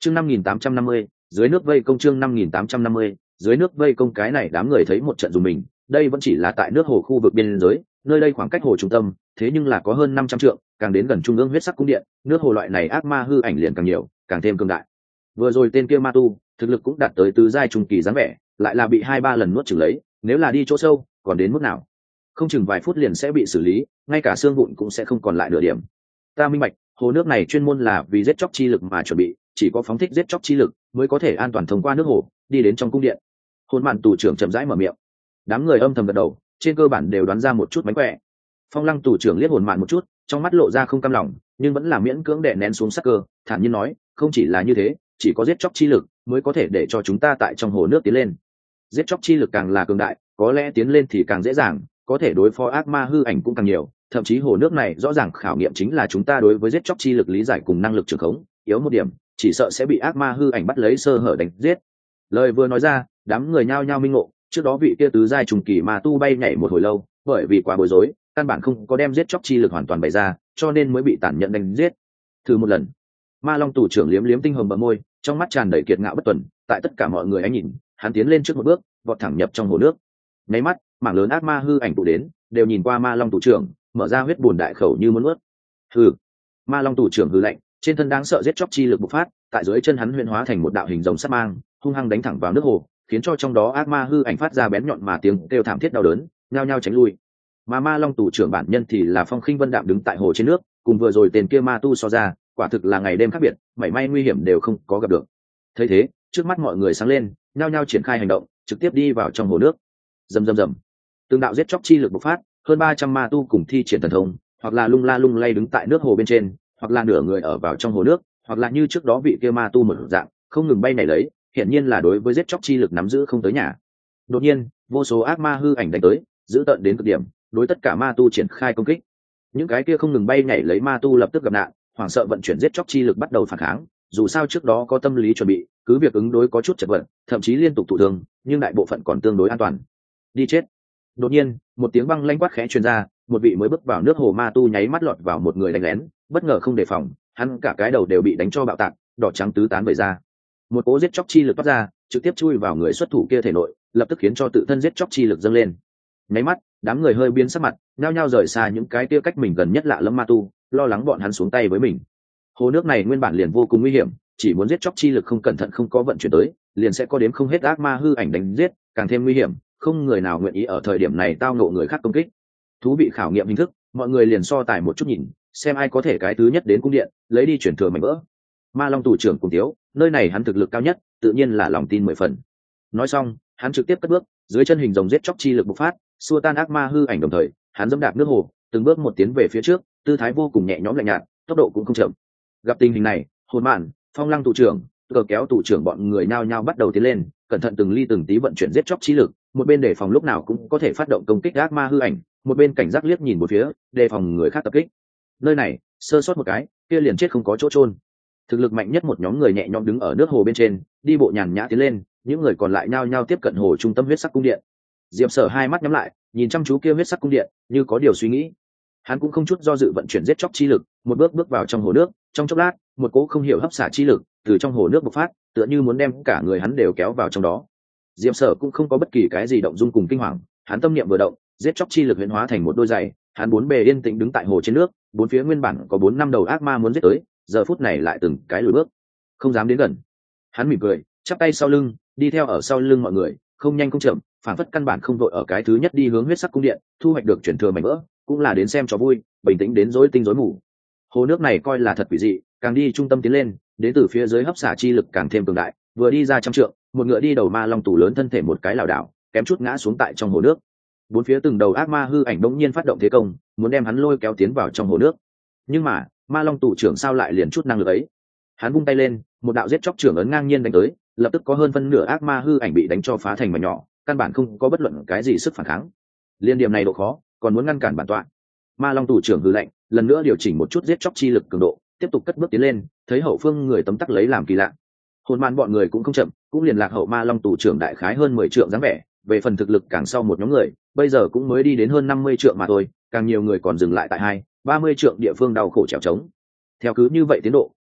chương 5850, dưới nước vây công. chương 5850, dưới nước vây công. Cái này đám người thấy một trận dùng mình, đây vẫn chỉ là tại nước hồ khu vực biên giới, nơi đây khoảng cách hồ trung tâm thế nhưng là có hơn 500 trượng, càng đến gần trung ương huyết sắc cung điện, nước hồ loại này ác ma hư ảnh liền càng nhiều, càng thêm cường đại. Vừa rồi tên kia ma tu thực lực cũng đạt tới tứ giai trung kỳ dáng vẻ, lại là bị 2-3 lần nuốt chửng lấy, nếu là đi chỗ sâu còn đến mức nào, không chừng vài phút liền sẽ bị xử lý, ngay cả xương vụn cũng sẽ không còn lại nửa điểm. Ta minh bạch, hồ nước này chuyên môn là vì giết chóc chi lực mà chuẩn bị, chỉ có phóng thích giết chóc chi lực mới có thể an toàn thông qua nước hồ đi đến trong cung điện. Hôn mạn tù trưởng chậm rãi mở miệng. Đám người âm thầm gật đầu, trên cơ bản đều đoán ra một chút mánh khỏe. Phong lăng tù trưởng liếc hồn mạn một chút, trong mắt lộ ra không cam lòng, nhưng vẫn là miễn cưỡng đè nén xuống sắc cơ, thản nhiên nói, không chỉ là như thế, chỉ có giết chóc chi lực mới có thể để cho chúng ta tại trong hồ nước tiến lên. Giết chóc chi lực càng là cường đại, có lẽ tiến lên thì càng dễ dàng, có thể đối phó ác ma hư ảnh cũng càng nhiều. Thậm chí hồ nước này rõ ràng khảo nghiệm chính là chúng ta đối với giết chóc chi lực lý giải cùng năng lực trường khống, yếu một điểm chỉ sợ sẽ bị ác ma hư ảnh bắt lấy sơ hở đánh giết. Lời vừa nói ra, đám người nhao nhao minh ngộ, trước đó vị kia tứ giai trùng kỳ ma tu bay nhảy một hồi lâu, bởi vì quá bối rối, căn bản không có đem giết chóc chi lực hoàn toàn bày ra, cho nên mới bị tàn nhẫn đánh giết. Thử một lần. Ma Long tù trưởng liếm liếm tinh hồng bờ môi, trong mắt tràn đầy kiệt ngạo bất tuần, tại tất cả mọi người ánh nhìn, hắn tiến lên trước một bước, vọt thẳng nhập trong hồ nước. Nháy mắt, mảng lớn ác ma hư ảnh tụ đến, đều nhìn qua Ma Long tù trưởng, mở ra huyết buồn đại khẩu như muốn nuốt. Hừ. Ma Long tù trưởng hừ lạnh, trên thân đáng sợ giết chóc chi lực bộc phát, tại dưới chân hắn huyễn hóa thành một đạo hình rồng sắt mang, hung hăng đánh thẳng vào nước hồ, khiến cho trong đó ác ma hư ảnh phát ra bén nhọn mà tiếng kêu thảm thiết đau đớn, nhao nhao tránh lui. Mà Ma Long tù trưởng bản nhân thì là Phong Khinh Vân đạm đứng tại hồ trên nước, cùng vừa rồi tên kia ma tu so ra, quả thực là ngày đêm khác biệt, mảy may nguy hiểm đều không có gặp được. Thấy thế, trước mắt mọi người sáng lên, nhao nhao triển khai hành động, trực tiếp đi vào trong hồ nước. Rầm rầm rầm, từng đạo giết chóc chi lực bộc phát, hơn 300 ma tu cùng thi triển thần thông, hoặc là lung la lung lay đứng tại nước hồ bên trên, hoặc là nửa người ở vào trong hồ nước, hoặc là như trước đó vị kia ma tu một dạng không ngừng bay nhảy lấy, hiển nhiên là đối với giết chóc chi lực nắm giữ không tới nhà. Đột nhiên, vô số ác ma hư ảnh đánh tới, dữ tợn đến cực điểm, đối tất cả ma tu triển khai công kích. Những cái kia không ngừng bay nhảy lấy ma tu lập tức gặp nạn, hoảng sợ vận chuyển giết chóc chi lực bắt đầu phản kháng, dù sao trước đó có tâm lý chuẩn bị, cứ việc ứng đối có chút chật vật, thậm chí liên tục thụ thương, nhưng đại bộ phận còn tương đối an toàn. Đi chết. Đột nhiên, một tiếng băng lanh quát khẽ truyền ra, một vị mới bước vào nước hồ ma tu nháy mắt lọt vào một người đánh lén, bất ngờ không đề phòng, hắn cả cái đầu đều bị đánh cho bạo tạc, đỏ trắng tứ tán vẩy ra. Một cỗ giết chóc chi lực toát ra, trực tiếp chui vào người xuất thủ kia thể nội, lập tức khiến cho tự thân giết chóc chi lực dâng lên. Nháy mắt, đám người hơi biến sắc mặt, nhao nhao rời xa những cái kia cách mình gần nhất lạ lẫm ma tu, lo lắng bọn hắn xuống tay với mình. Hồ nước này nguyên bản liền vô cùng nguy hiểm, chỉ muốn giết chóc chi lực không cẩn thận không có vận chuyển tới, liền sẽ có đếm không hết ác ma hư ảnh đánh giết, càng thêm nguy hiểm, không người nào nguyện ý ở thời điểm này tao ngộ người khác công kích. Thú vị khảo nghiệm hình thức, mọi người liền so tài một chút nhìn, xem ai có thể cái thứ nhất đến cung điện, lấy đi chuyển thừa mảnh vỡ. Ma Long tù trưởng cùng thiếu, nơi này hắn thực lực cao nhất, tự nhiên là lòng tin 10 phần. Nói xong, hắn trực tiếp cất bước, dưới chân hình rồng giết chóc chi lực bộc phát, xua tan ác ma hư ảnh, đồng thời, hắn dẫm đạp nước hồ, từng bước một tiến về phía trước, tư thái vô cùng nhẹ nhõm lạnh nhạt, tốc độ cũng không chậm. Gặp tình hình này, Hồn Mạn, Phong Lăng tù trưởng, cờ kéo tù trưởng bọn người nhao nhao bắt đầu tiến lên, cẩn thận từng ly từng tí vận chuyển giết chóc chi lực, một bên đề phòng lúc nào cũng có thể phát động công kích ác ma hư ảnh, một bên cảnh giác liếc nhìn một phía, đề phòng người khác tập kích. Nơi này, sơ sót một cái, kia liền chết không có chỗ chôn. Thực lực mạnh nhất một nhóm người nhẹ nhõm đứng ở nước hồ bên trên, đi bộ nhàn nhã tiến lên, những người còn lại nhao nhao tiếp cận hồ trung tâm huyết sắc cung điện. Diệp Sở hai mắt nhắm lại, nhìn chăm chú kia huyết sắc cung điện, như có điều suy nghĩ. Hắn cũng không chút do dự vận chuyển giết chóc chi lực, một bước bước vào trong hồ nước, trong chốc lát, một cỗ không hiểu hấp xả chi lực từ trong hồ nước bộc phát, tựa như muốn đem cả người hắn đều kéo vào trong đó. Diệp Sở cũng không có bất kỳ cái gì động dung cùng kinh hoàng, hắn tâm niệm vừa động, giết chóc chi lực huyễn hóa thành một đôi giày, hắn bốn bề yên tĩnh đứng tại hồ trên nước, bốn phía nguyên bản có 4-5 đầu ác ma muốn giết tới, giờ phút này lại từng cái lùi bước, không dám đến gần. Hắn mỉm cười, chắp tay sau lưng, đi theo ở sau lưng mọi người, không nhanh không chậm, phản phất căn bản không vội ở cái thứ nhất đi hướng huyết sắc cung điện, thu hoạch được chuyển thừa mảnh vỡ, cũng là đến xem cho vui, bình tĩnh đến rối tinh rối mù. Hồ nước này coi là thật quỷ dị, càng đi trung tâm tiến lên, đến từ phía dưới hấp xả chi lực càng thêm cường đại, vừa đi ra trăm trượng, một ngựa đi đầu ma long tù lớn thân thể một cái lảo đảo, kém chút ngã xuống tại trong hồ nước. Bốn phía từng đầu ác ma hư ảnh đống nhiên phát động thế công, muốn đem hắn lôi kéo tiến vào trong hồ nước. Nhưng mà, ma long tù trưởng sao lại liền chút năng lực ấy? Hắn vung tay lên, một đạo giết chóc trưởng ấn ngang nhiên đánh tới, lập tức có hơn phân nửa ác ma hư ảnh bị đánh cho phá thành mảnh nhỏ, căn bản không có bất luận cái gì sức phản kháng. Liên điểm này độ khó, còn muốn ngăn cản bản tọa. Ma long tù trưởng hừ lạnh, lần nữa điều chỉnh một chút giết chóc chi lực cường độ, tiếp tục cất bước tiến lên, thấy hậu phương người tấm tắc lấy làm kỳ lạ. Hồn man bọn người cũng không chậm, cũng liền lạc hậu ma long tù trưởng đại khái hơn 10 trượng dáng vẻ, về phần thực lực càng sau một nhóm người, bây giờ cũng mới đi đến hơn 50 trượng mà thôi, càng nhiều người còn dừng lại tại 20-30 trượng địa phương đau khổ trèo trống. Theo cứ như vậy tiến độ,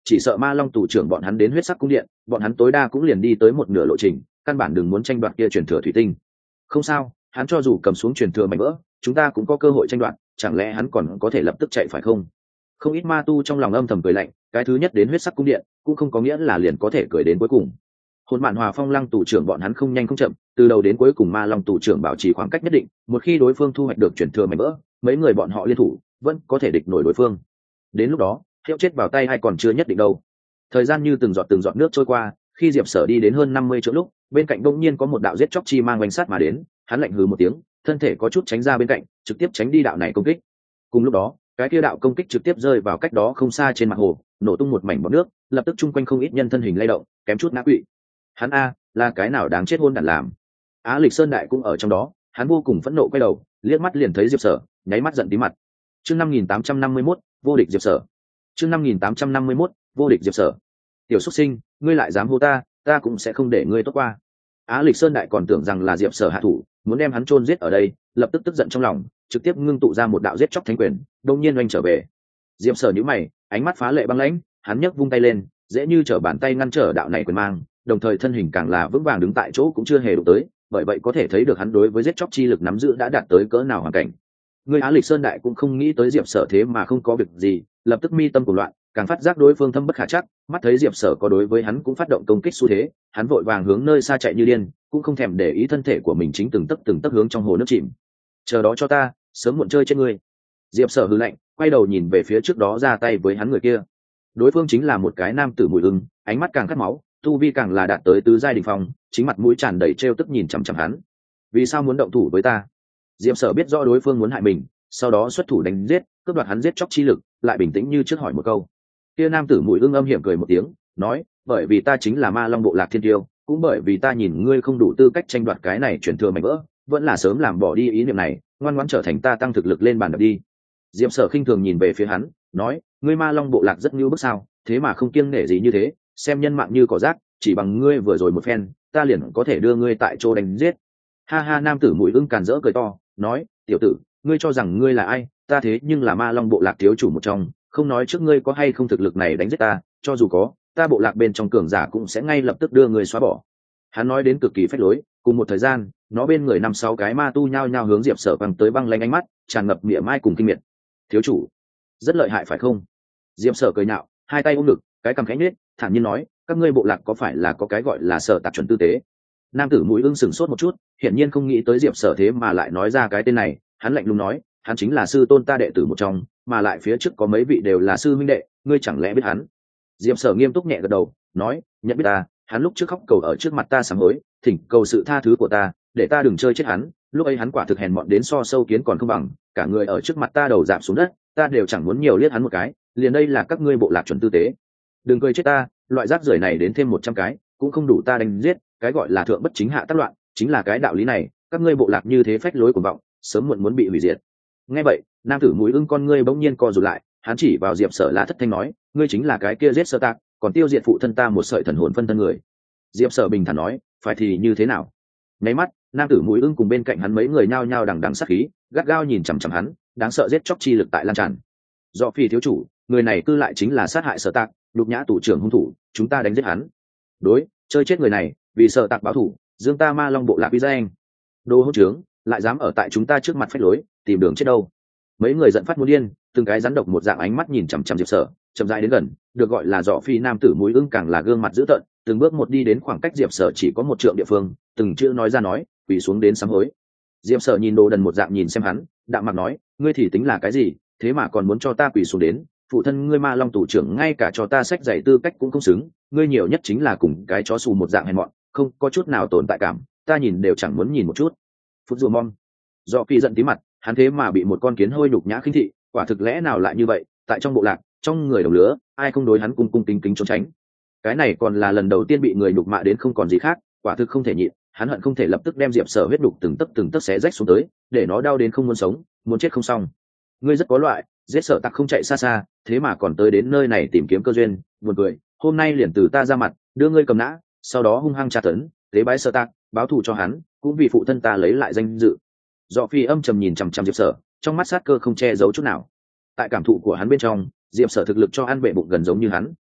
chỉ sợ ma long tù trưởng bọn hắn đến huyết sắc cung điện, bọn hắn tối đa cũng liền đi tới một nửa lộ trình, căn bản đừng muốn tranh đoạt kia truyền thừa thủy tinh. Không sao, hắn cho dù cầm xuống truyền thừa mảnh vỡ, chúng ta cũng có cơ hội tranh đoạt, chẳng lẽ hắn còn có thể lập tức chạy phải không? Không ít ma tu trong lòng âm thầm cười lạnh, cái thứ nhất đến huyết sắc cung điện cũng không có nghĩa là liền có thể cười đến cuối cùng. Hồn Mạn Hòa Phong Lăng tù trưởng bọn hắn không nhanh không chậm, từ đầu đến cuối cùng ma long tù trưởng bảo trì khoảng cách nhất định, một khi đối phương thu hoạch được chuyển thừa mảnh vỡ, mấy người bọn họ liên thủ vẫn có thể địch nổi đối phương. Đến lúc đó hiệu chết vào tay hay còn chưa nhất định đâu. Thời gian như từng giọt nước trôi qua, khi Diệp Sở đi đến hơn 50 chỗ lúc, bên cạnh đông nhiên có một đạo giết chóc chi mang oanh sát mà đến, hắn lạnh hừ một tiếng, thân thể có chút tránh ra bên cạnh, trực tiếp tránh đi đạo này công kích. Cùng lúc đó, cái kia đạo công kích trực tiếp rơi vào cách đó không xa trên mặt hồ, nổ tung một mảnh bọt nước, lập tức chung quanh không ít nhân thân hình lay động, kém chút ngã quỵ. Hắn là cái nào đáng chết hôn đản làm. Á Lịch Sơn Đại cũng ở trong đó, hắn vô cùng phẫn nộ quay đầu, liếc mắt liền thấy Diệp Sở, nháy mắt giận tí mặt. Chương 5851, vô địch Diệp Sở. Chương 5851, vô địch Diệp Sở. Tiểu xuất sinh, ngươi lại dám hô ta, ta cũng sẽ không để ngươi tốt qua. Á Lịch Sơn Đại còn tưởng rằng là Diệp Sở hạ thủ, muốn đem hắn chôn giết ở đây, lập tức tức giận trong lòng, trực tiếp ngưng tụ ra một đạo giết chóc thánh quyền, đột nhiên oanh trở về. Diệp Sở nhíu mày, ánh mắt phá lệ băng lãnh, hắn nhấc vung tay lên, dễ như trở bàn tay ngăn trở đạo này quyền mang, đồng thời thân hình càng là vững vàng đứng tại chỗ cũng chưa hề đụng tới, bởi vậy có thể thấy được hắn đối với giết chóc chi lực nắm giữ đã đạt tới cỡ nào hoàn cảnh. Người Á Lịch Sơn Đại cũng không nghĩ tới Diệp Sở thế mà không có việc gì, lập tức mi tâm cuồng loạn, càng phát giác đối phương thâm bất khả trắc, mắt thấy Diệp Sở có đối với hắn cũng phát động công kích xu thế, hắn vội vàng hướng nơi xa chạy như điên, cũng không thèm để ý thân thể của mình chính từng tấc hướng trong hồ nước chìm. Chờ đó cho ta, sớm muộn chơi trên ngươi. Diệp Sở hừ lạnh, quay đầu nhìn về phía trước đó ra tay với hắn người kia. Đối phương chính là một cái nam tử mùi ưng, ánh mắt càng khát máu, tu vi càng là đạt tới tứ giai đỉnh phong, chính mặt mũi tràn đầy trêu tức nhìn chằm chằm hắn. Vì sao muốn động thủ với ta? Diệp Sở biết rõ đối phương muốn hại mình, sau đó xuất thủ đánh giết, cướp đoạt hắn giết chóc chi lực, lại bình tĩnh như trước hỏi một câu. Kia nam tử mùi ưng âm hiểm cười một tiếng, nói, bởi vì ta chính là Ma Long bộ lạc thiên tiêu, cũng bởi vì ta nhìn ngươi không đủ tư cách tranh đoạt cái này chuyển thừa mảnh vỡ, vẫn là sớm làm bỏ đi ý niệm này, ngoan ngoãn trở thành ta tăng thực lực lên bàn đập đi. Diệp Sở khinh thường nhìn về phía hắn, nói, ngươi Ma Long bộ lạc rất nhu bức sao, thế mà không kiêng nể gì như thế, xem nhân mạng như cỏ rác, chỉ bằng ngươi vừa rồi một phen, ta liền có thể đưa ngươi tại chỗ đánh giết. Ha ha, nam tử mũi ưng càn rỡ cười to, nói, tiểu tử, ngươi cho rằng ngươi là ai, ta thế nhưng là Ma Long bộ lạc thiếu chủ một trong, không nói trước ngươi có hay không thực lực này đánh giết ta, cho dù có, ta bộ lạc bên trong cường giả cũng sẽ ngay lập tức đưa ngươi xóa bỏ. Hắn nói đến cực kỳ phách lối, cùng một thời gian, nó bên người 5-6 cái ma tu nhao nhao hướng Diệp Sở bằng tới băng lanh ánh mắt, tràn ngập mỉa mai cùng kinh miệt. Thiếu chủ, rất lợi hại phải không? Diệp Sở cười nhạo, hai tay ôm ngực, cái cằm khẽ nhếch, thản nhiên nói, các ngươi bộ lạc có phải là có cái gọi là Sở Tạc chuẩn tư tế? Nam tử mũi ưng sừng sốt một chút, hiển nhiên không nghĩ tới Diệp Sở thế mà lại nói ra cái tên này, hắn lạnh lùng nói, hắn chính là sư tôn ta đệ tử một trong, mà lại phía trước có mấy vị đều là sư huynh đệ, ngươi chẳng lẽ biết hắn? Diệp Sở nghiêm túc nhẹ gật đầu, nói, nhận biết ta, hắn lúc trước khóc cầu ở trước mặt ta sám hối, thỉnh cầu sự tha thứ của ta, để ta đừng chơi chết hắn, lúc ấy hắn quả thực hèn mọn đến so sâu kiến còn không bằng, cả người ở trước mặt ta đầu rạp xuống đất, ta đều chẳng muốn nhiều liếc hắn một cái, liền đây là các ngươi bộ lạc chuẩn tư tế. Đừng cười chết ta, loại rác rưởi này đến thêm 100 cái, cũng không đủ ta đánh giết, cái gọi là thượng bất chính hạ tác loạn, chính là cái đạo lý này, các ngươi bộ lạc như thế phách lối cuồng vọng, sớm muộn muốn bị hủy diệt. Nghe vậy, nam tử mũi ưng con ngươi bỗng nhiên co rụt lại, hắn chỉ vào Diệp Sở lá thất thanh nói, ngươi chính là cái kia giết Sở Tạc, còn tiêu diệt phụ thân ta một sợi thần hồn phân thân người. Diệp Sở bình thản nói, phải thì như thế nào? Nháy mắt, nam tử mũi ưng cùng bên cạnh hắn mấy người nhao nhao đằng đằng sát khí, gắt gao nhìn chằm chằm hắn, đáng sợ giết chóc chi lực tại lan tràn. Do phi thiếu chủ, người này cư lại chính là sát hại Sở Tạc, đục nhã tù trưởng hung thủ, chúng ta đánh giết hắn. Đối, chơi chết người này, vì Sở Tạc báo thù, dương ta Ma Long bộ lạc uy danh. Đồ hỗn trướng, lại dám ở tại chúng ta trước mặt phách lối, tìm đường chết đâu? Mấy người giận phát muốn điên, từng cái rắn độc một dạng ánh mắt nhìn chằm chằm Diệp Sở, chậm rãi đến gần, được gọi là Dọ Phi nam tử mũi ưng càng là gương mặt dữ tợn, từng bước một đi đến khoảng cách Diệp Sở chỉ có một trượng địa phương, từng chữ nói ra nói, quỳ xuống đến sám hối. Diệp Sở nhìn đồ đần một dạng nhìn xem hắn, đạm mặt nói, ngươi thì tính là cái gì, thế mà còn muốn cho ta quỳ xuống đến, phụ thân ngươi Ma Long tù trưởng ngay cả cho ta sách giày tư cách cũng không xứng, ngươi nhiều nhất chính là cùng cái chó xù một dạng hèn mọn, không có chút nào tồn tại cảm, ta nhìn đều chẳng muốn nhìn một chút. Phút rùa mom. Dọ Phi giận tí mặt, hắn thế mà bị một con kiến hôi nhục nhã khinh thị, quả thực lẽ nào lại như vậy, tại trong bộ lạc, trong người đồng lứa, ai không đối hắn cung cung kính kính trốn tránh. Cái này còn là lần đầu tiên bị người nhục mạ đến không còn gì khác, quả thực không thể nhịn, hắn hận không thể lập tức đem Diệp Sở huyết đục từng tấc xé rách xuống tới, để nó đau đến không muốn sống, muốn chết không xong. Ngươi rất có loại, giết Sở Tạc không chạy xa xa, thế mà còn tới đến nơi này tìm kiếm cơ duyên, buồn cười, hôm nay liền từ ta ra mặt, đưa ngươi cầm nã, sau đó hung hăng tra tấn, tế bái Sở Tạc, báo thù cho hắn, cũng vì phụ thân ta lấy lại danh dự. Dọ Phi âm trầm nhìn chằm chằm Diệp Sở, trong mắt sát cơ không che giấu chút nào. Tại cảm thụ của hắn bên trong, Diệp Sở thực lực cho ăn bệ bụng gần giống như hắn,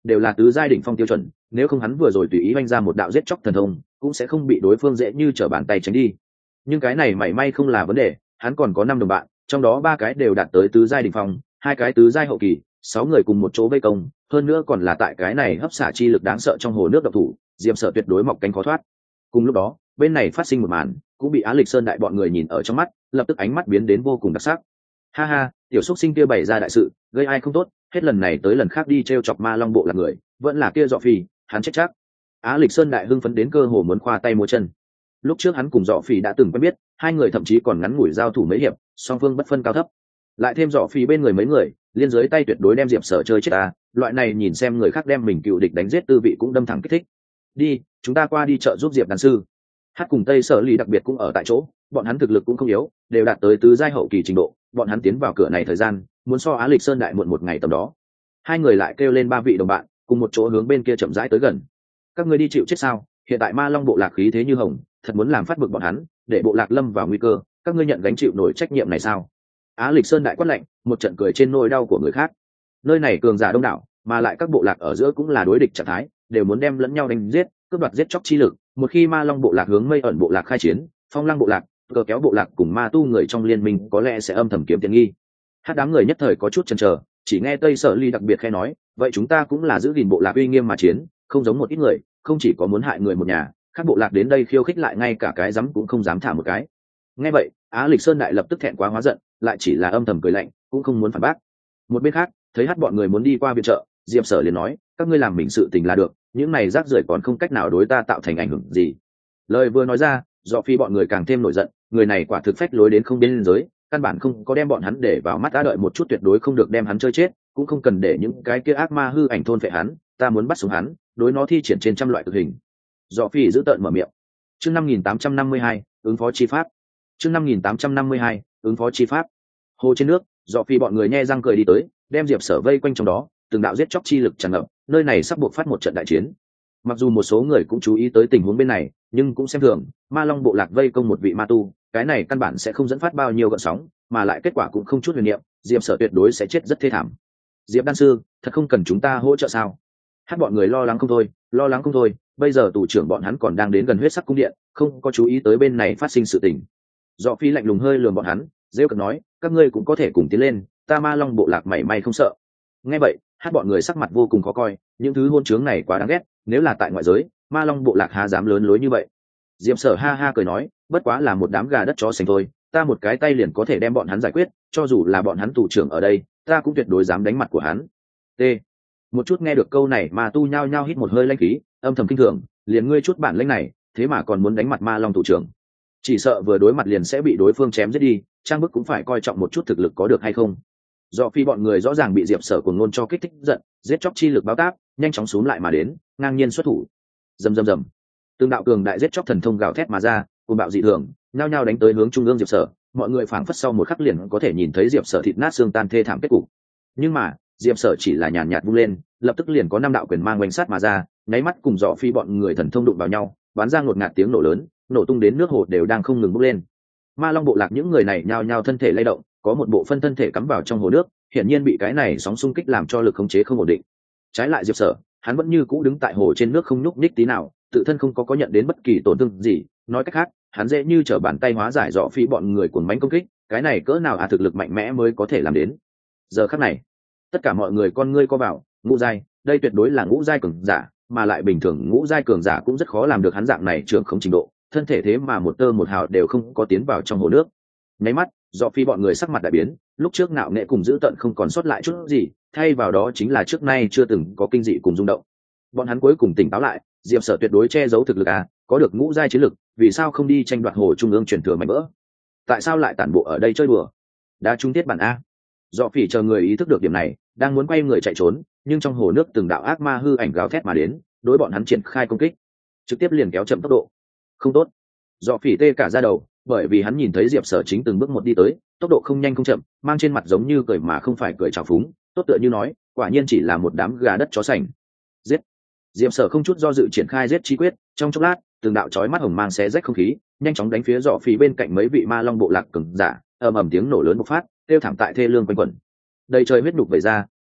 đều là tứ giai đỉnh phong tiêu chuẩn, nếu không hắn vừa rồi tùy ý oanh ra một đạo giết chóc thần thông cũng sẽ không bị đối phương dễ như trở bàn tay tránh đi. Nhưng cái này mảy may không là vấn đề, hắn còn có 5 đồng bạn, trong đó 3 cái đều đạt tới tứ giai đỉnh phong, 2 cái tứ giai hậu kỳ, 6 người cùng một chỗ vây công, hơn nữa còn là tại cái này hấp xả chi lực đáng sợ trong hồ nước độc thủ, Diệp Sở tuyệt đối mọc cánh khó thoát. Cùng lúc đó, bên này phát sinh một màn, cũng bị Á Lịch Sơn đại bọn người nhìn ở trong mắt, lập tức ánh mắt biến đến vô cùng đặc sắc. Ha ha, tiểu xúc sinh kia bày ra đại sự, gây ai không tốt, hết lần này tới lần khác đi trêu chọc Ma Long bộ là người, vẫn là kia Dọ Phỉ, hắn chết chắc. Á Lịch Sơn đại hưng phấn đến cơ hồ muốn khoa tay múa chân. Lúc trước hắn cùng Dọ Phỉ đã từng quen biết, hai người thậm chí còn ngắn ngủi giao thủ mấy hiệp, song phương bất phân cao thấp. Lại thêm Dọ Phỉ bên người mấy người, liên dưới tay tuyệt đối đem Diệp Sở chơi chết ta, loại này nhìn xem người khác đem mình cựu địch đánh giết tư vị cũng đâm thẳng kích thích. Đi, chúng ta qua đi chợ giúp Diệp đàn sư. Hát cùng Tây Sở Lý đặc biệt cũng ở tại chỗ, bọn hắn thực lực cũng không yếu, đều đạt tới tứ giai hậu kỳ trình độ, bọn hắn tiến vào cửa này thời gian, muốn so Á Lịch Sơn đại muộn một ngày tầm đó. Hai người lại kêu lên 3 vị đồng bạn, cùng một chỗ hướng bên kia chậm rãi tới gần. Các ngươi đi chịu chết sao? Hiện tại Ma Long bộ lạc khí thế như hồng, thật muốn làm phát bực bọn hắn, để bộ lạc lâm vào nguy cơ, các ngươi nhận gánh chịu nổi trách nhiệm này sao? Á Lịch Sơn đại quát lạnh, một trận cười trên nỗi đau của người khác. Nơi này cường giả đông đảo, mà lại các bộ lạc ở giữa cũng là đối địch trạng thái, đều muốn đem lẫn nhau đánh giết, cướp đoạt giết chóc chi lực. Một khi Ma Long bộ lạc hướng Mây ẩn bộ lạc khai chiến, Phong Lăng bộ lạc, cờ kéo bộ lạc cùng ma tu người trong liên minh có lẽ sẽ âm thầm kiếm tiền nghi. Hát đám người nhất thời có chút chần chờ, chỉ nghe Tây Sở Ly đặc biệt khai nói, vậy chúng ta cũng là giữ gìn bộ lạc uy nghiêm mà chiến, không giống một ít người, không chỉ có muốn hại người một nhà, các bộ lạc đến đây khiêu khích lại ngay cả cái dám cũng không dám thả một cái. Nghe vậy, Á Lịch Sơn đại lập tức thẹn quá hóa giận, lại chỉ là âm thầm cười lạnh, cũng không muốn phản bác. Một bên khác, thấy Hát bọn người muốn đi qua viện trợ, Diệp Sở liền nói, các ngươi làm mình sự tình là được, những này rác rưởi còn không cách nào đối ta tạo thành ảnh hưởng gì. Lời vừa nói ra, Dọ Phi bọn người càng thêm nổi giận, người này quả thực phách lối đến không biên giới, căn bản không có đem bọn hắn để vào mắt, đã đợi một chút tuyệt đối không được đem hắn chơi chết, cũng không cần để những cái kia ác ma hư ảnh thôn phệ hắn, ta muốn bắt sống hắn, đối nó thi triển trên trăm loại cực hình. Dọ Phi giữ tợn mở miệng. Chương 5852, ứng phó chi pháp. Chương 5852, ứng phó chi pháp. Hồ trên nước, Dọ Phi bọn người nhe răng cười đi tới, đem Diệp Sở vây quanh trong đó, từng đạo giết chóc chi lực tràn ngập, nơi này sắp buộc phát một trận đại chiến. Mặc dù một số người cũng chú ý tới tình huống bên này, nhưng cũng xem thường, Ma Long bộ lạc vây công một vị ma tu, cái này căn bản sẽ không dẫn phát bao nhiêu gợn sóng, mà lại kết quả cũng không chút huyền niệm, Diệp Sở tuyệt đối sẽ chết rất thê thảm. Diệp đan sư, thật không cần chúng ta hỗ trợ sao? Hát bọn người lo lắng không thôi, bây giờ tù trưởng bọn hắn còn đang đến gần huyết sắc cung điện, không có chú ý tới bên này phát sinh sự tình. Dọ Phi lạnh lùng hơi lườm bọn hắn, rêu cợt nói, các ngươi cũng có thể cùng tiến lên, ta Ma Long bộ lạc mảy may không sợ. Nghe vậy, Hát bọn người sắc mặt vô cùng khó coi, những thứ hôn chướng này quá đáng ghét, nếu là tại ngoại giới, Ma Long bộ lạc há dám lớn lối như vậy. Diệp Sở ha ha cười nói, bất quá là một đám gà đất chó sành thôi, ta một cái tay liền có thể đem bọn hắn giải quyết, cho dù là bọn hắn tù trưởng ở đây, ta cũng tuyệt đối dám đánh mặt của hắn. T. Một chút nghe được câu này mà tu nhao nhao hít một hơi lãnh khí, âm thầm kinh thường, liền ngươi chút bản lĩnh này, thế mà còn muốn đánh mặt Ma Long tù trưởng. Chỉ sợ vừa đối mặt liền sẽ bị đối phương chém giết đi, trang bức cũng phải coi trọng một chút thực lực có được hay không. Dọ Phi bọn người rõ ràng bị Diệp Sở cuồng ngôn cho kích thích giận, giết chóc chi lực báo táp, nhanh chóng xuống lại mà đến, ngang nhiên xuất thủ. Rầm rầm rầm. Tương đạo cường đại giết chóc thần thông gào thét mà ra, cuồng bạo dị thường, nhao nhao đánh tới hướng trung ương Diệp Sở, mọi người phảng phất sau một khắc liền có thể nhìn thấy Diệp Sở thịt nát xương tan thê thảm kết cục. Nhưng mà, Diệp Sở chỉ là nhàn nhạt vung lên, lập tức liền có 5 đạo quyền mang oanh sát mà ra, nháy mắt cùng Dọ Phi bọn người thần thông đụng vào nhau, bắn ra ngột ngạt tiếng nổ lớn, nổ tung đến nước hồ đều đang không ngừng bốc lên. Ma Long bộ lạc những người này nhao nhao thân thể lay động, có một bộ phân thân thể cắm vào trong hồ nước, hiển nhiên bị cái này sóng xung kích làm cho lực khống chế không ổn định. Trái lại Diệp Sở, hắn vẫn như cũ đứng tại hồ trên nước không nhúc nhích tí nào, tự thân không có nhận đến bất kỳ tổn thương gì, nói cách khác, hắn dễ như trở bàn tay hóa giải Dọ Phi bọn người cuồng mãnh công kích, cái này cỡ nào thực lực mạnh mẽ mới có thể làm đến. Giờ khắc này, tất cả mọi người con ngươi co vào, ngũ giai, đây tuyệt đối là ngũ giai cường giả, mà lại bình thường ngũ giai cường giả cũng rất khó làm được hắn dạng này trưởng không trình độ, thân thể thế mà một tơ một hào đều không có tiến vào trong hồ nước. Nháy mắt, Dọ Phi bọn người sắc mặt đại biến, lúc trước nạo nghệ cùng giữ tận không còn sót lại chút gì, thay vào đó chính là trước nay chưa từng có kinh dị cùng rung động. Bọn hắn cuối cùng tỉnh táo lại, Diệp Sở tuyệt đối che giấu thực lực có được ngũ giai chiến lực, vì sao không đi tranh đoạt hồ trung ương truyền thừa mạnh vỡ? Tại sao lại tản bộ ở đây chơi đùa? Đã trung tiết bản a. Dọ Phỉ chờ người ý thức được điểm này, đang muốn quay người chạy trốn, nhưng trong hồ nước từng đạo ác ma hư ảnh gào thét mà đến, đối bọn hắn triển khai công kích, trực tiếp liền kéo chậm tốc độ. Không tốt. Dọ Phỉ tê cả da đầu, bởi vì hắn nhìn thấy Diệp Sở chính từng bước một đi tới, tốc độ không nhanh không chậm, mang trên mặt giống như cười mà không phải cười trào phúng, tốt tựa như nói, quả nhiên chỉ là một đám gà đất chó sành. Giết. Diệp Sở không chút do dự triển khai giết chi quyết, trong chốc lát, từng đạo chói mắt hồng mang xé rách không khí, nhanh chóng đánh phía Dọ Phỉ bên cạnh mấy vị ma long bộ lạc cường giả, ầm ầm tiếng nổ lớn bộc phát, kêu thảm tại thê lương quanh quẩn. Đầy trời huyết đục vẩy ra,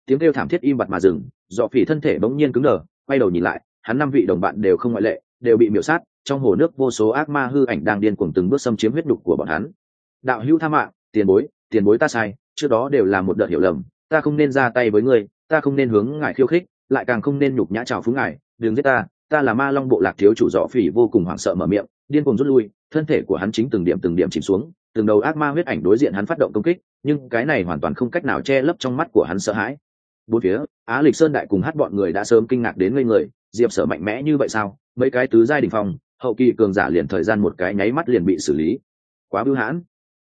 tiếng kêu thảm thiết im bặt mà dừng. Dọ phỉ thân thể bỗng nhiên cứng đờ, quay đầu nhìn lại, hắn 5 vị đồng bạn đều không ngoại lệ, đều bị miểu sát. Trong hồ nước vô số ác ma hư ảnh đang điên cuồng từng bước xâm chiếm huyết nhục của bọn hắn. Đạo hữu tha mạng, tiền bối ta sai, trước đó đều là một đợt hiểu lầm, ta không nên ra tay với ngươi, ta không nên hướng ngài khiêu khích, lại càng không nên nhục nhã trào phúng ngài, đừng giết ta là Ma Long bộ lạc thiếu chủ. Dọ phỉ vô cùng hoảng sợ mở miệng, điên cuồng rút lui, thân thể của hắn chính từng điểm chìm xuống, từng đầu ác ma huyết ảnh đối diện hắn phát động công kích, nhưng cái này hoàn toàn không cách nào che lấp trong mắt của hắn sợ hãi. Bốn phía, Á Lịch Sơn đại cùng Hát bọn người đã sớm kinh ngạc đến ngây người, Diệp Sở mạnh mẽ như vậy sao? Mấy cái tứ giai đỉnh phong, hậu kỳ cường giả liền thời gian một cái nháy mắt liền bị xử lý. Quá bưu hãn.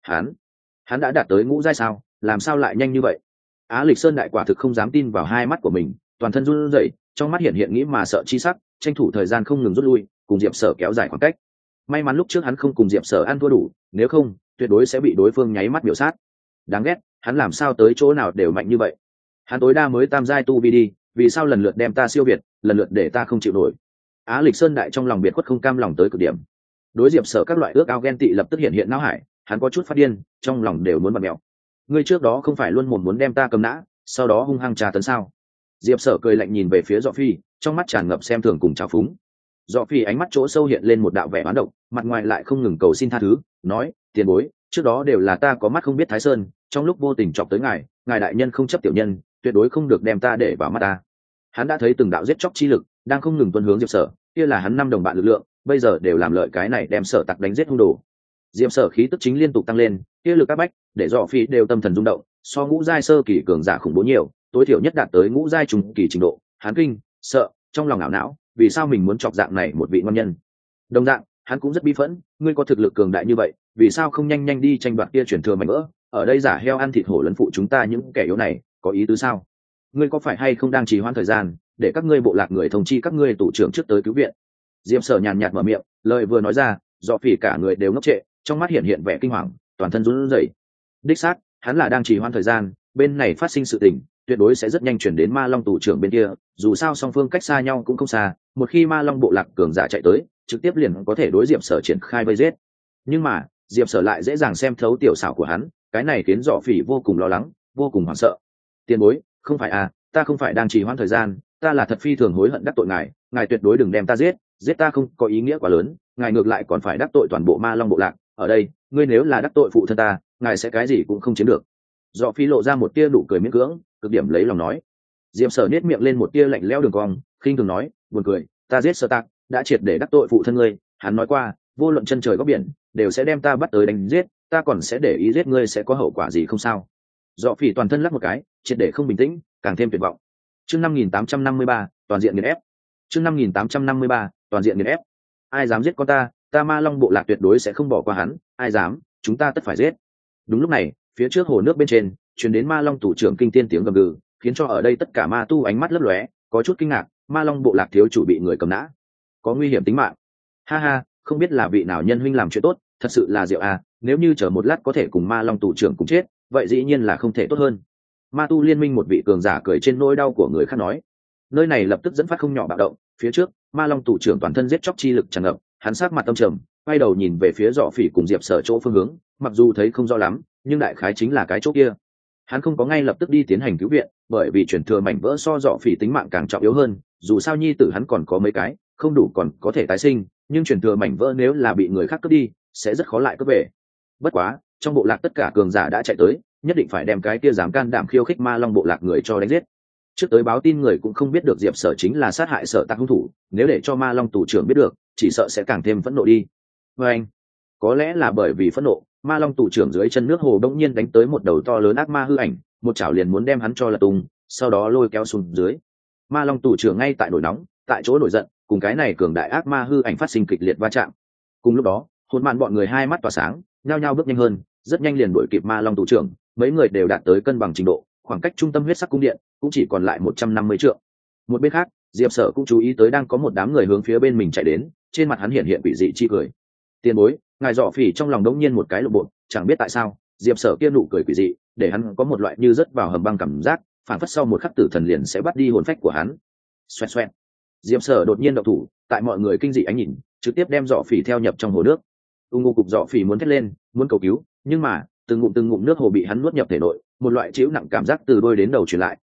Hắn đã đạt tới ngũ giai sao? Làm sao lại nhanh như vậy? Á Lịch Sơn đại quả thực không dám tin vào hai mắt của mình, toàn thân run rẩy, trong mắt hiện hiện nghĩ mà sợ chi sắc, tranh thủ thời gian không ngừng rút lui, cùng Diệp Sở kéo dài khoảng cách. May mắn lúc trước hắn không cùng Diệp Sở ăn thua đủ, nếu không, tuyệt đối sẽ bị đối phương nháy mắt biểu sát. Đáng ghét, hắn làm sao tới chỗ nào đều mạnh như vậy? Hắn tối đa mới tam giai tu vi đi, vì sao lần lượt đem ta siêu việt, lần lượt để ta không chịu nổi? Á Lịch Sơn đại trong lòng biệt khuất không cam lòng tới cực điểm. Đối Diệp Sở các loại ước ao ghen tị lập tức hiện hiện não hải, hắn có chút phát điên, trong lòng đều muốn bật mèo. Ngươi trước đó không phải luôn mồm muốn đem ta cầm nã, sau đó hung hăng trà tấn sao? Diệp Sở cười lạnh nhìn về phía Dọ Phi, trong mắt tràn ngập xem thường cùng trào phúng. Dọ Phi ánh mắt chỗ sâu hiện lên một đạo vẻ oán độc, mặt ngoài lại không ngừng cầu xin tha thứ, nói: tiền bối, trước đó đều là ta có mắt không biết Thái Sơn, trong lúc vô tình chọc tới ngài đại nhân không chấp tiểu nhân, tuyệt đối không được đem ta để vào mắt ta. Hắn đã thấy từng đạo giết chóc chi lực đang không ngừng tuôn hướng Diệp Sở, kia là hắn 5 đồng bạn lực lượng, bây giờ đều làm lợi cái này đem Sở Tặc đánh giết hung đồ. Diệp Sở khí tức chính liên tục tăng lên, kia lực áp bách để Dọ Phi đều tâm thần rung động, so ngũ giai sơ kỳ cường giả khủng bố nhiều, tối thiểu nhất đạt tới ngũ giai trung kỳ trình độ. Hắn kinh sợ, trong lòng ảo não, vì sao mình muốn chọc dạng này một vị ngon nhân? Đồng dạng, hắn cũng rất bi phẫn, ngươi có thực lực cường đại như vậy, vì sao không nhanh nhanh đi tranh đoạt kia truyền thừa mảnh vỡ, ở đây giả heo ăn thịt hổ lấn phụ chúng ta những kẻ yếu này, có ý tứ sao? Ngươi có phải hay không đang trì hoãn thời gian, để các ngươi bộ lạc người thông chi các ngươi tụ trưởng trước tới cứu viện? Diệp Sở nhàn nhạt mở miệng, lời vừa nói ra, Dọ Phỉ cả người đều ngốc trệ, trong mắt hiện hiện vẻ kinh hoàng, toàn thân run rẩy. Đích xác, hắn là đang trì hoãn thời gian, bên này phát sinh sự tình, tuyệt đối sẽ rất nhanh chuyển đến Ma Long tụ trưởng bên kia, dù sao song phương cách xa nhau cũng không xa, một khi Ma Long bộ lạc cường giả chạy tới, trực tiếp liền có thể đối Diệp Sở triển khai vây giết. Nhưng mà, Diệp Sở lại dễ dàng xem thấu tiểu xảo của hắn, cái này khiến Dọ Phỉ vô cùng lo lắng, vô cùng hoảng sợ. Tiền bối, không phải à, ta không phải đang trì hoãn thời gian, ta là thật phi thường hối hận đắc tội ngài tuyệt đối đừng đem ta giết ta không có ý nghĩa quá lớn, ngài ngược lại còn phải đắc tội toàn bộ Ma Long bộ lạc, ở đây, ngươi nếu là đắc tội phụ thân ta, ngài sẽ cái gì cũng không chiếm được. Dọ Phi lộ ra một tia nụ cười miễn cưỡng, cực điểm lấy lòng nói. Diệp Sở nét miệng lên một tia lạnh lẽo đường cong, khinh thường nói, buồn cười, ta giết Sở Tặc, đã triệt để đắc tội phụ thân ngươi, hắn nói qua, vô luận chân trời góc biển, đều sẽ đem ta bắt tới đánh giết, ta còn sẽ để ý giết ngươi sẽ có hậu quả gì không sao? Dọ Phỉ toàn thân lắc một cái, triệt để không bình tĩnh, càng thêm tuyệt vọng. Chương 5853, toàn diện nghiền ép. Chương 5853, toàn diện nghiền ép. Ai dám giết con ta Ma Long bộ lạc tuyệt đối sẽ không bỏ qua hắn, ai dám, chúng ta tất phải giết. Đúng lúc này, phía trước hồ nước bên trên, truyền đến Ma Long tù trưởng kinh tiên tiếng gầm gừ, khiến cho ở đây tất cả ma tu ánh mắt lấp lóe, có chút kinh ngạc, Ma Long bộ lạc thiếu chủ bị người cầm nã, có nguy hiểm tính mạng. Ha ha, không biết là vị nào nhân huynh làm chuyện tốt, thật sự là diệu à, nếu như chờ một lát có thể cùng Ma Long tù trưởng cùng chết, vậy dĩ nhiên là không thể tốt hơn. Ma tu liên minh một vị cường giả cười trên nỗi đau của người khác nói. Nơi này lập tức dẫn phát không nhỏ bạo động, phía trước Ma Long tù trưởng toàn thân giết chóc chi lực tràn ngập, hắn sắc mặt tâm trầm, quay đầu nhìn về phía Dọ Phỉ cùng Diệp Sở chỗ phương hướng, mặc dù thấy không rõ lắm, nhưng đại khái chính là cái chỗ kia. Hắn không có ngay lập tức đi tiến hành cứu viện, bởi vì chuyển thừa mảnh vỡ so Dọ Phỉ tính mạng càng trọng yếu hơn, dù sao nhi tử hắn còn có mấy cái, không đủ còn có thể tái sinh, nhưng chuyển thừa mảnh vỡ nếu là bị người khác cướp đi, sẽ rất khó lại cướp về. Bất quá, trong bộ lạc tất cả cường giả đã chạy tới, nhất định phải đem cái kia dám can đảm khiêu khích Ma Long bộ lạc người cho đánh giết. Trước tới báo tin người cũng không biết được Diệp Sở chính là sát hại Sở Tặc hung thủ, nếu để cho Ma Long tù trưởng biết được, chỉ sợ sẽ càng thêm phẫn nộ đi. Anh, có lẽ là bởi vì phẫn nộ, Ma Long tù trưởng dưới chân nước hồ đông nhiên đánh tới một đầu to lớn ác ma hư ảnh, một chảo liền muốn đem hắn cho lật tung, sau đó lôi kéo xuống dưới. Ma Long tù trưởng ngay tại nổi nóng, tại chỗ nổi giận, cùng cái này cường đại ác ma hư ảnh phát sinh kịch liệt va chạm. Cùng lúc đó, hỗn mạn bọn người hai mắt tỏa sáng, nhao nhao bước nhanh hơn, rất nhanh liền đuổi kịp Ma Long tù trưởng, mấy người đều đạt tới cân bằng trình độ, khoảng cách trung tâm huyết sắc cung điện cũng chỉ còn lại 150 trượng. Một bên khác, Diệp Sở cũng chú ý tới đang có một đám người hướng phía bên mình chạy đến, trên mặt hắn hiện hiện quỷ dị chi cười. Tiền bối, ngài Dọ Phỉ trong lòng đống nhiên một cái lộ bộ, chẳng biết tại sao, Diệp Sở kia nụ cười quỷ dị, để hắn có một loại như rớt vào hầm băng cảm giác, phản phất sau một khắc tử thần liền sẽ bắt đi hồn phách của hắn. Xoẹt xoẹt. Diệp Sở đột nhiên động thủ, tại mọi người kinh dị ánh nhìn, trực tiếp đem Dọ Phỉ theo nhập trong hồ nước. Ngô cục Dọ Phỉ muốn thét lên, muốn cầu cứu, nhưng mà từng ngụm nước hồ bị hắn nuốt nhập thể nội, một loại chịu nặng cảm giác từ đôi đến đầu truyền lại,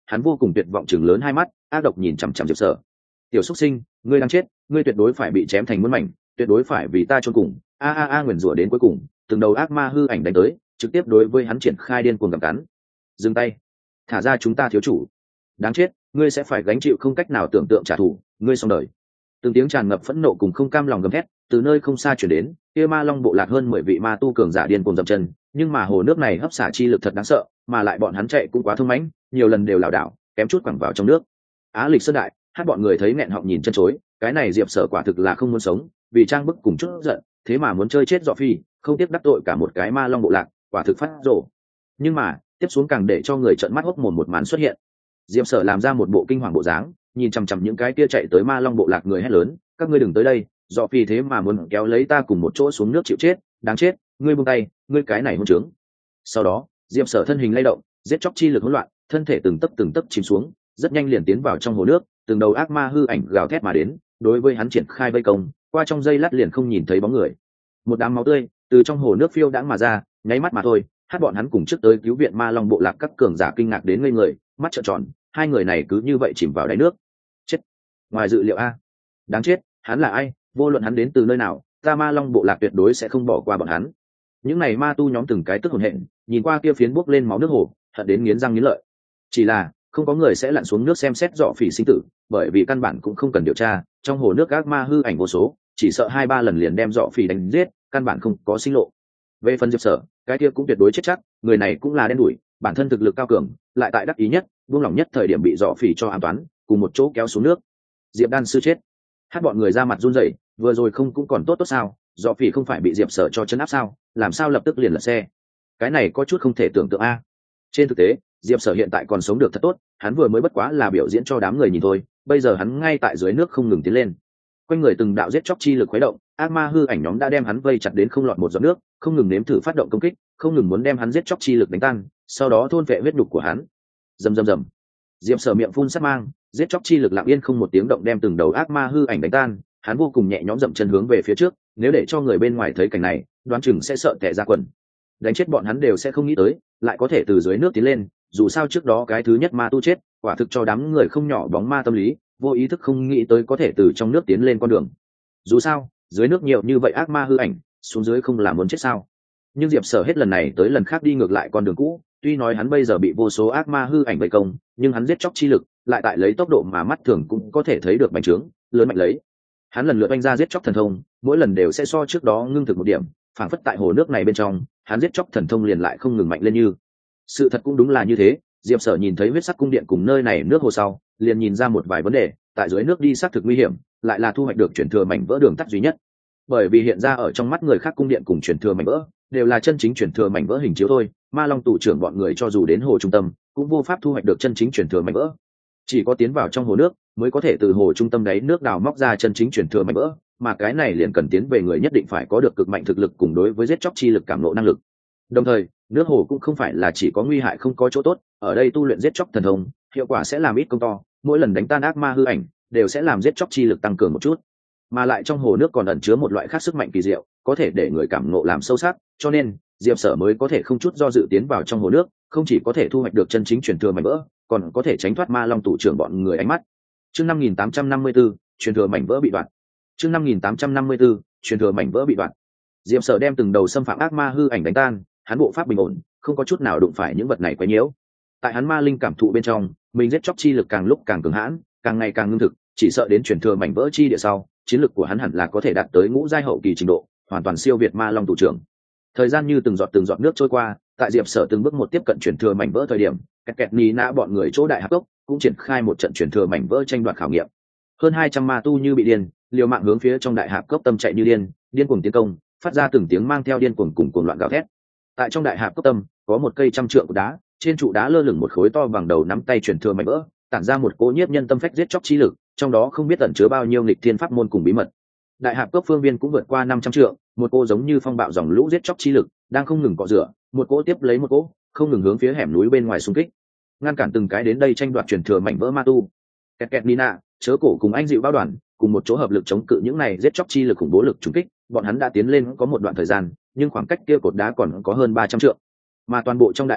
hắn vô cùng tuyệt vọng chừng lớn hai mắt, ác độc nhìn chằm chằm Diệp Sở. Tiểu xuất sinh, ngươi đang chết, ngươi tuyệt đối phải bị chém thành muôn mảnh, tuyệt đối phải vì ta chôn cùng. Nguyền rủa đến cuối cùng, từng đầu ác ma hư ảnh đánh tới, trực tiếp đối với hắn triển khai điên cuồng gặm cắn. Dừng tay, thả ra chúng ta thiếu chủ. Đáng chết, ngươi sẽ phải gánh chịu không cách nào tưởng tượng trả thù, ngươi xong đời. Từng tiếng tràn ngập phẫn nộ cùng không cam lòng gầm thét từ nơi không xa chuyển đến, kia ma long bộ lạc hơn 10 vị ma tu cường giả điên cuồng dậm chân, nhưng mà hồ nước này hấp xả chi lực thật đáng sợ, mà lại bọn hắn chạy cũng quá thông mãnh, nhiều lần đều lảo đảo, kém chút quẳng vào trong nước. Á Lịch Sơn đại, hát bọn người thấy nghẹn họng nhìn chân chối, cái này Diệp Sở quả thực là không muốn sống, vì trang bức cùng chút giận, thế mà muốn chơi chết Dọ Phi, không tiếc đắc tội cả một cái ma long bộ lạc, quả thực phát rồ. Nhưng mà, tiếp xuống càng để cho người trợn mắt hốc mồm một màn xuất hiện. Diệp Sở làm ra một bộ kinh hoàng bộ dáng, nhìn chằm chằm những cái kia chạy tới ma long bộ lạc người hét lớn, các ngươi đừng tới đây, Dọ Phi thế mà muốn kéo lấy ta cùng một chỗ xuống nước chịu chết, đáng chết, ngươi buông tay, ngươi cái này hỗn trướng. Sau đó, Diệp Sở thân hình lay động, giết chóc chi lực hỗn loạn, thân thể từng tấc chìm xuống, rất nhanh liền tiến vào trong hồ nước, từng đầu ác ma hư ảnh gào thét mà đến, đối với hắn triển khai vây công, qua trong giây lát liền không nhìn thấy bóng người. Một đám máu tươi từ trong hồ nước phiêu đãng mà ra, nháy mắt mà thôi, hát bọn hắn cùng trước tới cứu viện ma long bộ lạc các cường giả kinh ngạc đến ngây người, mắt trợn tròn, hai người này cứ như vậy chìm vào đáy nước. Chết, ngoài dự liệu a. Đáng chết, hắn là ai, vô luận hắn đến từ nơi nào, ta ma long bộ lạc tuyệt đối sẽ không bỏ qua bọn hắn. Những này ma tu nhóm từng cái tức hồn hện, nhìn qua kia phiến bốc lên máu nước hồ, hận đến nghiến răng nghiến lợi. Chỉ là không có người sẽ lặn xuống nước xem xét Dọ Phỉ sinh tử, bởi vì căn bản cũng không cần điều tra, trong hồ nước ác ma hư ảnh vô số, chỉ sợ 2-3 lần liền đem Dọ Phỉ đánh giết, căn bản không có sinh lộ. Về phần Diệp Sở, cái kia cũng tuyệt đối chết chắc, người này cũng là đen đủi, bản thân thực lực cao cường, lại tại đắc ý nhất, buông lỏng nhất thời điểm bị Dọ Phỉ cho an toán, cùng một chỗ kéo xuống nước. Diệp Đan sư chết. Hát bọn người ra mặt run rẩy, vừa rồi không cũng còn tốt sao, Dọ Phỉ không phải bị Diệp Sở cho chấn áp sao, làm sao lập tức liền lật xe. Cái này có chút không thể tưởng tượng a. Trên thực tế, Diệp Sở hiện tại còn sống được thật tốt, hắn vừa mới bất quá là biểu diễn cho đám người nhìn thôi, bây giờ hắn ngay tại dưới nước không ngừng tiến lên. Quanh người từng đạo giết chóc chi lực khuấy động, ác ma hư ảnh nhóm đã đem hắn vây chặt đến không lọt một giọt nước, không ngừng nếm thử phát động công kích, không ngừng muốn đem hắn giết chóc chi lực đánh tan, sau đó thôn vệ huyết nhục của hắn. Rầm rầm rầm. Diệp Sở miệng phun sát mang, giết chóc chi lực lặng yên không một tiếng động đem từng đầu ác ma hư ảnh đánh tan, hắn vô cùng nhẹ nhõm dậm chân hướng về phía trước, nếu để cho người bên ngoài thấy cảnh này, đoán chừng sẽ sợ tè ra quần. Đánh chết bọn hắn đều sẽ không nghĩ tới, lại có thể từ dưới nước tiến lên, dù sao trước đó cái thứ nhất ma tu chết, quả thực cho đám người không nhỏ bóng ma tâm lý, vô ý thức không nghĩ tới có thể từ trong nước tiến lên con đường. Dù sao, dưới nước nhiều như vậy ác ma hư ảnh, xuống dưới không là muốn chết sao? Nhưng Diệp Sở hết lần này tới lần khác đi ngược lại con đường cũ, tuy nói hắn bây giờ bị vô số ác ma hư ảnh vây công, nhưng hắn giết chóc chi lực, lại tại lấy tốc độ mà mắt thường cũng có thể thấy được bành trướng, lớn mạnh lấy. Hắn lần lượt oanh ra giết chóc thần thông, mỗi lần đều sẽ so trước đó ngưng thực một điểm, phảng phất tại hồ nước này bên trong, hắn giết chóc thần thông liền lại không ngừng mạnh lên như. Sự thật cũng đúng là như thế, Diệp Sở nhìn thấy huyết sắc cung điện cùng nơi này nước hồ sau, liền nhìn ra một vài vấn đề, tại dưới nước đi xác thực nguy hiểm, lại là thu hoạch được chuyển thừa mảnh vỡ đường tắt duy nhất. Bởi vì hiện ra ở trong mắt người khác cung điện cùng chuyển thừa mảnh vỡ, đều là chân chính chuyển thừa mảnh vỡ hình chiếu thôi, ma long tù trưởng bọn người cho dù đến hồ trung tâm, cũng vô pháp thu hoạch được chân chính chuyển thừa mảnh vỡ. Chỉ có tiến vào trong hồ nước, mới có thể từ hồ trung tâm đáy nước đào móc ra chân chính chuyển thừa mảnh vỡ, mà cái này liền cần tiến về người nhất định phải có được cực mạnh thực lực cùng đối với giết chóc chi lực cảm ngộ năng lực. Đồng thời, nước hồ cũng không phải là chỉ có nguy hại không có chỗ tốt, ở đây tu luyện giết chóc thần thông, hiệu quả sẽ làm ít công to, mỗi lần đánh tan ác ma hư ảnh, đều sẽ làm giết chóc chi lực tăng cường một chút. Mà lại trong hồ nước còn ẩn chứa một loại khác sức mạnh kỳ diệu, có thể để người cảm ngộ làm sâu sắc, cho nên Diệp Sở mới có thể không chút do dự tiến vào trong hồ nước, không chỉ có thể thu hoạch được chân chính truyền thừa mảnh vỡ, còn có thể tránh thoát ma long tù trưởng bọn người ánh mắt. Chương 5854, truyền thừa mảnh vỡ bị đoạn. Chương 5854, truyền thừa mảnh vỡ bị đoạn. Diệp Sở đem từng đầu xâm phạm ác ma hư ảnh đánh tan, hắn bộ pháp bình ổn, không có chút nào đụng phải những vật này quấy nhiễu. Tại hắn ma linh cảm thụ bên trong, mình giết chóc chi lực càng lúc càng cường hãn, càng ngày càng ngưng thực, chỉ sợ đến truyền thừa mảnh vỡ chi địa sau, chiến lực của hắn hẳn là có thể đạt tới ngũ giai hậu kỳ trình độ, hoàn toàn siêu việt ma long tù trưởng. Thời gian như từng giọt nước trôi qua, tại Diệp Sở từng bước một tiếp cận truyền thừa mảnh vỡ thời điểm, kẹt ní nã bọn người chỗ đại hạp cốc cũng triển khai một trận truyền thừa mảnh vỡ tranh đoạt khảo nghiệm. Hơn 200 ma tu như bị điên, liều mạng hướng phía trong đại hạp cốc tâm chạy như điên cuồng tiến công, phát ra từng tiếng mang theo điên cuồng cùng cuồng loạn gào thét. Tại trong đại hạp cốc tâm, có một cây trăm trượng đá, trên trụ đá lơ lửng một khối to bằng đầu nắm tay truyền thừa mảnh vỡ, tản ra một cỗ nhiếp nhân tâm phách giết chóc chi lực, trong đó không biết ẩn chứa bao nhiêu nghịch thiên pháp môn cùng bí mật. Đại hạp cốc phương viên cũng vượt qua 500 trượng, một cỗ giống như phong bạo dòng lũ giết chóc chi lực đang không ngừng cọ rửa, một cỗ tiếp lấy một cỗ, không ngừng hướng phía hẻm núi bên ngoài xung kích, ngăn cản từng cái đến đây tranh đoạt truyền thừa mảnh vỡ ma tu. Kẹt Nina, chớ cổ cùng anh dịu bao đoàn, cùng một chỗ hợp lực chống cự những này giết chóc chi lực khủng bố lực trùng kích, bọn hắn đã tiến lên có một đoạn thời gian, nhưng khoảng cách kia cột đá còn có hơn 300 trượng. Mà toàn bộ trong đại hạp cốc,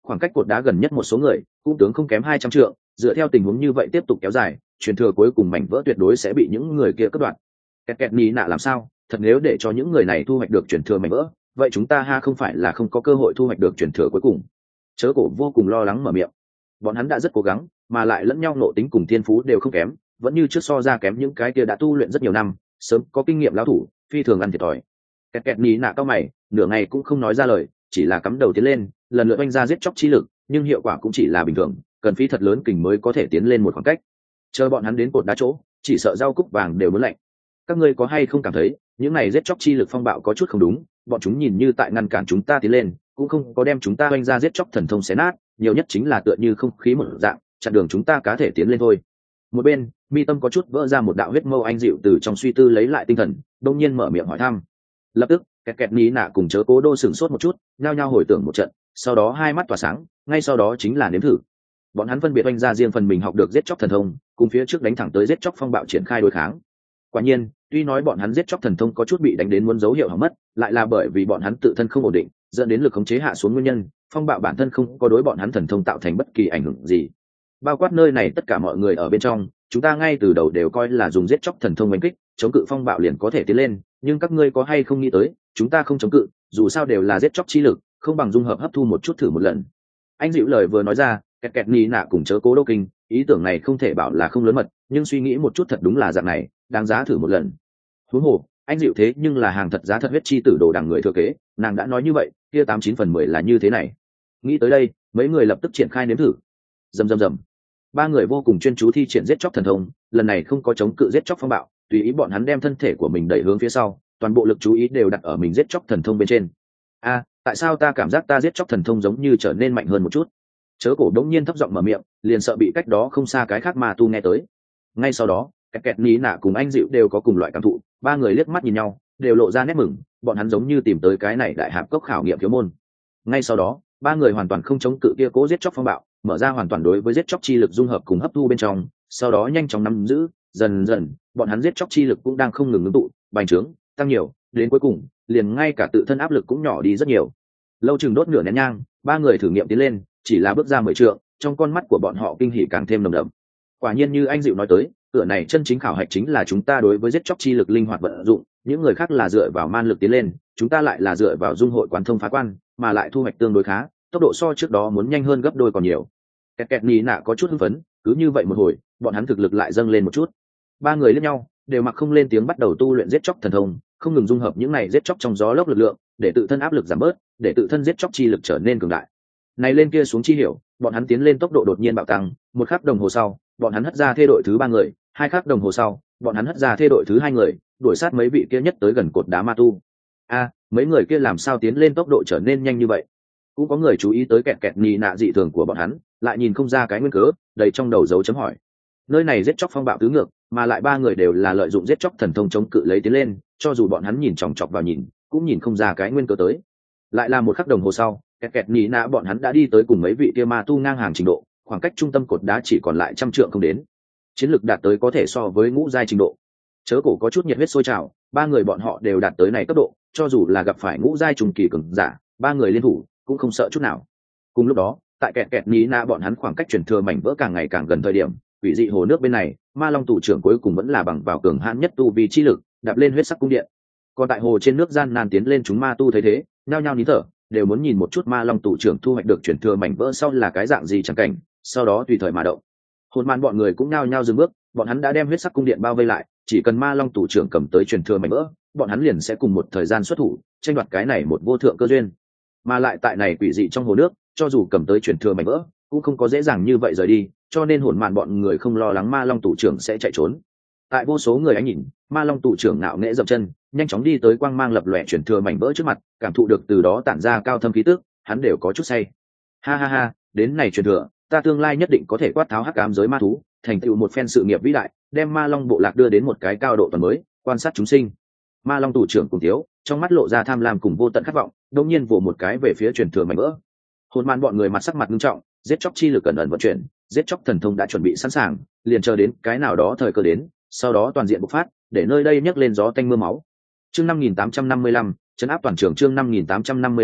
khoảng cách cột đá gần nhất một số người cũng tướng không kém 200 trượng, dựa theo tình huống như vậy tiếp tục kéo dài, truyền thừa cuối cùng mảnh vỡ tuyệt đối sẽ bị những người kia cắt đoạn. Kẹt kẹt ní nạ làm sao, thật nếu để cho những người này thu hoạch được truyền thừa mảnh vỡ, vậy chúng ta ha không phải là không có cơ hội thu hoạch được truyền thừa cuối cùng. Chớ cổ vô cùng lo lắng mở miệng. Bọn hắn đã rất cố gắng, mà lại lẫn nhau nộ tính cùng thiên phú đều không kém, vẫn như trước so ra kém những cái kia đã tu luyện rất nhiều năm, sớm có kinh nghiệm lão thủ, phi thường ăn thiệt thòi. Kẹt kẹt ní nạ cao mày, nửa ngày cũng không nói ra lời, chỉ là cắm đầu tiến lên, lần lượt oanh ra giết chóc chi lực, nhưng hiệu quả cũng chỉ là bình thường, cần phí thật lớn kình mới có thể tiến lên một khoảng cách. Chờ bọn hắn đến cột đá chỗ, chỉ sợ rau cúc vàng đều muốn lạnh. Các ngươi có hay không cảm thấy những này giết chóc chi lực phong bạo có chút không đúng, bọn chúng nhìn như tại ngăn cản chúng ta tiến lên, cũng không có đem chúng ta oanh ra giết chóc thần thông xé nát, nhiều nhất chính là tựa như không khí một dạng chặn đường chúng ta cá thể tiến lên thôi. Một bên mi tâm có chút vỡ ra một đạo huyết mâu anh dịu từ trong suy tư lấy lại tinh thần, đông nhiên mở miệng hỏi thăm. Lập tức kẹt kẹt ní nạ cùng chớ cố đô sửng sốt một chút, nhao nhao hồi tưởng một trận, sau đó hai mắt tỏa sáng, ngay sau đó chính là nếm thử. Bọn hắn phân biệt oanh ra riêng phần mình học được giết chóc thần thông, cùng phía trước đánh thẳng tới giết chóc phong bạo triển khai đối kháng. Quả nhiên, tuy nói bọn hắn giết chóc thần thông có chút bị đánh đến muốn dấu hiệu hỏng mất, lại là bởi vì bọn hắn tự thân không ổn định, dẫn đến lực khống chế hạ xuống nguyên nhân, phong bạo bản thân không có đối bọn hắn thần thông tạo thành bất kỳ ảnh hưởng gì. Bao quát nơi này tất cả mọi người ở bên trong, chúng ta ngay từ đầu đều coi là dùng giết chóc thần thông đánh kích, chống cự phong bạo liền có thể tiến lên, nhưng các ngươi có hay không nghĩ tới, chúng ta không chống cự, dù sao đều là giết chóc chi lực, không bằng dung hợp hấp thu một chút thử một lần. Anh dịu lời vừa nói ra, kẹt kẹt ní nạ cùng chớ cố đô kinh, ý tưởng này không thể bảo là không lớn mật, nhưng suy nghĩ một chút thật đúng là dạng này, đáng giá thử một lần. Huống hồ anh dịu thế nhưng là hàng thật giá thật huyết chi tử đồ đằng người thừa kế, nàng đã nói như vậy, kia 89/10 là như thế này. Nghĩ tới đây, mấy người lập tức triển khai nếm thử. Rầm rầm rầm, ba người vô cùng chuyên chú thi triển giết chóc thần thông, lần này không có chống cự giết chóc phong bạo, tùy ý bọn hắn đem thân thể của mình đẩy hướng phía sau, toàn bộ lực chú ý đều đặt ở mình giết chóc thần thông bên trên. Tại sao ta cảm giác ta giết chóc thần thông giống như trở nên mạnh hơn một chút? Chớ cổ đống nhiên thấp giọng mở miệng, liền sợ bị cách đó không xa cái khác ma tu nghe tới. Ngay sau đó kẹt kẹt ní nạ cùng anh dịu đều có cùng loại cảm thụ, ba người liếc mắt nhìn nhau, đều lộ ra nét mừng, bọn hắn giống như tìm tới cái này đại hạp cốc khảo nghiệm thiếu môn. Ngay sau đó ba người hoàn toàn không chống cự kia cố giết chóc phong bạo, mở ra hoàn toàn đối với giết chóc chi lực dung hợp cùng hấp thu bên trong, sau đó nhanh chóng nắm giữ, dần dần bọn hắn giết chóc chi lực cũng đang không ngừng ngưng tụ, bành trướng, tăng nhiều, đến cuối cùng liền ngay cả tự thân áp lực cũng nhỏ đi rất nhiều. Lâu chừng đốt nửa nén nhang, ba người thử nghiệm tiến lên, chỉ là bước ra 10 trượng, trong con mắt của bọn họ kinh hỉ càng thêm nồng đậm. Quả nhiên như anh dịu nói tới, cửa này chân chính khảo hạch chính là chúng ta đối với giết chóc chi lực linh hoạt vận dụng, những người khác là dựa vào man lực tiến lên, chúng ta lại là dựa vào dung hội quán thông phá quan, mà lại thu hoạch tương đối khá, tốc độ so trước đó muốn nhanh hơn gấp đôi còn nhiều. Kẹt kẹt ní nạ có chút hưng phấn, cứ như vậy một hồi, bọn hắn thực lực lại dâng lên một chút. Ba người liếc nhau, đều mặc không lên tiếng bắt đầu tu luyện giết chóc thần thông, không ngừng dung hợp những này giết chóc trong gió lốc lực lượng, để tự thân áp lực giảm bớt, để tự thân giết chóc chi lực trở nên cường đại. Này lên kia xuống chi hiểu, bọn hắn tiến lên tốc độ đột nhiên bạo tăng, một khắc đồng hồ sau, bọn hắn hất ra thê đội thứ 3 người, hai khắc đồng hồ sau, bọn hắn hất ra thê đội thứ 2 người, đuổi sát mấy vị kia nhất tới gần cột đá ma tu. Mấy người kia làm sao tiến lên tốc độ trở nên nhanh như vậy? Cũng có người chú ý tới kẹt kẹt ní nạ dị thường của bọn hắn, lại nhìn không ra cái nguyên cớ, đầy trong đầu dấu chấm hỏi. Nơi này giết chóc phong bạo tứ ngược, mà lại ba người đều là lợi dụng giết chóc thần thông chống cự lấy tiến lên, cho dù bọn hắn nhìn chòng chọc vào nhìn, cũng nhìn không ra cái nguyên cớ tới. Lại là một khắc đồng hồ sau, kẹt kẹt ní nạ bọn hắn đã đi tới cùng mấy vị kia ma tu ngang hàng trình độ, khoảng cách trung tâm cột đá chỉ còn lại 100 trượng không đến, chiến lược đạt tới có thể so với ngũ giai trình độ. Chớ cổ có chút nhiệt huyết sôi trào, ba người bọn họ đều đạt tới này cấp độ, cho dù là gặp phải ngũ giai trùng kỳ cường giả, ba người liên thủ cũng không sợ chút nào. Cùng lúc đó, tại kẹt kẹt ní nạ bọn hắn khoảng cách truyền thừa mảnh vỡ càng ngày càng gần thời điểm, quỷ dị hồ nước bên này, ma long tù trưởng cuối cùng vẫn là bằng vào cường hãn nhất tu vi chi lực, đạp lên huyết sắc cung điện. Còn tại hồ trên nước gian nan tiến lên chúng ma tu thấy thế, nhao nhao nín thở, đều muốn nhìn một chút ma long tù trưởng thu hoạch được truyền thừa mảnh vỡ sau là cái dạng gì chẳng cảnh, sau đó tùy thời mà động. Hồn man bọn người cũng nhao nhao dừng bước, bọn hắn đã đem huyết sắc cung điện bao vây lại, chỉ cần ma long tù trưởng cầm tới truyền thừa mảnh vỡ, bọn hắn liền sẽ cùng một thời gian xuất thủ, tranh đoạt cái này một vô thượng cơ duyên. Mà lại tại này quỷ dị trong hồ nước, cho dù cầm tới truyền thừa mảnh vỡ, cũng không có dễ dàng như vậy rời đi, cho nên hồn mạn bọn người không lo lắng ma long tù trưởng sẽ chạy trốn. Tại vô số người ánh nhìn, ma long tù trưởng nạo nghễ dậm chân, nhanh chóng đi tới quang mang lập lòe truyền thừa mảnh vỡ trước mặt, cảm thụ được từ đó tản ra cao thâm khí tức, hắn đều có chút say. Ha ha ha, đến này truyền thừa, ta tương lai nhất định có thể quát tháo hắc ám giới ma thú, thành tựu một phen sự nghiệp vĩ đại, đem ma long bộ lạc đưa đến một cái cao độ toàn mới, quan sát chúng sinh. Ma long tù trưởng cùng thiếu, trong mắt lộ ra tham lam cùng vô tận khát vọng, đột nhiên vồ một cái về phía truyền thừa mảnh vỡ. Hồn man bọn người mặt sắc mặt nghiêm trọng, giết chóc chi lực cẩn ẩn vận chuyển, giết chóc thần thông đã chuẩn bị sẵn sàng, liền chờ đến cái nào đó thời cơ đến, sau đó toàn diện bộc phát, để nơi đây nhấc lên gió tanh mưa máu. Chương 5855, trấn áp toàn trường. Chương 5855,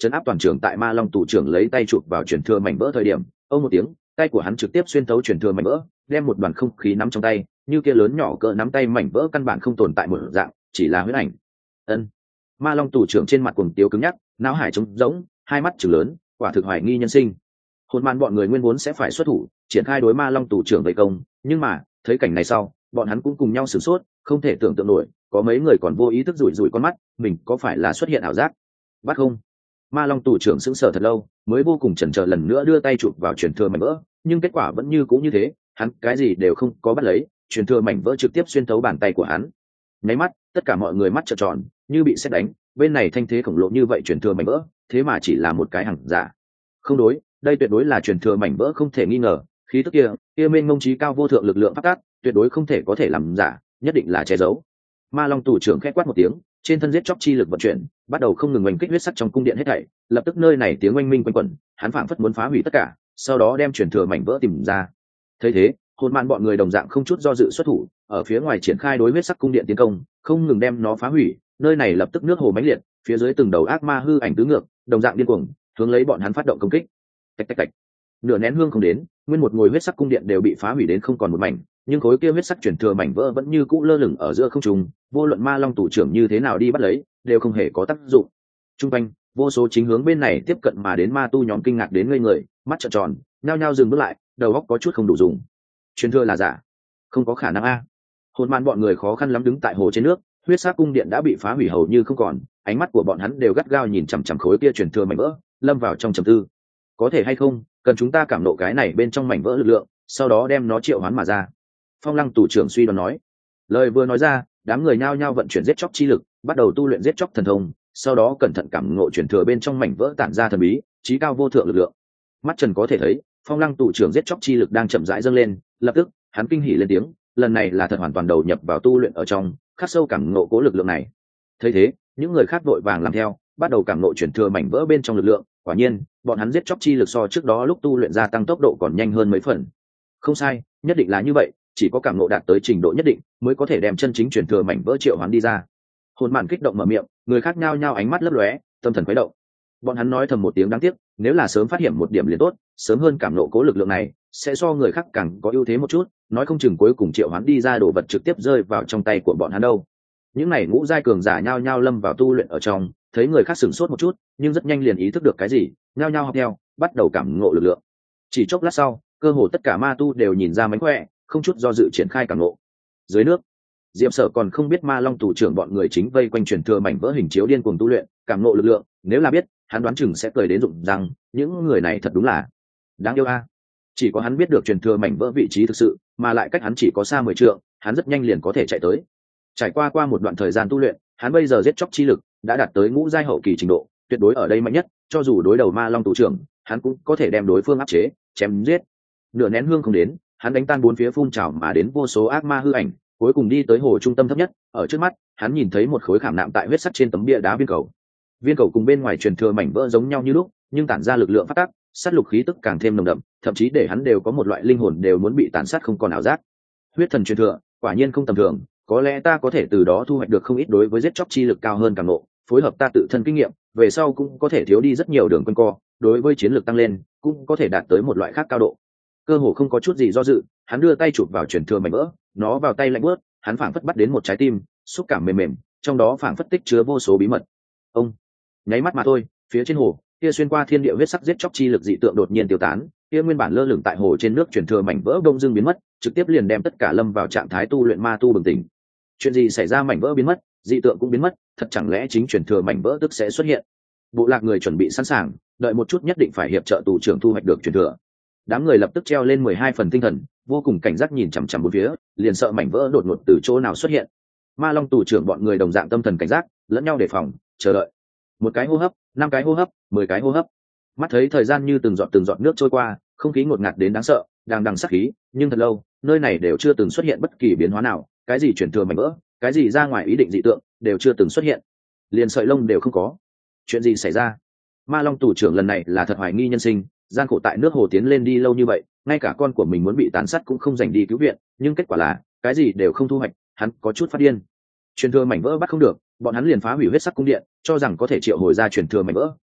chấn áp toàn trường tại Ma Long tù trưởng lấy tay chụp vào truyền thừa mảnh vỡ thời điểm, ông một tiếng, tay của hắn trực tiếp xuyên thấu truyền thừa mảnh vỡ, đem một đoàn không khí nắm trong tay, như kia lớn nhỏ cỡ nắm tay mảnh vỡ căn bản không tồn tại một dạng, chỉ là huyễn ảnh. Ân. Ma Long tù trưởng trên mặt cuồng tiếu cứng nhắc, não hải trống rỗng, hai mắt trừng lớn, quả thực hoài nghi nhân sinh. Hồn man bọn người nguyên vốn sẽ phải xuất thủ, triển khai đối Ma Long tù trưởng vây công, nhưng mà thấy cảnh này sau, bọn hắn cũng cùng nhau sửng sốt, không thể tưởng tượng nổi, có mấy người còn vô ý thức rủi rủi con mắt, mình có phải là xuất hiện ảo giác? Bắt không? Ma Long tù trưởng sững sờ thật lâu, mới vô cùng chần chờ lần nữa đưa tay chụp vào truyền thừa mảnh vỡ, nhưng kết quả vẫn như cũ như thế, hắn cái gì đều không có bắt lấy, truyền thừa mảnh vỡ trực tiếp xuyên thấu bàn tay của hắn. Nháy mắt, tất cả mọi người mắt trợn tròn, như bị sét đánh, bên này thanh thế khổng lồ như vậy truyền thừa mảnh vỡ, thế mà chỉ là một cái hàng giả. Không đối, đây tuyệt đối là truyền thừa mảnh vỡ không thể nghi ngờ, khí tức kia mênh mông trí cao vô thượng lực lượng phát tác, tuyệt đối không thể có thể làm giả, nhất định là che giấu. Ma Long tù trưởng khẽ quát một tiếng, trên thân giết chóc chi lực vận chuyển, bắt đầu không ngừng oanh kích huyết sắc trong cung điện hết thảy, lập tức nơi này tiếng oanh minh quanh quẩn, hắn phảng phất muốn phá hủy tất cả, sau đó đem truyền thừa mảnh vỡ tìm ra. Thấy thế, hồn man bọn người đồng dạng không chút do dự xuất thủ, ở phía ngoài triển khai đối huyết sắc cung điện tiến công, không ngừng đem nó phá hủy, nơi này lập tức nước hồ mãnh liệt, phía dưới từng đầu ác ma hư ảnh tứ ngược, đồng dạng điên cuồng, hướng lấy bọn hắn phát động công kích. Tạch tạch tạch. Nửa nén hương không đến, nguyên một ngôi huyết sắc cung điện đều bị phá hủy đến không còn một mảnh, nhưng khối kia huyết sắc chuyển thừa mảnh vỡ vẫn như cũ lơ lửng ở giữa không trung, vô luận Ma Long tù trưởng như thế nào đi bắt lấy, đều không hề có tác dụng. Trung quanh, vô số chính hướng bên này tiếp cận mà đến ma tu nhóm kinh ngạc đến ngây người, mắt trợn tròn, nhao nhao dừng bước lại, đầu óc có chút không đủ dùng. Truyền thừa là giả, không có khả năng a. Hồn man bọn người khó khăn lắm đứng tại hồ trên nước, huyết sắc cung điện đã bị phá hủy hầu như không còn, ánh mắt của bọn hắn đều gắt gao nhìn chằm chằm khối kia truyền thừa mảnh vỡ, lâm vào trong trầm tư. Có thể hay không, cần chúng ta cảm nộ cái này bên trong mảnh vỡ lực lượng, sau đó đem nó triệu hoán mà ra. Phong Lăng tù trưởng suy đoán nói. Lời vừa nói ra, đám người nhao nhao vận chuyển giết chóc chi lực, bắt đầu tu luyện giết chóc thần thông, sau đó cẩn thận cảm ngộ truyền thừa bên trong mảnh vỡ tản ra thần bí, trí cao vô thượng lực lượng. Mắt Trần có thể thấy, Phong Lăng tù trưởng giết chóc chi lực đang chậm rãi dâng lên, lập tức, hắn kinh hỉ lên tiếng, lần này là thật hoàn toàn đầu nhập vào tu luyện ở trong, khắc sâu cảm ngộ cố lực lượng này. Thấy thế, những người khác vội vàng làm theo, bắt đầu cảm ngộ truyền thừa mảnh vỡ bên trong lực lượng, quả nhiên, bọn hắn giết chóc chi lực so trước đó lúc tu luyện gia tăng tốc độ còn nhanh hơn mấy phần. Không sai, nhất định là như vậy, chỉ có cảm ngộ đạt tới trình độ nhất định mới có thể đem chân chính truyền thừa mảnh vỡ triệu hoán đi ra. Hồn mạn kích động mở miệng, người khác nhao nhao ánh mắt lấp lóe, tâm thần khuấy động. Bọn hắn nói thầm một tiếng đáng tiếc, nếu là sớm phát hiện một điểm liền tốt, sớm hơn cảm ngộ cố lực lượng này, sẽ so người khác càng có ưu thế một chút, nói không chừng cuối cùng triệu hoán đi ra đồ vật trực tiếp rơi vào trong tay của bọn hắn đâu. Những này ngũ giai cường giả nhao nhao lâm vào tu luyện ở trong, thấy người khác sửng sốt một chút, nhưng rất nhanh liền ý thức được cái gì, nhao nhao học theo, bắt đầu cảm ngộ lực lượng. Chỉ chốc lát sau, cơ hồ tất cả ma tu đều nhìn ra mánh khỏe, không chút do dự triển khai cảm ngộ. Dưới nước, Diệp Sở còn không biết Ma Long tù trưởng bọn người chính vây quanh truyền thừa mảnh vỡ hình chiếu điên cuồng tu luyện, cảm ngộ lực lượng, nếu là biết, hắn đoán chừng sẽ cười đến rụng rằng, những người này thật đúng là đáng yêu a. Chỉ có hắn biết được truyền thừa mảnh vỡ vị trí thực sự, mà lại cách hắn chỉ có xa 10 trượng, hắn rất nhanh liền có thể chạy tới. Trải qua một đoạn thời gian tu luyện, hắn bây giờ giết chóc chi lực đã đạt tới ngũ giai hậu kỳ trình độ, tuyệt đối ở đây mạnh nhất, cho dù đối đầu Ma Long tù trưởng, hắn cũng có thể đem đối phương áp chế, chém giết. Nửa nén hương không đến, hắn đánh tan bốn phía phun trào mà đến vô số ác ma hư ảnh, cuối cùng đi tới hồ trung tâm thấp nhất, ở trước mắt, hắn nhìn thấy một khối khảm nạm tại huyết sắt trên tấm bia đá viên cầu. Viên cầu cùng bên ngoài truyền thừa mảnh vỡ giống nhau như lúc, nhưng tản ra lực lượng phát tác, sát lục khí tức càng thêm nồng đậm, thậm chí để hắn đều có một loại linh hồn đều muốn bị tàn sát không còn ảo giác. Huyết thần truyền thừa, quả nhiên không tầm thường, có lẽ ta có thể từ đó thu hoạch được không ít đối với giết chóc chi lực cao hơn càng nộ, phối hợp ta tự thân kinh nghiệm, về sau cũng có thể thiếu đi rất nhiều đường quanh co, đối với chiến lược tăng lên, cũng có thể đạt tới một loại khác cao độ. Cơ hồ không có chút gì do dự, hắn đưa tay chụp vào truyền thừa mảnh vỡ, nó vào tay lạnh buốt, hắn phảng phất bắt đến một trái tim, xúc cảm mềm mềm, trong đó phảng phất tích chứa vô số bí mật. Ông, nháy mắt mà thôi, phía trên hồ, kia xuyên qua thiên địa huyết sắc giết chóc chi lực dị tượng đột nhiên tiêu tán, kia nguyên bản lơ lửng tại hồ trên nước truyền thừa mảnh vỡ đông dưng biến mất, trực tiếp liền đem tất cả lâm vào trạng thái tu luyện ma tu bừng tỉnh. Chuyện gì xảy ra, mảnh vỡ biến mất, dị tượng cũng biến mất, thật chẳng lẽ chính truyền thừa mảnh vỡ tức sẽ xuất hiện? Bộ lạc người chuẩn bị sẵn sàng, đợi một chút nhất định phải hiệp trợ tù trưởng thu hoạch được truyền thừa. Đám người lập tức treo lên 12 phần tinh thần, vô cùng cảnh giác nhìn chằm chằm bốn phía, liền sợ mảnh vỡ đột ngột từ chỗ nào xuất hiện. Ma Long tù trưởng bọn người đồng dạng tâm thần cảnh giác, lẫn nhau đề phòng, chờ đợi. Một cái hô hấp, 5 cái hô hấp, 10 cái hô hấp. Mắt thấy thời gian như từng giọt nước trôi qua, không khí ngột ngạt đến đáng sợ, đang đằng sắc khí, nhưng thật lâu, nơi này đều chưa từng xuất hiện bất kỳ biến hóa nào, cái gì chuyển thừa mảnh vỡ, cái gì ra ngoài ý định dị tượng, đều chưa từng xuất hiện. Liền sợi lông đều không có. Chuyện gì xảy ra? Ma Long tù trưởng lần này là thật hoài nghi nhân sinh, gian khổ tại nước hồ tiến lên đi lâu như vậy, ngay cả con của mình muốn bị tàn sát cũng không dành đi cứu viện, nhưng kết quả là cái gì đều không thu hoạch, hắn có chút phát điên. Truyền thừa mảnh vỡ bắt không được, bọn hắn liền phá hủy huyết sắc cung điện, cho rằng có thể triệu hồi ra truyền thừa mảnh vỡ,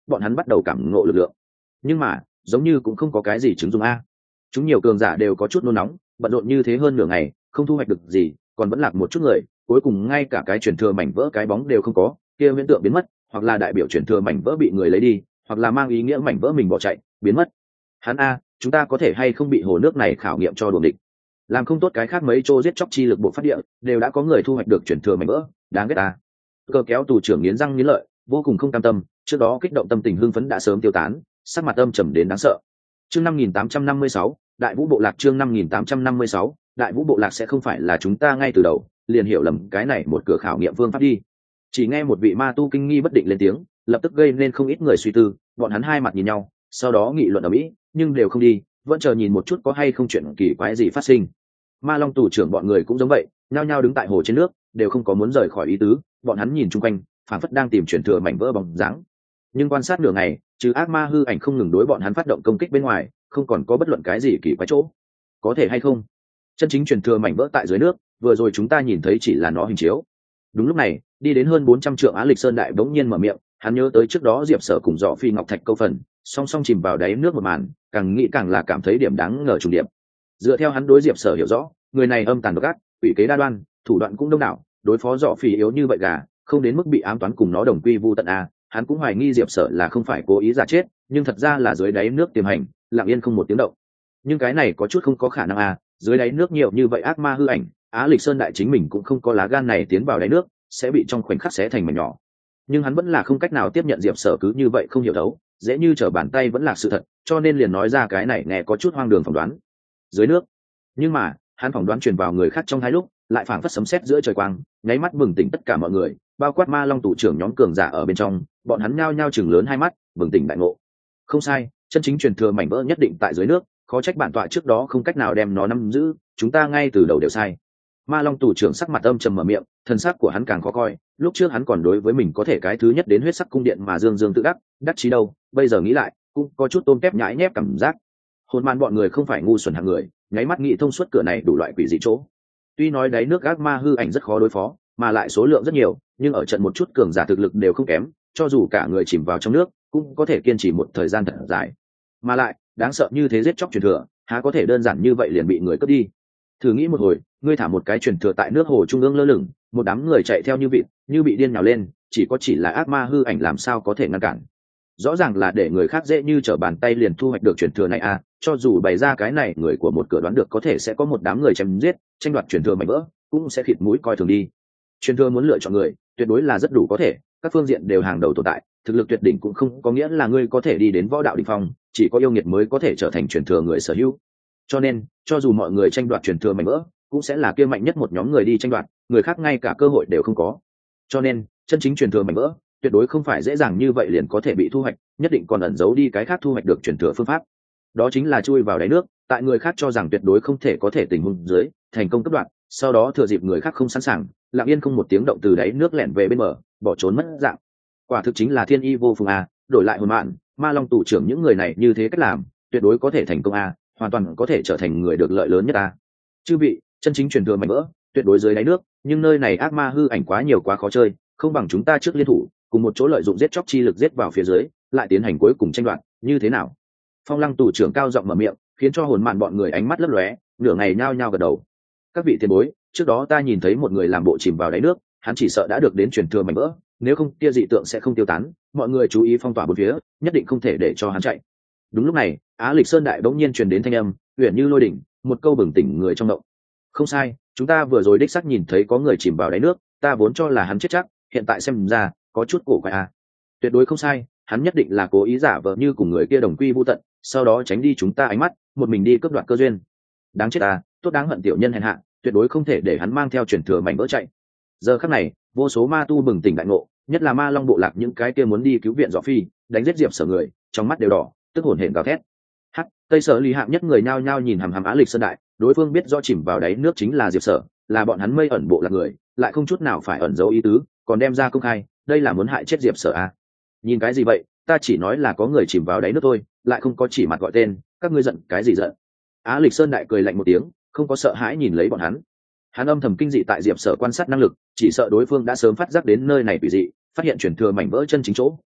bọn hắn bắt đầu cảm ngộ lực lượng. Nhưng mà giống như cũng không có cái gì chứng dụng a. Chúng nhiều cường giả đều có chút nôn nóng, bận rộn như thế hơn nửa ngày không thu hoạch được gì, còn vẫn lạc một chút người, cuối cùng ngay cả cái truyền thừa mảnh vỡ cái bóng đều không có, kia hiện tượng biến mất, hoặc là đại biểu truyền thừa mảnh vỡ bị người lấy đi, hoặc là mang ý nghĩa mảnh vỡ mình bỏ chạy biến mất. Hắn a, chúng ta có thể hay không bị hồ nước này khảo nghiệm cho đuổi địch, làm không tốt cái khác mấy chỗ giết chóc chi lực bộ phát địa đều đã có người thu hoạch được truyền thừa mảnh vỡ, đáng ghét ta. Cơ kéo tù trưởng nghiến răng nghiến lợi, vô cùng không cam tâm, trước đó kích động tâm tình hưng phấn đã sớm tiêu tán, sắc mặt âm trầm đến đáng sợ. Chương 5856, Đại Vũ bộ lạc. Chương 5856, Đại Vũ bộ lạc sẽ không phải là chúng ta ngay từ đầu liền hiểu lầm cái này một cửa khảo nghiệm phương pháp đi. Chỉ nghe một vị ma tu kinh nghi bất định lên tiếng, lập tức gây nên không ít người suy tư, bọn hắn hai mặt nhìn nhau, sau đó nghị luận ở mỹ, nhưng đều không đi, vẫn chờ nhìn một chút có hay không chuyện kỳ quái gì phát sinh. Ma Long tù trưởng bọn người cũng giống vậy, nhao nhao đứng tại hồ trên nước, đều không có muốn rời khỏi ý tứ, bọn hắn nhìn chung quanh, phảng phất đang tìm chuyển thừa mảnh vỡ bóng dáng. Nhưng quan sát nửa ngày, trừ ác ma hư ảnh không ngừng đối bọn hắn phát động công kích bên ngoài, không còn có bất luận cái gì kỳ quái chỗ. Có thể hay không? Chân chính chuyển thừa mảnh vỡ tại dưới nước, vừa rồi chúng ta nhìn thấy chỉ là nó hình chiếu. Đúng lúc này, đi đến hơn 400 trượng Á Lịch Sơn đại bỗng nhiên mở miệng, hắn nhớ tới trước đó Diệp Sở cùng Dọ Phi Ngọc Thạch câu phần, song song chìm vào đáy nước một màn, càng nghĩ càng là cảm thấy điểm đáng ngờ trùng điểm. Dựa theo hắn đối Diệp Sở hiểu rõ, người này âm tàn độc ác, ủy kế đa đoan, thủ đoạn cũng đông đảo, đối phó Dọ Phi yếu như vậy gà, không đến mức bị ám toán cùng nó đồng quy vu tận a. Hắn cũng hoài nghi Diệp Sở là không phải cố ý giả chết, nhưng thật ra là dưới đáy nước tiềm hành, lặng yên không một tiếng động. Nhưng cái này có chút không có khả năng a, dưới đáy nước nhiều như vậy ác ma hư ảnh, Á Lịch Sơn đại chính mình cũng không có lá gan này tiến vào đáy nước, sẽ bị trong khoảnh khắc xé thành mảnh nhỏ. Nhưng hắn vẫn là không cách nào tiếp nhận Diệp Sở cứ như vậy không hiểu thấu, dễ như trở bàn tay vẫn là sự thật, cho nên liền nói ra cái này nghe có chút hoang đường phỏng đoán. Dưới nước. Nhưng mà, hắn phỏng đoán truyền vào người khác trong hai lúc, lại phảng phất sấm sét giữa trời quang, nháy mắt bừng tỉnh tất cả mọi người, bao quát Ma Long tụ trưởng nhóm cường giả ở bên trong, bọn hắn nhao nhao chừng lớn hai mắt, bừng tỉnh đại ngộ. Không sai, chân chính truyền thừa mảnh vỡ nhất định tại dưới nước, khó trách bản tọa trước đó không cách nào đem nó nắm giữ, chúng ta ngay từ đầu đều sai. Ma Long tù trưởng sắc mặt âm trầm mở miệng, thân sắc của hắn càng khó coi, lúc trước hắn còn đối với mình có thể cái thứ nhất đến huyết sắc cung điện mà dương dương tự đắc chí đâu, bây giờ nghĩ lại, cũng có chút tôm tép nhãi nhép cảm giác. Hồn man bọn người không phải ngu xuẩn hạng người, nháy mắt nghĩ thông suốt cửa này đủ loại quỷ dị chỗ. Tuy nói đáy nước ác ma hư ảnh rất khó đối phó, mà lại số lượng rất nhiều, nhưng ở trận một chút cường giả thực lực đều không kém, cho dù cả người chìm vào trong nước, cũng có thể kiên trì một thời gian thật dài. Mà lại, đáng sợ như thế giết chóc truyền thừa, há có thể đơn giản như vậy liền bị người cướp đi. Thử nghĩ một hồi, ngươi thả một cái truyền thừa tại nước hồ trung ương lơ lửng, một đám người chạy theo như vịt, như bị điên nhào lên, chỉ là ác ma hư ảnh làm sao có thể ngăn cản. Rõ ràng là để người khác dễ như trở bàn tay liền thu hoạch được truyền thừa này à, cho dù bày ra cái này người của một cửa đoán được có thể sẽ có một đám người chém giết, tranh đoạt truyền thừa mảnh vỡ, cũng sẽ khịt mũi coi thường đi. Truyền thừa muốn lựa chọn người, tuyệt đối là rất đủ có thể, các phương diện đều hàng đầu tồn tại, thực lực tuyệt đỉnh cũng không có nghĩa là ngươi có thể đi đến võ đạo đỉnh phong, chỉ có yêu nghiệt mới có thể trở thành truyền thừa người sở hữu. Cho nên, cho dù mọi người tranh đoạt truyền thừa mảnh vỡ, cũng sẽ là kia mạnh nhất một nhóm người đi tranh đoạt, người khác ngay cả cơ hội đều không có. Cho nên, chân chính truyền thừa mảnh vỡ, tuyệt đối không phải dễ dàng như vậy liền có thể bị thu hoạch, nhất định còn ẩn giấu đi cái khác thu hoạch được truyền thừa phương pháp. Đó chính là chui vào đáy nước, tại người khác cho rằng tuyệt đối không thể có thể tình huống dưới, thành công cấp đoạn, sau đó thừa dịp người khác không sẵn sàng, lặng yên không một tiếng động từ đáy nước lẻn về bên bờ, bỏ trốn mất dạng. Quả thực chính là thiên y vô phùng a, đổi lại hồn mạn, Ma Long tù trưởng những người này như thế cách làm, tuyệt đối có thể thành công a, hoàn toàn có thể trở thành người được lợi lớn nhất a. Chư vị, chân chính truyền thừa mảnh vỡ, tuyệt đối dưới đáy nước, nhưng nơi này ác ma hư ảnh quá nhiều quá khó chơi, không bằng chúng ta trước liên thủ, cùng một chỗ lợi dụng giết chóc chi lực giết vào phía dưới, lại tiến hành cuối cùng tranh đoạt, như thế nào? Phong Lăng tù trưởng cao giọng mở miệng, khiến cho hồn mạn bọn người ánh mắt lấp lóe, nửa ngày nhao nhao gật đầu. Các vị tiền bối, trước đó ta nhìn thấy một người làm bộ chìm vào đáy nước, hắn chỉ sợ đã được đến truyền thừa mảnh vỡ, nếu không kia dị tượng sẽ không tiêu tán, mọi người chú ý phong tỏa bốn phía, nhất định không thể để cho hắn chạy. Đúng lúc này, Á Lịch Sơn đại bỗng nhiên truyền đến thanh âm, uyển như lôi đỉnh, một câu bừng tỉnh người trong động. Không sai, chúng ta vừa rồi đích xác nhìn thấy có người chìm vào đáy nước, ta vốn cho là hắn chết chắc, hiện tại xem ra, có chút cổ quái à. Tuyệt đối không sai, hắn nhất định là cố ý giả vờ như cùng người kia đồng quy vu tận, sau đó tránh đi chúng ta ánh mắt, một mình đi cướp đoạt cơ duyên. Đáng chết à, tốt đáng hận tiểu nhân hèn hạ, tuyệt đối không thể để hắn mang theo truyền thừa mảnh vỡ chạy. Giờ khắc này, vô số ma tu bừng tỉnh đại ngộ, nhất là Ma Long bộ lạc những cái kia muốn đi cứu viện Dọ Phi, đánh giết Diệp Sở người, trong mắt đều đỏ, tức hổn hển gào thét. Hắc, Tây Sở Lý hạng nhất người nhao nhao nhìn hằm hằm Á Lịch Sơn đại, đối phương biết rõ chìm vào đáy nước chính là Diệp Sở, là bọn hắn mây ẩn bộ lạc người, lại không chút nào phải ẩn giấu ý tứ, còn đem ra công khai, đây là muốn hại chết Diệp Sở à? Nhìn cái gì vậy, ta chỉ nói là có người chìm vào đáy nước thôi, lại không có chỉ mặt gọi tên, các ngươi giận cái gì giận? Á Lịch Sơn đại cười lạnh một tiếng, không có sợ hãi nhìn lấy bọn hắn. Hắn âm thầm kinh dị tại Diệp Sở quan sát năng lực, chỉ sợ đối phương đã sớm phát giác đến nơi này quỷ dị, phát hiện chuyển thừa mảnh vỡ chân chính chỗ,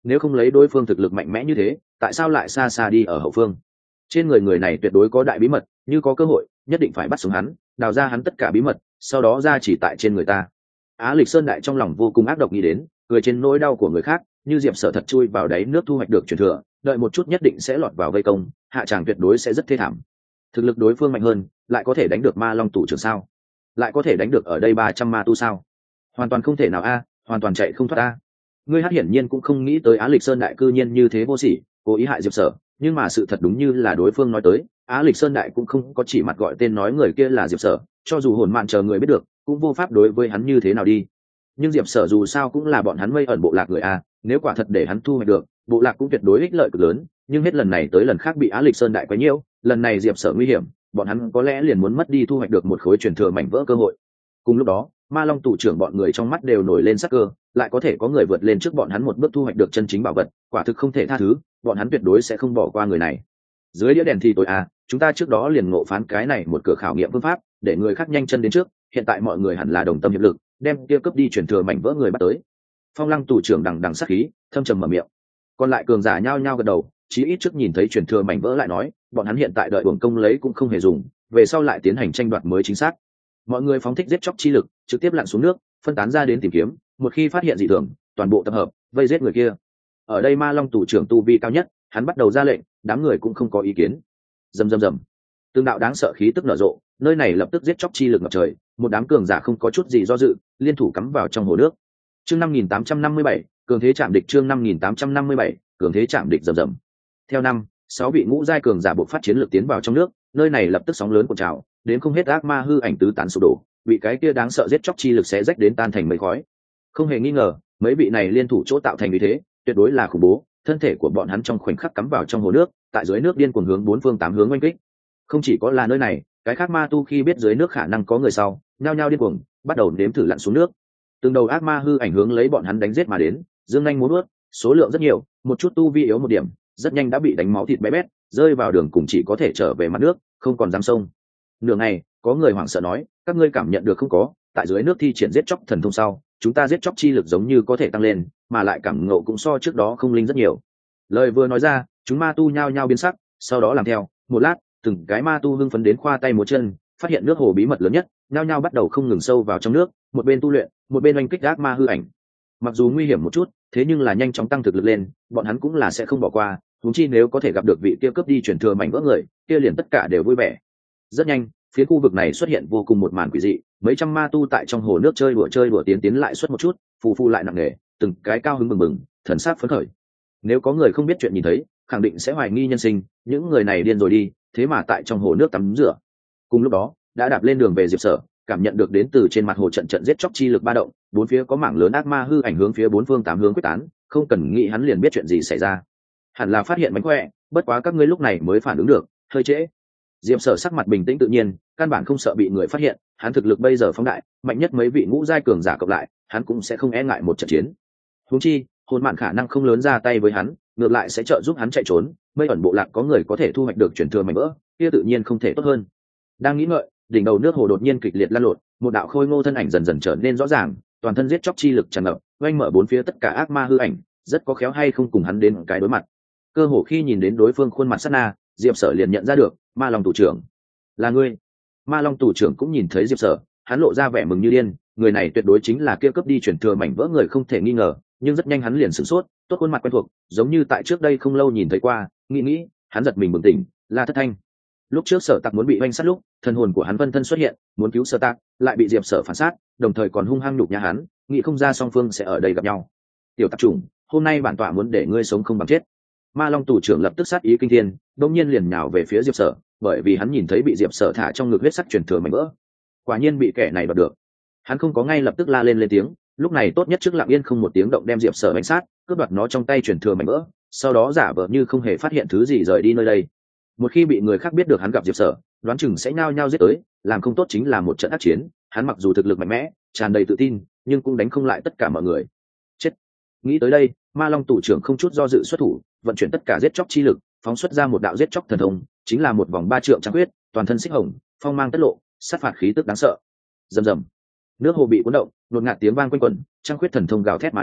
nếu không lấy đối phương thực lực mạnh mẽ như thế tại sao lại xa xa đi ở hậu phương? Trên người người này tuyệt đối có đại bí mật, như có cơ hội nhất định phải bắt sống hắn, đào ra hắn tất cả bí mật, sau đó ra chỉ tại trên người ta. Á Lịch Sơn Đại trong lòng vô cùng ác độc nghĩ đến, cười trên nỗi đau của người khác, như Diệp Sở thật chui vào đáy nước thu hoạch được truyền thừa, đợi một chút nhất định sẽ lọt vào vây công, hạ tràng tuyệt đối sẽ rất thê thảm. Thực lực đối phương mạnh hơn, lại có thể đánh được Ma Long tủ trưởng sao? Lại có thể đánh được ở đây 300 ma tu sao? Hoàn toàn không thể nào a, hoàn toàn chạy không thoát a. Ngươi Hát hiển nhiên cũng không nghĩ tới Á Lịch Sơn Đại cư nhiên như thế vô sỉ, cố ý hại Diệp Sở, nhưng mà sự thật đúng như là đối phương nói tới, Á Lịch Sơn Đại cũng không có chỉ mặt gọi tên nói người kia là Diệp Sở, cho dù hồn mạn chờ người biết được, cũng vô pháp đối với hắn như thế nào đi. Nhưng Diệp Sở dù sao cũng là bọn hắn mây ẩn bộ lạc người a, nếu quả thật để hắn thu hoạch được, bộ lạc cũng tuyệt đối ích lợi cực lớn, nhưng hết lần này tới lần khác bị Á Lịch Sơn Đại quấy nhiễu, lần này Diệp Sở nguy hiểm, bọn hắn có lẽ liền muốn mất đi thu hoạch được một khối truyền thừa mảnh vỡ cơ hội. Cùng lúc đó, Ma Long tù trưởng bọn người trong mắt đều nổi lên sắc cơ, lại có thể có người vượt lên trước bọn hắn một bước thu hoạch được chân chính bảo vật, quả thực không thể tha thứ, bọn hắn tuyệt đối sẽ không bỏ qua người này. Dưới đĩa đèn thì tối à, chúng ta trước đó liền ngộ phán cái này một cửa khảo nghiệm phương pháp, để người khác nhanh chân đến trước, hiện tại mọi người hẳn là đồng tâm hiệp lực, đem kia cướp đi truyền thừa mảnh vỡ người bắt tới. Phong Lăng tù trưởng đằng đằng sát khí, thâm trầm mở miệng. Còn lại cường giả nhao nhao gật đầu, chí ít trước nhìn thấy truyền thừa mảnh vỡ lại nói, bọn hắn hiện tại đợi uổng công lấy cũng không hề dùng, về sau lại tiến hành tranh đoạt mới chính xác. Mọi người phóng thích giết chóc chi lực, trực tiếp lặn xuống nước, phân tán ra đến tìm kiếm, một khi phát hiện dị thường, toàn bộ tập hợp, vây giết người kia. Ở đây Ma Long tù trưởng tu vi cao nhất, hắn bắt đầu ra lệnh, đám người cũng không có ý kiến. Rầm rầm rầm, tương đạo đáng sợ khí tức nở rộ, nơi này lập tức giết chóc chi lực ngập trời, một đám cường giả không có chút gì do dự, liên thủ cắm vào trong hồ nước. Chương 5857, cường thế chạm địch. Chương 5857, cường thế chạm địch. Rầm rầm. Theo năm, 6 vị ngũ giai cường giả buộc phát chiến lược tiến vào trong nước, nơi này lập tức sóng lớn cuộn trào, đến không hết ác ma hư ảnh tứ tán sụp đổ, bị cái kia đáng sợ giết chóc chi lực xé rách đến tan thành mây khói. Không hề nghi ngờ, mấy vị này liên thủ chỗ tạo thành như thế, tuyệt đối là khủng bố, thân thể của bọn hắn trong khoảnh khắc cắm vào trong hồ nước, tại dưới nước điên cuồng hướng bốn phương tám hướng oanh kích. Không chỉ có là nơi này, cái khác ma tu khi biết dưới nước khả năng có người sau, nhao nhao điên cuồng, bắt đầu nếm thử lặn xuống nước. Từng đầu ác ma hư ảnh hướng lấy bọn hắn đánh giết mà đến, dương nhanh múa vuốt, số lượng rất nhiều, một chút tu vi yếu một điểm, rất nhanh đã bị đánh máu thịt bé bét, rơi vào đường cùng chỉ có thể trở về mặt nước, không còn dám sông. Nửa ngày, có người hoảng sợ nói, các ngươi cảm nhận được không có, tại dưới nước thi triển giết chóc thần thông sau, chúng ta giết chóc chi lực giống như có thể tăng lên, mà lại cảm ngộ cũng so trước đó không linh rất nhiều. Lời vừa nói ra, chúng ma tu nhao nhao biến sắc, sau đó làm theo, một lát, từng cái ma tu hưng phấn đến khoa tay múa chân, phát hiện nước hồ bí mật lớn nhất, nhao nhao bắt đầu không ngừng sâu vào trong nước, một bên tu luyện, một bên oanh kích ác ma hư ảnh. Mặc dù nguy hiểm một chút, thế nhưng là nhanh chóng tăng thực lực lên, bọn hắn cũng là sẽ không bỏ qua, huống chi nếu có thể gặp được vị kia cướp đi truyền thừa mảnh vỡ người, kia liền tất cả đều vui vẻ. Rất nhanh, phía khu vực này xuất hiện vô cùng một màn quỷ dị, mấy trăm ma tu tại trong hồ nước chơi đùa tiến lại xuất một chút, phù phù lại nặng nề, từng cái cao hứng mừng mừng, thần sắc phấn khởi. Nếu có người không biết chuyện nhìn thấy, khẳng định sẽ hoài nghi nhân sinh, những người này điên rồi đi, thế mà tại trong hồ nước tắm rửa. Cùng lúc đó, đã đạp lên đường về Diệp Sở, cảm nhận được đến từ trên mặt hồ trận trận giết chóc chi lực ba động, bốn phía có mảng lớn ác ma hư ảnh hướng phía bốn phương tám hướng quyết tán, không cần nghĩ hắn liền biết chuyện gì xảy ra. Hẳn là phát hiện mánh khỏe, bất quá các ngươi lúc này mới phản ứng được, hơi trễ. Diệp Sở sắc mặt bình tĩnh tự nhiên, căn bản không sợ bị người phát hiện, hắn thực lực bây giờ phóng đại, mạnh nhất mấy vị ngũ giai cường giả cộng lại, hắn cũng sẽ không e ngại một trận chiến. Huống chi, hồn mạn khả năng không lớn ra tay với hắn, ngược lại sẽ trợ giúp hắn chạy trốn, mây ẩn bộ lạc có người có thể thu hoạch được truyền thừa mảnh vỡ, kia tự nhiên không thể tốt hơn. Đang nghĩ ngợi, đỉnh đầu nước hồ đột nhiên kịch liệt lan lộn, một đạo khôi ngô thân ảnh dần dần trở nên rõ ràng, toàn thân giết chóc chi lực tràn ngập, oanh mở bốn phía tất cả ác ma hư ảnh, rất có khéo hay không cùng hắn đến cái đối mặt. Cơ hồ khi nhìn đến đối phương khuôn mặt sát na, Diệp Sở liền nhận ra được, Ma Long tù trưởng, là ngươi. Ma Long tù trưởng cũng nhìn thấy Diệp Sở, hắn lộ ra vẻ mừng như điên, người này tuyệt đối chính là kia cướp đi truyền thừa mảnh vỡ người không thể nghi ngờ, nhưng rất nhanh hắn liền sửng sốt, tốt khuôn mặt quen thuộc, giống như tại trước đây không lâu nhìn thấy qua, nghĩ, hắn giật mình bừng tỉnh, là Thất Thanh. Lúc trước Sở Tạc muốn bị oanh sát lúc, thần hồn của hắn phân thân xuất hiện, muốn cứu Sở Tạc, lại bị Diệp Sở phản sát, đồng thời còn hung hăng nhục nhã hắn, nghĩ không ra song phương sẽ ở đây gặp nhau. Tiểu tạp chủng, hôm nay bản tọa muốn để ngươi sống không bằng chết. Ma Long tù trưởng lập tức sát ý kinh thiên, đống nhiên liền nhào về phía Diệp Sở, bởi vì hắn nhìn thấy bị Diệp Sở thả trong ngực huyết sắc truyền thừa mảnh vỡ. Quả nhiên bị kẻ này đoạt được. Hắn không có ngay lập tức la lên tiếng, lúc này tốt nhất trước lặng yên không một tiếng động đem Diệp Sở đánh sát, cướp đoạt nó trong tay truyền thừa mảnh vỡ, sau đó giả vờ như không hề phát hiện thứ gì rời đi nơi đây. Một khi bị người khác biết được hắn gặp Diệp Sở, đoán chừng sẽ nhao nhao giết tới, làm không tốt chính là một trận ác chiến. Hắn mặc dù thực lực mạnh mẽ, tràn đầy tự tin, nhưng cũng đánh không lại tất cả mọi người. Chết. Nghĩ tới đây, Ma Long tù trưởng không chút do dự xuất thủ, vận chuyển tất cả giết chóc chi lực, phóng xuất ra một đạo giết chóc thần thông, chính là một vòng 3 trượng trăng huyết, toàn thân xích hồng, phong mang tất lộ, sát phạt khí tức đáng sợ. Rầm rầm, nước hồ bị cuốn động, đột ngạt tiếng vang quanh quẩn, trăng huyết thần thông gào thét mà đến,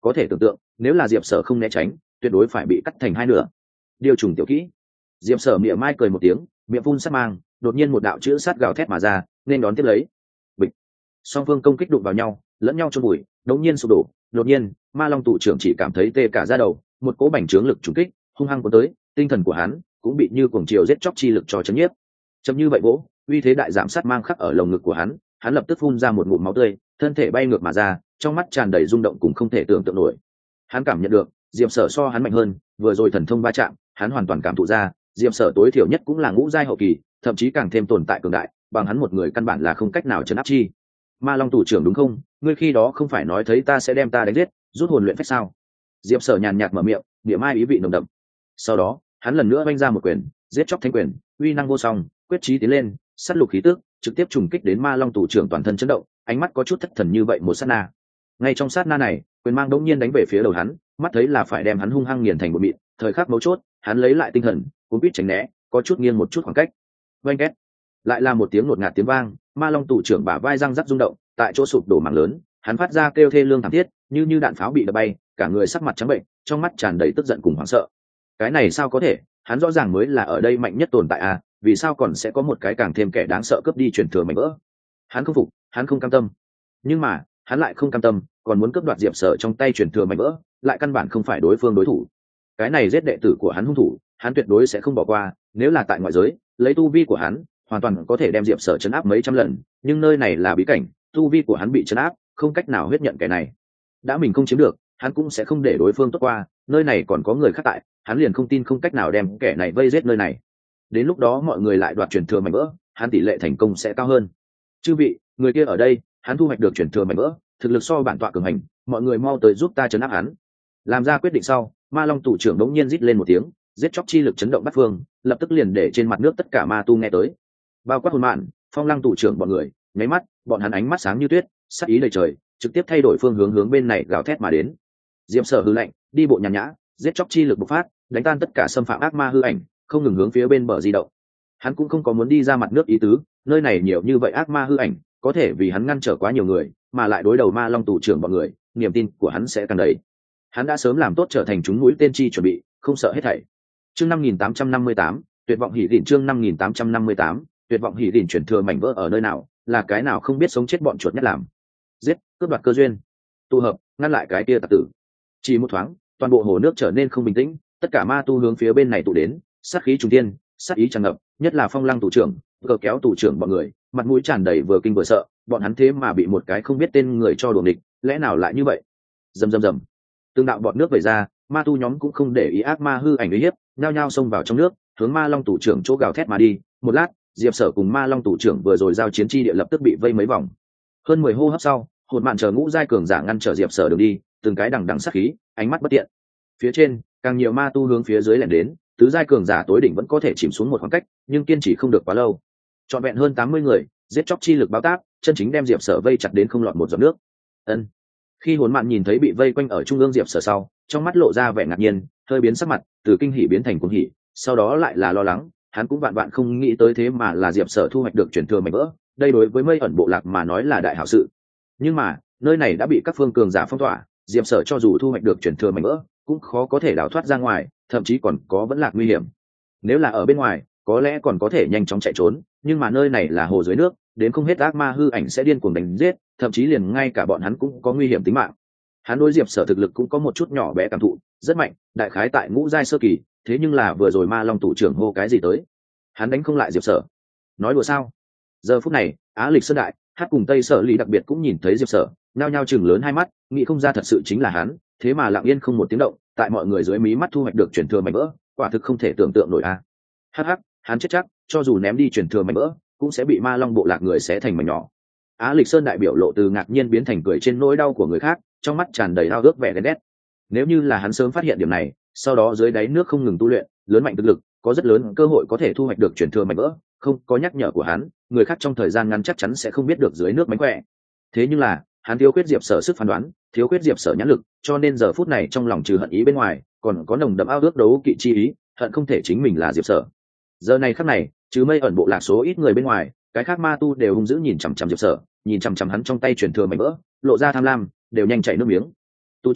có thể tưởng tượng nếu là diệp sở không né tránh tuyệt đối phải bị cắt thành hai nửa. Điều trùng tiểu kỹ. Diệp sở miệng mai cười một tiếng, miệng phun sát mang, đột nhiên một đạo chữ sát gào thét mà ra, nên đón tiếp lấy. Bịch. Song phương công kích đụng vào nhau, lẫn nhau chôn bụi, đống nhiên sụp đổ. Đột nhiên ma long tụ trưởng chỉ cảm thấy tê cả da đầu, một cỗ bành trướng lực trùng kích hung hăng cuốn tới, tinh thần của hắn cũng bị như cuồng chiều giết chóc chi lực cho chấn nhiếp. Chấm như vậy vỗ, uy thế đại giảm sát mang khắc ở lồng ngực của hắn, hắn lập tức phun ra một ngụm máu tươi, thân thể bay ngược mà ra, trong mắt tràn đầy rung động cùng không thể tưởng tượng nổi. Hắn cảm nhận được diệp sở so hắn mạnh hơn, vừa rồi thần thông va chạm hắn hoàn toàn cảm thụ ra diệp sở tối thiểu nhất cũng là ngũ giai hậu kỳ, thậm chí càng thêm tồn tại cường đại, bằng hắn một người căn bản là không cách nào chấn áp chi. Ma long tù trưởng đúng không? Ngươi khi đó không phải nói thấy ta sẽ đem ta đánh giết, rút hồn luyện phách sao? Diệp sở nhàn nhạt mở miệng, địa mai ý vị nồng đậm. Sau đó hắn lần nữa vung ra một quyền, giết chóc thánh quyền, uy năng vô song, quyết chí tiến lên, sát lục khí tức trực tiếp trùng kích đến ma long tù trưởng toàn thân chấn động, ánh mắt có chút thất thần như vậy một sát na. Ngay trong sát na này quyền mang đống nhiên đánh về phía đầu hắn, mắt thấy là phải đem hắn hung hăng nghiền thành một mịn. Thời khắc mấu chốt hắn lấy lại tinh thần, cuốn quýt tránh né, có chút nghiêng một chút khoảng cách. Vang két, lại là một tiếng ngột ngạt tiếng vang, ma long tù trưởng bả vai răng rắc rung động, tại chỗ sụp đổ mảng lớn, hắn phát ra kêu thê lương thảm thiết, như đạn pháo bị đập bay, cả người sắc mặt trắng bệnh, trong mắt tràn đầy tức giận cùng hoảng sợ. Cái này sao có thể, hắn rõ ràng mới là ở đây mạnh nhất tồn tại à, vì sao còn sẽ có một cái càng thêm kẻ đáng sợ cướp đi truyền thừa mảnh vỡ? Hắn không phục, hắn không cam tâm, nhưng mà hắn lại không cam tâm, còn muốn cướp đoạt diệp sở trong tay truyền thừa mảnh vỡ, lại căn bản không phải đối phương đối thủ. Cái này giết đệ tử của hắn hung thủ, hắn tuyệt đối sẽ không bỏ qua. Nếu là tại ngoại giới, lấy tu vi của hắn hoàn toàn có thể đem diệp sở chấn áp mấy trăm lần, nhưng nơi này là bí cảnh, tu vi của hắn bị chấn áp, không cách nào huyết nhận kẻ này. Đã mình không chiếm được, hắn cũng sẽ không để đối phương tốt qua, nơi này còn có người khác tại, hắn liền không tin không cách nào đem kẻ này vây giết nơi này. Đến lúc đó mọi người lại đoạt truyền thừa mảnh vỡ, hắn tỷ lệ thành công sẽ cao hơn. Chư vị, người kia ở đây, hắn thu hoạch được truyền thừa mảnh vỡ, thực lực so bản tọa cường hành, mọi người mau tới giúp ta trấn áp hắn. Làm ra quyết định sau, ma long tù trưởng đống nhiên rít lên một tiếng, giết chóc chi lực chấn động bát phương, lập tức liền để trên mặt nước tất cả ma tu nghe tới. Bao quát hồn mạn, phong lăng tù trưởng bọn người, nháy mắt, bọn hắn ánh mắt sáng như tuyết, sắc ý đầy trời, trực tiếp thay đổi phương hướng bên này gào thét mà đến. Diệp sở hư lạnh, đi bộ nhàn nhã, giết chóc chi lực bộc phát, đánh tan tất cả xâm phạm ác ma hư ảnh, không ngừng hướng phía bên bờ di động. Hắn cũng không có muốn đi ra mặt nước ý tứ, nơi này nhiều như vậy ác ma hư ảnh, có thể vì hắn ngăn trở quá nhiều người, mà lại đối đầu ma long tù trưởng bọn người, niềm tin của hắn sẽ càng đầy. Hắn đã sớm làm tốt trở thành chúng mũi tên chi chuẩn bị, không sợ hết thảy. Chương 5858, tuyệt vọng hỉ đỉnh. Chương 5858, tuyệt vọng hỉ đỉnh. Chuyển thừa mảnh vỡ ở nơi nào, là cái nào không biết sống chết bọn chuột nhất làm. Giết, cướp đoạt cơ duyên, tụ hợp, ngăn lại cái kia tặc tử. Chỉ một thoáng, toàn bộ hồ nước trở nên không bình tĩnh, tất cả ma tu hướng phía bên này tụ đến, sát khí trùng thiên, sát ý tràn ngập, nhất là phong lăng tù trưởng, cờ kéo tù trưởng bọn người, mặt mũi tràn đầy vừa kinh vừa sợ, bọn hắn thế mà bị một cái không biết tên người cho đuổi địch, lẽ nào lại như vậy? Rầm rầm rầm, tương đạo bọt nước vẩy ra, ma tu nhóm cũng không để ý ác ma hư ảnh uy hiếp, nhao nhao xông vào trong nước, hướng ma long tù trưởng chỗ gào thét mà đi. Một lát, diệp sở cùng ma long tù trưởng vừa rồi giao chiến chi địa lập tức bị vây mấy vòng. Hơn 10 hô hấp sau, hồn mạn chờ ngũ giai cường giả ngăn trở diệp sở đường đi, từng cái đằng đằng sát khí, ánh mắt bất tiện. Phía trên, càng nhiều ma tu hướng phía dưới lẻn đến, tứ giai cường giả tối đỉnh vẫn có thể chìm xuống một khoảng cách, nhưng kiên trì không được quá lâu. Trọn vẹn hơn 80 người, giết chóc chi lực báo táp, chân chính đem diệp sở vây chặt đến không lọt một giọt nước. Ân. Khi hồn mạn nhìn thấy bị vây quanh ở trung ương diệp sở sau, trong mắt lộ ra vẻ ngạc nhiên, hơi biến sắc mặt, từ kinh hỉ biến thành cuồng hỉ, sau đó lại là lo lắng. Hắn cũng vạn vạn không nghĩ tới thế mà là diệp sở thu hoạch được truyền thừa mảnh vỡ, đây đối với mây ẩn bộ lạc mà nói là đại hảo sự. Nhưng mà nơi này đã bị các phương cường giả phong tỏa, diệp sở cho dù thu hoạch được truyền thừa mảnh vỡ cũng khó có thể đào thoát ra ngoài, thậm chí còn có vẫn lạc nguy hiểm. Nếu là ở bên ngoài có lẽ còn có thể nhanh chóng chạy trốn, nhưng mà nơi này là hồ dưới nước, đến không hết ác ma hư ảnh sẽ điên cuồng đánh giết, thậm chí liền ngay cả bọn hắn cũng có nguy hiểm tính mạng. Hắn đối diệp sở thực lực cũng có một chút nhỏ bé cảm thụ, rất mạnh, đại khái tại ngũ giai sơ kỳ, thế nhưng là vừa rồi ma long tù trưởng hô cái gì tới, hắn đánh không lại diệp sở. Nói đùa sao? Giờ phút này Á Lịch Sơn Đại Hát cùng Tây Sở Lý đặc biệt cũng nhìn thấy diệp sở, nhao nhao chừng lớn hai mắt, nghĩ không ra thật sự chính là hắn, thế mà lặng yên không một tiếng động, tại mọi người dưới mí mắt thu hoạch được truyền thừa mảnh vỡ, quả thực không thể tưởng tượng nổi a. Hắc hắc, hắn chết chắc, cho dù ném đi truyền thừa mảnh vỡ cũng sẽ bị ma long bộ lạc người xé thành mảnh nhỏ. Á Lịch Sơn Đại biểu lộ từ ngạc nhiên biến thành cười trên nỗi đau của người khác, trong mắt tràn đầy hao ước vẻ ghen ghét. Nếu như là hắn sớm phát hiện điểm này, sau đó dưới đáy nước không ngừng tu luyện, lớn mạnh thực lực, có rất lớn cơ hội có thể thu hoạch được truyền thừa mảnh vỡ, không có nhắc nhở của hắn, người khác trong thời gian ngắn chắc chắn sẽ không biết được dưới nước mánh khỏe. Thế nhưng là hắn thiếu khuyết diệp sở sức phán đoán, thiếu khuyết diệp sở nhãn lực, cho nên giờ phút này trong lòng trừ hận ý bên ngoài còn có nồng đậm ao ước đấu kỵ chi ý, hận không thể chính mình là diệp sở. Giờ này khắc này, trừ mây ẩn bộ lạc số ít người bên ngoài, cái khác ma tu đều hung dữ nhìn chằm chằm diệp sở, nhìn chằm chằm hắn trong tay truyền thừa mảnh vỡ, lộ ra tham lam, đều nhanh chảy nước miếng. Tu trưởng,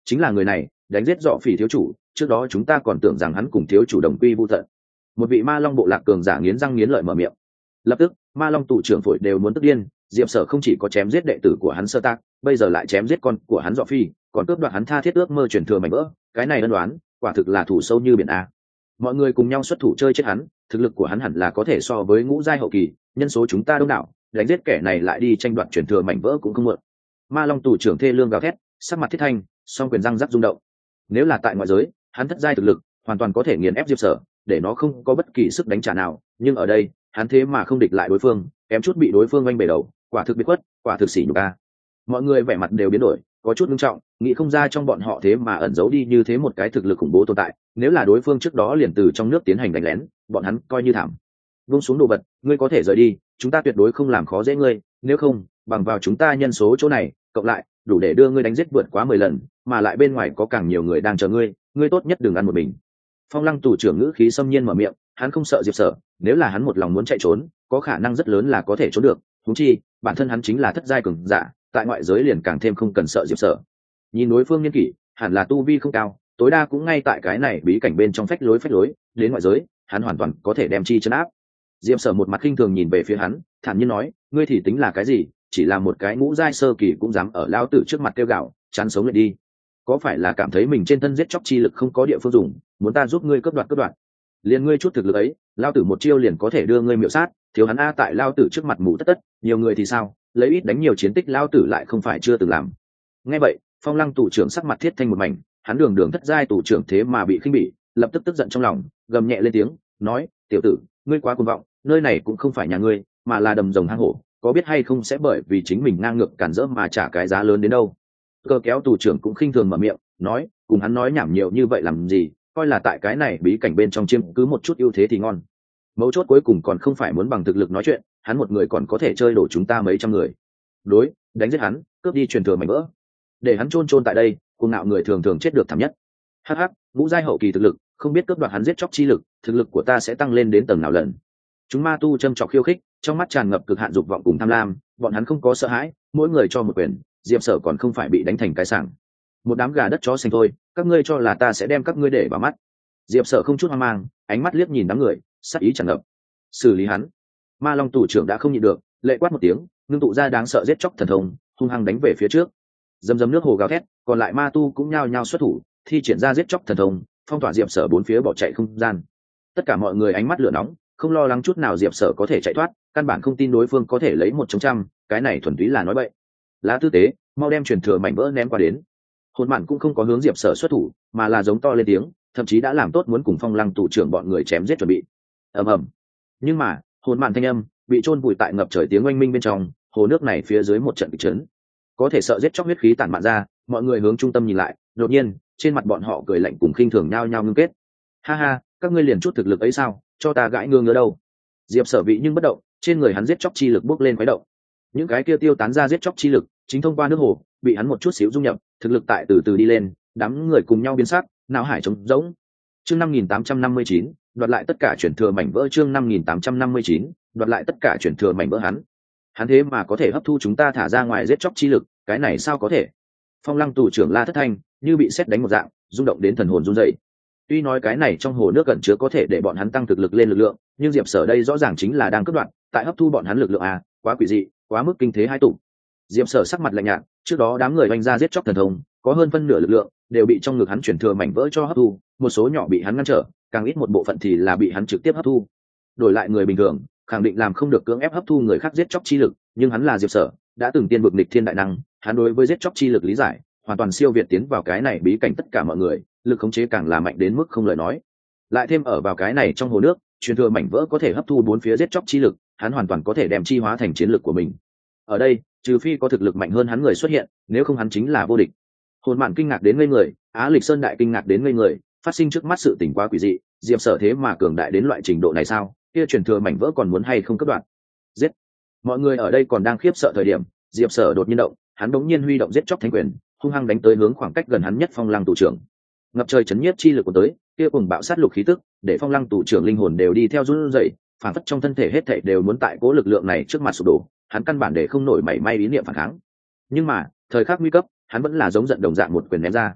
chính là người này đánh giết dọ phỉ thiếu chủ, trước đó chúng ta còn tưởng rằng hắn cùng thiếu chủ đồng quy vu tận. Một vị ma long bộ lạc cường giả nghiến răng nghiến lợi mở miệng. Lập tức ma long tù trưởng phổi đều muốn tức điên. Diệp Sở không chỉ có chém giết đệ tử của hắn Sơ Tác, bây giờ lại chém giết con của hắn Dọ Phi, còn cướp đoạt hắn tha thiết ước mơ truyền thừa mảnh vỡ, cái này ân đoán quả thực là thủ sâu như biển a. Mọi người cùng nhau xuất thủ chơi chết hắn, thực lực của hắn hẳn là có thể so với ngũ giai hậu kỳ, nhân số chúng ta đông đảo, đánh giết kẻ này lại đi tranh đoạt truyền thừa mảnh vỡ cũng không muộn. Ma long tù trưởng thê lương gào thét, sắc mặt thiết thanh, song quyền răng rắc rung động. Nếu là tại ngoại giới, hắn thất giai thực lực hoàn toàn có thể nghiền ép Diệp Sở, để nó không có bất kỳ sức đánh trả nào, nhưng ở đây hắn thế mà không địch lại đối phương, kém chút bị đối phương oanh bể đầu, quả thực bị quất, quả thực xỉ nhục a. Mọi người vẻ mặt đều biến đổi, có chút nghiêm trọng, nghĩ không ra trong bọn họ thế mà ẩn giấu đi như thế một cái thực lực khủng bố tồn tại, nếu là đối phương trước đó liền từ trong nước tiến hành đánh lén, bọn hắn coi như thảm. Vung xuống đồ vật, ngươi có thể rời đi, chúng ta tuyệt đối không làm khó dễ ngươi, nếu không, bằng vào chúng ta nhân số chỗ này, cộng lại, đủ để đưa ngươi đánh giết vượt quá 10 lần, mà lại bên ngoài có càng nhiều người đang chờ ngươi, ngươi tốt nhất đừng ăn một mình. Phong Lăng tù trưởng ngữ khí xâm nhiên mở miệng, hắn không sợ Diệp Sở, nếu là hắn một lòng muốn chạy trốn, có khả năng rất lớn là có thể trốn được, huống chi, bản thân hắn chính là thất giai cường giả, tại ngoại giới liền càng thêm không cần sợ Diệp Sở. Nhìn đối phương niên kỷ, hẳn là tu vi không cao, tối đa cũng ngay tại cái này bí cảnh bên trong phách lối, đến ngoại giới, hắn hoàn toàn có thể đem chi trấn áp. Diệp Sở một mặt khinh thường nhìn về phía hắn, thản nhiên nói, ngươi thì tính là cái gì, chỉ là một cái ngũ giai sơ kỳ cũng dám ở lão tử trước mặt kêu gào, chán sống lại đi. Có phải là cảm thấy mình trên thân giết chóc chi lực không có địa phương dùng, muốn ta giúp ngươi cướp đoạt? Liền ngươi chút thực lực ấy, lão tử một chiêu liền có thể đưa ngươi miểu sát, thiếu hắn a tại lão tử trước mặt mù tất, nhiều người thì sao, lấy ít đánh nhiều chiến tích lão tử lại không phải chưa từng làm. Nghe vậy, Phong Lăng tù trưởng sắc mặt thiết thanh một mảnh, hắn đường thất giai tù trưởng thế mà bị khinh bỉ, lập tức tức giận trong lòng, gầm nhẹ lên tiếng, nói, tiểu tử, ngươi quá cuồng vọng, nơi này cũng không phải nhà ngươi, mà là đầm rồng hang hổ, có biết hay không sẽ bởi vì chính mình ngang ngược cản rỡ mà trả cái giá lớn đến đâu. Cơ kéo tù trưởng cũng khinh thường mở miệng, nói, cùng hắn nói nhảm nhiều như vậy làm gì, coi là tại cái này bí cảnh bên trong chiếm cứ một chút ưu thế thì ngon. Mấu chốt cuối cùng còn không phải muốn bằng thực lực nói chuyện, hắn một người còn có thể chơi đổ chúng ta mấy trăm người. Đối, đánh giết hắn, cướp đi truyền thừa mảnh vỡ, để hắn chôn tại đây, cuồng ngạo người thường chết được thảm nhất. Hắc hắc, ngũ giai hậu kỳ thực lực, không biết cướp đoạt hắn giết chóc chi lực, thực lực của ta sẽ tăng lên đến tầng nào lần. Chúng ma tu châm chọc khiêu khích, trong mắt tràn ngập cực hạn dục vọng cùng tham lam, bọn hắn không có sợ hãi, mỗi người cho một quyền, Diệp Sở còn không phải bị đánh thành cái sảng. Một đám gà đất chó xanh thôi, các ngươi cho là ta sẽ đem các ngươi để vào mắt. Diệp Sở không chút hoang mang, ánh mắt liếc nhìn đám người, sát ý tràn ngập. Xử lý hắn. Ma Long tù trưởng đã không nhịn được, lệ quát một tiếng, ngưng tụ ra đáng sợ giết chóc thần thông, hung hăng đánh về phía trước. Dầm nước hồ gào thét, còn lại ma tu cũng nhao nhao xuất thủ, thi triển ra giết chóc thần thông, phong tỏa Diệp Sở bốn phía bỏ chạy không gian. Tất cả mọi người ánh mắt lửa nóng, không lo lắng chút nào Diệp Sở có thể chạy thoát, căn bản không tin đối phương có thể lấy 1-100, cái này thuần túy là nói bậy. Lá tư tế, mau đem truyền thừa mảnh vỡ ném qua đến. Hồn Mạn cũng không có hướng Diệp Sở xuất thủ, mà là giống to lên tiếng, thậm chí đã làm tốt muốn cùng Phong Lăng tù trưởng bọn người chém giết chuẩn bị. Ầm ầm. Nhưng mà, Hồn Mạn thanh âm bị chôn vùi tại ngập trời tiếng oanh minh bên trong, hồ nước này phía dưới một trận kịch chấn. Có thể sợ giết chóc huyết khí tản mạn ra, mọi người hướng trung tâm nhìn lại, đột nhiên, trên mặt bọn họ cười lạnh cùng khinh thường nhao nhao ngưng kết. Ha ha, các ngươi liền chút thực lực ấy sao, cho ta gãi ngứa ngứa đâu. Diệp Sở vị nhưng bất động, trên người hắn giết chóc chi lực bốc lên khuấy động. Những cái kia tiêu tán ra giết chóc chi lực, chính thông qua nước hồ, bị hắn một chút xíu dung nhập, thực lực tại từ từ đi lên, đám người cùng nhau biến sắc, não hải trống rỗng. Chương 5859, đoạt lại tất cả chuyển thừa mảnh vỡ. Chương 5859, đoạt lại tất cả chuyển thừa mảnh vỡ. Hắn thế mà có thể hấp thu chúng ta thả ra ngoài giết chóc chi lực, cái này sao có thể? Phong Lăng tù trưởng la thất thanh, như bị sét đánh một dạng, rung động đến thần hồn run rẩy. Tuy nói cái này trong hồ nước gần chứa có thể để bọn hắn tăng thực lực lên lực lượng, nhưng Diệp Sở đây rõ ràng chính là đang cướp đoạt, tại hấp thu bọn hắn lực lượng à, quá quỷ dị, quá mức kinh thế hai tụ. Diệp Sở sắc mặt lạnh nhạt, trước đó đám người vành ra giết chóc thần thông, có hơn phân nửa lực lượng đều bị trong ngực hắn chuyển thừa mảnh vỡ cho hấp thu, một số nhỏ bị hắn ngăn trở, càng ít một bộ phận thì là bị hắn trực tiếp hấp thu. Đổi lại người bình thường, khẳng định làm không được cưỡng ép hấp thu người khác giết chóc chi lực, nhưng hắn là Diệp Sở, đã từng tiên vực nghịch thiên đại năng, hắn đối với giết chóc chi lực lý giải hoàn toàn siêu việt tiến vào cái này bí cảnh tất cả mọi người, lực khống chế càng là mạnh đến mức không lời nói. Lại thêm ở vào cái này trong hồ nước, truyền thừa mảnh vỡ có thể hấp thu bốn phía giết chóc chi lực, hắn hoàn toàn có thể đem chi hóa thành chiến lực của mình. Ở đây, trừ phi có thực lực mạnh hơn hắn người xuất hiện, nếu không hắn chính là vô địch. Hồn Mạn kinh ngạc đến ngây người, Á Lịch Sơn đại kinh ngạc đến ngây người, phát sinh trước mắt sự tình quá quỷ dị, Diệp Sở thế mà cường đại đến loại trình độ này sao? Kia truyền thừa mảnh vỡ còn muốn hay không cấp đoạn? Giết! Mọi người ở đây còn đang khiếp sợ thời điểm, Diệp Sở đột nhiên động, hắn đống nhiên huy động giết chóc thánh quyền, hung hăng đánh tới hướng khoảng cách gần hắn nhất Phong Lăng tù trưởng. Ngập trời chấn nhiếp chi lực của tới, kia cùng bạo sát lục khí tức, để Phong Lăng tù trưởng linh hồn đều đi theo run rẩy, phản phất trong thân thể hết thảy đều muốn tại cố lực lượng này trước mặt sụp đổ, hắn căn bản để không nổi mảy may ý niệm phản kháng. Nhưng mà, thời khắc nguy cấp, hắn vẫn là giống giận đồng dạng một quyền ném ra.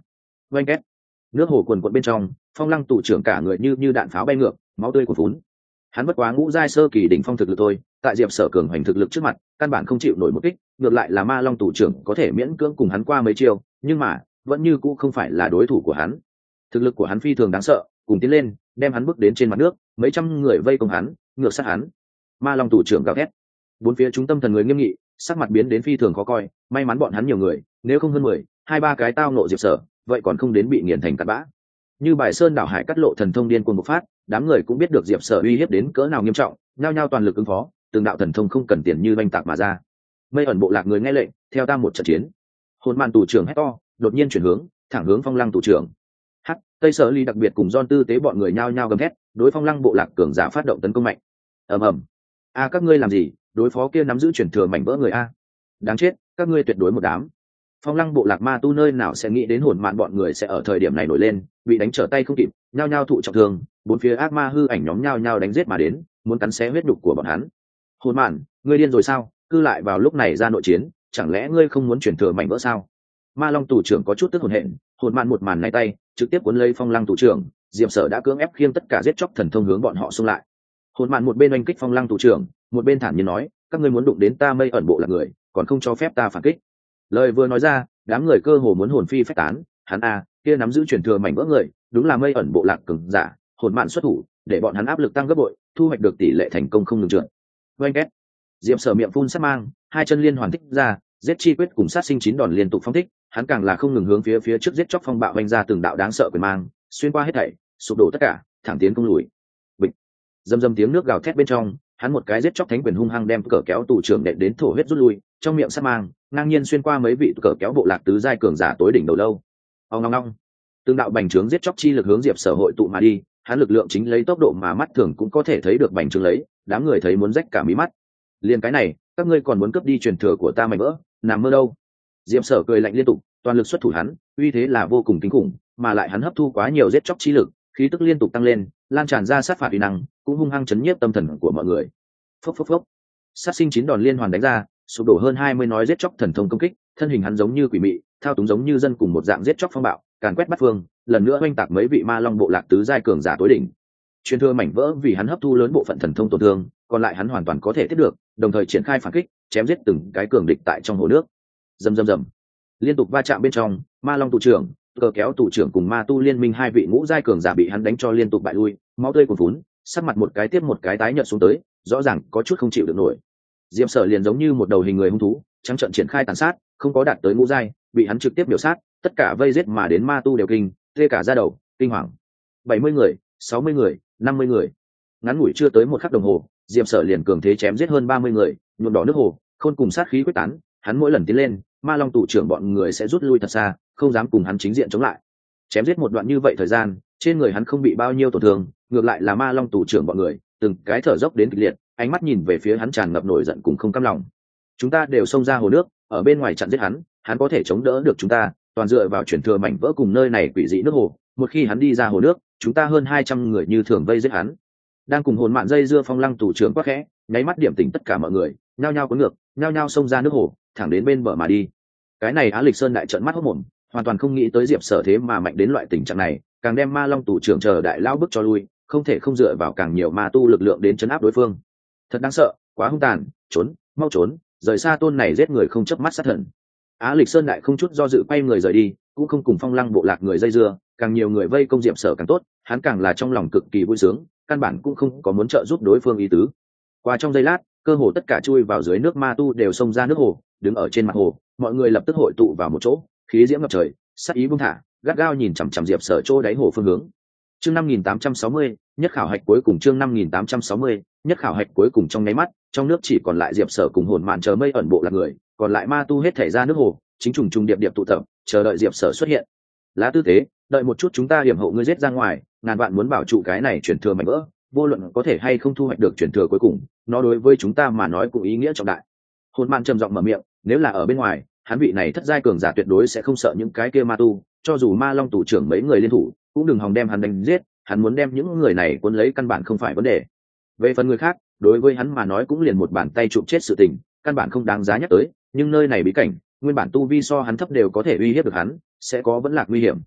oanh két, nước hồ cuồn cuộn bên trong, Phong Lăng tù trưởng cả người như đạn pháo bay ngược, máu tươi cuồn phún. Hắn bất quá ngũ giai sơ kỳ đỉnh phong thực lực thôi, tại Diệp Sở cường hành thực lực trước mặt, căn bản không chịu nổi một kích, ngược lại là Ma Long tù trưởng có thể miễn cưỡng cùng hắn qua mấy chiêu, nhưng mà vẫn như cũ không phải là đối thủ của hắn. Thực lực của hắn phi thường đáng sợ, cùng tiến lên, đem hắn bước đến trên mặt nước, mấy trăm người vây công hắn, ngược sát hắn. Ma Long tù trưởng gào thét, bốn phía chúng tâm thần người nghiêm nghị, sắc mặt biến đến phi thường khó coi, may mắn bọn hắn nhiều người, nếu không hơn 2-3 cái tao nộ Diệp Sở, vậy còn không đến bị nghiền thành cát bã. Như bài sơn đảo hải cắt lộ thần thông điên cuồng bộc phát, đám người cũng biết được Diệp Sở uy hiếp đến cỡ nào nghiêm trọng, nhao nhao toàn lực ứng phó, từng đạo thần thông không cần tiền như oanh tạc mà ra. Mây ẩn bộ lạc người nghe lệnh, theo ta một trận chiến. Hồn mạn tù trưởng hét to, đột nhiên chuyển hướng, thẳng hướng Phong Lăng tù trưởng. Tây Sở Ly đặc biệt cùng Don tư tế bọn người nhao nhao gầm thét, đối Phong Lăng bộ lạc cường giả phát động tấn công mạnh. Ầm ầm. A các ngươi làm gì, đối phó kia nắm giữ truyền thừa mảnh vỡ người a. Đáng chết, các ngươi tuyệt đối một đám. Phong Lăng bộ lạc ma tu nơi nào sẽ nghĩ đến hồn mạn bọn người sẽ ở thời điểm này nổi lên, bị đánh trở tay không kịp, nhao nhao thụ trọng thương, bốn phía ác ma hư ảnh nhóm nhao nhao đánh giết mà đến, muốn cắn xé huyết đục của bọn hắn. Hồn mạn, ngươi điên rồi sao? Cứ lại vào lúc này ra nội chiến, chẳng lẽ ngươi không muốn truyền thừa mảnh vỡ sao? Ma Long tù trưởng có chút tức hồn hện, hồn mạn một màn này tay, trực tiếp cuốn lấy Phong Lăng tù trưởng, Diệp Sở đã cưỡng ép khiêng tất cả giết chóc thần thông hướng bọn họ xung lại. Hồn mạn một bên oanh kích Phong Lăng tù trưởng, một bên thản nhiên nói, các ngươi muốn đụng đến ta mây ẩn bộ là người, còn không cho phép ta phản kích. Lời vừa nói ra, đám người cơ hồ muốn hồn phi phách tán, hắn kia nắm giữ truyền thừa mảnh vỡ người, đúng là mây ẩn bộ lạc cường giả, hồn mạn xuất thủ, để bọn hắn áp lực tăng gấp bội, thu hoạch được tỷ lệ thành công không ngừng trượt. Oanh két, Diệp Sở miệng phun sát mang, hai chân liên hoàn thích ra, giết chi quyết cùng sát sinh 9 đòn liên tục phóng thích, hắn càng là không ngừng hướng phía trước giết chóc phong bạo vành ra từng đạo đáng sợ quyền mang, xuyên qua hết thảy, sụp đổ tất cả, thẳng tiến không lùi. Bịch, dầm dầm tiếng nước gào thét bên trong, hắn một cái giết chóc thánh quyền hung hăng đem cờ kéo tù trưởng đệm đến thổ huyết rút lui, trong miệng sát mang, ngang nhiên xuyên qua mấy vị cờ kéo bộ lạc tứ giai cường giả tối đỉnh đầu lâu. Ong ong ong, từng đạo bành trướng giết chóc chi lực hướng Diệp Sở hội tụ mà đi, hắn lực lượng chính lấy tốc độ mà mắt thường cũng có thể thấy được bành trướng lấy, đám người thấy muốn rách cả mí mắt. Liên cái này, các ngươi còn muốn cướp đi truyền thừa của ta mày vỡ, nằm mơ đâu? Diệp Sở cười lạnh liên tục, toàn lực xuất thủ hắn, uy thế là vô cùng kinh khủng, mà lại hắn hấp thu quá nhiều giết chóc chi lực, khí tức liên tục tăng lên, lan tràn ra sát phạt uy năng, cũng hung hăng chấn nhiếp tâm thần của mọi người. Phốc phốc phốc, sát sinh 9 đòn liên hoàn đánh ra, sụp đổ hơn 20 nói giết chóc thần thông công kích, thân hình hắn giống như quỷ mị, thao túng giống như dân cùng một dạng giết chóc phong bạo, càn quét bắt phương, lần nữa oanh tạc mấy vị ma long bộ lạc tứ giai cường giả tối đỉnh. Truyền thừa mảnh vỡ vì hắn hấp thu lớn bộ phận thần thông tổn thương, còn lại hắn hoàn toàn có thể tiếp được, đồng thời triển khai phản kích, chém giết từng cái cường địch tại trong hồ nước. Rầm rầm rầm, liên tục va chạm bên trong, ma long tù trưởng, cờ kéo tù trưởng cùng ma tu liên minh hai vị ngũ giai cường giả bị hắn đánh cho liên tục bại lui, máu tươi cuồn phún, sắc mặt một cái tiếp một cái tái nhợt xuống tới, rõ ràng có chút không chịu được nổi. Diệp Sở liền giống như một đầu hình người hung thú, trắng trợn triển khai tàn sát, không có đạt tới ngũ giai, bị hắn trực tiếp biểu sát, tất cả vây giết mà đến ma tu đều kinh, tê cả da đầu, kinh hoàng. 70 người, 60 người, 50 người. Ngắn ngủi chưa tới một khắc đồng hồ, Diệp Sở liền cường thế chém giết hơn 30 người, nhuộm đỏ nước hồ, khôn cùng sát khí quyết tán, hắn mỗi lần tiến lên, ma long tù trưởng bọn người sẽ rút lui thật xa, không dám cùng hắn chính diện chống lại. Chém giết một đoạn như vậy thời gian, trên người hắn không bị bao nhiêu tổn thương, ngược lại là ma long tù trưởng bọn người, từng cái thở dốc đến kịch liệt, ánh mắt nhìn về phía hắn tràn ngập nổi giận cùng không cam lòng. Chúng ta đều xông ra hồ nước, ở bên ngoài chặn giết hắn, hắn có thể chống đỡ được chúng ta, toàn dựa vào chuyển thừa mảnh vỡ cùng nơi này quỷ dị nước hồ, một khi hắn đi ra hồ nước, chúng ta hơn 200 người như thường vây giết hắn. Đang cùng hồn mạn dây dưa Phong Lăng tù trưởng quá khẽ, nháy mắt điểm tỉnh tất cả mọi người, nhao nhao cuốn ngược, nhao nhao xông ra nước hồ, thẳng đến bên bờ mà đi. Cái này Á Lịch Sơn đại trợn mắt hốt mồm, hoàn toàn không nghĩ tới Diệp Sở thế mà mạnh đến loại tình trạng này, càng đem ma long tù trưởng chờ đại lao bức cho lui, không thể không dựa vào càng nhiều ma tu lực lượng đến chấn áp đối phương. Thật đáng sợ, quá hung tàn, trốn, mau trốn, rời xa tôn này giết người không chớp mắt sát thần. Á Lịch Sơn đại không chút do dự quay người rời đi, cũng không cùng Phong Lăng bộ lạc người dây dưa, càng nhiều người vây công Diệp Sở càng tốt, hắn càng là trong lòng cực kỳ vui sướng, căn bản cũng không có muốn trợ giúp đối phương ý tứ. Qua trong giây lát, cơ hồ tất cả chui vào dưới nước ma tu đều xông ra nước hồ, đứng ở trên mặt hồ, mọi người lập tức hội tụ vào một chỗ, khí diễm ngập trời, sát ý buông thả, gắt gao nhìn chằm chằm Diệp Sở chỗ đáy hồ phương hướng. Chương 5860, nhất khảo hạch cuối cùng chương 5860, nhất khảo hạch cuối cùng trong nháy mắt, trong nước chỉ còn lại Diệp Sở cùng hồn mạn chờ mây ẩn bộ là người, còn lại ma tu hết thảy ra nước hồ, chính trùng trùng điệp điệp tụ tập, chờ đợi Diệp Sở xuất hiện. Lá tư tế, đợi một chút chúng ta hiểm hộ ngươi giết ra ngoài, ngàn vạn muốn bảo trụ cái này chuyển thừa mảnh vỡ, vô luận có thể hay không thu hoạch được chuyển thừa cuối cùng, nó đối với chúng ta mà nói cũng ý nghĩa trọng đại. Hồn mạn trầm giọng mở miệng, nếu là ở bên ngoài, hắn vị này thất giai cường giả tuyệt đối sẽ không sợ những cái kia ma tu, cho dù ma long tù trưởng mấy người liên thủ, cũng đừng hòng đem hắn đánh giết, hắn muốn đem những người này cuốn lấy căn bản không phải vấn đề. Về phần người khác, đối với hắn mà nói cũng liền một bàn tay chụp chết sự tình, căn bản không đáng giá nhắc tới, nhưng nơi này bí cảnh, nguyên bản tu vi so hắn thấp đều có thể uy hiếp được hắn, sẽ có vẫn lạc nguy hiểm.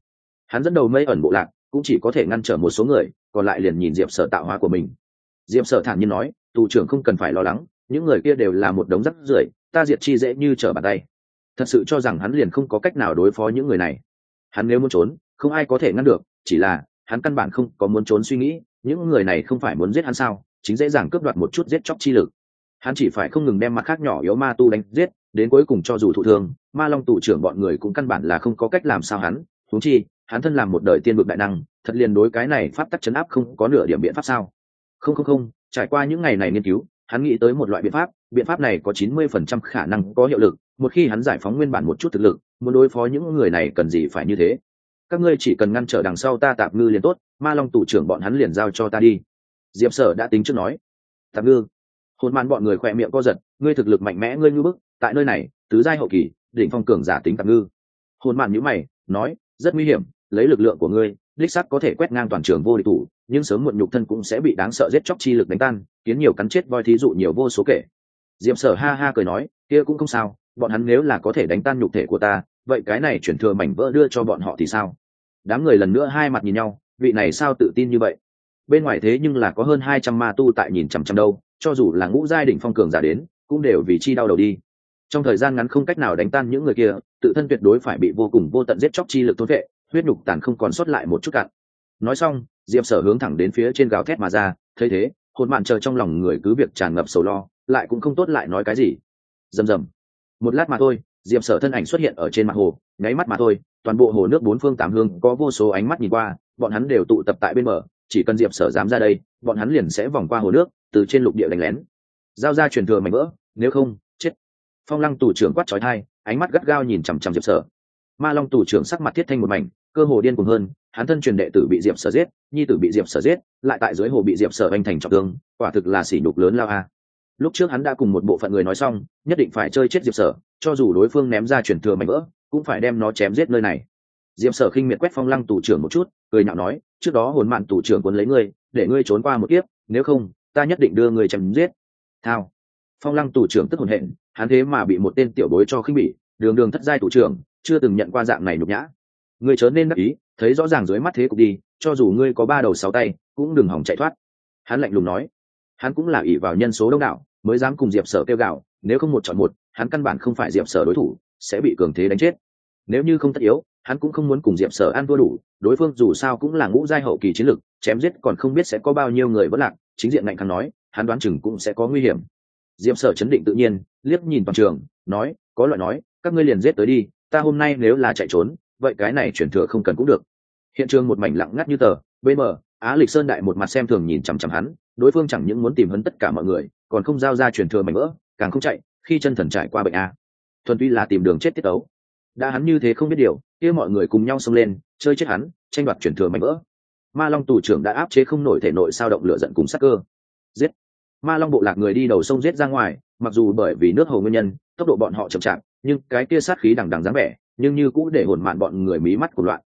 Hắn dẫn đầu mây ẩn bộ lạc cũng chỉ có thể ngăn trở một số người, còn lại liền nhìn diệp sở tạo hóa của mình. Diệp sở thản nhiên nói, tù trưởng không cần phải lo lắng, những người kia đều là một đống rác rưởi, ta diệt chi dễ như trở bàn tay. Thật sự cho rằng hắn liền không có cách nào đối phó những người này. Hắn nếu muốn trốn, không ai có thể ngăn được, chỉ là hắn căn bản không có muốn trốn suy nghĩ, những người này không phải muốn giết hắn sao, chính dễ dàng cướp đoạt một chút giết chóc chi lực. Hắn chỉ phải không ngừng đem mặt khác nhỏ yếu ma tu đánh giết, đến cuối cùng cho dù thụ thương, ma long tù trưởng bọn người cũng căn bản là không có cách làm sao hắn. Huống chi hắn thân làm một đời tiên vực đại năng, thật liền đối cái này pháp tắc chấn áp không có nửa điểm biện pháp sao? Không, trải qua những ngày này nghiên cứu, hắn nghĩ tới một loại biện pháp này có 90% khả năng có hiệu lực. Một khi hắn giải phóng nguyên bản một chút thực lực, muốn đối phó những người này cần gì phải như thế? Các ngươi chỉ cần ngăn trở đằng sau ta tạp ngư liền tốt, ma long tù trưởng bọn hắn liền giao cho ta đi. Diệp sở đã tính trước nói. Tạp ngư? Hồn mạn bọn người khỏe miệng co giật, ngươi thực lực mạnh mẽ, ngươi như bức, tại nơi này tứ giai hậu kỳ đỉnh phong cường giả tính tạp ngư. Hồn mạn nhíu mày nói, rất nguy hiểm, lấy lực lượng của ngươi đích xác có thể quét ngang toàn trường vô địch thủ, nhưng sớm muộn nhục thân cũng sẽ bị đáng sợ giết chóc chi lực đánh tan, kiến nhiều cắn chết voi thí dụ nhiều vô số kể. Diệp sở ha ha cười nói, kia cũng không sao, bọn hắn nếu là có thể đánh tan nhục thể của ta, vậy cái này chuyển thừa mảnh vỡ đưa cho bọn họ thì sao? Đám người lần nữa hai mặt nhìn nhau, vị này sao tự tin như vậy? Bên ngoài thế nhưng là có hơn 200 ma tu tại nhìn chằm chằm đâu, cho dù là ngũ giai đỉnh phong cường giả đến, cũng đều vì chi đau đầu đi. Trong thời gian ngắn không cách nào đánh tan những người kia, tự thân tuyệt đối phải bị vô cùng vô tận giết chóc chi lực thôn vệ, huyết nhục tàn không còn sót lại một chút cạn. Nói xong, Diệp sở hướng thẳng đến phía trên gào thét mà ra, thấy thế, hồn mạn chờ trong lòng người cứ việc tràn ngập sầu lo, lại cũng không tốt lại nói cái gì. Rầm rầm. Một lát mà thôi, Diệp sở thân ảnh xuất hiện ở trên mặt hồ, nháy mắt mà thôi, toàn bộ hồ nước bốn phương tám hướng có vô số ánh mắt nhìn qua, bọn hắn đều tụ tập tại bên bờ, chỉ cần Diệp sở dám ra đây, bọn hắn liền sẽ vòng qua hồ nước, từ trên lục địa đánh lén. Giao ra truyền thừa mảnh vỡ, nếu không, chết. Phong Lăng tù trưởng quát chói tai, ánh mắt gắt gao nhìn chằm chằm Diệp sở. Ma Long tù trưởng sắc mặt thiết thanh một mảnh, cơ hồ điên cuồng hơn, hắn thân truyền đệ tử bị Diệp sở giết, nhi tử bị Diệp sở giết, lại tại dưới hồ bị Diệp sở anh thành trọng thương, quả thực là sỉ nhục lớn lao a. Lúc trước hắn đã cùng một bộ phận người nói xong, nhất định phải chơi chết Diệp sở, cho dù đối phương ném ra truyền thừa mảnh vỡ, cũng phải đem nó chém giết nơi này. Diệp sở khinh miệt quét Phong Lăng tù trưởng một chút, cười nhạo nói, trước đó hồn mạn tù trưởng cuốn lấy ngươi, để ngươi trốn qua một kiếp, nếu không, ta nhất định đưa ngươi chém giết. Thao. Phong Lăng tù trưởng tức hồn hện, hắn thế mà bị một tên tiểu bối cho khinh bỉ, đường đường thất giai tù trưởng, chưa từng nhận qua dạng này nhục nhã. Ngươi chớ nên đắc ý, thấy rõ ràng dưới mắt thế cục đi, cho dù ngươi có 3 đầu 6 tay, cũng đừng hòng chạy thoát. Hắn lạnh lùng nói. Hắn cũng là ỷ vào nhân số đông đảo, mới dám cùng Diệp sở kêu gào, nếu không một chọn một, hắn căn bản không phải Diệp sở đối thủ, sẽ bị cường thế đánh chết. Nếu như không tất yếu, hắn cũng không muốn cùng Diệp sở ăn thua đủ, đối phương dù sao cũng là ngũ giai hậu kỳ chiến lực, chém giết còn không biết sẽ có bao nhiêu người vẫn lạc, chính diện ngạnh kháng nói, hắn đoán chừng cũng sẽ có nguy hiểm. Diệp sở chấn định tự nhiên, liếc nhìn toàn trường, nói, có loại nói, các ngươi liền giết tới đi, ta hôm nay nếu là chạy trốn, vậy cái này chuyển thừa không cần cũng được. Hiện trường một mảnh lặng ngắt như tờ, bên bờ, Á Lịch Sơn đại một mặt xem thường nhìn chằm chằm hắn, đối phương chẳng những muốn tìm hấn tất cả mọi người, còn không giao ra chuyển thừa mảnh vỡ, càng không chạy, khi chân thần trải qua bệnh a. Thuần túy là tìm đường chết tiết tấu. Đã hắn như thế không biết điều, kia mọi người cùng nhau xông lên, chơi chết hắn, tranh đoạt chuyển thừa mảnh vỡ. Ma Long tù trưởng đã áp chế không nổi thể nội sao động lửa giận cùng sát cơ. Giết! Ma Long bộ lạc người đi đầu sông giết ra ngoài, mặc dù bởi vì nước hồ nguyên nhân, tốc độ bọn họ chậm chạp, nhưng cái kia sát khí đằng đằng dáng vẻ, nhưng như cũ để hồn mạn bọn người mí mắt của loạn.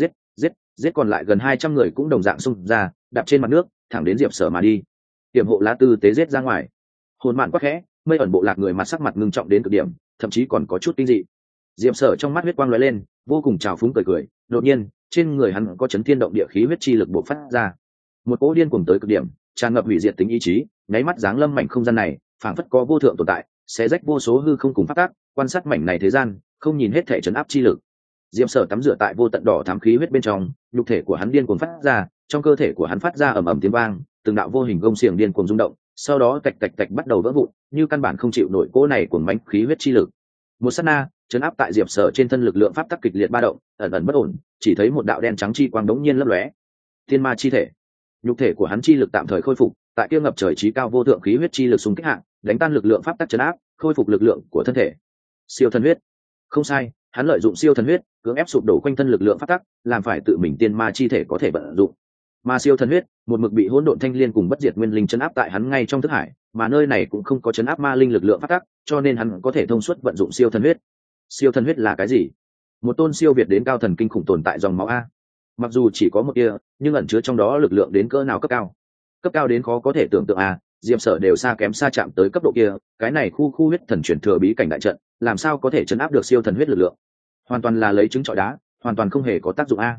Giết còn lại gần 200 người cũng đồng dạng xông ra, đạp trên mặt nước, thẳng đến Diệp sở mà đi. Tiềm hộ lá tư tế giết ra ngoài. Hồn mạn quắc khẽ, mây ẩn bộ lạc người mặt sắc mặt ngưng trọng đến cực điểm, thậm chí còn có chút kinh dị. Diệp sở trong mắt huyết quang lóe lên, vô cùng trào phúng cười, đột nhiên trên người hắn có chấn thiên động địa khí huyết chi lực bộc phát ra, một cỗ điên cuồng tới cực điểm, tràn ngập hủy diệt tính ý chí, nháy mắt giáng lâm mảnh không gian này, phảng phất có vô thượng tồn tại, xé rách vô số hư không cùng phát tác, quan sát mảnh này thế gian, không nhìn hết thể trấn áp chi lực. Diệp sở tắm rửa tại vô tận đỏ thắm khí huyết bên trong, nhục thể của hắn điên cuồng phát ra, trong cơ thể của hắn phát ra ầm ầm tiếng vang, từng đạo vô hình gông xiềng điên cuồng rung động, sau đó tạch tạch tạch bắt đầu vỡ vụn, như căn bản không chịu nổi cỗ này cuồng mãnh khí huyết chi lực. Một sát na, trấn áp tại Diệp sở trên thân lực lượng pháp tắc kịch liệt ba động, ẩn ẩn bất ổn, chỉ thấy một đạo đen trắng chi quang đống nhiên lấp lóe. Thiên ma chi thể. Nhục thể của hắn chi lực tạm thời khôi phục, tại kia ngập trời trí cao vô thượng khí huyết chi lực xung kích hạng, đánh tan lực lượng pháp tắc trấn áp, khôi phục lực lượng của thân thể. Siêu thần huyết. Không sai, hắn lợi dụng siêu thần huyết, cưỡng ép sụp đổ quanh thân lực lượng pháp tắc, làm phải tự mình tiên ma chi thể có thể vận dụng. Mà siêu thần huyết, một mực bị hỗn độn thanh liên cùng bất diệt nguyên linh trấn áp tại hắn ngay trong thức hải, mà nơi này cũng không có trấn áp ma linh lực lượng pháp tắc, cho nên hắn có thể thông suốt vận dụng siêu thần huyết. Siêu thần huyết là cái gì? Một tôn siêu việt đến cao thần kinh khủng tồn tại dòng máu a. Mặc dù chỉ có một tia, nhưng ẩn chứa trong đó lực lượng đến cỡ nào cấp cao đến khó có thể tưởng tượng a. Diệp sở đều xa chạm tới cấp độ kia, cái này khu huyết thần chuyển thừa bí cảnh đại trận, làm sao có thể chấn áp được siêu thần huyết lực lượng? Hoàn toàn là lấy trứng trọi đá, hoàn toàn không hề có tác dụng a.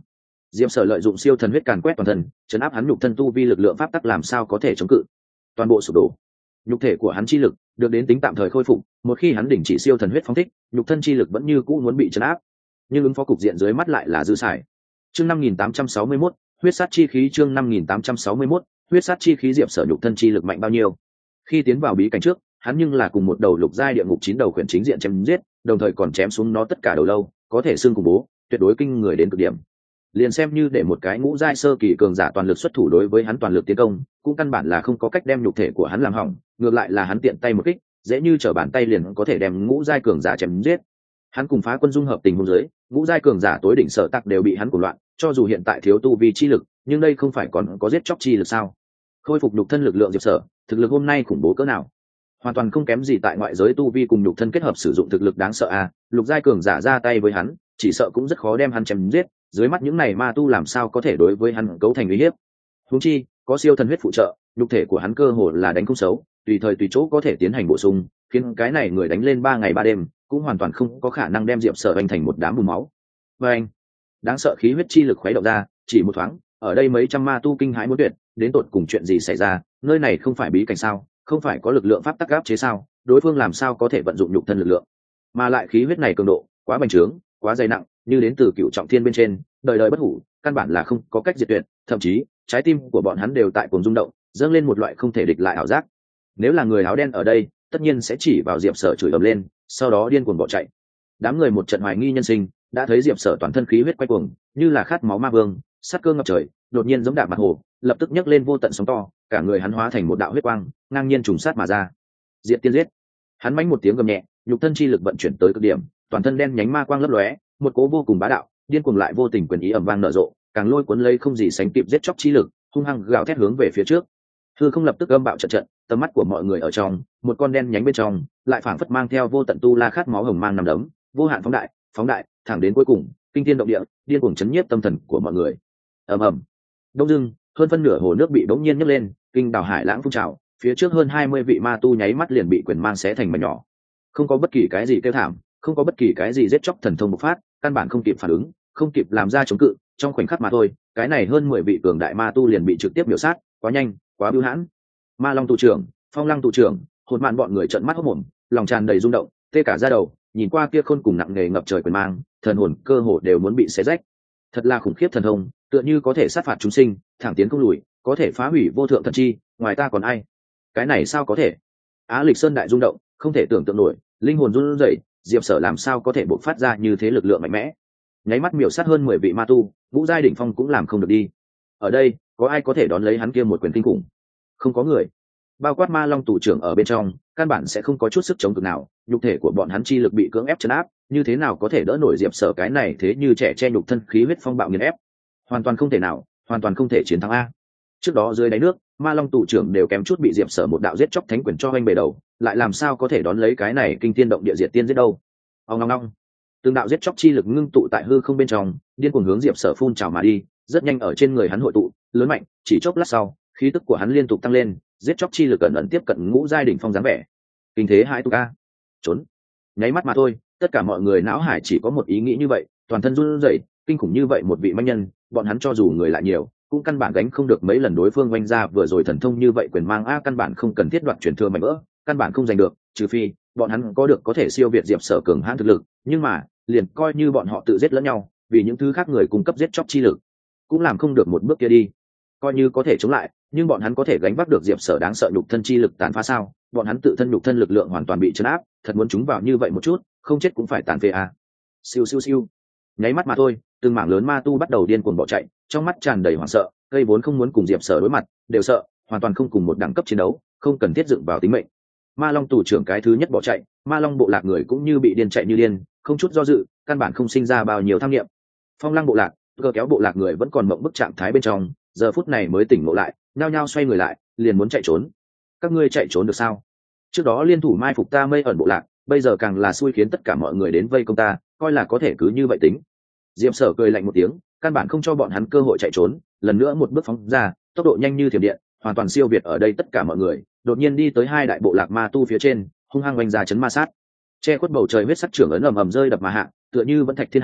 Diệp Sở lợi dụng siêu thần huyết càn quét toàn thân, chấn áp hắn nhục thân tu vi lực lượng pháp tắc làm sao có thể chống cự. Toàn bộ sụp đổ. Nhục thể của hắn chi lực được đến tính tạm thời khôi phục, một khi hắn đình chỉ siêu thần huyết phóng thích, nhục thân chi lực vẫn như cũ muốn bị chấn áp. Nhưng ứng phó cục diện dưới mắt lại là dư xài. Chương 5861, huyết sát chi khí. Chương 5861, huyết sát chi khí. Diệp Sở nhục thân chi lực mạnh bao nhiêu? Khi tiến vào bí cảnh trước, hắn nhưng là cùng một đầu lục giai địa ngục 9 đầu khuyển chính diện chém giết, đồng thời còn chém xuống nó tất cả đầu lâu, có thể xương cùng bố, tuyệt đối kinh người đến cực điểm. Liền xem như để một cái ngũ giai sơ kỳ cường giả toàn lực xuất thủ đối với hắn toàn lực tiến công, cũng căn bản là không có cách đem nhục thể của hắn làm hỏng, ngược lại là hắn tiện tay một kích, dễ như trở bàn tay liền có thể đem ngũ giai cường giả chém giết. Hắn cùng Phá Quân dung hợp tình huống dưới, ngũ giai cường giả tối đỉnh sở tắc đều bị hắn cuồng loạn, cho dù hiện tại thiếu tu vi chi lực, nhưng đây không phải còn có giết chóc chi lực sao? Khôi phục nhục thân lực lượng Diệp Sở, thực lực hôm nay khủng bố cỡ nào? Hoàn toàn không kém gì tại ngoại giới tu vi cùng nhục thân kết hợp sử dụng thực lực đáng sợ a, lục giai cường giả ra tay với hắn, chỉ sợ cũng rất khó đem hắn chém giết, dưới mắt những này ma tu làm sao có thể đối với hắn cấu thành uy hiếp. Huống chi, có siêu thần huyết phụ trợ, nhục thể của hắn cơ hồ là đánh không xấu, tùy thời tùy chỗ có thể tiến hành bổ sung, khiến cái này người đánh lên 3 ngày 3 đêm, cũng hoàn toàn không có khả năng đem Diệp Sở anh thành một đám bùn máu. Và anh, đáng sợ khí huyết chi lực khuấy động ra, chỉ một thoáng, ở đây mấy trăm ma tu kinh hãi muốn tuyệt, đến tột cùng chuyện gì xảy ra, nơi này không phải bí cảnh sao, không phải có lực lượng pháp tắc áp chế sao, đối phương làm sao có thể vận dụng nhục thân lực lượng, mà lại khí huyết này cường độ quá bành trướng, quá dày nặng, như đến từ cựu trọng thiên bên trên, đời đời bất hủ, căn bản là không có cách diệt tuyệt, thậm chí trái tim của bọn hắn đều tại cuồng rung động, dâng lên một loại không thể địch lại ảo giác. Nếu là người áo đen ở đây, tất nhiên sẽ chỉ vào Diệp Sở chửi ầm lên, sau đó điên cuồng bỏ chạy. Đám người một trận hoài nghi nhân sinh, đã thấy Diệp Sở toàn thân khí huyết quay cuồng, như là khát máu ma vương, sát cơ ngập trời, đột nhiên giống đạp mặt hồ, lập tức nhấc lên vô tận sóng to, cả người hắn hóa thành một đạo huyết quang, ngang nhiên trùng sát mà ra. Diệt tiên giết. Hắn mánh một tiếng gầm nhẹ, nhục thân chi lực vận chuyển tới cực điểm, toàn thân đen nhánh ma quang lấp lóe, một cỗ vô cùng bá đạo, điên cuồng lại vô tình quyền ý ầm vang nở rộ, càng lôi cuốn lấy không gì sánh kịp giết chóc chi lực, hung hăng gào thét hướng về phía trước. Hư không lập tức âm bạo trận trận, tầm mắt của mọi người ở trong, một con đen nhánh bên trong, lại phảng phất mang theo vô tận tu la khát máu hồng mang nằm đấm, vô hạn phóng đại, thẳng đến cuối cùng, kinh thiên động địa, điên cuồng chấn nhiếp tâm thần của mọi người. Ầm ầm. Đông dưng, hơn phân nửa hồ nước bị bỗng nhiên nhấc lên, kinh đảo hải lãng phun trào, phía trước hơn 20 vị ma tu nháy mắt liền bị quyền mang xé thành mảnh nhỏ. Không có bất kỳ cái gì kêu thảm, không có bất kỳ cái gì giết chóc thần thông bộc phát, căn bản không kịp phản ứng, không kịp làm ra chống cự, trong khoảnh khắc mà thôi, cái này hơn 10 vị cường đại ma tu liền bị trực tiếp miểu sát, quá nhanh, quá bưu hãn. Ma Long tù trưởng, Phong Lăng tù trưởng, hồn mạn bọn người trợn mắt hốt mồm, lòng tràn đầy rung động, tê cả da đầu, nhìn qua kia khôn cùng nặng nề ngập trời quyền mang, thần hồn cơ hồ đều muốn bị xé rách. Thật là khủng khiếp thần thông, tựa như có thể sát phạt chúng sinh, thẳng tiến không lùi, có thể phá hủy vô thượng thần chi, ngoài ta còn ai? Cái này sao có thể? Á Lịch Sơn đại rung động, không thể tưởng tượng nổi, linh hồn run rẩy, Diệp Sở làm sao có thể bộc phát ra như thế lực lượng mạnh mẽ? Nháy mắt miểu sát hơn 10 vị ma tu, ngũ giai đỉnh phong cũng làm không được đi. Ở đây, có ai có thể đón lấy hắn kia một quyền kinh khủng? Không có người. Bao quát Ma Long tù trưởng ở bên trong, căn bản sẽ không có chút sức chống cự nào, nhục thể của bọn hắn chi lực bị cưỡng ép trấn áp, như thế nào có thể đỡ nổi Diệp Sở cái này thế như trẻ che nhục thân khí huyết phong bạo nghiền ép. Hoàn toàn không thể nào, hoàn toàn không thể chiến thắng a. Trước đó dưới đáy nước, Ma Long tù trưởng đều kém chút bị Diệp Sở một đạo giết chóc thánh quyền cho anh bề đầu, lại làm sao có thể đón lấy cái này kinh thiên động địa diệt tiên giết đâu. Ong ong ong. Từng đạo giết chóc chi lực ngưng tụ tại hư không bên trong, điên cuồng hướng Diệp Sở phun trào mà đi, rất nhanh ở trên người hắn hội tụ, lớn mạnh, chỉ chốc lát sau, khí tức của hắn liên tục tăng lên, giết chóc chi lực ẩn ẩn tiếp cận ngũ giai đỉnh phong dáng vẻ. Kinh thế hai tu ca. Trốn. Nháy mắt mà thôi, tất cả mọi người não hải chỉ có một ý nghĩ như vậy, toàn thân run rẩy, kinh khủng như vậy một vị manh nhân, bọn hắn cho dù người lại nhiều, cũng căn bản gánh không được mấy lần đối phương oanh ra vừa rồi thần thông như vậy quyền mang a, căn bản không cần thiết đoạt truyền thừa mạnh vỡ, căn bản không giành được, trừ phi bọn hắn có được có thể siêu việt Diệp Sở cường hãn thực lực, nhưng mà liền coi như bọn họ tự giết lẫn nhau, vì những thứ khác người cung cấp giết chóc chi lực, cũng làm không được một bước kia đi. Coi như có thể chống lại, nhưng bọn hắn có thể gánh vác được Diệp Sở đáng sợ nhục thân chi lực tàn phá sao? Bọn hắn tự thân nhục thân lực lượng hoàn toàn bị trấn áp, thật muốn chúng vào như vậy một chút, không chết cũng phải tàn phế à. Siêu siêu siêu. Nháy mắt mà thôi, từng mảng lớn ma tu bắt đầu điên cuồng bỏ chạy, trong mắt tràn đầy hoảng sợ, cây vốn không muốn cùng Diệp Sở đối mặt, đều sợ, hoàn toàn không cùng một đẳng cấp chiến đấu, không cần thiết dựng vào tính mệnh. Ma Long tù trưởng cái thứ nhất bỏ chạy, Ma Long bộ lạc người cũng như bị điên chạy như điên, không chút do dự, căn bản không sinh ra bao nhiêu tham nghiệm. Phong Lăng bộ lạc, cơ kéo bộ lạc người vẫn còn mộng bức trạng thái bên trong, giờ phút này mới tỉnh ngộ lại, nhao nhao xoay người lại, liền muốn chạy trốn. Các ngươi chạy trốn được sao? Trước đó liên thủ mai phục ta Mây ẩn bộ lạc, bây giờ càng là xui khiến tất cả mọi người đến vây công ta, coi là có thể cứ như vậy tính. Diệp Sở cười lạnh một tiếng, căn bản không cho bọn hắn cơ hội chạy trốn, lần nữa một bước phóng ra, tốc độ nhanh như thiểm điện, hoàn toàn siêu việt ở đây tất cả mọi người, đột nhiên đi tới hai đại bộ lạc ma tu phía trên, hung hăng oanh ra chấn ma sát. Che khuất bầu trời huyết sắc trưởng ấn ầm ầm rơi đập mà hạ, tựa như vẫn thạch thiên hàng,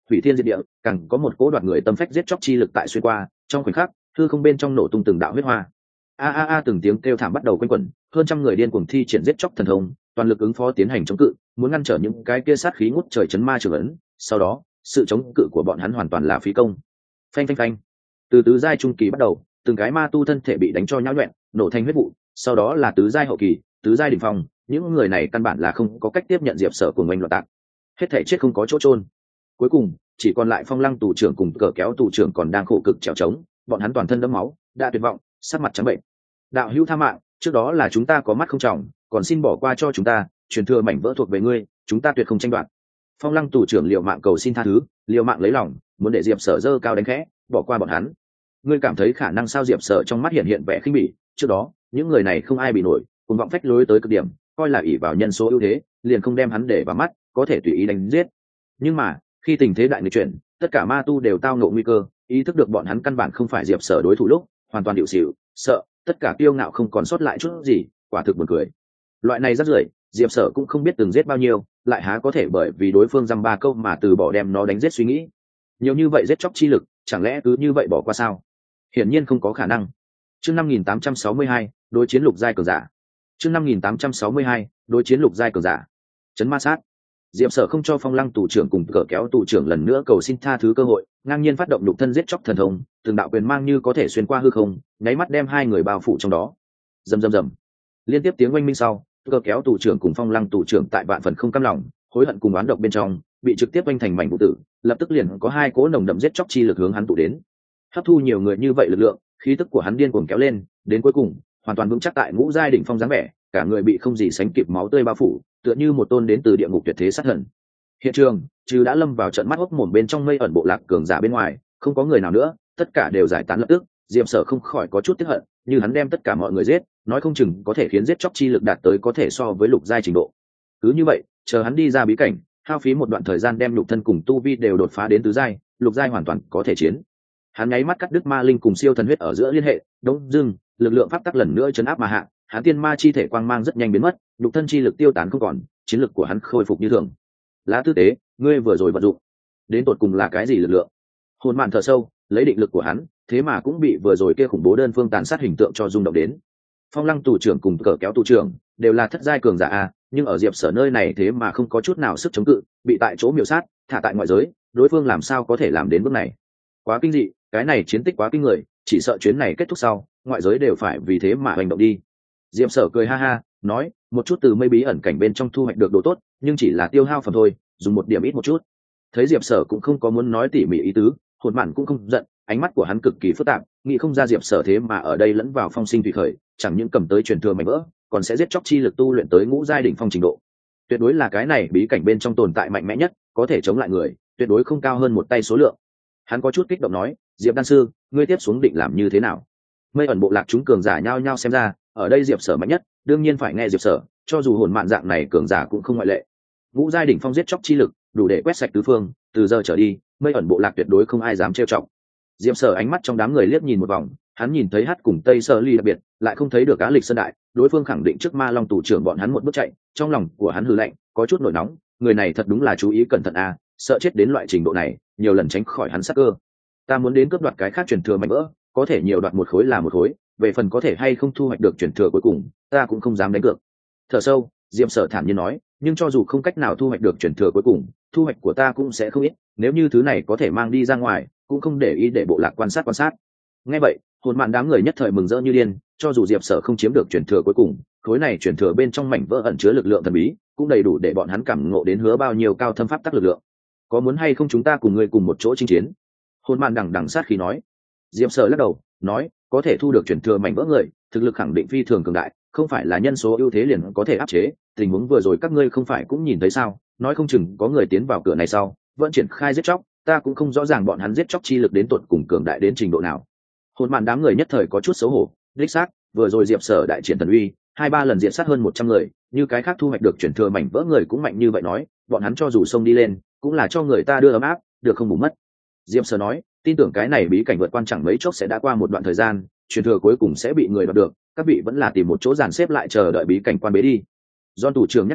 hủy thiên diệt địa, càng có một cỗ đoạt người tâm phách giết chóc chi lực tại xuyên qua, trong khoảnh khắc hư không bên trong nổ tung từng đạo huyết hoa. A a a, từng tiếng kêu thảm bắt đầu quanh quẩn, hơn trăm người điên cuồng thi triển giết chóc thần thông, toàn lực ứng phó tiến hành chống cự, muốn ngăn trở những cái kia sát khí ngút trời chấn ma trường ấn. Sau đó sự chống cự của bọn hắn hoàn toàn là phí công. Phanh phanh phanh, từ tứ giai trung kỳ bắt đầu, từng cái ma tu thân thể bị đánh cho nhão nhoẹn, nổ thành huyết vụ. Sau đó là tứ giai hậu kỳ, tứ giai đỉnh phong, những người này căn bản là không có cách tiếp nhận Diệp Sở của ngoanh loạn tạc, hết thể chết không có chỗ trôn. Cuối cùng chỉ còn lại Phong Lăng tù trưởng cùng Cờ Kéo tù trưởng còn đang khổ cực trèo trống, bọn hắn toàn thân đẫm máu, đã tuyệt vọng, sắc mặt trắng bệnh. Đạo hữu tha mạng, trước đó là chúng ta có mắt không trọng, còn xin bỏ qua cho chúng ta, truyền thừa mảnh vỡ thuộc về ngươi, chúng ta tuyệt không tranh đoạt. Phong Lăng tù trưởng liều mạng cầu xin tha thứ, liều mạng lấy lòng, muốn để Diệp Sở dơ cao đánh khẽ, bỏ qua bọn hắn. Ngươi cảm thấy khả năng sao? Diệp Sở trong mắt hiện vẻ khinh bỉ, trước đó những người này không ai bị nổi, cùng vọng phách lối tới cực điểm, coi là ỷ vào nhân số ưu thế, liền không đem hắn để vào mắt, có thể tùy ý đánh giết. Nhưng mà khi tình thế đại nghịch chuyển, tất cả ma tu đều tao ngộ nguy cơ, ý thức được bọn hắn căn bản không phải Diệp Sở đối thủ lúc, hoàn toàn điệu xỉu, sợ, tất cả kiêu ngạo không còn sót lại chút gì, quả thực buồn cười. Loại này rất rưởi, Diệp Sở cũng không biết từng giết bao nhiêu, lại há có thể bởi vì đối phương dăm ba câu mà từ bỏ đem nó đánh giết suy nghĩ. Nhiều như vậy giết chóc chi lực, chẳng lẽ cứ như vậy bỏ qua sao? Hiển nhiên không có khả năng. Chương 5862, đối chiến lục giai cường giả. Chương 5862, đối chiến lục giai cường giả. Chấn ma sát. Diệp Sở không cho Phong Lăng tù trưởng cùng Cờ Kéo tù trưởng lần nữa cầu xin tha thứ cơ hội, ngang nhiên phát động lục thân giết chóc thần thông, từng đạo quyền mang như có thể xuyên qua hư không, nháy mắt đem hai người bao phủ trong đó. Rầm rầm rầm. Liên tiếp tiếng oanh minh sau, Cờ Kéo tù trưởng cùng Phong Lăng tù trưởng tại vạn phần không cam lòng, hối hận cùng oán độc bên trong, bị trực tiếp oanh thành mảnh vụ tử, lập tức liền có hai cỗ nồng đậm giết chóc chi lực hướng hắn tụ đến. Hấp thu nhiều người như vậy lực lượng, khí tức của hắn điên cuồng kéo lên, đến cuối cùng, hoàn toàn vững chắc tại ngũ giai đỉnh phong dáng vẻ, cả người bị không gì sánh kịp máu tươi bao phủ, tựa như một tôn đến từ địa ngục tuyệt thế sát thần. Hiện trường trừ đã lâm vào trận mắt hốc mồm bên trong Mây Ẩn bộ lạc cường giả bên ngoài, không có người nào nữa, tất cả đều giải tán lập tức. Diệp Sở không khỏi có chút tiếc hận, như hắn đem tất cả mọi người giết, nói không chừng có thể khiến giết chóc chi lực đạt tới có thể so với lục giai trình độ. Cứ như vậy, chờ hắn đi ra bí cảnh, hao phí một đoạn thời gian đem lục thân cùng tu vi đều đột phá đến tứ giai, lục giai hoàn toàn có thể chiến. Hắn nháy mắt cắt đứt ma linh cùng siêu thần huyết ở giữa liên hệ, đống dưng, lực lượng pháp tắc lần nữa chấn áp mà hạ, hắn tiên ma chi thể quang mang rất nhanh biến mất, lục thân chi lực tiêu tán không còn, chiến lực của hắn khôi phục như thường. Lá Tư Tế, ngươi vừa rồi vận dụng, đến tột cùng là cái gì lực lượng? Hồn Mạn thở sâu, lấy định lực của hắn, thế mà cũng bị vừa rồi kia khủng bố đơn phương tàn sát hình tượng cho rung động đến. Phong Lăng tù trưởng cùng Cờ Kéo tù trưởng đều là thất giai cường giả a, nhưng ở Diệp Sở nơi này thế mà không có chút nào sức chống cự, bị tại chỗ miểu sát, thả tại ngoại giới, đối phương làm sao có thể làm đến bước này? Quá kinh dị, cái này chiến tích quá kinh người, chỉ sợ chuyến này kết thúc sau, ngoại giới đều phải vì thế mà hành động đi. Diệp Sở cười ha ha, nói, một chút từ mây bí ẩn cảnh bên trong thu hoạch được đồ tốt, nhưng chỉ là tiêu hao phẩm thôi, dùng một điểm ít một chút. Thấy Diệp Sở cũng không có muốn nói tỉ mỉ ý tứ, Hồn Mạn cũng không giận, ánh mắt của hắn cực kỳ phức tạp, nghĩ không ra Diệp Sở thế mà ở đây lẫn vào phong sinh thủy khởi, chẳng những cầm tới truyền thừa mảnh vỡ, còn sẽ giết chóc chi lực tu luyện tới ngũ giai đỉnh phong trình độ. Tuyệt đối là cái này bí cảnh bên trong tồn tại mạnh mẽ nhất, có thể chống lại người, tuyệt đối không cao hơn một tay số lượng. Hắn có chút kích động nói, Diệp đan sư, ngươi tiếp xuống định làm như thế nào? Mây Ẩn bộ lạc chúng cường giả nhao nhao xem ra, ở đây Diệp Sở mạnh nhất, đương nhiên phải nghe Diệp Sở, cho dù Hồn Mạn dạng này cường giả cũng không ngoại lệ. Ngũ giai đỉnh phong giết chóc chi lực, đủ để quét sạch tứ phương, từ giờ trở đi, Mây Ẩn bộ lạc tuyệt đối không ai dám trêu chọc. Diệp Sở ánh mắt trong đám người liếc nhìn một vòng, hắn nhìn thấy Hát cùng Tây Sở Ly đặc biệt, lại không thấy được Á Lịch Sơn Đại, đối phương khẳng định trước Ma Long tù trưởng bọn hắn một bước chạy, trong lòng của hắn hừ lạnh, có chút nổi nóng, người này thật đúng là chú ý cẩn thận a, sợ chết đến loại trình độ này, nhiều lần tránh khỏi hắn sát cơ. Ta muốn đến cướp đoạt cái khác truyền thừa mạnh vỡ, có thể nhiều đoạt một khối là một khối, về phần có thể hay không thu hoạch được truyền thừa cuối cùng, ta cũng không dám đánh cược. Thở sâu, Diệp Sở thản nhiên nói, nhưng cho dù không cách nào thu hoạch được truyền thừa cuối cùng, thu hoạch của ta cũng sẽ không ít, nếu như thứ này có thể mang đi ra ngoài, cũng không để ý để bộ lạc quan sát. Nghe vậy, Hồn Mạn đám người nhất thời mừng rỡ như điên, cho dù Diệp Sở không chiếm được truyền thừa cuối cùng, khối này truyền thừa bên trong mảnh vỡ ẩn chứa lực lượng thần bí, cũng đầy đủ để bọn hắn cảm ngộ đến hứa bao nhiêu cao thâm pháp tắc lực lượng. Có muốn hay không chúng ta cùng ngươi cùng một chỗ chinh chiến? Hồn Mạn đằng sát khí nói. Diệp Sở lắc đầu, nói, có thể thu được truyền thừa mảnh vỡ người, thực lực khẳng định phi thường cường đại, không phải là nhân số ưu thế liền có thể áp chế, tình huống vừa rồi các ngươi không phải cũng nhìn thấy sao, nói không chừng có người tiến vào cửa này sau, vẫn triển khai giết chóc, ta cũng không rõ ràng bọn hắn giết chóc chi lực đến tột cùng cường đại đến trình độ nào. Hồn Mạn đám người nhất thời có chút xấu hổ, đích xác, vừa rồi Diệp Sở đại triển thần uy, 2-3 lần diệt sát hơn 100 người, như cái khác thu hoạch được truyền thừa mảnh vỡ người cũng mạnh như vậy nói, bọn hắn cho dù xông đi lên, cũng là cho người ta đưa ấm áp, được không bù mất. Diệp Sở nói, tin tưởng cái này bí cảnh vượt quan chẳng mấy chốc sẽ đã qua một đoạn thời gian, truyền thừa cuối cùng sẽ bị người đoạt được, các vị vẫn là tìm một chỗ dàn xếp lại chờ đợi bí cảnh quan bế đi. John thủ trưởng nhắc nhở,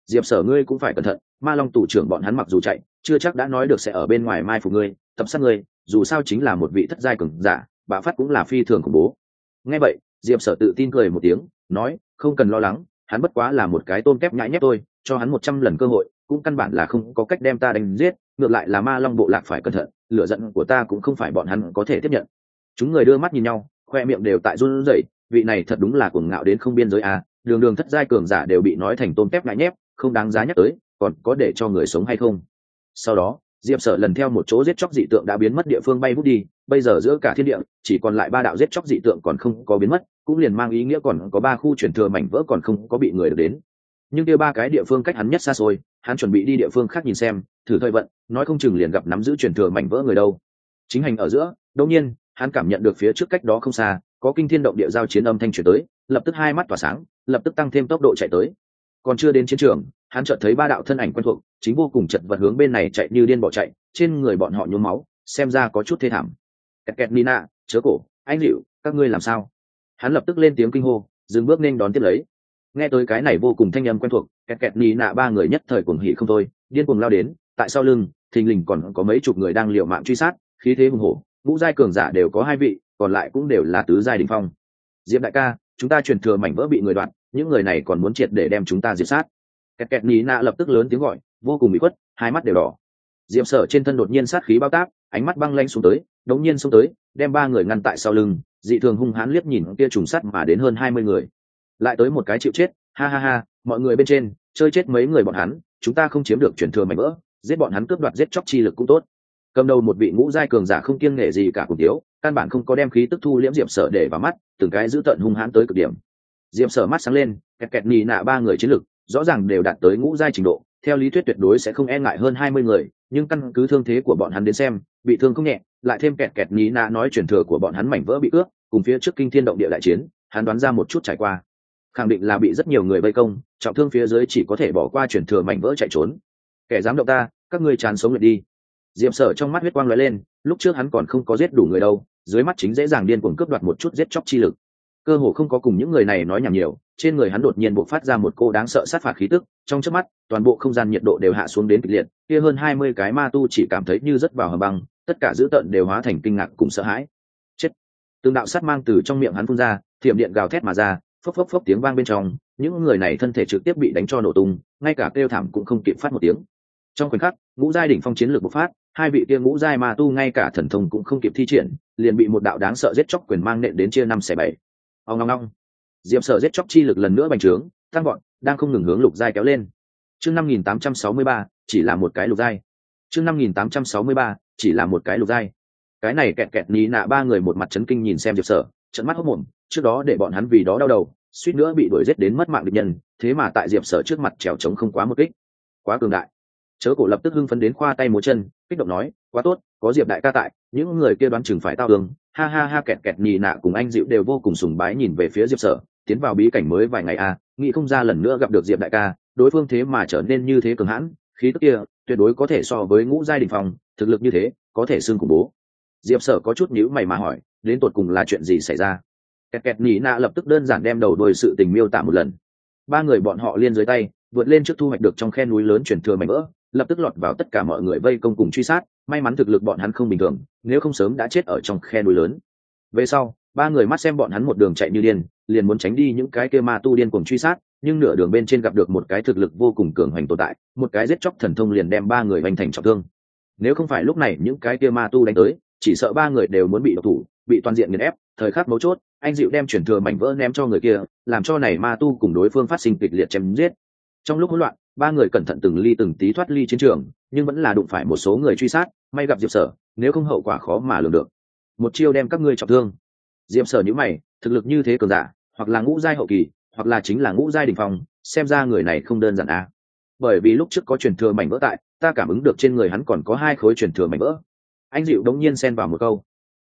Diệp Sở ngươi cũng phải cẩn thận, ma long tù trưởng bọn hắn mặc dù chạy chưa chắc đã nói được sẽ ở bên ngoài mai phục ngươi, tập sát ngươi, dù sao chính là một vị thất giai cường giả, bạo phát cũng là phi thường khủng bố. Nghe vậy, Diệp Sở tự tin cười một tiếng, nói, không cần lo lắng, hắn bất quá là một cái tôm kép nhãi nhép thôi, cho hắn 100 lần cơ hội, cũng căn bản là không có cách đem ta đánh giết, ngược lại là ma long bộ lạc phải cẩn thận, lửa giận của ta cũng không phải bọn hắn có thể tiếp nhận. Chúng người đưa mắt nhìn nhau, khoe miệng đều tại run rẩy, vị này thật đúng là cuồng ngạo đến không biên giới à, đường đường thất giai cường giả đều bị nói thành tôm kép nhãi nhép, không đáng giá nhắc tới, còn có để cho người sống hay không. Sau đó, Diệp Sở lần theo một chỗ giết chóc dị tượng đã biến mất địa phương bay vút đi, bây giờ giữa cả thiên địa chỉ còn lại 3 đạo giết chóc dị tượng còn không có biến mất, cũng liền mang ý nghĩa còn có 3 khu chuyển thừa mảnh vỡ còn không có bị người được đến. Nhưng kia 3 cái địa phương cách hắn nhất xa xôi, hắn chuẩn bị đi địa phương khác nhìn xem, thử thời vận, nói không chừng liền gặp nắm giữ chuyển thừa mảnh vỡ người đâu. Chính hành ở giữa, đột nhiên, hắn cảm nhận được phía trước cách đó không xa, có kinh thiên động địa giao chiến âm thanh truyền tới, lập tức hai mắt tỏa sáng, lập tức tăng thêm tốc độ chạy tới. Còn chưa đến chiến trường, hắn chợt thấy 3 đạo thân ảnh quen thuộc, chính vô cùng chật vật hướng bên này chạy như điên bỏ chạy, trên người bọn họ nhuốm máu, xem ra có chút thê thảm. Kẹt kẹt Nina, chớ cổ, anh Dịu, các ngươi làm sao? Hắn lập tức lên tiếng kinh hô, dừng bước nên đón tiếp lấy. Nghe tới cái này vô cùng thanh âm quen thuộc, kẹt kẹt Nina 3 người nhất thời cuồng hỉ không thôi, điên cuồng lao đến, tại sau lưng, thình lình còn có mấy chục người đang liều mạng truy sát, khí thế hùng hổ, ngũ giai cường giả đều có 2 vị, còn lại cũng đều là tứ giai đỉnh phong. Diệp đại ca, chúng ta truyền thừa mảnh vỡ bị người đoạt, những người này còn muốn triệt để đem chúng ta diệt sát. Kẹt kẹt Nina lập tức lớn tiếng gọi, vô cùng bị khuất, hai mắt đều đỏ. Diệp Sở trên thân đột nhiên sát khí bao táp, ánh mắt băng lãnh xuống tới, đống nhiên xông tới, đem 3 người ngăn tại sau lưng, dị thường hung hãn liếc nhìn kia trùng sắt mà đến hơn 20 người. Lại tới một cái chịu chết, ha ha ha, mọi người bên trên, chơi chết mấy người bọn hắn, chúng ta không chiếm được truyền thừa mảnh vỡ, giết bọn hắn cướp đoạt giết chóc chi lực cũng tốt. Cầm đầu một vị ngũ giai cường giả không kiêng nể gì cả cùng thiếu, căn bản không có đem khí tức thu liễm Diệp Sở để vào mắt, từng cái giữ tận hung hãn tới cực điểm. Diệp Sở mắt sáng lên, kẹt kẹt Nina 3 người chiến lực, rõ ràng đều đạt tới ngũ giai trình độ, theo lý thuyết tuyệt đối sẽ không e ngại hơn 20 người, nhưng căn cứ thương thế của bọn hắn đến xem, bị thương không nhẹ, lại thêm kẹt kẹt Nina nói truyền thừa của bọn hắn mảnh vỡ bị cướp, cùng phía trước kinh thiên động địa đại chiến, hắn đoán ra một chút trải qua, khẳng định là bị rất nhiều người vây công, trọng thương phía dưới chỉ có thể bỏ qua truyền thừa mảnh vỡ chạy trốn. Kẻ dám động ta, các ngươi chán sống lại đi. Diệp Sở trong mắt huyết quang lóe lên, lúc trước hắn còn không có giết đủ người đâu, dưới mắt chính dễ dàng điên cuồng cướp đoạt một chút giết chóc chi lực. Cơ hồ không có cùng những người này nói nhảm nhiều, trên người hắn đột nhiên bộc phát ra một cô đáng sợ sát phạt khí tức, trong chớp mắt, toàn bộ không gian nhiệt độ đều hạ xuống đến kịch liệt, kia hơn 20 cái ma tu chỉ cảm thấy như rớt vào hầm băng, tất cả dữ tợn đều hóa thành kinh ngạc cùng sợ hãi. Chết! Từng đạo sát mang từ trong miệng hắn phun ra, thiểm điện gào thét mà ra, phốc phốc phốc tiếng vang bên trong, những người này thân thể trực tiếp bị đánh cho nổ tung, ngay cả kêu thảm cũng không kịp phát một tiếng. Trong khoảnh khắc, ngũ giai đỉnh phong chiến lược bộc phát, 2 vị kia ngũ giai ma tu ngay cả thần thông cũng không kịp thi triển, liền bị một đạo đáng sợ giết chóc quyền mang nện đến chia 5 xẻ 7. Ong ong ong. Diệp Sở giết chóc chi lực lần nữa bành trướng, tăng vọt, đang không ngừng hướng lục giai kéo lên. Chương 5863, chỉ là một cái lục giai. Chương 5863, chỉ là một cái lục giai. Cái này kẹt kẹt Nina 3 người một mặt chấn kinh nhìn xem Diệp Sở, trợn mắt hốt mồm, trước đó để bọn hắn vì đó đau đầu, suýt nữa bị đuổi giết đến mất mạng địch nhân, thế mà tại Diệp Sở trước mặt trèo trống không quá một kích. Quá cường đại. Chớ cổ lập tức hưng phấn đến khoa tay múa chân, kích động nói, quá tốt, có Diệp đại ca tại, những người kia đoán chừng phải tao đường. Ha ha ha, kẹt kẹt Nina cùng anh Dịu đều vô cùng sùng bái nhìn về phía Diệp Sở, tiến vào bí cảnh mới vài ngày nghĩ không ra lần nữa gặp được Diệp đại ca, đối phương thế mà trở nên như thế cường hãn, khí tức kia tuyệt đối có thể so với ngũ giai đỉnh phong, thực lực như thế có thể xưng khủng bố. Diệp Sở có chút nhíu mày mà hỏi, đến tột cùng là chuyện gì xảy ra? Kẹt kẹt Nina lập tức đơn giản đem đầu đuôi sự tình miêu tả một lần. 3 người bọn họ liên dưới tay, vượt lên trước thu hoạch được trong khe núi lớn truyền thừa mảnh vỡ, lập tức lọt vào tất cả mọi người vây công cùng truy sát, may mắn thực lực bọn hắn không bình thường, nếu không sớm đã chết ở trong khe núi lớn. Về sau, 3 người mắt xem bọn hắn một đường chạy như điên, liền muốn tránh đi những cái kia ma tu điên cuồng truy sát, nhưng nửa đường bên trên gặp được một cái thực lực vô cùng cường hành tồn tại, một cái giết chóc thần thông liền đem 3 người vành thành trọng thương. Nếu không phải lúc này những cái kia ma tu đánh tới, chỉ sợ 3 người đều muốn bị độc thủ, bị toàn diện nghiền ép. Thời khắc mấu chốt, anh Dịu đem chuyển thừa mảnh vỡ ném cho người kia, làm cho này ma tu cùng đối phương phát sinh kịch liệt chém giết. Trong lúc hỗn loạn, 3 người cẩn thận từng ly từng tí thoát ly chiến trường, nhưng vẫn là đụng phải một số người truy sát, may gặp Diệp Sở, nếu không hậu quả khó mà lường được. Một chiêu đem các ngươi trọng thương. Diệp Sở nhíu mày, thực lực như thế cường giả, hoặc là ngũ giai hậu kỳ, hoặc là chính là ngũ giai đỉnh phong, xem ra người này không đơn giản Bởi vì lúc trước có truyền thừa mảnh vỡ tại, ta cảm ứng được trên người hắn còn có 2 khối truyền thừa mảnh vỡ. Anh Dịu đống nhiên xen vào một câu.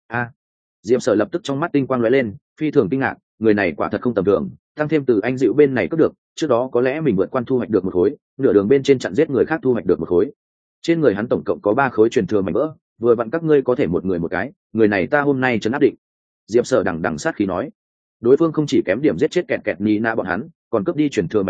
Diệp Sở lập tức trong mắt tinh quang lóe lên, phi thường kinh ngạc, người này quả thật không tầm thường, tăng thêm từ anh Dịu bên này cướp được, trước đó có lẽ mình vượt quan thu hoạch được một khối, nửa đường bên trên chặn giết người khác thu hoạch được một khối. Trên người hắn tổng cộng có 3 khối truyền thừa mảnh vỡ, vừa vặn các ngươi có thể một người một cái, người này ta hôm nay trấn áp định. Diệp Sở đằng đằng sát khí nói, đối phương không chỉ kém điểm giết chết kẹt kẹt Nina bọn hắn, còn cướp đi truyền thừa mảnh vỡ,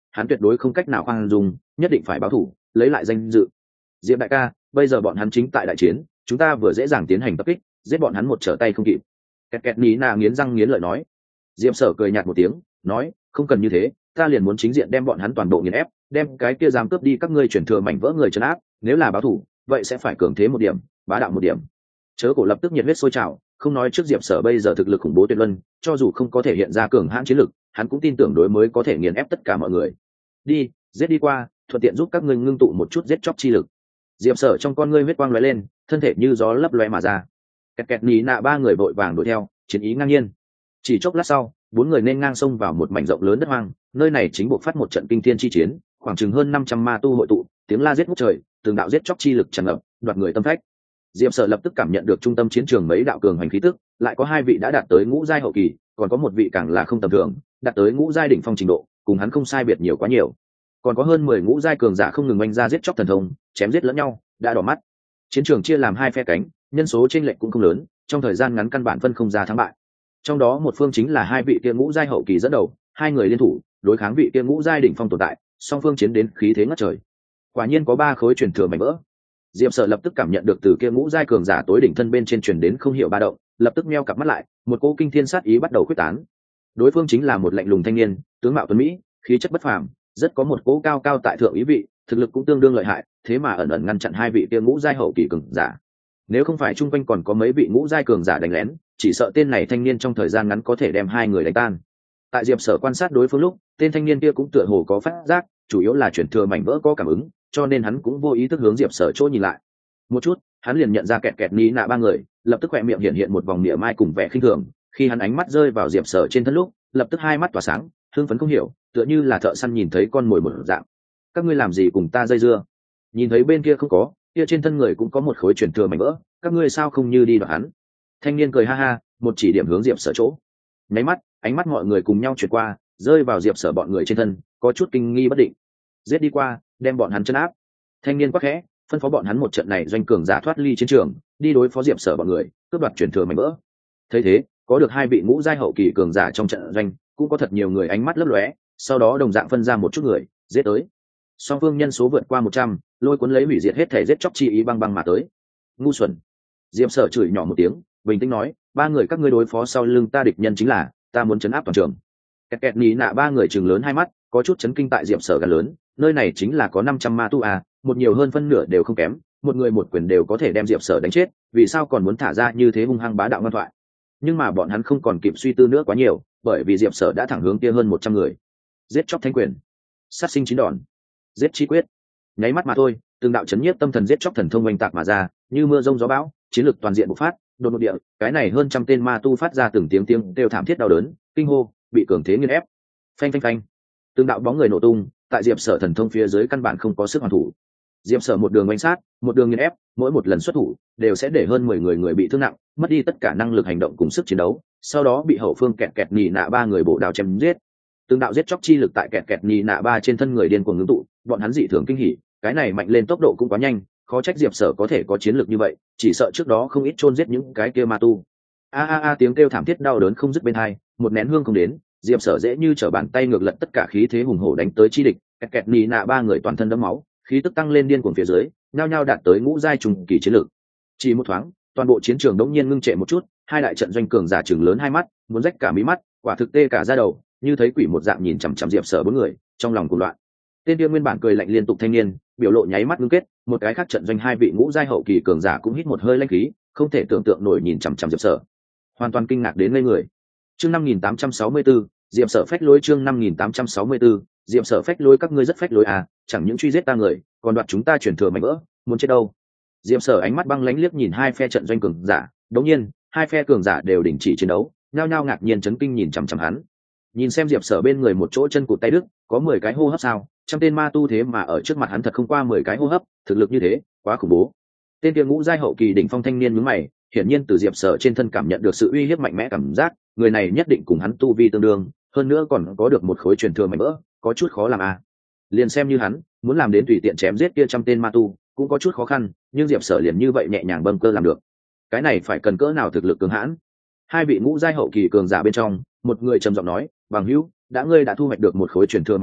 hắn tuyệt đối không cách nào khoan dung, nhất định phải báo thủ lấy lại danh dự. Diệp đại ca, bây giờ bọn hắn chính tại đại chiến, chúng ta vừa dễ dàng tiến hành tập kích, giết bọn hắn một trở tay không kịp. Kẹt kẹt ní na nghiến răng nghiến lợi nói. Diệp Sở cười nhạt một tiếng, nói, không cần như thế, ta liền muốn chính diện đem bọn hắn toàn bộ nghiền ép, đem cái kia dám cướp đi các ngươi chuyển thừa mảnh vỡ người trấn áp, nếu là báo thủ, vậy sẽ phải cường thế một điểm, bá đạo một điểm. Chớ Cổ lập tức nhiệt huyết sôi trào, không nói trước Diệp Sở bây giờ thực lực khủng bố tuyệt luân, cho dù không có thể hiện ra cường hãn chiến lực, hắn cũng tin tưởng đối mới có thể nghiền ép tất cả mọi người. Đi, giết đi qua, thuận tiện giúp các ngươi ngưng tụ một chút giết chóc chi lực. Diệp Sở trong con ngươi huyết quang lóe lên, thân thể như gió lấp lóe mà ra. Kẹt kẹt ní nạ ba người vội vàng đuổi theo, chiến ý ngang nhiên. Chỉ chốc lát sau, bốn người nên ngang sông vào một mảnh rộng lớn đất hoang, nơi này chính buộc phát một trận kinh thiên chi chiến, khoảng chừng hơn 500 ma tu hội tụ, tiếng la giết ngút trời, từng đạo giết chóc chi lực tràn ngập, đoạt người tâm phách. Diệp Sở lập tức cảm nhận được trung tâm chiến trường mấy đạo cường hành khí tức, lại có hai vị đã đạt tới ngũ giai hậu kỳ, còn có một vị càng là không tầm thường, đạt tới ngũ giai đỉnh phong trình độ, cùng hắn không sai biệt nhiều quá nhiều. Còn có hơn 10 ngũ giai cường giả không ngừng oanh ra giết chóc thần thông, chém giết lẫn nhau, đã đỏ mắt. Chiến trường chia làm hai phe cánh, nhân số chênh lệch cũng không lớn, trong thời gian ngắn căn bản phân không ra thắng bại. Trong đó một phương chính là hai vị kia ngũ giai hậu kỳ dẫn đầu, hai người liên thủ đối kháng vị kia ngũ giai đỉnh phong tồn tại, song phương chiến đến khí thế ngất trời. Quả nhiên có ba khối truyền thừa mảnh vỡ. Diệp Sở lập tức cảm nhận được từ kia ngũ giai cường giả tối đỉnh thân bên trên truyền đến không hiểu ba động, lập tức meo cặp mắt lại, một cỗ kinh thiên sát ý bắt đầu khuếch tán. Đối phương chính là một lạnh lùng thanh niên, tướng mạo tuấn mỹ, khí chất bất phàm, rất có một cỗ cao cao tại thượng ý vị, thực lực cũng tương đương lợi hại, thế mà ẩn ẩn ngăn chặn hai vị kia ngũ giai hậu kỳ cường giả. Nếu không phải chung quanh còn có mấy vị ngũ giai cường giả đánh lén, chỉ sợ tên này thanh niên trong thời gian ngắn có thể đem hai người đánh tan. Tại Diệp Sở quan sát đối phương lúc, tên thanh niên kia cũng tựa hồ có phát giác, chủ yếu là chuyển thừa mảnh vỡ có cảm ứng, cho nên hắn cũng vô ý thức hướng Diệp Sở chỗ nhìn lại. Một chút, hắn liền nhận ra kẹt kẹt ní nạ ba người, lập tức khỏe miệng hiện một vòng mỉa mai cùng vẻ khinh thường. Khi hắn ánh mắt rơi vào Diệp Sở trên thân lúc, lập tức hai mắt tỏa sáng, hưng phấn không hiểu, tựa như là thợ săn nhìn thấy con mồi một dạng. Các ngươi làm gì cùng ta dây dưa? Nhìn thấy bên kia không có, kia trên thân người cũng có một khối chuyển thừa mảnh vỡ, các ngươi sao không như đi đoạt hắn? Thanh niên cười ha ha, một chỉ điểm hướng Diệp Sở chỗ. Nháy mắt, ánh mắt mọi người cùng nhau chuyển qua, rơi vào Diệp Sở bọn người trên thân, có chút kinh nghi bất định. Giết đi qua, đem bọn hắn chân áp. Thanh niên quắc khẽ, phân phó bọn hắn một trận này doanh cường giả thoát ly chiến trường, đi đối phó Diệp Sở bọn người, cướp đoạt chuyển thừa mảnh vỡ. Thấy thế, có được hai vị ngũ giai hậu kỳ cường giả trong trận doanh, cũng có thật nhiều người ánh mắt lấp lóe, sau đó đồng dạng phân ra một chút người, giết tới. Song phương nhân số vượt qua 100, lôi cuốn lấy hủy diệt hết thể giết chóc chi ý băng băng mà tới. Ngu xuẩn. Diệp Sở chửi nhỏ một tiếng, bình tĩnh nói, ba người các ngươi đối phó sau lưng ta địch nhân chính là, ta muốn trấn áp toàn trường. Kẹt kẹt ní nạ ba người trừng lớn hai mắt, có chút chấn kinh tại Diệp Sở gan lớn, nơi này chính là có 500 ma tu à, một nhiều hơn phân nửa đều không kém, một người một quyền đều có thể đem Diệp Sở đánh chết, vì sao còn muốn thả ra như thế hung hăng bá đạo ngoan thoại. Nhưng mà bọn hắn không còn kịp suy tư nữa quá nhiều, bởi vì Diệp Sở đã thẳng hướng kia hơn 100 người. Giết chóc thánh quyền, sát sinh chín đòn, giết chi quyết. Nháy mắt mà thôi, từng đạo chấn nhiếp tâm thần giết chóc thần thông oanh tạc mà ra, như mưa rông gió bão, chiến lực toàn diện bộc phát, đột ngột địa, cái này hơn trăm tên ma tu phát ra từng tiếng kêu thảm thiết đau đớn, kinh hô, bị cường thế nghiền ép. Phanh phanh phanh. Từng đạo bóng người nổ tung, tại Diệp Sở thần thông phía dưới căn bản không có sức hoàn thủ. Diệp Sở một đường oanh sát, một đường nghiền ép, mỗi một lần xuất thủ đều sẽ để hơn 10 người bị thương nặng, mất đi tất cả năng lực hành động cùng sức chiến đấu, sau đó bị hậu phương kẹt kẹt nhì nạ ba người bổ đao chém giết. Từng đạo giết chóc chi lực tại kẹt kẹt nhì nạ ba trên thân người điên cuồng ngưng tụ, bọn hắn dị thường kinh hỉ, cái này mạnh lên tốc độ cũng quá nhanh, khó trách Diệp Sở có thể có chiến lược như vậy, chỉ sợ trước đó không ít chôn giết những cái kia ma tu. Tiếng kêu thảm thiết đau đớn không dứt bên tai, một nén hương không đến, Diệp Sở dễ như trở bàn tay ngược lật tất cả khí thế hùng hổ đánh tới chi địch, kẹt kẹt nhì nạ ba người toàn thân đẫm máu, khí tức tăng lên điên cuồng phía dưới, nhao nhao đạt tới ngũ giai trùng kỳ chiến lược. Chỉ một thoáng, toàn bộ chiến trường đống nhiên ngưng trệ một chút, hai đại trận doanh cường giả trừng lớn hai mắt, muốn rách cả mí mắt, quả thực tê cả da đầu, như thấy quỷ một dạng nhìn chằm chằm Diệp Sở bốn người, trong lòng cuồng loạn. Tên kia nguyên bản cười lạnh liên tục thanh niên, biểu lộ nháy mắt ngưng kết, một cái khác trận doanh hai vị ngũ giai hậu kỳ cường giả cũng hít một hơi lãnh khí, không thể tưởng tượng nổi nhìn chằm chằm Diệp Sở, hoàn toàn kinh ngạc đến ngây người. Chương 5864, Diệp Sở phách lối. Chương 5864, Diệp Sở phách lối. Các ngươi rất phách lối à, chẳng những truy giết ta người, còn đoạt chúng ta truyền thừa mảnh vỡ, muốn chết đâu. Diệp Sở ánh mắt băng lãnh liếc nhìn hai phe trận doanh cường giả, đống nhiên hai phe cường giả đều đình chỉ chiến đấu, nhao nhao ngạc nhiên chấn kinh nhìn chằm chằm hắn. Nhìn xem Diệp Sở bên người một chỗ chân cụt tay đứt, có 10 cái hô hấp sao? Trăm tên ma tu thế mà ở trước mặt hắn thật không qua 10 cái hô hấp, thực lực như thế, quá khủng bố. Tên kia ngũ giai hậu kỳ đỉnh phong thanh niên nhướng mày, hiển nhiên từ Diệp Sở trên thân cảm nhận được sự uy hiếp mạnh mẽ cảm giác, người này nhất định cùng hắn tu vi tương đương, hơn nữa còn có được một khối truyền thừa mảnh vỡ, có chút khó làm à. Liền xem như hắn, muốn làm đến tùy tiện chém giết kia trăm tên ma tu, cũng có chút khó khăn, nhưng Diệp Sở liền như vậy nhẹ nhàng bâng cơ làm được. Cái này phải cần cỡ nào thực lực cường hãn. Hai vị ngũ giai hậu kỳ cường giả bên trong, một người trầm giọng nói, "Bằng hữu, ngươi đã thu hoạch được một khối truyền thừa mảnh vỡ,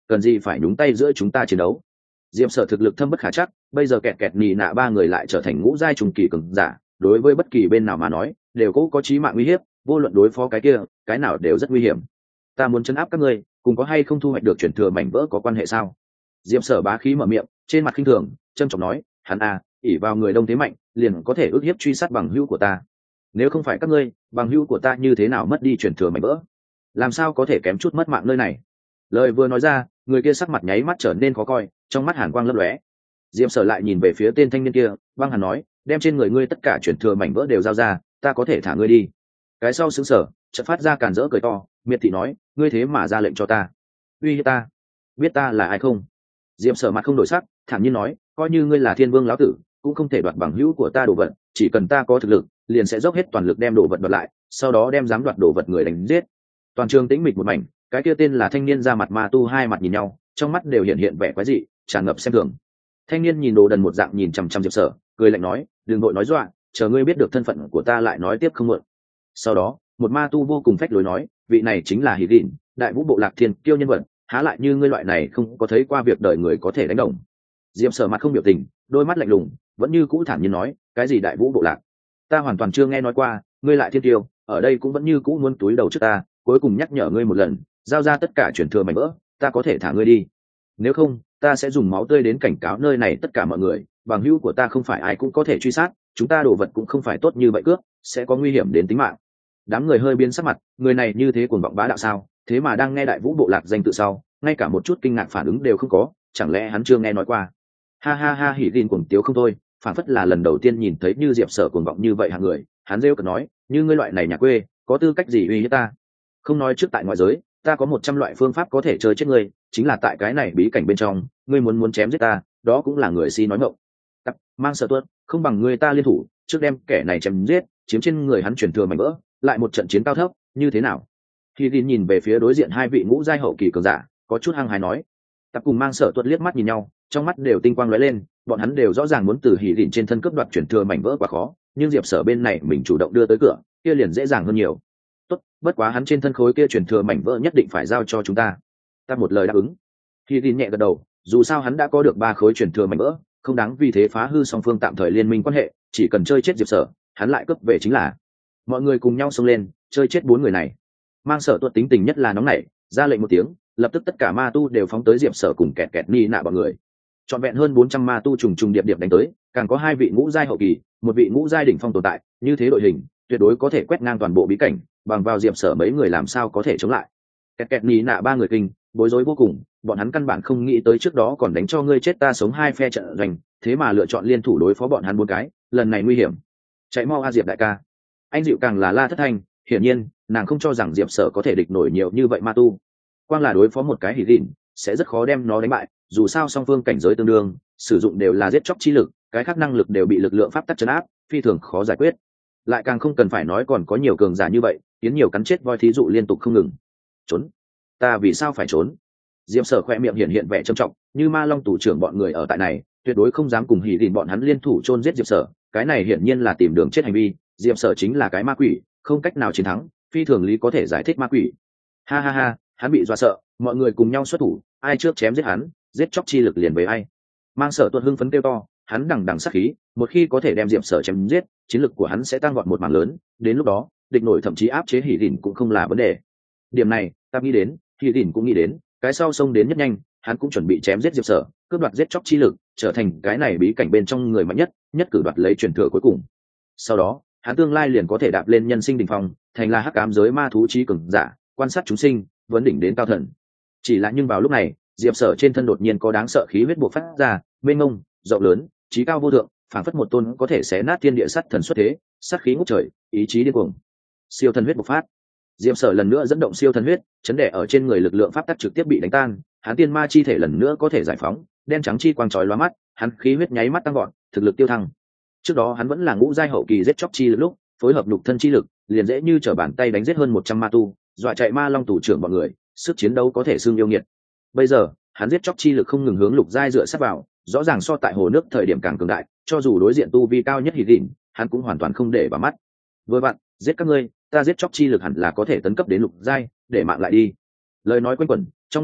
cần gì phải nhúng tay giữa chúng ta chiến đấu. Diệp Sở thực lực thâm bất khả chắc, bây giờ kẹt kẹt nị nạ ba người lại trở thành ngũ giai trùng kỳ cường giả, đối với bất kỳ bên nào mà nói đều có chí mạng nguy hiểm, vô luận đối phó cái kia cái nào đều rất nguy hiểm. Ta muốn chấn áp các ngươi, cùng có hay không thu hoạch được chuyển thừa mảnh vỡ có quan hệ sao? Diệp Sở bá khí mở miệng, trên mặt khinh thường trâm trọng nói, hắn ỷ vào người đông thế mạnh liền có thể ức hiếp truy sát bằng hữu của ta. Nếu không phải các ngươi, bằng hữu của ta như thế nào mất đi chuyển thừa mảnh vỡ, làm sao có thể kém chút mất mạng nơi này. Lời vừa nói ra, người kia sắc mặt nháy mắt trở nên khó coi, trong mắt hàn quang lấp lóe. Diệp Sở lại nhìn về phía tên thanh niên kia, băng hàn nói, đem trên người ngươi tất cả chuyển thừa mảnh vỡ đều giao ra, ta có thể thả ngươi đi. Cái sau sững sờ, chợt phát ra càn rỡ cười to, miệt thị nói, ngươi thế mà ra lệnh cho ta, uy hiếp ta, biết ta là ai không? Diệp Sở mặt không đổi sắc, thản nhiên nói, coi như ngươi là thiên vương lão tử cũng không thể đoạt bằng hữu của ta đồ vật, chỉ cần ta có thực lực liền sẽ dốc hết toàn lực đem đồ vật đoạt lại, sau đó đem dám đoạt đồ vật người đánh giết. Toàn trường tĩnh mịch một mảnh, cái kia tên là thanh niên ra mặt ma tu hai mặt nhìn nhau, trong mắt đều hiện vẻ quái dị, tràn ngập xem thường. Thanh niên nhìn đồ đần một dạng nhìn chằm chằm Diệp Sở, cười lạnh nói, đừng vội nói dọa, chờ ngươi biết được thân phận của ta lại nói tiếp không muộn. Sau đó một ma tu vô cùng phách lối nói, vị này chính là Hỉ Đỉnh, đại vũ bộ lạc thiên kiêu nhân vật, há lại như ngươi loại này không có thấy qua việc đời người có thể đánh đồng. Diệp Sở mặt không biểu tình, đôi mắt lạnh lùng, vẫn như cũ thản nhiên nói, cái gì đại vũ bộ lạc, ta hoàn toàn chưa nghe nói qua, ngươi lại thiên tiêu, ở đây cũng vẫn như cũ muốn túi đầu trước ta, cuối cùng nhắc nhở ngươi một lần, giao ra tất cả chuyển thừa mảnh vỡ, ta có thể thả ngươi đi. Nếu không, ta sẽ dùng máu tươi đến cảnh cáo nơi này tất cả mọi người, bằng hữu của ta không phải ai cũng có thể truy sát, chúng ta đồ vật cũng không phải tốt như vậy cướp, sẽ có nguy hiểm đến tính mạng. Đám người hơi biến sắc mặt, người này như thế cuồng vọng bá đạo sao? Thế mà đang nghe đại vũ bộ lạc danh tự sau, ngay cả một chút kinh ngạc phản ứng đều không có, chẳng lẽ hắn chưa nghe nói qua? Ha ha ha, Hỉ Đỉnh cuồng tiếu không thôi, phản phất là lần đầu tiên nhìn thấy như Diệp Sở cuồng vọng như vậy hạng người, hắn rêu cợt nói, như ngươi loại này nhà quê, có tư cách gì uy hiếp ta? Không nói trước tại ngoại giới, ta có 100 loại phương pháp có thể chơi chết ngươi, chính là tại cái này bí cảnh bên trong, ngươi muốn chém giết ta, đó cũng là người si nói ngọng. Tập mang sợ tuất, không bằng người ta liên thủ, trước đem kẻ này chém giết, chiếm trên người hắn chuyển thừa mảnh vỡ, lại một trận chiến cao thấp, như thế nào? Khi Tin nhìn về phía đối diện hai vị ngũ giai hậu kỳ cường giả, có chút hăng hái nói. Tập cùng mang sợ tuất liếc mắt nhìn nhau, trong mắt đều tinh quang lóe lên, bọn hắn đều rõ ràng muốn từ Hỉ Đỉnh trên thân cướp đoạt chuyển thừa mảnh vỡ quá khó, nhưng Diệp Sở bên này mình chủ động đưa tới cửa, kia liền dễ dàng hơn nhiều. Tốt, bất quá hắn trên thân khối kia chuyển thừa mảnh vỡ nhất định phải giao cho chúng ta. Ta một lời đáp ứng. Khi Tin nhẹ gật đầu, dù sao hắn đã có được 3 khối chuyển thừa mảnh vỡ, không đáng vì thế phá hư song phương tạm thời liên minh quan hệ, chỉ cần chơi chết Diệp Sở, hắn lại cướp về chính là. Mọi người cùng nhau xông lên, chơi chết 4 người này. Mang Sở tuột tính tình nhất là nóng nảy, ra lệnh một tiếng, lập tức tất cả ma tu đều phóng tới Diệp Sở cùng kẹt kẹt ni nạ bọn người. Trọn vẹn hơn 400 ma tu trùng trùng điệp điệp đánh tới, càng có 2 vị ngũ giai hậu kỳ, một vị ngũ giai đỉnh phong tồn tại, như thế đội hình, tuyệt đối có thể quét ngang toàn bộ bí cảnh, bằng vào Diệp Sở mấy người làm sao có thể chống lại. Kẹt kẹt ni nạ 3 người kinh, bối rối vô cùng, bọn hắn căn bản không nghĩ tới trước đó còn đánh cho ngươi chết ta sống 2 phe trận doanh, thế mà lựa chọn liên thủ đối phó bọn hắn 4 cái, lần này nguy hiểm. Chạy mau a Diệp đại ca. Anh dịu càng là la thất thanh, hiển nhiên, nàng không cho rằng Diệp Sở có thể địch nổi nhiều như vậy ma tu. Quang là đối phó một cái Hỉ Đỉnh, sẽ rất khó đem nó đánh bại, dù sao song phương cảnh giới tương đương, sử dụng đều là giết chóc chi lực, cái khác năng lực đều bị lực lượng pháp tắc trấn áp, phi thường khó giải quyết. Lại càng không cần phải nói còn có nhiều cường giả như vậy, tiến nhiều cắn chết voi thí dụ liên tục không ngừng. Trốn? Ta vì sao phải trốn? Diệp Sở khoe miệng hiện vẻ trầm trọng, như ma long tù trưởng bọn người ở tại này, tuyệt đối không dám cùng Hỉ Đỉnh bọn hắn liên thủ chôn giết Diệp Sở, cái này hiển nhiên là tìm đường chết hành vi, Diệp Sở chính là cái ma quỷ, không cách nào chiến thắng, phi thường lý có thể giải thích ma quỷ. Ha ha ha, hắn bị dọa sợ, mọi người cùng nhau xuất thủ, ai trước chém giết hắn, giết chóc chi lực liền với ai. Mang Sở tuột hưng phấn kêu to, hắn đằng đằng sát khí, một khi có thể đem Diệp Sở chém giết, chiến lực của hắn sẽ tăng vọt một mảng lớn, đến lúc đó, địch nổi thậm chí áp chế Hỉ Đỉnh cũng không là vấn đề. Điểm này, ta nghĩ đến, Hỉ Đỉnh cũng nghĩ đến, cái sau xông đến nhất nhanh, hắn cũng chuẩn bị chém giết Diệp Sở, cướp đoạt giết chóc chi lực, trở thành cái này bí cảnh bên trong người mạnh nhất, nhất cử đoạt lấy truyền thừa cuối cùng. Sau đó, hắn tương lai liền có thể đạp lên nhân sinh đỉnh phong, thành là hắc ám giới ma thú chí cường giả, quan sát chúng sinh, vấn đỉnh đến cao thần. Chỉ là nhưng vào lúc này, Diệp Sở trên thân đột nhiên có đáng sợ khí huyết bộc phát ra, mênh mông, rộng lớn, chí cao vô thượng, phảng phất một tôn có thể xé nát thiên địa sắt thần xuất thế, sát khí ngút trời, ý chí điên cuồng. Siêu thần huyết bộc phát. Diệp Sở lần nữa dẫn động siêu thần huyết, chấn đẻ ở trên người lực lượng pháp tắc trực tiếp bị đánh tan, hắn tiên ma chi thể lần nữa có thể giải phóng, đen trắng chi quang chói lóa mắt, hắn khí huyết nháy mắt tăng vọt, thực lực tiêu thăng. Trước đó hắn vẫn là ngũ giai hậu kỳ giết chóc chi lực lúc, phối hợp lục thân chi lực, liền dễ như trở bàn tay đánh giết hơn 100 ma tu, dọa chạy ma long tù trưởng bọn người, sức chiến đấu có thể xương yêu nghiệt. Bây giờ, hắn giết chóc chi lực không ngừng hướng lục giai dựa sát vào, rõ ràng so tại hồ nước thời điểm càng cường đại, cho dù đối diện tu vi cao nhất Hỉ Đỉnh, hắn cũng hoàn toàn không để vào mắt. Vừa vặn, giết các ngươi, ta giết chóc chi lực hẳn là có thể tấn cấp đến lục giai, để mạng lại đi. Lời nói quanh quẩn, trong lúc đó,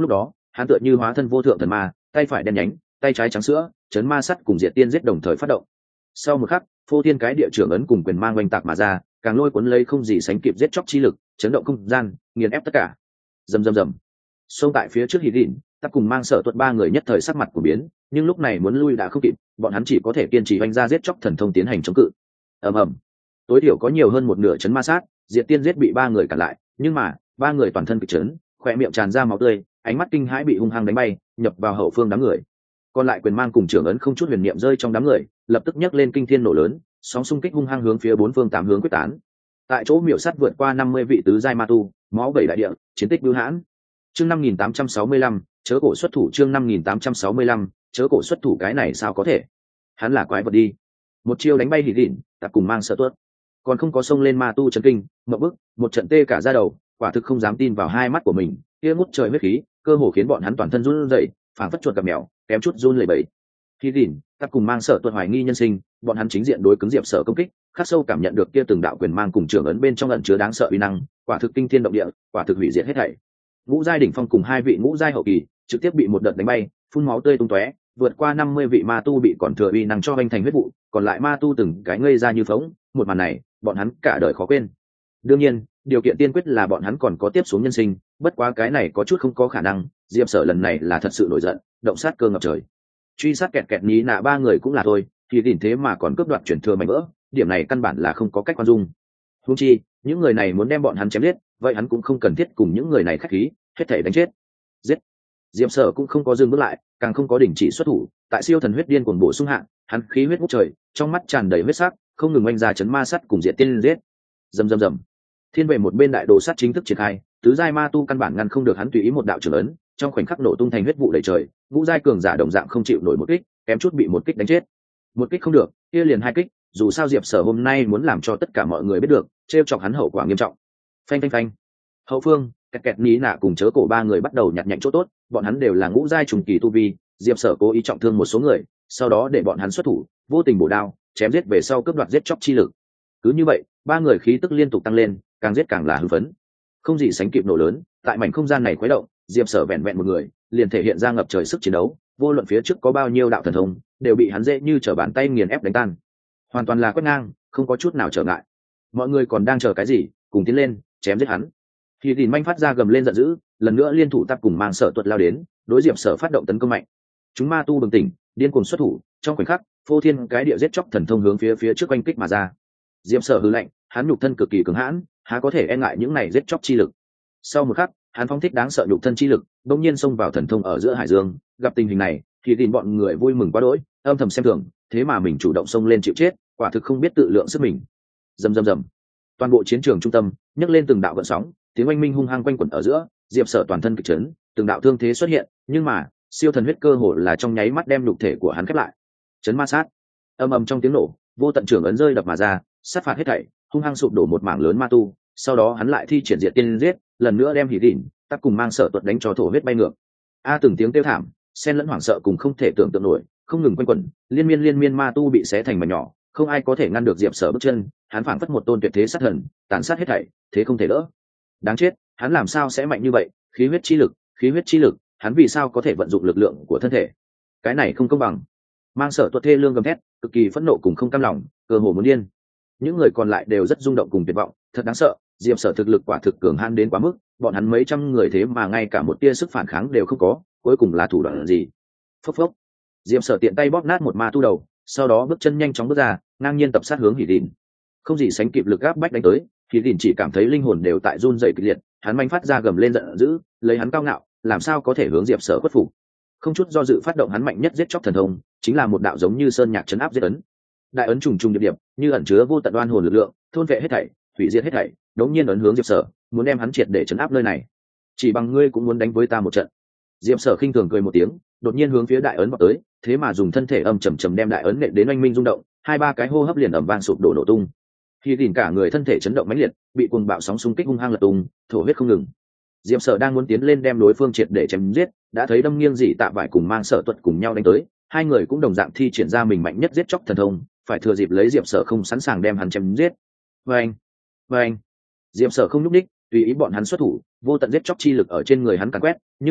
hắn tựa như hóa thân vô thượng thần ma, tay phải đen nhánh, tay trái trắng sữa, chấn ma sắt cùng diệt tiên giết đồng thời phát động. Sau một khắc, phô thiên cái địa trưởng ấn cùng quyền mang oanh tạc mà ra, càng lôi cuốn lấy không gì sánh kịp giết chóc chi lực, chấn động không gian, nghiền ép tất cả. Rầm rầm rầm. Xông tại phía trước Hỉ Đỉnh, ta cùng mang Sở Tuật ba người nhất thời sắc mặt của biến, nhưng lúc này muốn lui đã không kịp, bọn hắn chỉ có thể kiên trì oanh ra giết chóc thần thông tiến hành chống cự. Ầm ầm. Tối thiểu có nhiều hơn một nửa chấn ma sát, diệt tiên giết bị ba người cản lại, nhưng mà ba người toàn thân kịch chấn, khỏe miệng tràn ra máu tươi, ánh mắt kinh hãi bị hung hăng đánh bay, nhập vào hậu phương đám người. Còn lại quyền mang cùng trưởng ấn không chút huyền niệm rơi trong đám người, lập tức nhấc lên kinh thiên nổ lớn, sóng xung kích hung hăng hướng phía bốn phương tám hướng quyết tán. Tại chỗ miểu sát vượt qua 50 vị tứ giai ma tu, máu bảy đại địa, chiến tích bưu hãn. Chương 5865, chớ cổ xuất thủ. Chương 5865, chớ cổ xuất thủ. Cái này sao có thể? Hắn là quái vật đi. Một chiêu đánh bay Hỉ Đỉnh, ta cùng mang Sở Tuất. Còn không có xông lên ma tu chấn kinh, ngộp bức, một trận tê cả da đầu, quả thực không dám tin vào hai mắt của mình, kia ngút trời huyết khí, cơ hồ khiến bọn hắn toàn thân run rẩy, phảng phất chuột gặp mèo, kém chút run lẩy bẩy. Hỉ Đỉnh, ta cùng mang Sở Tuất hoài nghi nhân sinh, bọn hắn chính diện đối cứng Diệp Sở công kích, khắc sâu cảm nhận được kia từng đạo quyền mang cùng trường ấn bên trong ẩn chứa đáng sợ uy năng, quả thực kinh thiên động địa, quả thực hủy diệt hết thảy. Ngũ giai đỉnh phong cùng hai vị ngũ giai hậu kỳ trực tiếp bị một đợt đánh bay, phun máu tươi tung tóe, vượt qua 50 vị ma tu bị còn thừa uy năng cho vành thành huyết vụ, còn lại ma tu từng cái ngây ra như phỗng, một màn này, bọn hắn cả đời khó quên. Đương nhiên, điều kiện tiên quyết là bọn hắn còn có tiếp xuống nhân sinh, bất quá cái này có chút không có khả năng, Diệp Sở lần này là thật sự nổi giận, động sát cơ ngập trời. Truy sát kẹt kẹt ní nạ ba người cũng là thôi, thì đỉnh thế mà còn cướp đoạt chuyển thừa mảnh vỡ, điểm này căn bản là không có cách khoan dung. Huống chi, những người này muốn đem bọn hắn chém giết, vậy hắn cũng không cần thiết cùng những người này khách khí, hết thảy đánh chết. Giết. Diệp Sở cũng không có dừng bước lại, càng không có đình chỉ xuất thủ, tại siêu thần huyết điên cuồng bổ sung hạng, hắn khí huyết ngút trời, trong mắt tràn đầy huyết sắc, không ngừng oanh ra chấn ma sắt cùng diệt tiên giết. Rầm rầm rầm. Thiên về một bên đại đồ sắt chính thức triển khai, tứ giai ma tu căn bản ngăn không được hắn tùy ý một đạo trưởng ấn, trong khoảnh khắc nổ tung thành huyết vụ đầy trời, ngũ giai cường giả đồng dạng không chịu nổi một kích, kém chút bị một kích đánh chết. Một kích không được, kia liền hai kích, dù sao Diệp Sở hôm nay muốn làm cho tất cả mọi người biết được, trêu chọc hắn hậu quả nghiêm trọng. Phanh phanh phanh. Hậu phương, kẹt kẹt ní nạ cùng chớ cổ ba người bắt đầu nhặt nhạnh chỗ tốt, bọn hắn đều là ngũ giai trùng kỳ tu vi, Diệp Sở cố ý trọng thương một số người, sau đó để bọn hắn xuất thủ, vô tình bổ đao, chém giết về sau cướp đoạt giết chóc chi lực. Cứ như vậy, ba người khí tức liên tục tăng lên, càng giết càng là hưng phấn. Không gì sánh kịp nổ lớn, tại mảnh không gian này khuấy động, Diệp Sở vẹn vẹn một người, liền thể hiện ra ngập trời sức chiến đấu, vô luận phía trước có bao nhiêu đạo thần thông, đều bị hắn dễ như trở bàn tay nghiền ép đánh tan. Hoàn toàn là quét ngang, không có chút nào trở ngại. Mọi người còn đang chờ cái gì, cùng tiến lên, chém giết hắn. Thì Đỉnh manh phát ra gầm lên giận dữ, lần nữa liên thủ tập cùng mang Sở Tuật lao đến, đối Diệp Sở phát động tấn công mạnh. Chúng ma tu bừng tỉnh, điên cuồng xuất thủ, trong khoảnh khắc, phô thiên cái địa giết chóc thần thông hướng phía trước oanh kích mà ra. Diệp Sở hừ lạnh, hắn nhục thân cực kỳ cứng hãn, há có thể e ngại những này giết chóc chi lực. Sau một khắc, hắn phóng thích đáng sợ nhục thân chi lực, đột nhiên xông vào thần thông ở giữa hải dương, gặp tình hình này, thì Đỉnh bọn người vui mừng quá đỗi, âm thầm xem thường, thế mà mình chủ động xông lên chịu chết, quả thực không biết tự lượng sức mình. Rầm rầm rầm. Toàn bộ chiến trường trung tâm nhấc lên từng đạo gợn sóng, tiếng oanh minh hung hăng quanh quẩn ở giữa, Diệp Sở toàn thân kịch chấn, từng đạo thương thế xuất hiện, nhưng mà siêu thần huyết cơ hồ là trong nháy mắt đem nhục thể của hắn khép lại. Chấn ma sát. Âm ầm trong tiếng nổ, vô tận trưởng ấn rơi đập mà ra, sát phạt hết thảy, hung hăng sụp đổ một mảng lớn ma tu, sau đó hắn lại thi triển diệt tiên giết, lần nữa đem Hỉ Đỉnh, tác cùng mang Sở Tuật đánh cho thổ huyết bay ngược. Từng tiếng kêu thảm, xen lẫn hoảng sợ cùng không thể tưởng tượng nổi, không ngừng quanh quẩn, liên miên ma tu bị xé thành mảnh nhỏ, không ai có thể ngăn được Diệp Sở bước chân, hắn phảng phất một tôn tuyệt thế sát thần, tàn sát hết thảy, thế không thể đỡ. Đáng chết, hắn làm sao sẽ mạnh như vậy, khí huyết chi lực, hắn vì sao có thể vận dụng lực lượng của thân thể? Cái này không công bằng. Mang Sở Tuật thê lương gầm thét, cực kỳ phẫn nộ cùng không cam lòng, cơ hồ muốn điên. Những người còn lại đều rất rung động cùng tuyệt vọng, thật đáng sợ, Diệp Sở thực lực quả thực cường hãn đến quá mức, bọn hắn mấy trăm người thế mà ngay cả một tia sức phản kháng đều không có, cuối cùng là thủ đoạn gì? Phốc phốc. Diệp Sở tiện tay bóp nát một ma tu đầu, sau đó bước chân nhanh chóng bước ra, ngang nhiên tập sát hướng Hỉ Đỉnh. Không gì sánh kịp lực áp bách đánh tới, Hỉ Đỉnh chỉ cảm thấy linh hồn đều tại run rẩy kịch liệt, hắn manh phát ra gầm lên giận dữ, lấy hắn cao ngạo, làm sao có thể hướng Diệp Sở khuất phục. Không chút do dự phát động hắn mạnh nhất giết chóc thần thông, chính là một đạo giống như sơn nhạc trấn áp giết ấn. Đại ấn trùng trùng điệp điệp, như ẩn chứa vô tận đoan hồn lực lượng, thôn vệ hết thảy, hủy diệt hết thảy, đống nhiên ấn hướng Diệp Sở, muốn đem hắn triệt để trấn áp nơi này. Chỉ bằng ngươi cũng muốn đánh với ta một trận? Diệp Sở khinh thường cười một tiếng, đột nhiên hướng phía đại ấn vọt tới, thế mà dùng thân thể âm trầm trầm đem đại ấn nện đến oanh minh rung động, hai ba cái hô hấp liền ầm vang sụp đổ nổ tung. Khi Đỉnh cả người thân thể chấn động mãnh liệt, bị cuồng bạo sóng xung kích hung hăng lật tung, thổ huyết không ngừng. Diệp Sở đang muốn tiến lên đem đối phương triệt để chém giết, đã thấy Đâm Nghiêng Dị Tạ Vải cùng Mang Sở Tuật cùng nhau đánh tới, hai người cũng đồng dạng thi triển ra mình mạnh nhất giết chóc thần thông, phải thừa dịp lấy Diệp Sở không sẵn sàng đem hắn chém giết. Vâng. Diệp Sở không nhúc đích, tùy ý bọn hắn xuất thủ, vô tận giết chóc chi lực ở trên người hắn càn quét, nhưng mà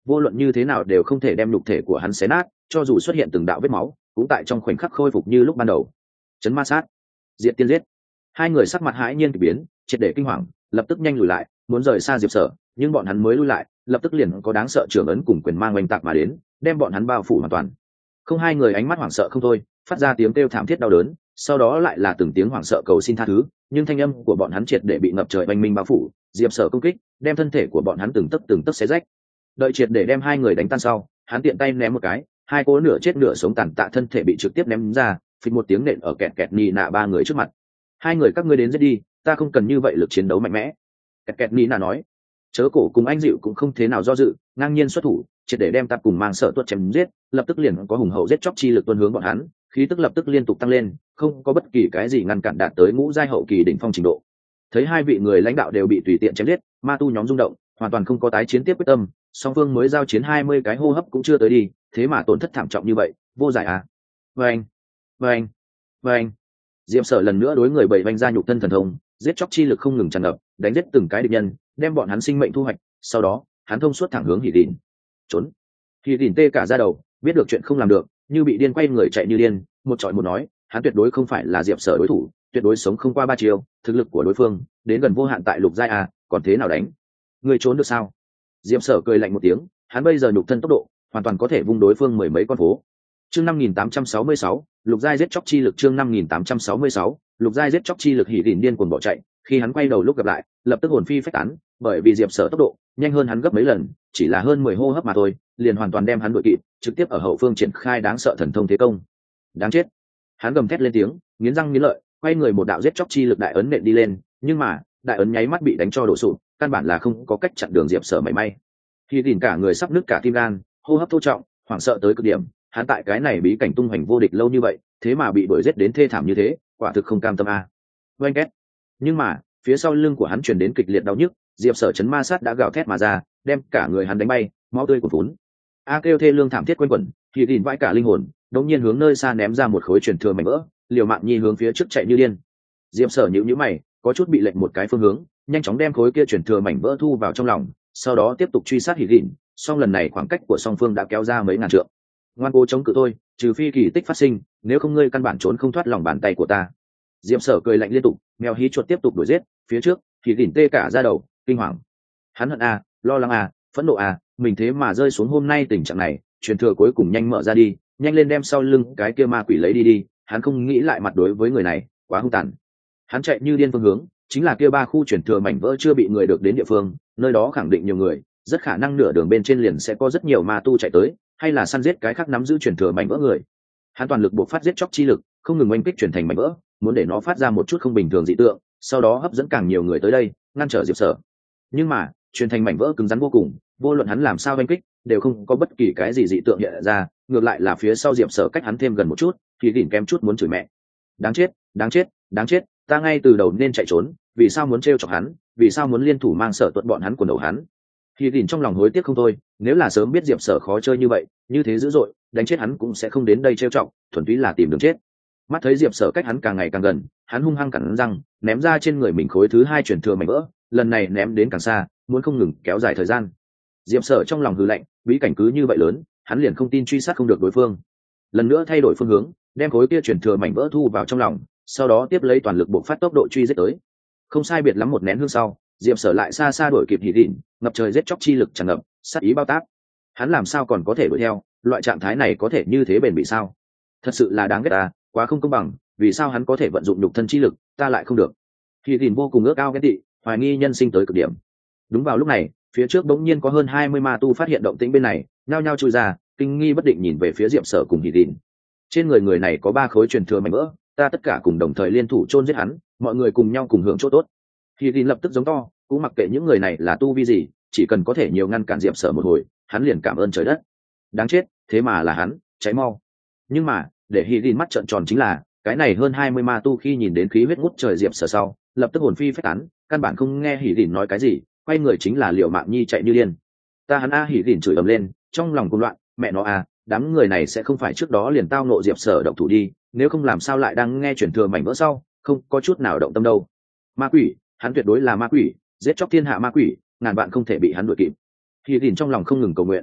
vô luận như thế nào đều không thể đem nhục thể của hắn xé nát, cho dù xuất hiện từng đạo vết máu cũng tại trong khoảnh khắc khôi phục như lúc ban đầu. Chấn ma sát, diệt tiên giết. Hai người sắc mặt hãi nhiên kỳ biến, triệt để kinh hoàng, lập tức nhanh lùi lại, muốn rời xa Diệp Sở, nhưng bọn hắn mới lùi lại, lập tức liền có đáng sợ trưởng ấn cùng quyền mang oanh tạc mà đến, đem bọn hắn bao phủ hoàn toàn. Không, hai người ánh mắt hoảng sợ không thôi, phát ra tiếng kêu thảm thiết đau đớn, sau đó lại là từng tiếng hoảng sợ cầu xin tha thứ, nhưng thanh âm của bọn hắn triệt để bị ngập trời oanh minh bao phủ. Diệp Sở công kích đem thân thể của bọn hắn từng tấc xé rách. Đợi triệt để đem hai người đánh tan sau, hắn tiện tay ném một cái, hai cố nửa chết nửa sống tàn tạ thân thể bị trực tiếp ném ra, phịch một tiếng nện ở kẹt kẹt nị nạ ba người trước mặt. Hai người các ngươi đến giết đi, ta không cần như vậy lực chiến đấu mạnh mẽ. Kẹt kẹt nị nạ nói. Chớ cổ cùng anh dịu cũng không thế nào do dự, ngang nhiên xuất thủ, triệt để đem tạp cùng mang sợ tuột chém giết, lập tức liền có hùng hậu giết chóc chi lực tuôn hướng bọn hắn, khí tức lập tức liên tục tăng lên, không có bất kỳ cái gì ngăn cản đạt tới ngũ giai hậu kỳ đỉnh phong trình độ. Thấy hai vị người lãnh đạo đều bị tùy tiện chém giết, ma tu nhóm rung động, hoàn toàn không có tái chiến tiếp quyết tâm, song phương mới giao chiến 20 cái hô hấp cũng chưa tới đi, thế mà tổn thất thảm trọng như vậy, vô giải à? Vâng, vâng, vâng. Diệp Sở lần nữa đối người bảy vanh ra nhục thân thần thông, giết chóc chi lực không ngừng tràn ngập, đánh giết từng cái địch nhân, đem bọn hắn sinh mệnh thu hoạch. Sau đó, hắn thông suốt thẳng hướng Hỉ Đỉnh. Trốn. Hỉ Đỉnh tê cả da đầu, biết được chuyện không làm được, như bị điên quay người chạy như điên, một trọi một nói, hắn tuyệt đối không phải là Diệp Sở đối thủ, tuyệt đối sống không qua 3 chiêu, thực lực của đối phương đến gần vô hạn tại lục giai a, còn thế nào đánh? Người trốn được sao? Diệp Sở cười lạnh một tiếng, hắn bây giờ nhục thân tốc độ, hoàn toàn có thể vung đối phương mười mấy con phố. Chương 5866, lục giai giết chóc chi lực. Chương 5866, lục giai giết chóc chi lực. Hỉ Đỉnh điên cuồng bỏ chạy, khi hắn quay đầu lúc gặp lại, lập tức hồn phi phách tán, bởi vì Diệp Sở tốc độ nhanh hơn hắn gấp mấy lần, chỉ là hơn 10 hô hấp mà thôi, liền hoàn toàn đem hắn đuổi kịp, trực tiếp ở hậu phương triển khai đáng sợ thần thông thế công. Đáng chết! Hắn gầm thét lên tiếng, nghiến răng nghiến lợi, quay người một đạo giết chóc chi lực đại ấn nện đi lên, nhưng mà, đại ấn nháy mắt bị đánh cho đổ sụp, căn bản là không có cách chặn đường Diệp Sở mảy may. Hỉ Đỉnh cả người sắp nứt cả tim gan, hô hấp thô trọng, hoảng sợ tới cực điểm, hắn tại cái này bí cảnh tung hoành vô địch lâu như vậy, thế mà bị đuổi giết đến thê thảm như thế, quả thực không cam tâm a. Oanh két. Nhưng mà, phía sau lưng của hắn truyền đến kịch liệt đau nhức, Diệp Sở chấn ma sát đã gào thét mà ra, đem cả người hắn đánh bay, máu tươi cuồn phún. A kêu thê lương thảm thiết quanh quẩn, Hỉ Đỉnh vãi cả linh hồn, đột nhiên hướng nơi xa ném ra một khối truyền thừa mảnh vỡ, Liều Mạn Nhi hướng phía trước chạy như điên. Diệp Sở nhíu mày, có chút bị lệch một cái phương hướng, nhanh chóng đem khối kia truyền thừa mảnh vỡ thu vào trong lòng, sau đó tiếp tục truy sát Hỉ Đỉnh, song lần này khoảng cách của song phương đã kéo ra mấy ngàn trượng. Ngoan cố chống cự tôi, trừ phi kỳ tích phát sinh, nếu không ngươi căn bản trốn không thoát lòng bàn tay của ta. Diệp Sở cười lạnh liên tục, mèo hí chuột tiếp tục đuổi giết, phía trước Hỉ Đỉnh tê cả da đầu, kinh hoàng. Hắn hận a, lo lắng a, phẫn nộ a, mình thế mà rơi xuống hôm nay tình trạng này, truyền thừa cuối cùng nhanh mở ra đi, nhanh lên đem sau lưng cái kia ma quỷ lấy đi đi, hắn không nghĩ lại mặt đối với người này, quá hung tàn. Hắn chạy như điên phương hướng, chính là kia 3 khu truyền thừa mảnh vỡ chưa bị người được đến địa phương, nơi đó khẳng định nhiều người, rất khả năng nửa đường bên trên liền sẽ có rất nhiều ma tu chạy tới, hay là săn giết cái khác nắm giữ truyền thừa mảnh vỡ người. Hắn toàn lực buộc phát giết chóc chi lực, không ngừng oanh kích truyền thành mảnh vỡ, muốn để nó phát ra một chút không bình thường dị tượng, sau đó hấp dẫn càng nhiều người tới đây, ngăn trở Diệp Sở. Nhưng mà, truyền thành mảnh vỡ cứng rắn vô cùng, vô luận hắn làm sao oanh kích, đều không có bất kỳ cái gì dị tượng hiện ra, ngược lại là phía sau Diệp Sở cách hắn thêm gần một chút, thì đỉnh kém chút muốn chửi mẹ. Đáng chết, đáng chết, đáng chết, ta ngay từ đầu nên chạy trốn, vì sao muốn trêu chọc hắn, vì sao muốn liên thủ mang Sở Tuật bọn hắn quần đầu hắn. Thì đỉnh trong lòng hối tiếc không thôi, nếu là sớm biết Diệp Sở khó chơi như vậy, như thế dữ dội, đánh chết hắn cũng sẽ không đến đây trêu chọc, thuần túy là tìm đường chết. Mắt thấy Diệp Sở cách hắn càng ngày càng gần, hắn hung hăng cắn răng, ném ra trên người mình khối thứ 2 truyền thừa mảnh vỡ, lần này ném đến càng xa, muốn không ngừng kéo dài thời gian. Diệp Sở trong lòng hừ lạnh, bí cảnh cứ như vậy lớn, hắn liền không tin truy sát không được đối phương. Lần nữa thay đổi phương hướng, đem khối kia truyền thừa mảnh vỡ thu vào trong lòng, sau đó tiếp lấy toàn lực bộc phát tốc độ truy giết tới. Không sai biệt lắm một nén hương sau, Diệp Sở lại xa xa đuổi kịp Hỉ Đỉnh, ngập trời giết chóc chi lực tràn ngập, sát ý bao táp. Hắn làm sao còn có thể đuổi theo, loại trạng thái này có thể như thế bền bỉ sao? Thật sự là đáng ghét ta, quá không công bằng, vì sao hắn có thể vận dụng nhục thân chi lực, ta lại không được? Hỉ Đỉnh vô cùng ước ao ghen tị, hoài nghi nhân sinh tới cực điểm. Đúng vào lúc này, phía trước bỗng nhiên có hơn 20 ma tu phát hiện động tĩnh bên này, nhao nhao chui ra, kinh nghi bất định nhìn về phía Diệp Sở cùng Hỉ Đỉnh. Trên người người này có 3 khối truyền thừa mảnh vỡ, ta tất cả cùng đồng thời liên thủ chôn giết hắn, mọi người cùng nhau cùng hưởng chỗ tốt. Hỉ Đỉnh lập tức giống to, cũng mặc kệ những người này là tu vi gì, chỉ cần có thể nhiều ngăn cản Diệp Sở một hồi, hắn liền cảm ơn trời đất. Đáng chết, thế mà là hắn, cháy mau. Nhưng mà, để Hỉ Đỉnh mắt trợn tròn chính là, cái này hơn 20 ma tu khi nhìn đến khí huyết ngút trời Diệp Sở sau, lập tức hồn phi phách tán, căn bản không nghe Hỉ Đỉnh nói cái gì, quay người chính là Liều Mạng Nhi chạy như điên. Ta hắn a, Hỉ Đỉnh chửi ầm lên, trong lòng cuồng loạn, mẹ nó a, đám người này sẽ không phải trước đó liền tao nộ Diệp Sở động thủ đi, nếu không làm sao lại đang nghe chuyển thừa mảnh vỡ sau, không có chút nào động tâm đâu. Ma quỷ, hắn tuyệt đối là ma quỷ, giết chóc thiên hạ ma quỷ, ngàn bạn không thể bị hắn đuổi kịp. Hỉ Đỉnh trong lòng không ngừng cầu nguyện,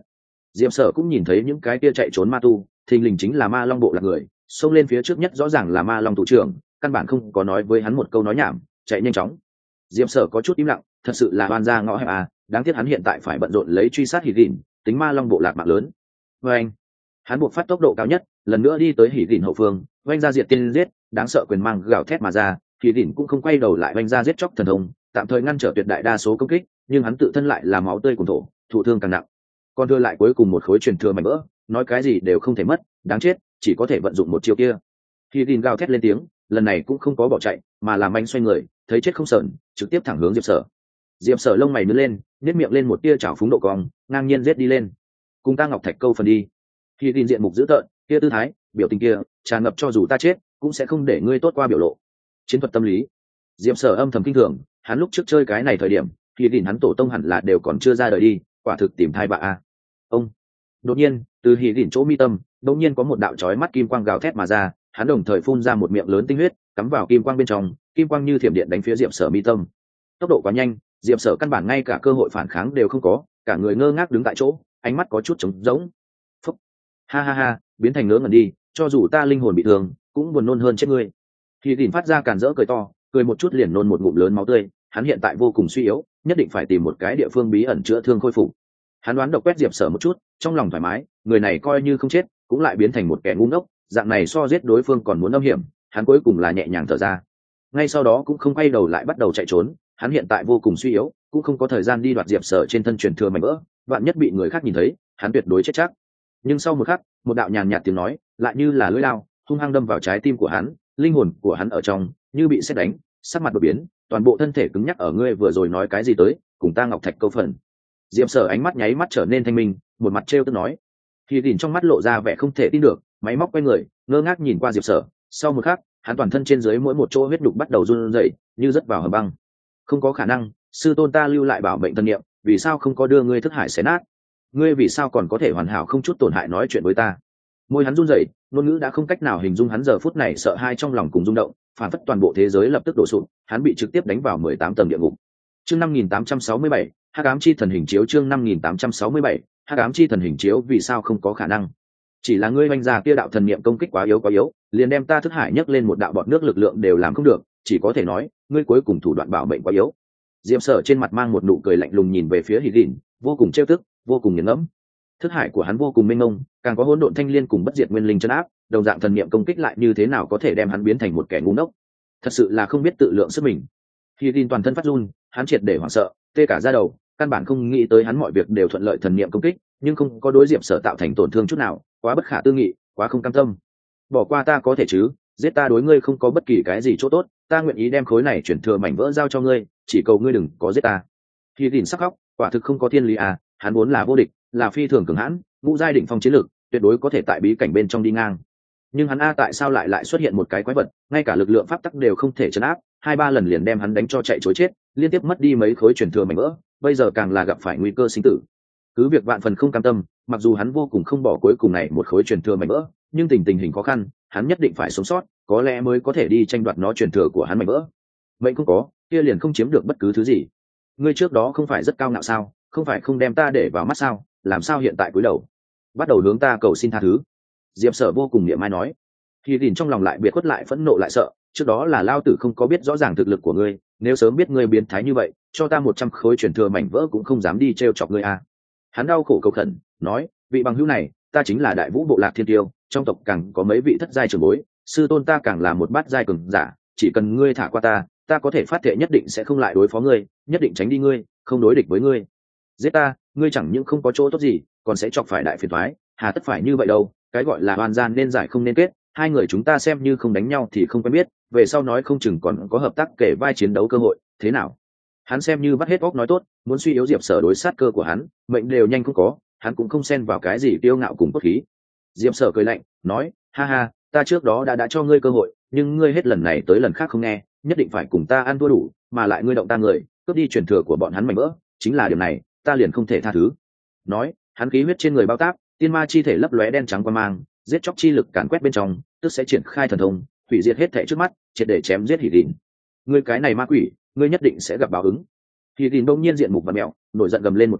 Diệp Sở cũng nhìn thấy những cái kia chạy trốn ma tu, thình lình chính là ma long bộ lạc người, xông lên phía trước nhất rõ ràng là ma long thủ trưởng, căn bản không có nói với hắn một câu nói nhảm, chạy nhanh chóng. Diệp Sở có chút im lặng, thật sự là oan gia ngõ hẹp à, đáng tiếc hắn hiện tại phải bận rộn lấy truy sát Hỉ Đỉnh, tính ma long bộ lạc mạng lớn. Và anh, hắn buộc phát tốc độ cao nhất, lần nữa đi tới Hỉ Đỉnh hậu phương, vung ra diệt tiên giết, đáng sợ quyền mang gào thét mà ra, Hỉ Đỉnh cũng không quay đầu lại vung ra giết chóc thần thông, tạm thời ngăn trở tuyệt đại đa số công kích, nhưng hắn tự thân lại là máu tươi cùng thổ, thụ thương càng nặng. Còn đưa lại cuối cùng một khối truyền thừa mảnh vỡ, nói cái gì đều không thể mất, đáng chết, chỉ có thể vận dụng một chiêu kia. Hỉ Đỉnh gào thét lên tiếng, lần này cũng không có bỏ chạy, mà làm anh xoay người, thấy chết không sờn, trực tiếp thẳng hướng Diệp Sở. Diệp Sở lông mày nhướng lên, nhếch miệng lên một tia trào phúng độ cong, ngang nhiên giết đi lên. Cùng ta ngọc thạch câu phần đi. Khi tin diện mục dữ tợn, kia tư thái, biểu tình kia, tràn ngập cho dù ta chết, cũng sẽ không để ngươi tốt qua biểu lộ. Chiến thuật tâm lý. Diệp Sở âm thầm kinh thường, hắn lúc trước chơi cái này thời điểm, khi tin hắn tổ tông hẳn là đều còn chưa ra đời đi, quả thực tìm thai bạ a. Ông. Đột nhiên, từ hỉ đỉnh chỗ mi tâm, đột nhiên có một đạo chói mắt kim quang gào thét mà ra, hắn đồng thời phun ra một miệng lớn tinh huyết, cắm vào kim quang bên trong, kim quang như thiểm điện đánh phía Diệp Sở mi tâm. Tốc độ quá nhanh, Diệp Sở căn bản ngay cả cơ hội phản kháng đều không có, cả người ngơ ngác đứng tại chỗ, ánh mắt có chút trống rỗng. Phúc. Ha ha ha, biến thành ngớ ngẩn đi, cho dù ta linh hồn bị thương, cũng buồn nôn hơn chết ngươi. Khi Đỉnh phát ra càn rỡ cười to, cười một chút liền nôn một ngụm lớn máu tươi, hắn hiện tại vô cùng suy yếu, nhất định phải tìm một cái địa phương bí ẩn chữa thương khôi phục. Hắn đoán độc quét Diệp Sở một chút, trong lòng thoải mái, người này coi như không chết, cũng lại biến thành một kẻ ngu ngốc, dạng này so giết đối phương còn muốn âm hiểm, hắn cuối cùng là nhẹ nhàng thở ra. Ngay sau đó cũng không quay đầu lại bắt đầu chạy trốn, hắn hiện tại vô cùng suy yếu, cũng không có thời gian đi đoạt Diệp Sở trên thân truyền thừa mảnh vỡ, vạn nhất bị người khác nhìn thấy, hắn tuyệt đối chết chắc. Nhưng sau một khắc, một đạo nhàn nhạt tiếng nói, lại như là lưỡi lao, hung hăng đâm vào trái tim của hắn, linh hồn của hắn ở trong, như bị sét đánh, sắc mặt đột biến, toàn bộ thân thể cứng nhắc ở ngươi vừa rồi nói cái gì tới, cùng ta ngọc thạch câu phần. Diệp Sở ánh mắt nháy mắt trở nên thanh minh, một mặt trêu tức nói. Khi Đỉnh trong mắt lộ ra vẻ không thể tin được, máy móc quay người, ngơ ngác nhìn qua Diệp Sở, sau một khắc, hắn toàn thân trên dưới mỗi một chỗ huyết đục bắt đầu run rẩy, như rớt vào hầm băng. Không có khả năng, sư tôn ta lưu lại bảo mệnh thân niệm, vì sao không có đưa ngươi thức hải xé nát? Ngươi vì sao còn có thể hoàn hảo không chút tổn hại nói chuyện với ta? Môi hắn run rẩy, ngôn ngữ đã không cách nào hình dung hắn giờ phút này sợ hãi trong lòng cùng rung động, phản phất toàn bộ thế giới lập tức đổ sụp, hắn bị trực tiếp đánh vào 18 tầng địa ngục. Chương 5867, Hắc ám chi thần hình chiếu chương 5867, Hắc ám chi thần hình chiếu vì sao không có khả năng? Chỉ là ngươi oanh ra kia đạo thần niệm công kích quá yếu, liền đem ta thức hải nhấc lên một đạo bọt nước lực lượng đều làm không được, chỉ có thể nói, ngươi cuối cùng thủ đoạn bảo mệnh quá yếu. Diệp Sở trên mặt mang một nụ cười lạnh lùng nhìn về phía Hỉ Đỉnh, vô cùng trêu tức, vô cùng nghiền ngẫm. Thức hải của hắn vô cùng mênh mông, càng có hỗn độn thanh liên cùng bất diệt nguyên linh trấn áp, đồng dạng thần niệm công kích lại như thế nào có thể đem hắn biến thành một kẻ ngu ngốc? Thật sự là không biết tự lượng sức mình. Hỉ Đỉnh toàn thân phát run, hắn triệt để hoảng sợ, tê cả da đầu, căn bản không nghĩ tới hắn mọi việc đều thuận lợi thần niệm công kích, nhưng không có đối Diệp Sở tạo thành tổn thương chút nào, quá bất khả tư nghị, quá không cam tâm. Bỏ qua ta có thể chứ, giết ta đối ngươi không có bất kỳ cái gì chỗ tốt, ta nguyện ý đem khối này chuyển thừa mảnh vỡ giao cho ngươi, chỉ cầu ngươi đừng có giết ta. Khi Đỉnh sắc khóc, quả thực không có thiên lý à, hắn vốn là vô địch, là phi thường cường hãn, ngũ giai đỉnh phong chiến lực, tuyệt đối có thể tại bí cảnh bên trong đi ngang. Nhưng hắn tại sao lại xuất hiện một cái quái vật, ngay cả lực lượng pháp tắc đều không thể trấn áp, 2-3 lần liền đem hắn đánh cho chạy trối chết, liên tiếp mất đi mấy khối chuyển thừa mảnh vỡ, bây giờ càng là gặp phải nguy cơ sinh tử. Cứ việc vạn phần không cam tâm, mặc dù hắn vô cùng không bỏ cuối cùng này một khối truyền thừa mảnh vỡ, nhưng tình hình khó khăn, hắn nhất định phải sống sót, có lẽ mới có thể đi tranh đoạt nó truyền thừa của hắn mảnh vỡ. Mệnh không có, kia liền không chiếm được bất cứ thứ gì. Ngươi trước đó không phải rất cao ngạo sao, không phải không đem ta để vào mắt sao, làm sao hiện tại cúi đầu bắt đầu hướng ta cầu xin tha thứ? Diệp Sở vô cùng niệm mai nói. Khi Đỉnh trong lòng lại biệt khuất lại phẫn nộ lại sợ, trước đó là lao tử không có biết rõ ràng thực lực của ngươi, nếu sớm biết ngươi biến thái như vậy, cho ta 100 khối truyền thừa mảnh vỡ cũng không dám đi trêu chọc ngươi à. Hắn đau khổ cầu khẩn nói, vị bằng hữu này, ta chính là Đại Vũ bộ lạc thiên tiêu, trong tộc càng có mấy vị thất giai trưởng bối, sư tôn ta càng là một bát giai cường giả, chỉ cần ngươi thả qua ta có thể phát thệ nhất định sẽ không lại đối phó ngươi, nhất định tránh đi ngươi, không đối địch với ngươi. Giết ta, ngươi chẳng những không có chỗ tốt gì, còn sẽ chọc phải đại phiền toái, hà tất phải như vậy đâu, cái gọi là oan gian nên giải không nên kết, hai người chúng ta xem như không đánh nhau thì không quen biết, về sau nói không chừng còn có hợp tác kể vai chiến đấu cơ hội, thế nào? Hắn xem như vắt hết óc nói tốt, muốn suy yếu Diệp Sở đối sát cơ của hắn, mệnh đều nhanh không có, hắn cũng không xen vào cái gì kiêu ngạo cùng cốt khí. Diệp Sở cười lạnh, nói, ha ha, ta trước đó đã cho ngươi cơ hội, nhưng ngươi hết lần này tới lần khác không nghe, nhất định phải cùng ta ăn thua đủ, mà lại ngươi động ta người, cướp đi truyền thừa của bọn hắn mảnh vỡ, chính là điều này, ta liền không thể tha thứ. Nói, hắn khí huyết trên người bao táp, tiên ma chi thể lấp lóe đen trắng qua mang, giết chóc chi lực càn quét bên trong, tức sẽ triển khai thần thông, hủy diệt hết thảy trước mắt, triệt để chém giết Hỉ Đỉnh. Ngươi cái này ma quỷ, ngươi nhất định sẽ gặp báo ứng. Hỉ Đỉnh đông nhiên diện mục và mẹo, nổi giận gầm lên một tiếng,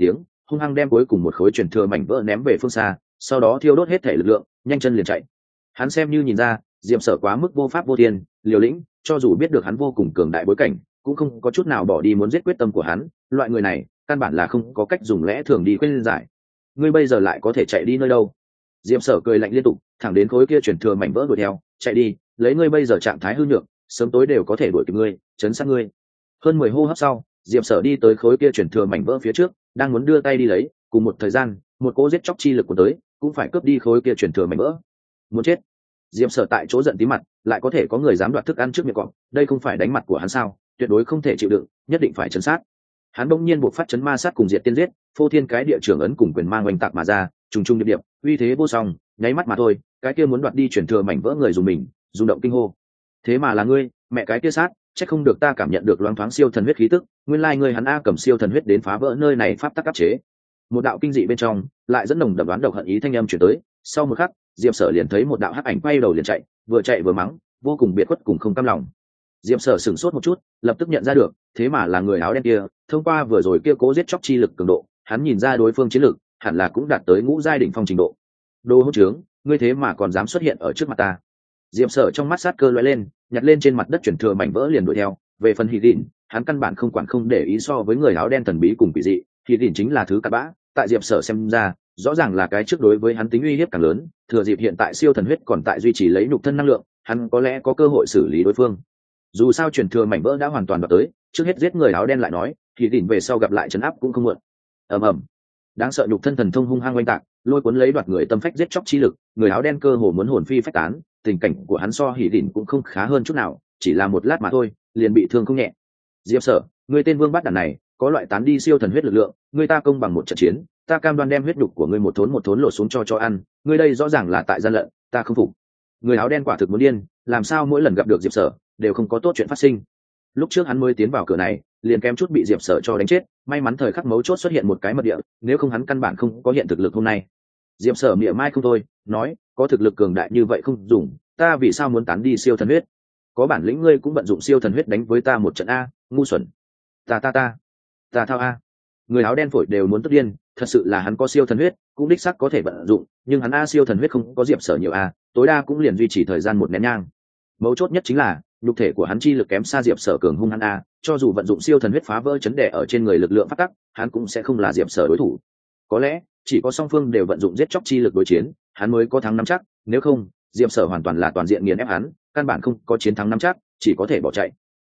hung hăng đem cuối cùng một khối truyền thừa mảnh vỡ ném về phương xa, sau đó thiêu đốt hết thể lực lượng, nhanh chân liền chạy. Hắn xem như nhìn ra Diệp Sở quá mức vô pháp vô thiên, liều lĩnh, cho dù biết được hắn vô cùng cường đại bối cảnh cũng không có chút nào bỏ đi muốn giết quyết tâm của hắn. Loại người này căn bản là không có cách dùng lẽ thường đi khuyên giải. Ngươi bây giờ lại có thể chạy đi nơi đâu? Diệp Sở cười lạnh liên tục, thẳng đến khối kia truyền thừa mảnh vỡ đuổi theo. Chạy đi, lấy ngươi bây giờ trạng thái hư nhược, sớm tối đều có thể đuổi kịp ngươi, chấn sát ngươi. Hơn 10 hô hấp sau, Diệp Sở đi tới khối kia truyền thừa mảnh vỡ phía trước, đang muốn đưa tay đi lấy, cùng một thời gian một cỗ giết chóc chi lực của tới cũng phải cướp đi khối kia truyền thừa mảnh vỡ. Muốn chết! Diệp Sở tại chỗ giận tí mặt, lại có thể có người dám đoạt thức ăn trước miệng cọp, đây không phải đánh mặt của hắn sao? Tuyệt đối không thể chịu đựng, nhất định phải chấn sát. Hắn bỗng nhiên buộc phát chấn ma sát cùng diệt tiên giết, phô thiên cái địa trưởng ấn cùng quyền mang oanh tạc mà ra, trùng trùng điệp điệp, uy thế vô song, nháy mắt mà thôi, cái kia muốn đoạt đi truyền thừa mảnh vỡ người dùng mình, rung động kinh hô. Thế mà là ngươi, mẹ cái kia sát, chắc không được ta cảm nhận được loáng thoáng siêu thần huyết khí tức, nguyên lai ngươi hắn a cầm siêu thần huyết đến phá vỡ nơi này pháp tắc áp chế. Một đạo kinh dị bên trong, lại dẫn nồng đậm đoán độc hận ý thanh âm truyền tới, sau một khắc, Diệp Sở liền thấy một đạo hắc ảnh quay đầu liền chạy vừa mắng, vô cùng biệt khuất cùng không cam lòng. Diệp Sở sửng sốt một chút, lập tức nhận ra được, thế mà là người áo đen kia, thông qua vừa rồi kia cố giết chóc chi lực cường độ, hắn nhìn ra đối phương chiến lực hẳn là cũng đạt tới ngũ giai đỉnh phong trình độ. Đồ hỗn trướng, ngươi thế mà còn dám xuất hiện ở trước mặt ta. Diệp Sở trong mắt sát cơ lóe lên, nhặt lên trên mặt đất chuyển thừa mảnh vỡ liền đuổi theo. Về phần Hỉ Đỉnh, hắn căn bản không quản không để ý so với người áo đen thần bí cùng quỷ dị, Hỉ Đỉnh chính là thứ cặn bã, tại Diệp Sở xem ra, rõ ràng là cái trước đối với hắn tính uy hiếp càng lớn, thừa dịp hiện tại siêu thần huyết còn tại duy trì lấy nhục thân năng lượng, hắn có lẽ có cơ hội xử lý đối phương. Dù sao chuyển thừa mảnh vỡ đã hoàn toàn vào tới, trước hết giết người áo đen lại nói, Hỉ Đỉnh về sau gặp lại trấn áp cũng không muộn. Ầm ầm. Đáng sợ nhục thân thần thông hung hăng oanh tạc, lôi cuốn lấy đoạt người tâm phách giết chóc chi lực, người áo đen cơ hồ muốn hồn phi phách tán, tình cảnh của hắn so Hỉ Đỉnh cũng không khá hơn chút nào, chỉ là một lát mà thôi, liền bị thương không nhẹ. Diệp Sở, ngươi tên vương bát đản này, có loại tán đi siêu thần huyết lực lượng, ngươi ta công bằng một trận chiến, ta cam đoan đem huyết đục của ngươi một thốn lột xuống cho ăn, ngươi đây rõ ràng là tại gian lận, ta không phục. Người áo đen quả thực muốn điên, làm sao mỗi lần gặp được Diệp Sở đều không có tốt chuyện phát sinh. Lúc trước hắn mới tiến vào cửa này, liền kém chút bị Diệp Sở cho đánh chết, may mắn thời khắc mấu chốt xuất hiện một cái mật địa, nếu không hắn căn bản không có hiện thực lực hôm nay. Diệp Sở mỉa mai không thôi, nói, có thực lực cường đại như vậy không dùng, ta vì sao muốn tán đi siêu thần huyết? Có bản lĩnh ngươi cũng vận dụng siêu thần huyết đánh với ta một trận a, ngu xuẩn. Ta thao a. Người áo đen phổi đều muốn tức điên, thật sự là hắn có siêu thần huyết, cũng đích xác có thể vận dụng, nhưng hắn a siêu thần huyết không có Diệp Sở nhiều a, tối đa cũng liền duy trì thời gian một nén nhang. Mấu chốt nhất chính là nhục thể của hắn chi lực kém xa Diệp Sở cường hung hắn a, cho dù vận dụng siêu thần huyết phá vỡ chấn đè ở trên người lực lượng phát tắc, hắn cũng sẽ không là Diệp Sở đối thủ. Có lẽ chỉ có song phương đều vận dụng giết chóc chi lực đối chiến, hắn mới có thắng nắm chắc, nếu không, Diệp Sở hoàn toàn là toàn diện nghiền ép hắn, căn bản không có chiến thắng nắm chắc, chỉ có thể bỏ chạy.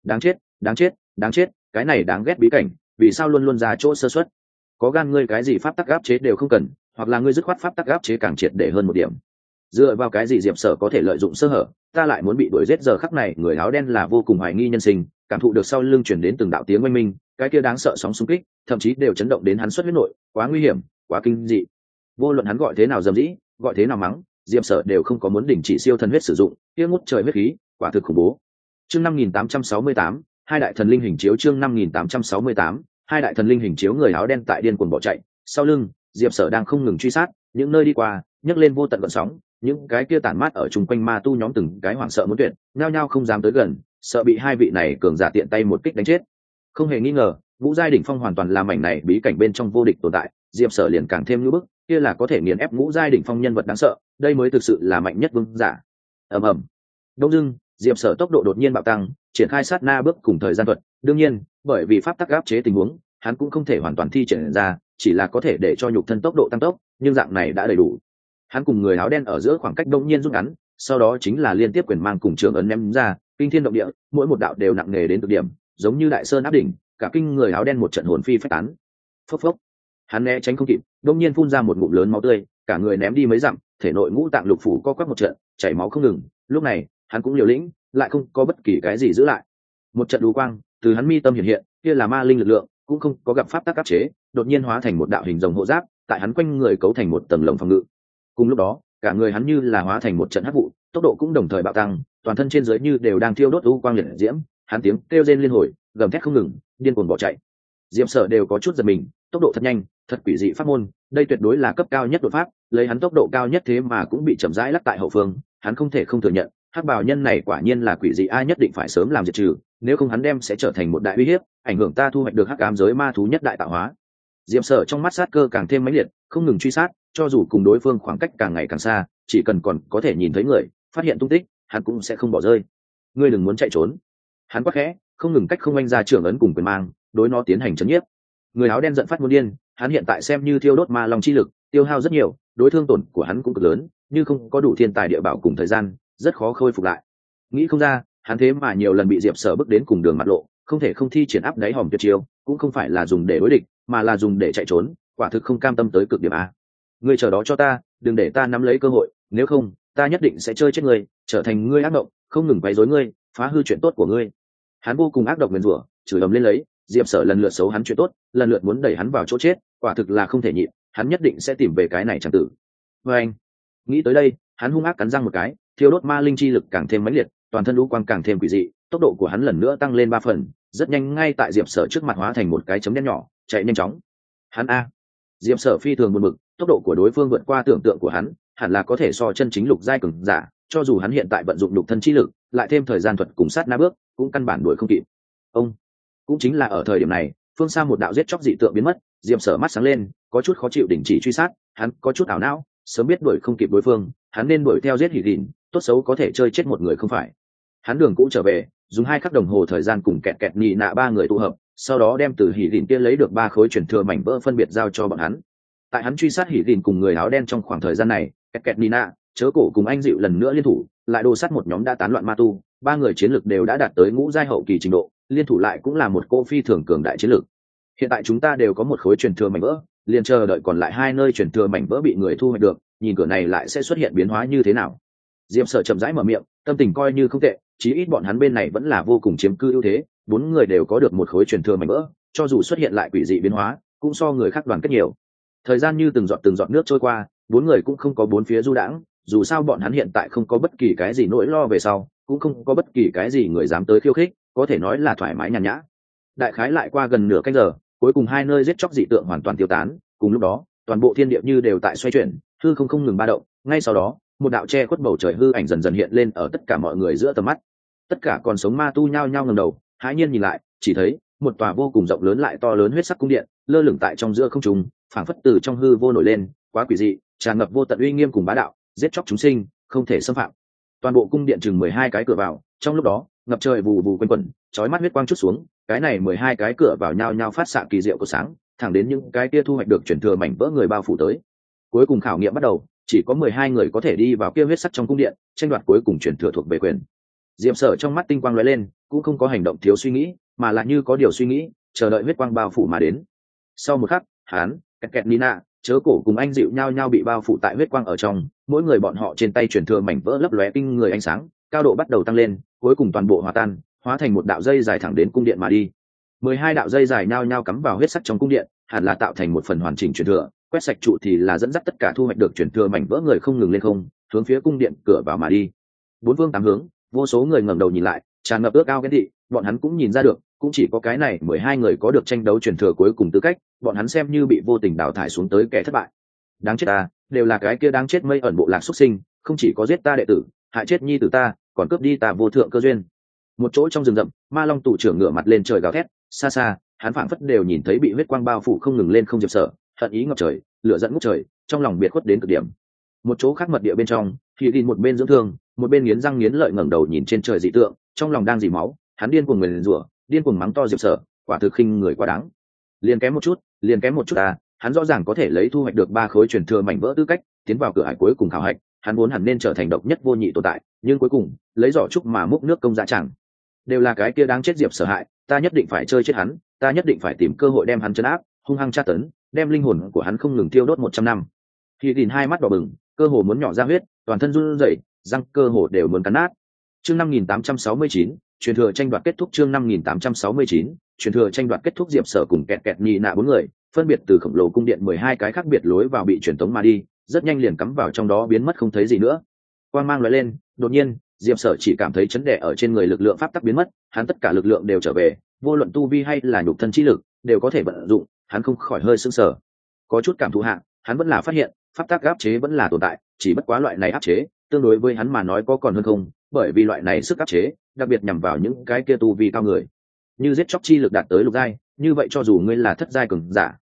Đáng chết, cái này đáng ghét bí cảnh, vì sao luôn luôn ra chỗ sơ suất? Có gan ngươi cái gì pháp tắc áp chế đều không cần, hoặc là ngươi dứt khoát pháp tắc áp chế càng triệt để hơn một điểm. Dựa vào cái gì Diệp Sở có thể lợi dụng sơ hở, ta lại muốn bị đuổi giết giờ khắc này, người áo đen là vô cùng hoài nghi nhân sinh, cảm thụ được sau lưng truyền đến từng đạo tiếng oanh minh, cái kia đáng sợ sóng xung kích, thậm chí đều chấn động đến hắn xuất huyết nội, quá nguy hiểm, quá kinh dị. Vô luận hắn gọi thế nào dầm dĩ, gọi thế nào mắng, Diệp Sở đều không có muốn đình chỉ siêu thần huyết sử dụng, kia ngút trời huyết khí, quả thực khủng bố. Chương 5868, hai đại thần linh hình chiếu, chương 5868, hai đại thần linh hình chiếu. Người áo đen tại điên cuồng bỏ chạy, sau lưng, Diệp Sở đang không ngừng truy sát, những nơi đi qua, nhấc lên vô tận gợn sóng, những cái kia tản mát ở chung quanh ma tu nhóm từng cái hoảng sợ muốn tuyệt, nhao nhao không dám tới gần, sợ bị hai vị này cường giả tiện tay một kích đánh chết. Không hề nghi ngờ, Vũ giai đỉnh phong hoàn toàn là mảnh này bí cảnh bên trong vô địch tồn tại, Diệp Sở liền càng thêm như bức, kia là có thể nghiền ép ngũ giai đỉnh phong nhân vật đáng sợ, đây mới thực sự là mạnh nhất vương giả. Ầm ầm. Đông dưng, Diệp Sở tốc độ đột nhiên bạo tăng, triển khai sát na bước cùng thời gian thuật, đương nhiên, bởi vì pháp tắc áp chế tình huống, hắn cũng không thể hoàn toàn thi triển ra, chỉ là có thể để cho nhục thân tốc độ tăng tốc, nhưng dạng này đã đầy đủ. Hắn cùng người áo đen ở giữa khoảng cách đông nhiên rút ngắn, sau đó chính là liên tiếp quyền mang cùng trường ấn ném ra, kinh thiên động địa, mỗi một đạo đều nặng nề đến cực điểm, giống như đại sơn áp đỉnh, cả kinh người áo đen một trận hồn phi phách tán. Phốc phốc. Hắn né tránh không kịp, đông nhiên phun ra một ngụm lớn máu tươi, cả người ném đi mấy dặm, thể nội ngũ tạng lục phủ co quắp một trận, chảy máu không ngừng. Lúc này, hắn cũng liều lĩnh, lại không có bất kỳ cái gì giữ lại. Một trận đú quang từ hắn mi tâm hiện hiện, kia là ma linh lực lượng, cũng không có gặp pháp tắc áp chế, đột nhiên hóa thành một đạo hình rồng hộ giáp, tại hắn quanh người cấu thành một tầng lồng phòng ngự. Cùng lúc đó, cả người hắn như là hóa thành một trận hắc vụ, tốc độ cũng đồng thời bạo tăng, toàn thân trên dưới như đều đang thiêu đốt u quang liệt diễm, hắn tiếng kêu rên liên hồi, gầm thét không ngừng, điên cuồng bỏ chạy. Diệp Sở đều có chút giật mình, tốc độ thật nhanh, thật quỷ dị pháp môn, đây tuyệt đối là cấp cao nhất đột pháp, lấy hắn tốc độ cao nhất thế mà cũng bị chậm rãi lắc tại hậu phương, hắn không thể không thừa nhận, hắc bào nhân này quả nhiên là quỷ dị, ai nhất định phải sớm làm diệt trừ, nếu không hắn đem sẽ trở thành một đại uy hiếp, ảnh hưởng ta thu hoạch được hắc ám giới ma thú nhất đại tạo hóa. Diệp Sở trong mắt sát cơ càng thêm mãnh liệt, không ngừng truy sát, cho dù cùng đối phương khoảng cách càng ngày càng xa, chỉ cần còn có thể nhìn thấy người, phát hiện tung tích, hắn cũng sẽ không bỏ rơi. Ngươi đừng muốn chạy trốn. Hắn quát khẽ, không ngừng cách không anh ra trưởng ấn cùng quyền mang, đối nó tiến hành chấn nhiếp. Người áo đen giận phát muốn điên, hắn hiện tại xem như thiêu đốt ma long chi lực, tiêu hao rất nhiều, đối thương tổn của hắn cũng cực lớn, nhưng không có đủ thiên tài địa bảo cùng thời gian, rất khó khôi phục lại. Nghĩ không ra, hắn thế mà nhiều lần bị Diệp Sở bước đến cùng đường mặt lộ, không thể không thi triển áp đáy hòm tuyệt chiêu, cũng không phải là dùng để đối địch, mà là dùng để chạy trốn, quả thực không cam tâm tới cực điểm a. Ngươi chờ đó cho ta, đừng để ta nắm lấy cơ hội, nếu không, ta nhất định sẽ chơi chết ngươi, trở thành ngươi ác động, không ngừng quấy rối ngươi, phá hư chuyện tốt của ngươi. Hắn vô cùng ác độc nguyền rủa, chửi ầm lên lấy, Diệp Sở lần lượt xấu hắn chuyện tốt, lần lượt muốn đẩy hắn vào chỗ chết, quả thực là không thể nhịn, hắn nhất định sẽ tìm về cái này chẳng tử. Và anh, nghĩ tới đây, hắn hung ác cắn răng một cái, thiêu đốt ma linh chi lực càng thêm mãnh liệt, toàn thân lũ quang càng thêm quỷ dị, tốc độ của hắn lần nữa tăng lên 3 phần, rất nhanh ngay tại Diệp Sở trước mặt hóa thành một cái chấm đen nhỏ, chạy nhanh chóng. Hắn a, Diệp Sở phi thường buồn bực, tốc độ của đối phương vượt qua tưởng tượng của hắn, hẳn là có thể so chân chính lục giai cường giả, cho dù hắn hiện tại vận dụng lục thân chi lực, lại thêm thời gian thuật cùng sát na bước, cũng căn bản đuổi không kịp. Ông, cũng chính là ở thời điểm này, phương xa một đạo giết chóc dị tượng biến mất, Diệp Sở mắt sáng lên, có chút khó chịu đình chỉ truy sát, hắn có chút ảo não, sớm biết đuổi không kịp đối phương, hắn nên đuổi theo giết Hỉ Lìn, tốt xấu có thể chơi chết một người không phải. Hắn đường cũ trở về, dùng 2 khắc đồng hồ thời gian cùng kẹt kẹt nhị nạ 3 người tụ hợp, sau đó đem từ Hỉ Lìn kia lấy được 3 khối chuyển thừa mảnh vỡ phân biệt giao cho bọn hắn. Tại hắn truy sát Hỉ Lìn cùng người áo đen trong khoảng thời gian này, kẹt kẹt nhị nạ, chớ cổ cùng anh dịu lần nữa liên thủ, lại đồ sát một nhóm đã tán loạn ma tu, 3 người chiến lực đều đã đạt tới ngũ giai hậu kỳ trình độ, liên thủ lại cũng là một cô phi thường cường đại chiến lực. Hiện tại chúng ta đều có một khối truyền thừa mảnh vỡ, liền chờ đợi còn lại 2 nơi truyền thừa mảnh vỡ bị người thu hoạch được, nhìn cửa này lại sẽ xuất hiện biến hóa như thế nào. Diệp Sở chậm rãi mở miệng, tâm tình coi như không tệ, chí ít bọn hắn bên này vẫn là vô cùng chiếm cư ưu thế, 4 người đều có được một khối truyền thừa mảnh vỡ, cho dù xuất hiện lại quỷ dị biến hóa, cũng so người khác đoàn kết nhiều. Thời gian như từng giọt nước trôi qua, 4 người cũng không có bốn phía du đãng, dù sao bọn hắn hiện tại không có bất kỳ cái gì nỗi lo về sau, cũng không có bất kỳ cái gì người dám tới khiêu khích, có thể nói là thoải mái nhàn nhã. Đại khái lại qua gần nửa canh giờ, cuối cùng 2 nơi giết chóc dị tượng hoàn toàn tiêu tán, cùng lúc đó, toàn bộ thiên địa như đều tại xoay chuyển, hư không ngừng ba động, ngay sau đó, một đạo che khuất bầu trời hư ảnh dần dần hiện lên ở tất cả mọi người giữa tầm mắt. Tất cả còn sống ma tu nhao nhao ngẩng đầu, hãi nhiên nhìn lại, chỉ thấy một tòa vô cùng rộng lớn lại to lớn huyết sắc cung điện, lơ lửng tại trong giữa không trung, phảng phất từ trong hư vô nổi lên, quá quỷ dị, tràn ngập vô tận uy nghiêm cùng bá đạo, giết chóc chúng sinh, không thể xâm phạm. Toàn bộ cung điện chừng 12 cái cửa vào, trong lúc đó, ngập trời vù vù quanh quẩn, chói mắt huyết quang chút xuống, cái này 12 cái cửa vào nhao nhao phát xạ kỳ diệu của sáng, thẳng đến những cái kia thu hoạch được chuyển thừa mảnh vỡ người bao phủ tới. Cuối cùng khảo nghiệm bắt đầu, chỉ có 12 người có thể đi vào kia huyết sắc trong cung điện, tranh đoạt cuối cùng chuyển thừa thuộc về quyền. Diệp Sở trong mắt tinh quang lóe lên, cũng không có hành động thiếu suy nghĩ, mà là như có điều suy nghĩ, chờ đợi huyết quang bao phủ mà đến. Sau một khắc, hắn, kẹt kẹt Nina, chớ cổ cùng anh dịu nhao nhao bị bao phủ tại huyết quang ở trong, mỗi người bọn họ trên tay chuyển thừa mảnh vỡ lấp lóe kinh người ánh sáng, cao độ bắt đầu tăng lên, cuối cùng toàn bộ hòa tan, hóa thành một đạo dây dài thẳng đến cung điện mà đi. 12 đạo dây dài nhao nhao cắm vào huyết sắc trong cung điện, hẳn là tạo thành một phần hoàn chỉnh chuyển thừa, quét sạch trụ thì là dẫn dắt tất cả thu hoạch được chuyển thừa mảnh vỡ người không ngừng lên không, hướng phía cung điện cửa vào mà đi. 4 phương 8 hướng, vô số người ngẩng đầu nhìn lại, tràn ngập ước ao ghen tị, bọn hắn cũng nhìn ra được, cũng chỉ có cái này 12 người có được tranh đấu chuyển thừa cuối cùng tư cách, bọn hắn xem như bị vô tình đào thải xuống tới kẻ thất bại. Đáng chết ta, đều là cái kia đáng chết mây ẩn bộ lạc xuất sinh, không chỉ có giết ta đệ tử, hại chết nhi tử ta, còn cướp đi ta vô thượng cơ duyên. Một chỗ trong rừng rậm, Ma Long tù trưởng ngửa mặt lên trời gào thét, xa xa, hắn phảng phất đều nhìn thấy bị huyết quang bao phủ không ngừng lên không Diệp Sở, hận ý ngập trời, lửa giận ngút trời, trong lòng biệt khuất đến cực điểm. Một chỗ khác mật địa bên trong, Khi Đin một bên dưỡng thương, một bên nghiến răng nghiến lợi ngẩng đầu nhìn trên trời dị tượng, trong lòng đang dỉ máu, hắn điên cuồng nguyền rủa, điên cuồng mắng to Diệp Sở, quả thực khinh người quá đáng. Liền kém một chút à, hắn rõ ràng có thể lấy thu hoạch được 3 khối truyền thừa mảnh vỡ tư cách, tiến vào cửa ải cuối cùng khảo hạch, hắn vốn hẳn nên trở thành độc nhất vô nhị tồn tại, nhưng cuối cùng, lấy giỏ trúc mà múc nước công dạ chẳng. Đều là cái kia đáng chết Diệp Sở hại, ta nhất định phải chơi chết hắn, ta nhất định phải tìm cơ hội đem hắn trấn áp, hung hăng tra tấn, đem linh hồn của hắn không ngừng tiêu đốt 100 năm. Khi Đin hai mắt đỏ bừng, cơ hồ muốn nhỏ ra huyết, toàn thân run rẩy, răng cơ hồ đều muốn cắn nát. Chương 5869, truyền thừa tranh đoạt kết thúc. Chương 5869, truyền thừa tranh đoạt kết thúc. Diệp Sở cùng kẹt kẹt nhị nạ 4 người, phân biệt từ khổng lồ cung điện 12 cái khác biệt lối vào bị truyền tống mà đi, rất nhanh liền cắm vào trong đó biến mất không thấy gì nữa. Quang mang lóe lên, đột nhiên, Diệp Sở chỉ cảm thấy chấn đè ở trên người lực lượng pháp tắc biến mất, hắn tất cả lực lượng đều trở về, vô luận tu vi hay là nhục thân chi lực, đều có thể vận dụng, hắn không khỏi hơi sững sờ. Có chút cảm thụ hạ, hắn vẫn là phát hiện, pháp tắc áp chế vẫn là tồn tại, chỉ bất quá loại này áp chế, tương đối với hắn mà nói có còn hơn không, bởi vì loại này sức áp chế, đặc biệt nhằm vào những cái kia tu vi cao người. Như giết chóc chi lực đạt tới lục giai, như vậy cho dù ngươi là thất giai cường giả,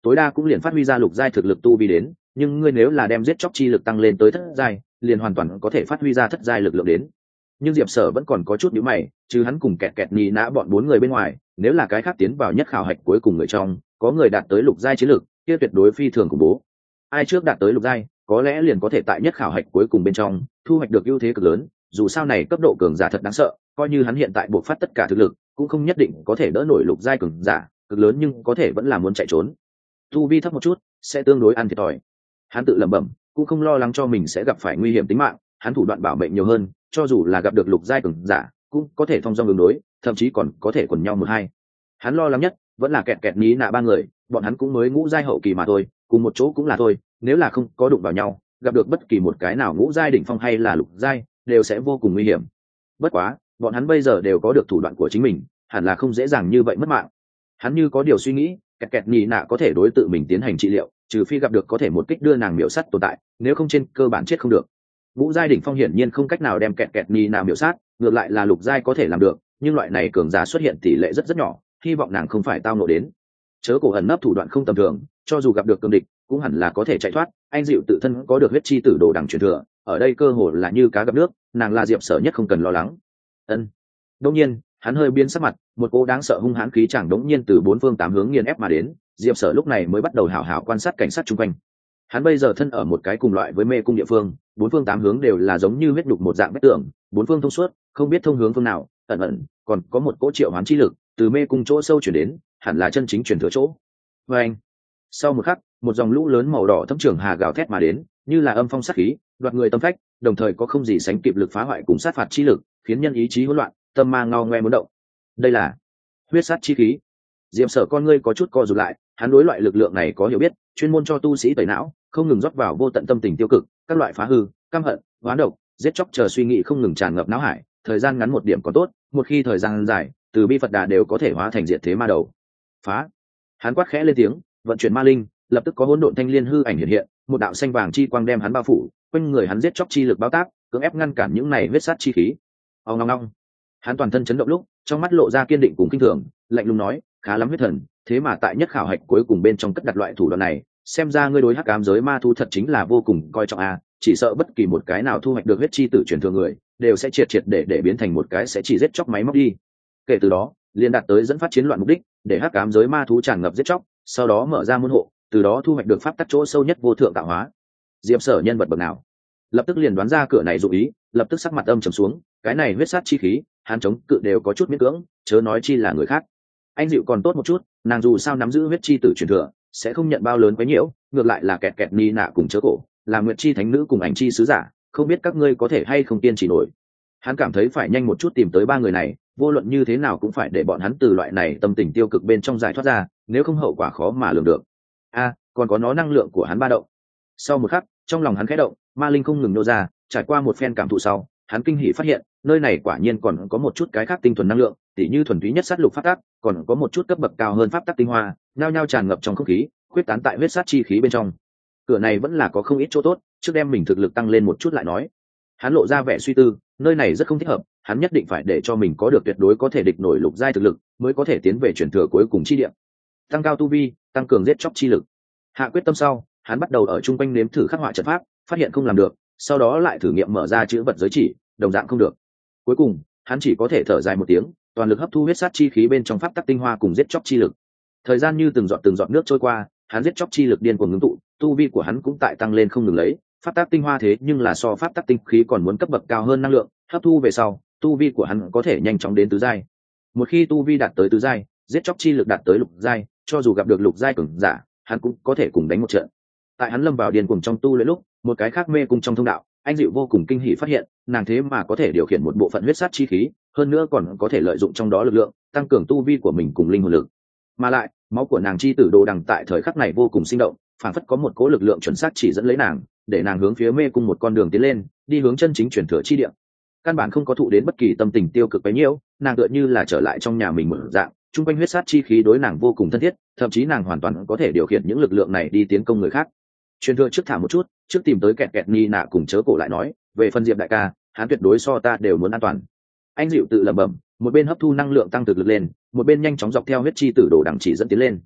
tối đa cũng liền phát huy ra lục giai thực lực tu vi đến, nhưng ngươi nếu là đem giết chóc chi lực tăng lên tới thất giai, liền hoàn toàn có thể phát huy ra thất giai lực lượng đến. Nhưng Diệp Sở vẫn còn có chút nhíu mày, chứ hắn cùng kẹt kẹt nhì nã bọn 4 người bên ngoài, nếu là cái khác tiến vào nhất khảo hạch cuối cùng người trong, có người đạt tới lục giai chiến lực, kia tuyệt đối phi thường khủng bố. Ai trước đạt tới lục giai, có lẽ liền có thể tại nhất khảo hạch cuối cùng bên trong thu hoạch được ưu thế cực lớn, dù sao này cấp độ cường giả thật đáng sợ, coi như hắn hiện tại buộc phát tất cả thực lực, cũng không nhất định có thể đỡ nổi lục giai cường giả, cực lớn nhưng có thể vẫn là muốn chạy trốn. Tu vi thấp một chút, sẽ tương đối ăn thiệt thòi. Hắn tự lẩm bẩm, cũng không lo lắng cho mình sẽ gặp phải nguy hiểm tính mạng, hắn thủ đoạn bảo mệnh nhiều hơn, cho dù là gặp được lục giai cường giả, cũng có thể thông dong ứng đối, thậm chí còn có thể quần nhau một hai. Hắn lo lắng nhất vẫn là kẹt kẹt ní nạ 3 người, bọn hắn cũng mới ngũ giai hậu kỳ mà thôi, cùng một chỗ cũng là thôi, nếu là không có đụng vào nhau, gặp được bất kỳ một cái nào ngũ giai đỉnh phong hay là lục giai, đều sẽ vô cùng nguy hiểm. Bất quá, bọn hắn bây giờ đều có được thủ đoạn của chính mình, hẳn là không dễ dàng như vậy mất mạng. Hắn như có điều suy nghĩ, kẹt kẹt ní nạ có thể đối tự mình tiến hành trị liệu, trừ phi gặp được có thể một kích đưa nàng miểu sát tồn tại, nếu không trên cơ bản chết không được. Ngũ giai đỉnh phong hiển nhiên không cách nào đem kẹt kẹt ní nạ miểu sát, ngược lại là lục giai có thể làm được, nhưng loại này cường giả xuất hiện tỷ lệ rất nhỏ, hy vọng nàng không phải tao ngộ đến. Chớ cổ ẩn nấp thủ đoạn không tầm thường, cho dù gặp được cường địch cũng hẳn là có thể chạy thoát. Anh Dịu tự thân có được huyết chi tử đồ đằng truyền thừa, ở đây cơ hồ là như cá gặp nước, nàng là Diệp Sở nhất không cần lo lắng. Ân. Đương nhiên, hắn hơi biến sắc mặt, một cô đáng sợ hung hãn khí chàng đống nhiên từ 4 phương 8 hướng nghiền ép mà đến. Diệp Sở lúc này mới bắt đầu hào hào quan sát cảnh sát xung quanh. Hắn bây giờ thân ở một cái cùng loại với mê cung địa phương, 4 phương 8 hướng đều là giống như huyết đục một dạng vách tường, 4 phương thông suốt, không biết thông hướng phương nào, ẩn ẩn còn có một cỗ triệu hoán chi lực từ mê cung chỗ sâu chuyển đến, hẳn là chân chính truyền thừa chỗ. Và anh, sau một khắc, một dòng lũ lớn màu đỏ thâm trường hà gào thét mà đến, như là âm phong sát khí, đoạt người tâm phách, đồng thời có không gì sánh kịp lực phá hoại cùng sát phạt chi lực, khiến nhân ý chí hỗn loạn, tâm ma ngao ngoe muốn động. Đây là huyết sát chi khí. Diệp Sở con ngươi có chút co rụt lại, hắn đối loại lực lượng này có hiểu biết, chuyên môn cho tu sĩ tẩy não, không ngừng rót vào vô tận tâm tình tiêu cực, các loại phá hư, căm hận, oán độc, giết chóc chờ suy nghĩ không ngừng tràn ngập não hải, thời gian ngắn một điểm có tốt, một khi thời gian dài, từ bi Phật Đà đều có thể hóa thành diệt thế ma đầu. Phá! Hắn quát khẽ lên tiếng, vận chuyển ma linh, lập tức có hỗn độn thanh liên hư ảnh hiện hiện, một đạo xanh vàng chi quang đem hắn bao phủ, quanh người hắn giết chóc chi lực bao tác, cưỡng ép ngăn cản những này huyết sát chi khí. Ong ong ong. Hắn toàn thân chấn động lúc, trong mắt lộ ra kiên định cùng kinh thường, lạnh lùng nói, khá lắm huyết thần, thế mà tại nhất khảo hạch cuối cùng bên trong cất đặt loại thủ đoạn này, xem ra ngươi đối hắc ám giới ma thú thật chính là vô cùng coi trọng a, chỉ sợ bất kỳ một cái nào thu hoạch được huyết chi tử truyền thừa người, đều sẽ triệt triệt để biến thành một cái sẽ chỉ giết chóc máy móc đi. Kể từ đó, liền đạt tới dẫn phát chiến loạn mục đích, để hắc ám giới ma thú tràn ngập giết chóc, sau đó mở ra môn hộ, từ đó thu hoạch được pháp tắc chỗ sâu nhất vô thượng tạo hóa. Diệp Sở nhân vật bậc nào, lập tức liền đoán ra cửa này dụ ý, lập tức sắc mặt âm trầm xuống, cái này huyết sát chi khí, hắn chống cự đều có chút miễn cưỡng, chớ nói chi là người khác. Anh Dịu còn tốt một chút, nàng dù sao nắm giữ huyết chi tử truyền thừa, sẽ không nhận bao lớn quấy nhiễu, ngược lại là kẹt kẹt ni nạ cùng chớ cổ, là nguyệt chi thánh nữ cùng ảnh chi sứ giả, không biết các ngươi có thể hay không kiên trì nổi. Hắn cảm thấy phải nhanh một chút tìm tới 3 người này, vô luận như thế nào cũng phải để bọn hắn từ loại này tâm tình tiêu cực bên trong giải thoát ra, nếu không hậu quả khó mà lường được. Còn có nó năng lượng của hắn ba động. Sau một khắc, trong lòng hắn khẽ động, ma linh không ngừng nô ra, trải qua một phen cảm thụ sau, hắn kinh hỉ phát hiện, nơi này quả nhiên còn có một chút cái khác tinh thuần năng lượng, tỉ như thuần túy nhất sát lục pháp tắc, còn có một chút cấp bậc cao hơn pháp tắc tinh hoa, nhao nhao tràn ngập trong không khí, quyết tán tại huyết sát chi khí bên trong. Cửa này vẫn là có không ít chỗ tốt, trước đem mình thực lực tăng lên một chút lại nói. Hắn lộ ra vẻ suy tư, nơi này rất không thích hợp, hắn nhất định phải để cho mình có được tuyệt đối có thể địch nổi lục giai thực lực, mới có thể tiến về chuyển thừa cuối cùng chi địa. Tăng cao tu vi, tăng cường giết chóc chi lực. Hạ quyết tâm sau, hắn bắt đầu ở trung quanh nếm thử khắc họa trận pháp, phát hiện không làm được, sau đó lại thử nghiệm mở ra chữ vật giới chỉ, đồng dạng không được. Cuối cùng, hắn chỉ có thể thở dài một tiếng, toàn lực hấp thu huyết sát chi khí bên trong pháp tắc tinh hoa cùng giết chóc chi lực. Thời gian như từng giọt nước trôi qua, hắn giết chóc chi lực điên cuồng ngưng tụ, tu vi của hắn cũng tại tăng lên không ngừng lấy, pháp tắc tinh hoa thế nhưng là so pháp tắc tinh khí còn muốn cấp bậc cao hơn năng lượng, hấp thu về sau, tu vi của hắn có thể nhanh chóng đến tứ giai. Một khi tu vi đạt tới tứ giai, giết chóc chi lực đạt tới lục giai, cho dù gặp được lục giai cường giả, hắn cũng có thể cùng đánh một trận. Tại hắn lâm vào điên cuồng trong tu luyện lúc, một cái khác mê cung trong thông đạo, anh Dịu vô cùng kinh hỉ phát hiện, nàng thế mà có thể điều khiển một bộ phận huyết sát chi khí, hơn nữa còn có thể lợi dụng trong đó lực lượng, tăng cường tu vi của mình cùng linh hồn lực. Mà lại, máu của nàng chi tử đồ đằng tại thời khắc này vô cùng sinh động, phản phất có một cỗ lực lượng chuẩn xác chỉ dẫn lấy nàng, để nàng hướng phía mê cung một con đường tiến lên, đi hướng chân chính chuyển thừa chi địa. Căn bản không có thụ đến bất kỳ tâm tình tiêu cực bấy nhiêu, nàng tựa như là trở lại trong nhà mình một dạng, chung quanh huyết sát chi khí đối nàng vô cùng thân thiết, thậm chí nàng hoàn toàn có thể điều khiển những lực lượng này đi tiến công người khác. Truyền thừa trước thả một chút, trước tìm tới kẹt kẹt ni nạ cùng chớ cổ lại nói, về phần Diệp đại ca, hắn tuyệt đối so ta đều muốn an toàn. Anh Dịu tự lẩm bẩm, một bên hấp thu năng lượng tăng thực lực lên, một bên nhanh chóng dọc theo huyết chi tử đồ đằng chỉ dẫn tiến lên.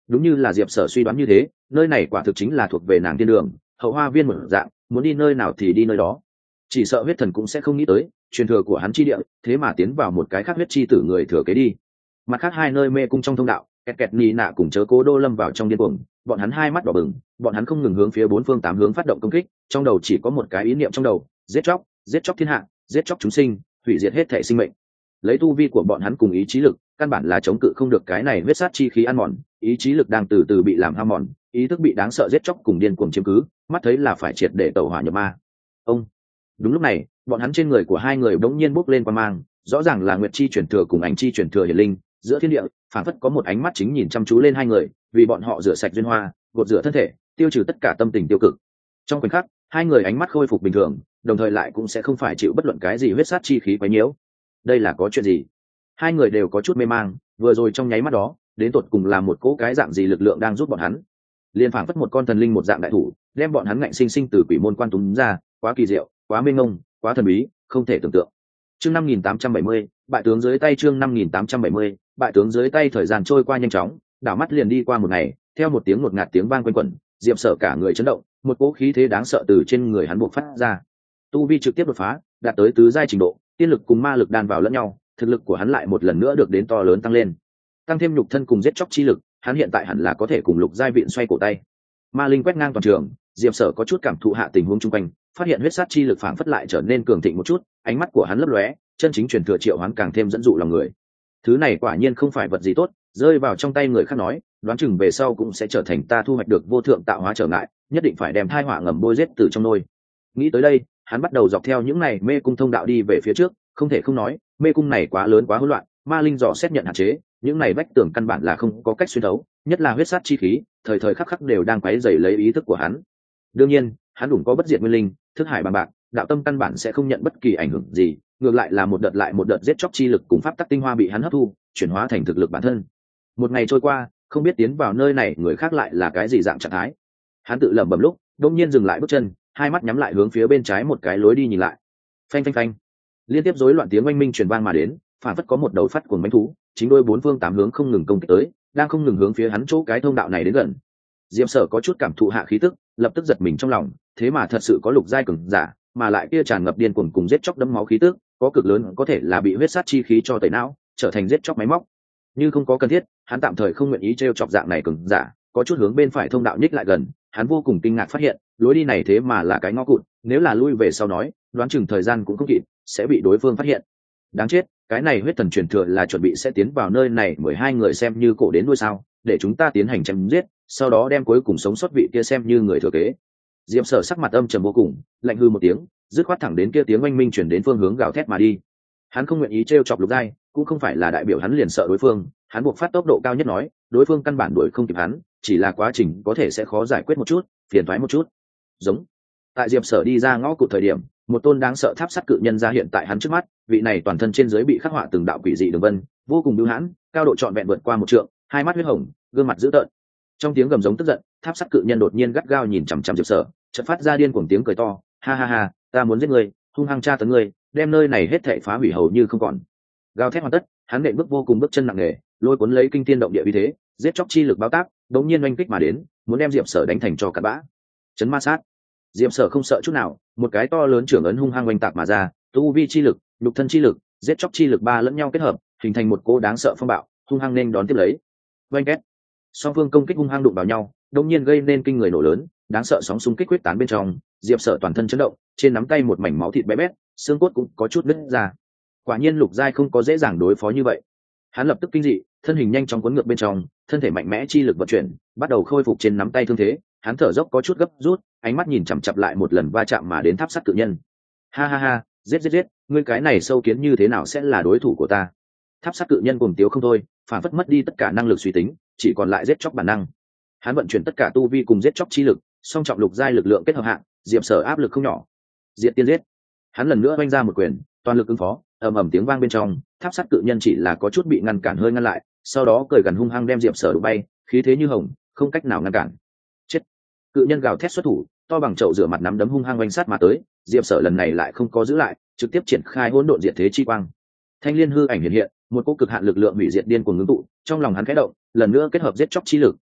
Đúng như là Diệp Sở suy đoán như thế, nơi này quả thực chính là thuộc về nàng thiên đường, hậu hoa viên một dạng, muốn đi nơi nào thì đi nơi đó. Chỉ sợ huyết thần cũng sẽ không nghĩ tới, truyền thừa của hắn chi địa, thế mà tiến vào một cái khác huyết chi tử người thừa kế đi. Mặt khác hai nơi mê cung trong thông đạo, kẹt kẹt nì nạ cùng chớ cố đô lâm vào trong điên cuồng, bọn hắn hai mắt đỏ bừng, bọn hắn không ngừng hướng phía bốn phương tám hướng phát động công kích, trong đầu chỉ có một cái ý niệm trong đầu: giết chóc thiên hạ, giết chóc chúng sinh, hủy diệt hết thể sinh mệnh. Lấy tu vi của bọn hắn cùng ý chí lực, căn bản là chống cự không được cái này huyết sát chi khí ăn mòn, ý chí lực đang từ từ bị làm hao mòn, ý thức bị đáng sợ giết chóc cùng điên cuồng chiếm cứ, mắt thấy là phải triệt để tẩu hỏa nhập ma. Ông Đúng lúc này, bọn hắn trên người của hai người bỗng nhiên bốc lên qua mang, rõ ràng là nguyệt chi chuyển thừa cùng ảnh chi chuyển thừa hiển linh, giữa thiên địa phản phất có một ánh mắt chính nhìn chăm chú lên hai người, vì bọn họ rửa sạch duyên hoa, gột rửa thân thể, tiêu trừ tất cả tâm tình tiêu cực. Trong khoảnh khắc, hai người ánh mắt khôi phục bình thường, đồng thời lại cũng sẽ không phải chịu bất luận cái gì huyết sát chi khí quấy nhiễu. Đây là có chuyện gì? Hai người đều có chút mê mang, vừa rồi trong nháy mắt đó, đến tột cùng là một cỗ cái dạng gì lực lượng đang giúp bọn hắn? Liên phảng phất một con thần linh một dạng đại thủ, đem bọn hắn ngạnh sinh sinh từ quỷ môn quan túm ra, quá kỳ diệu, quá mênh mông, quá thần bí, không thể tưởng tượng. Chương 5870, bại tướng dưới tay. Chương 5870, bại tướng dưới tay. Thời gian trôi qua nhanh chóng, đảo mắt liền đi qua một ngày, theo một tiếng ngột ngạt tiếng vang quanh quẩn, Diệp Sở cả người chấn động, một cỗ khí thế đáng sợ từ trên người hắn bộc phát ra. Tu vi trực tiếp đột phá, đạt tới tứ giai trình độ, tiên lực cùng ma lực đan vào lẫn nhau, thực lực của hắn lại một lần nữa được đến to lớn tăng lên. Tăng thêm nhục thân cùng giết chóc chi lực, hắn hiện tại hẳn là có thể cùng lục giai viện xoay cổ tay. Ma linh quét ngang toàn trường, Diệp Sở có chút cảm thụ hạ tình huống chung quanh, phát hiện huyết sát chi lực phảng phất lại trở nên cường thịnh một chút, ánh mắt của hắn lấp lóe, chân chính truyền thừa triệu hoán càng thêm dẫn dụ lòng người. Thứ này quả nhiên không phải vật gì tốt, rơi vào trong tay người khác nói, đoán chừng về sau cũng sẽ trở thành ta thu hoạch được vô thượng tạo hóa trở ngại, nhất định phải đem thai họa ngầm bôi giết từ trong nôi. Nghĩ tới đây, hắn bắt đầu dọc theo những này mê cung thông đạo đi về phía trước, không thể không nói, mê cung này quá lớn quá hỗn loạn, ma linh dò xét nhận hạn chế, những này vách tường căn bản là không có cách xuyên thấu, nhất là huyết sát chi khí, thời thời khắc khắc đều đang quấy rầy lấy ý thức của hắn. Đương nhiên, hắn đủ có bất diệt nguyên linh, thức hải bằng bạc, đạo tâm căn bản sẽ không nhận bất kỳ ảnh hưởng gì, ngược lại là một đợt lại một đợt giết chóc chi lực cùng pháp tắc tinh hoa bị hắn hấp thu, chuyển hóa thành thực lực bản thân. Một ngày trôi qua, không biết tiến vào nơi này người khác lại là cái gì dạng trạng thái. Hắn tự lẩm bẩm lúc, đột nhiên dừng lại bước chân, hai mắt nhắm lại hướng phía bên trái một cái lối đi nhìn lại. Phanh phanh phanh, liên tiếp rối loạn tiếng oanh minh truyền vang mà đến, phản phất có một đầu phát cuồng mãnh thú, chính đôi bốn phương tám hướng không ngừng công kích tới, đang không ngừng hướng phía hắn chỗ cái thông đạo này đến gần. Diệp Sở có chút cảm thụ hạ khí tức, lập tức giật mình trong lòng, thế mà thật sự có lục giai cường giả, mà lại kia tràn ngập điên cuồng cùng giết chóc đẫm máu khí tức, có cực lớn có thể là bị huyết sát chi khí cho tẩy não, trở thành giết chóc máy móc. Nhưng không có cần thiết, hắn tạm thời không nguyện ý trêu chọc dạng này cường giả, có chút hướng bên phải thông đạo nhích lại gần, hắn vô cùng kinh ngạc phát hiện, lối đi này thế mà là cái ngõ cụt, nếu là lui về sau nói, đoán chừng thời gian cũng không kịp, sẽ bị đối phương phát hiện. Đáng chết, cái này huyết thần truyền thừa là chuẩn bị sẽ tiến vào nơi này 12 người xem như cổ đến đuôi sao, để chúng ta tiến hành chém giết, sau đó đem cuối cùng sống sót vị kia xem như người thừa kế. Diệp Sở sắc mặt âm trầm vô cùng, lạnh hư một tiếng, dứt khoát thẳng đến kia tiếng oanh minh chuyển đến phương hướng gào thét mà đi. Hắn không nguyện ý trêu chọc lục giai, cũng không phải là đại biểu hắn liền sợ đối phương, hắn buộc phát tốc độ cao nhất nói, đối phương căn bản đuổi không kịp hắn, chỉ là quá trình có thể sẽ khó giải quyết một chút, phiền toái một chút. Giống. Tại Diệp Sở đi ra ngõ cụt thời điểm, một tôn đáng sợ tháp sắt cự nhân ra hiện tại hắn trước mắt, vị này toàn thân trên dưới bị khắc họa từng đạo quỷ dị đường vân, vô cùng bưu hãn, cao độ trọn vẹn vượt qua một trượng, hai mắt huyết hồng, gương mặt dữ tợn. Trong tiếng gầm giống tức giận, tháp sắt cự nhân đột nhiên gắt gao nhìn chằm chằm Diệp Sở, chợt phát ra điên cuồng tiếng cười to, ha ha ha, ta muốn giết ngươi, hung hăng tra tấn ngươi, đem nơi này hết thảy phá hủy hầu như không còn. Gào thét hoàn tất, hắn nện bước vô cùng bước chân nặng nề, lôi cuốn lấy kinh thiên động địa uy thế, giết chóc chi lực báo tác, đống nhiên oanh kích mà đến, muốn đem Diệp Sở đánh thành cho cặn bã. Chấn ma sát. Diệp Sở không sợ chút nào, một cái to lớn trưởng ấn hung hăng oanh tạc mà ra, tu vi chi lực, nhục thân chi lực, giết chóc chi lực ba lẫn nhau kết hợp, hình thành một cỗ đáng sợ phong bạo, hung hăng nên đón tiếp lấy. Oanh két. Song phương công kích hung hăng đụng vào nhau, đống nhiên gây nên kinh người nổ lớn, đáng sợ sóng xung kích quyết tán bên trong, Diệp Sở toàn thân chấn động, trên nắm tay một mảnh máu thịt bé bét, xương cốt cũng có chút nứt ra. Quả nhiên lục giai không có dễ dàng đối phó như vậy. Hắn lập tức kinh dị, thân hình nhanh chóng cuốn ngược bên trong, thân thể mạnh mẽ chi lực vận chuyển, bắt đầu khôi phục trên nắm tay thương thế, hắn thở dốc có chút gấp rút, ánh mắt nhìn chằm chặp lại một lần va chạm mà đến tháp sắt cự nhân. Ha ha ha, giết giết giết, ngươi cái này sâu kiến như thế nào sẽ là đối thủ của ta? Tháp sắt cự nhân cuồng tiếu không thôi, phản phất mất đi tất cả năng lực suy tính, chỉ còn lại giết chóc bản năng. Hắn vận chuyển tất cả tu vi cùng giết chóc chi lực, song trọng lục giai lực lượng kết hợp hạng, Diệp Sở áp lực không nhỏ. Diệt tiên giết. Hắn lần nữa vung ra một quyền, toàn lực ứng phó, ầm ầm tiếng vang bên trong, tháp sắt cự nhân chỉ là có chút bị ngăn cản hơi ngăn lại, sau đó cười gần hung hăng đem Diệp Sở đụng bay, khí thế như hồng, không cách nào ngăn cản. Chết. Cự nhân gào thét xuất thủ, to bằng chậu rửa mặt nắm đấm hung hăng oanh sát mà tới, Diệp Sở lần này lại không có giữ lại, trực tiếp triển khai hỗn độn diệt thế chi quang. Thanh liên hư ảnh hiện hiện, một cỗ cực hạn lực lượng hủy diệt điên cuồng ngưng tụ, trong lòng hắn khẽ động, lần nữa kết hợp giết chóc chi lực,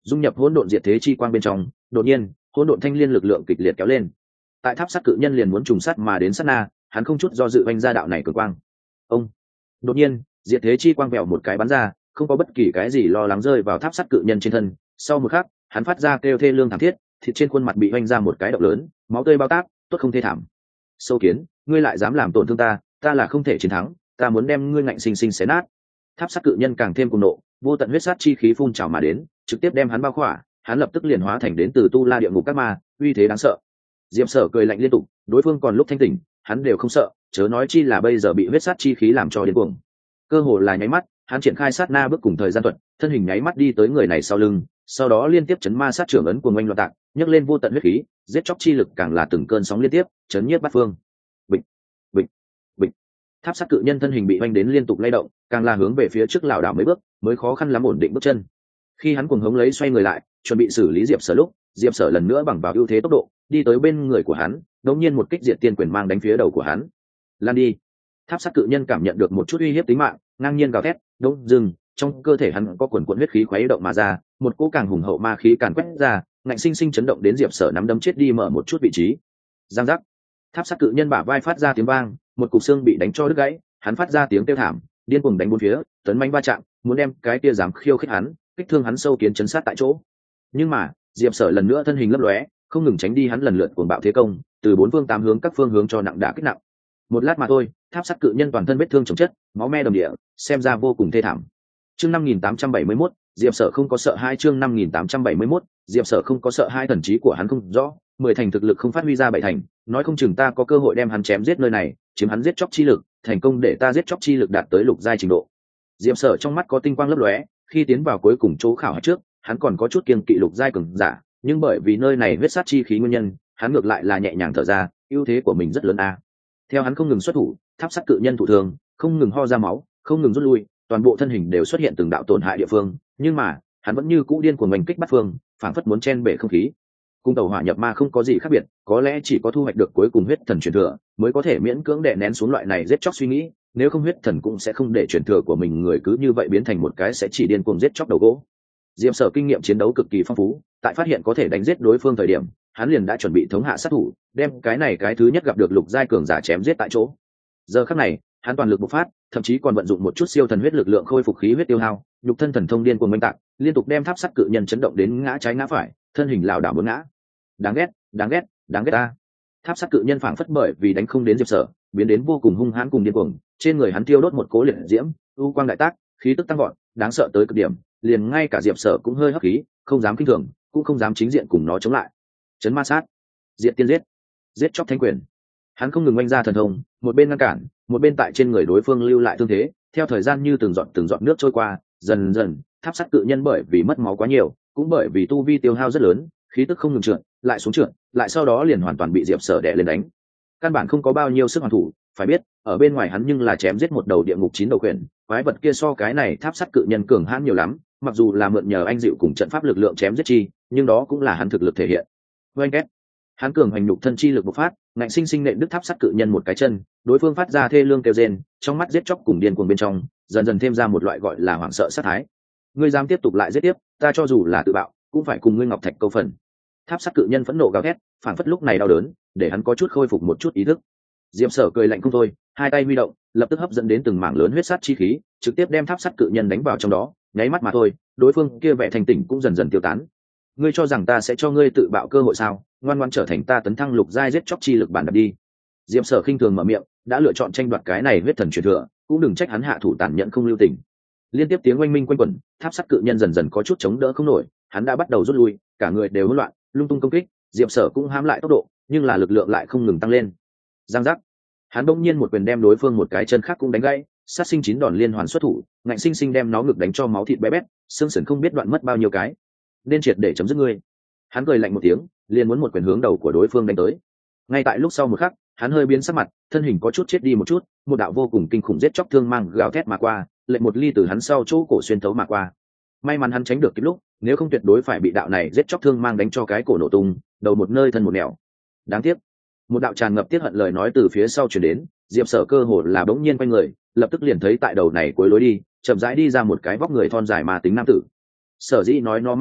dung nhập hỗn độn diệt thế chi quang bên trong. Đột nhiên hỗn độn thanh liên lực lượng kịch liệt kéo lên, tại tháp sắt cự nhân liền muốn trùng sắt mà đến sát na, hắn không chút do dự oanh ra đạo này cường quang. Ông đột nhiên diệt thế chi quang vẹo một cái bắn ra, không có bất kỳ cái gì lo lắng rơi vào tháp sắt cự nhân trên thân. Sau một khắc hắn phát ra kêu thê lương thảm thiết, thịt trên khuôn mặt bị oanh ra một cái động lớn, máu tươi bao tác, tốt không thê thảm. Sâu kiến, ngươi lại dám làm tổn thương ta, ta là không thể chiến thắng, ta muốn đem ngươi ngạnh sinh sinh xé nát. Tháp sắt cự nhân càng thêm cuồng nộ, vô tận huyết sát chi khí phun trào mà đến, trực tiếp đem hắn bao khỏa. Hắn lập tức liền hóa thành đến từ tu la địa ngục các ma, uy thế đáng sợ. Diệp Sở cười lạnh liên tục, đối phương còn lúc thanh tỉnh hắn đều không sợ, chớ nói chi là bây giờ bị huyết sát chi khí làm cho điên cuồng. Cơ hồ là nháy mắt, hắn triển khai sát na bước cùng thời gian thuật, thân hình nháy mắt đi tới người này sau lưng, sau đó liên tiếp chấn ma sát trưởng ấn cuồng oanh loạn tạc, nhấc lên vô tận huyết khí, giết chóc chi lực càng là từng cơn sóng liên tiếp, chấn nhiếp bát phương. Bịch, bịch, bịch. Tháp sắt cự nhân thân hình bị oanh đến liên tục lay động, càng là hướng về phía trước lảo đảo mấy bước, mới khó khăn lắm ổn định bước chân. Khi hắn cuồng hống lấy xoay người lại, chuẩn bị xử lý Diệp Sở lúc, Diệp Sở lần nữa bằng vào ưu thế tốc độ, đi tới bên người của hắn, đột nhiên một kích diệt tiên quyền mang đánh phía đầu của hắn. Lan đi. Tháp sắt cự nhân cảm nhận được một chút uy hiếp tính mạng, ngang nhiên gào thét, đông dừng, trong cơ thể hắn có quần quần huyết khí khuấy động mà ra, một cỗ càng hùng hậu ma khí càn quét ra, ngạnh sinh sinh chấn động đến Diệp Sở nắm đấm chết đi mở một chút vị trí. Giang giác. Tháp sắt cự nhân bả vai phát ra tiếng vang, một cục xương bị đánh cho đứt gãy, hắn phát ra tiếng kêu thảm, điên cuồng đánh bốn phía, tấn mãnh va chạm, muốn đem cái kia dám khiêu khích hắn, kích thương hắn sâu kiến chấn sát tại chỗ. Nhưng mà Diệp Sở lần nữa thân hình lấp lóe, không ngừng tránh đi hắn lần lượt cuồng bạo thế công, từ bốn phương tám hướng các phương hướng cho nặng đả kích nặng. Một lát mà thôi, tháp sắt cự nhân toàn thân vết thương chồng chất, máu me đầm địa, xem ra vô cùng thê thảm. Chương 5871, Diệp Sở không có sợ hai. Chương 5871, Diệp Sở không có sợ hai. Thần trí của hắn không rõ, 10 thành thực lực không phát huy ra 7 thành, nói không chừng ta có cơ hội đem hắn chém giết nơi này, chiếm hắn giết chóc chi lực, thành công để ta giết chóc chi lực đạt tới lục giai trình độ. Diệp Sở trong mắt có tinh quang lấp lóe, khi tiến vào cuối cùng chỗ khảo hạch trước, hắn còn có chút kiêng kỵ lục giai cường giả, nhưng bởi vì nơi này huyết sát chi khí nguyên nhân, hắn ngược lại là nhẹ nhàng thở ra, ưu thế của mình rất lớn a. Theo hắn không ngừng xuất thủ, tháp sắt cự nhân thụ thương, không ngừng ho ra máu, không ngừng rút lui, toàn bộ thân hình đều xuất hiện từng đạo tổn hại địa phương, nhưng mà hắn vẫn như cũ điên cuồng oanh kích bắt phương, phảng phất muốn chen bể không khí. Cung tàu hỏa nhập ma không có gì khác biệt, có lẽ chỉ có thu hoạch được cuối cùng huyết thần truyền thừa mới có thể miễn cưỡng đè nén xuống loại này giết chóc suy nghĩ, nếu không huyết thần cũng sẽ không để truyền thừa của mình người cứ như vậy biến thành một cái sẽ chỉ điên cuồng giết chóc đầu gỗ. Diệp Sở kinh nghiệm chiến đấu cực kỳ phong phú, tại phát hiện có thể đánh giết đối phương thời điểm, hắn liền đã chuẩn bị thống hạ sát thủ, đem cái thứ nhất gặp được lục giai cường giả chém giết tại chỗ. Giờ khắc này, hắn toàn lực bộc phát, thậm chí còn vận dụng một chút siêu thần huyết lực lượng khôi phục khí huyết tiêu hao, nhục thân thần thông điên cuồng mênh tạc, liên tục đem tháp sắt cự nhân chấn động đến ngã trái ngã phải, thân hình lảo đảo muốn ngã. Đáng ghét, đáng ghét, đáng ghét ta. Tháp sắt cự nhân phảng phất bởi vì đánh không đến Diệp Sở, biến đến vô cùng hung hãn cùng điên cuồng, trên người hắn tiêu đốt một cố liệt diễm, u quang đại tác, khí tức tăng vọt, đáng sợ tới cực điểm, liền ngay cả Diệp Sở cũng hơi hấp khí, không dám kinh thường, cũng không dám chính diện cùng nó chống lại. Chấn ma sát, diệt tiên giết, giết chóc thánh quyền. Hắn không ngừng oanh ra thần thông, một bên ngăn cản, một bên tại trên người đối phương lưu lại thương thế. Theo thời gian như từng giọt nước trôi qua, dần dần tháp sắt cự nhân bởi vì mất máu quá nhiều, cũng bởi vì tu vi tiêu hao rất lớn, khí tức không ngừng trượt, lại xuống trượt, lại sau đó liền hoàn toàn bị Diệp Sở đè lên đánh. Căn bản không có bao nhiêu sức hoàn thủ, phải biết ở bên ngoài hắn nhưng là chém giết một đầu địa ngục 9 đầu quyền, quái vật kia so cái này tháp sắt cự nhân cường hãn nhiều lắm, mặc dù là mượn nhờ anh dịu cùng trận pháp lực lượng chém giết chi, nhưng đó cũng là hắn thực lực thể hiện. Oanh két, hắn cường hành nhục thân chi lực bộc phát, ngạnh sinh sinh nện đứt tháp sắt cự nhân một cái chân, đối phương phát ra thê lương kêu rên, trong mắt giết chóc cùng điên cuồng bên trong, dần dần thêm ra một loại gọi là hoảng sợ sát thái. Ngươi dám tiếp tục lại giết tiếp, ta cho dù là tự bạo, cũng phải cùng ngươi ngọc thạch câu phần. Tháp sắt cự nhân phẫn nộ gào thét, phảng phất lúc này đau đớn, để hắn có chút khôi phục một chút ý thức. Diệp Sở cười lạnh không thôi, hai tay huy động, lập tức hấp dẫn đến từng mảng lớn huyết sát chi khí, trực tiếp đem tháp sắt cự nhân đánh vào trong đó, nháy mắt mà thôi, đối phương kia vẻ thành tỉnh cũng dần dần tiêu tán. Ngươi cho rằng ta sẽ cho ngươi tự bạo cơ hội sao? Ngoan ngoãn trở thành ta tấn thăng lục giai giết chóc chi lực bản đập đi. Diệp Sở khinh thường mở miệng, đã lựa chọn tranh đoạt cái này huyết thần truyền thừa, cũng đừng trách hắn hạ thủ tàn nhẫn không lưu tình. Liên tiếp tiếng oanh minh quanh quẩn, tháp sắt cự nhân dần dần có chút chống đỡ không nổi, hắn đã bắt đầu rút lui, cả người đều hỗn loạn, lung tung công kích. Diệp Sở cũng hãm lại tốc độ, nhưng là lực lượng lại không ngừng tăng lên. Giang giác, hắn bỗng nhiên một quyền đem đối phương một cái chân khác cũng đánh gãy, sát sinh 9 đòn liên hoàn xuất thủ, ngạnh sinh sinh đem nó ngực đánh cho máu thịt bé bét, xương sườn không biết đoạn mất bao nhiêu cái. Nên triệt để chấm dứt ngươi. Hắn cười lạnh một tiếng, liền muốn một quyền hướng đầu của đối phương đánh tới. Ngay tại lúc sau một khắc, hắn hơi biến sắc mặt, thân hình có chút chết đi một chút, một đạo vô cùng kinh khủng giết chóc thương mang gào thét mà qua, lệnh một ly từ hắn sau chỗ cổ xuyên thấu mà qua. May mắn hắn tránh được kịp lúc, nếu không tuyệt đối phải bị đạo này giết chóc thương mang đánh cho cái cổ nổ tung, đầu một nơi thân một nẻo. Đáng tiếc, một đạo tràn ngập tiết hận lời nói từ phía sau truyền đến, Diệp Sở cơ hồ là bỗng nhiên quay người, lập tức liền thấy tại đầu này cuối lối đi, chậm rãi đi ra một cái vóc người thon dài ma tính nam tử. Sở dĩ nói nó ma tính,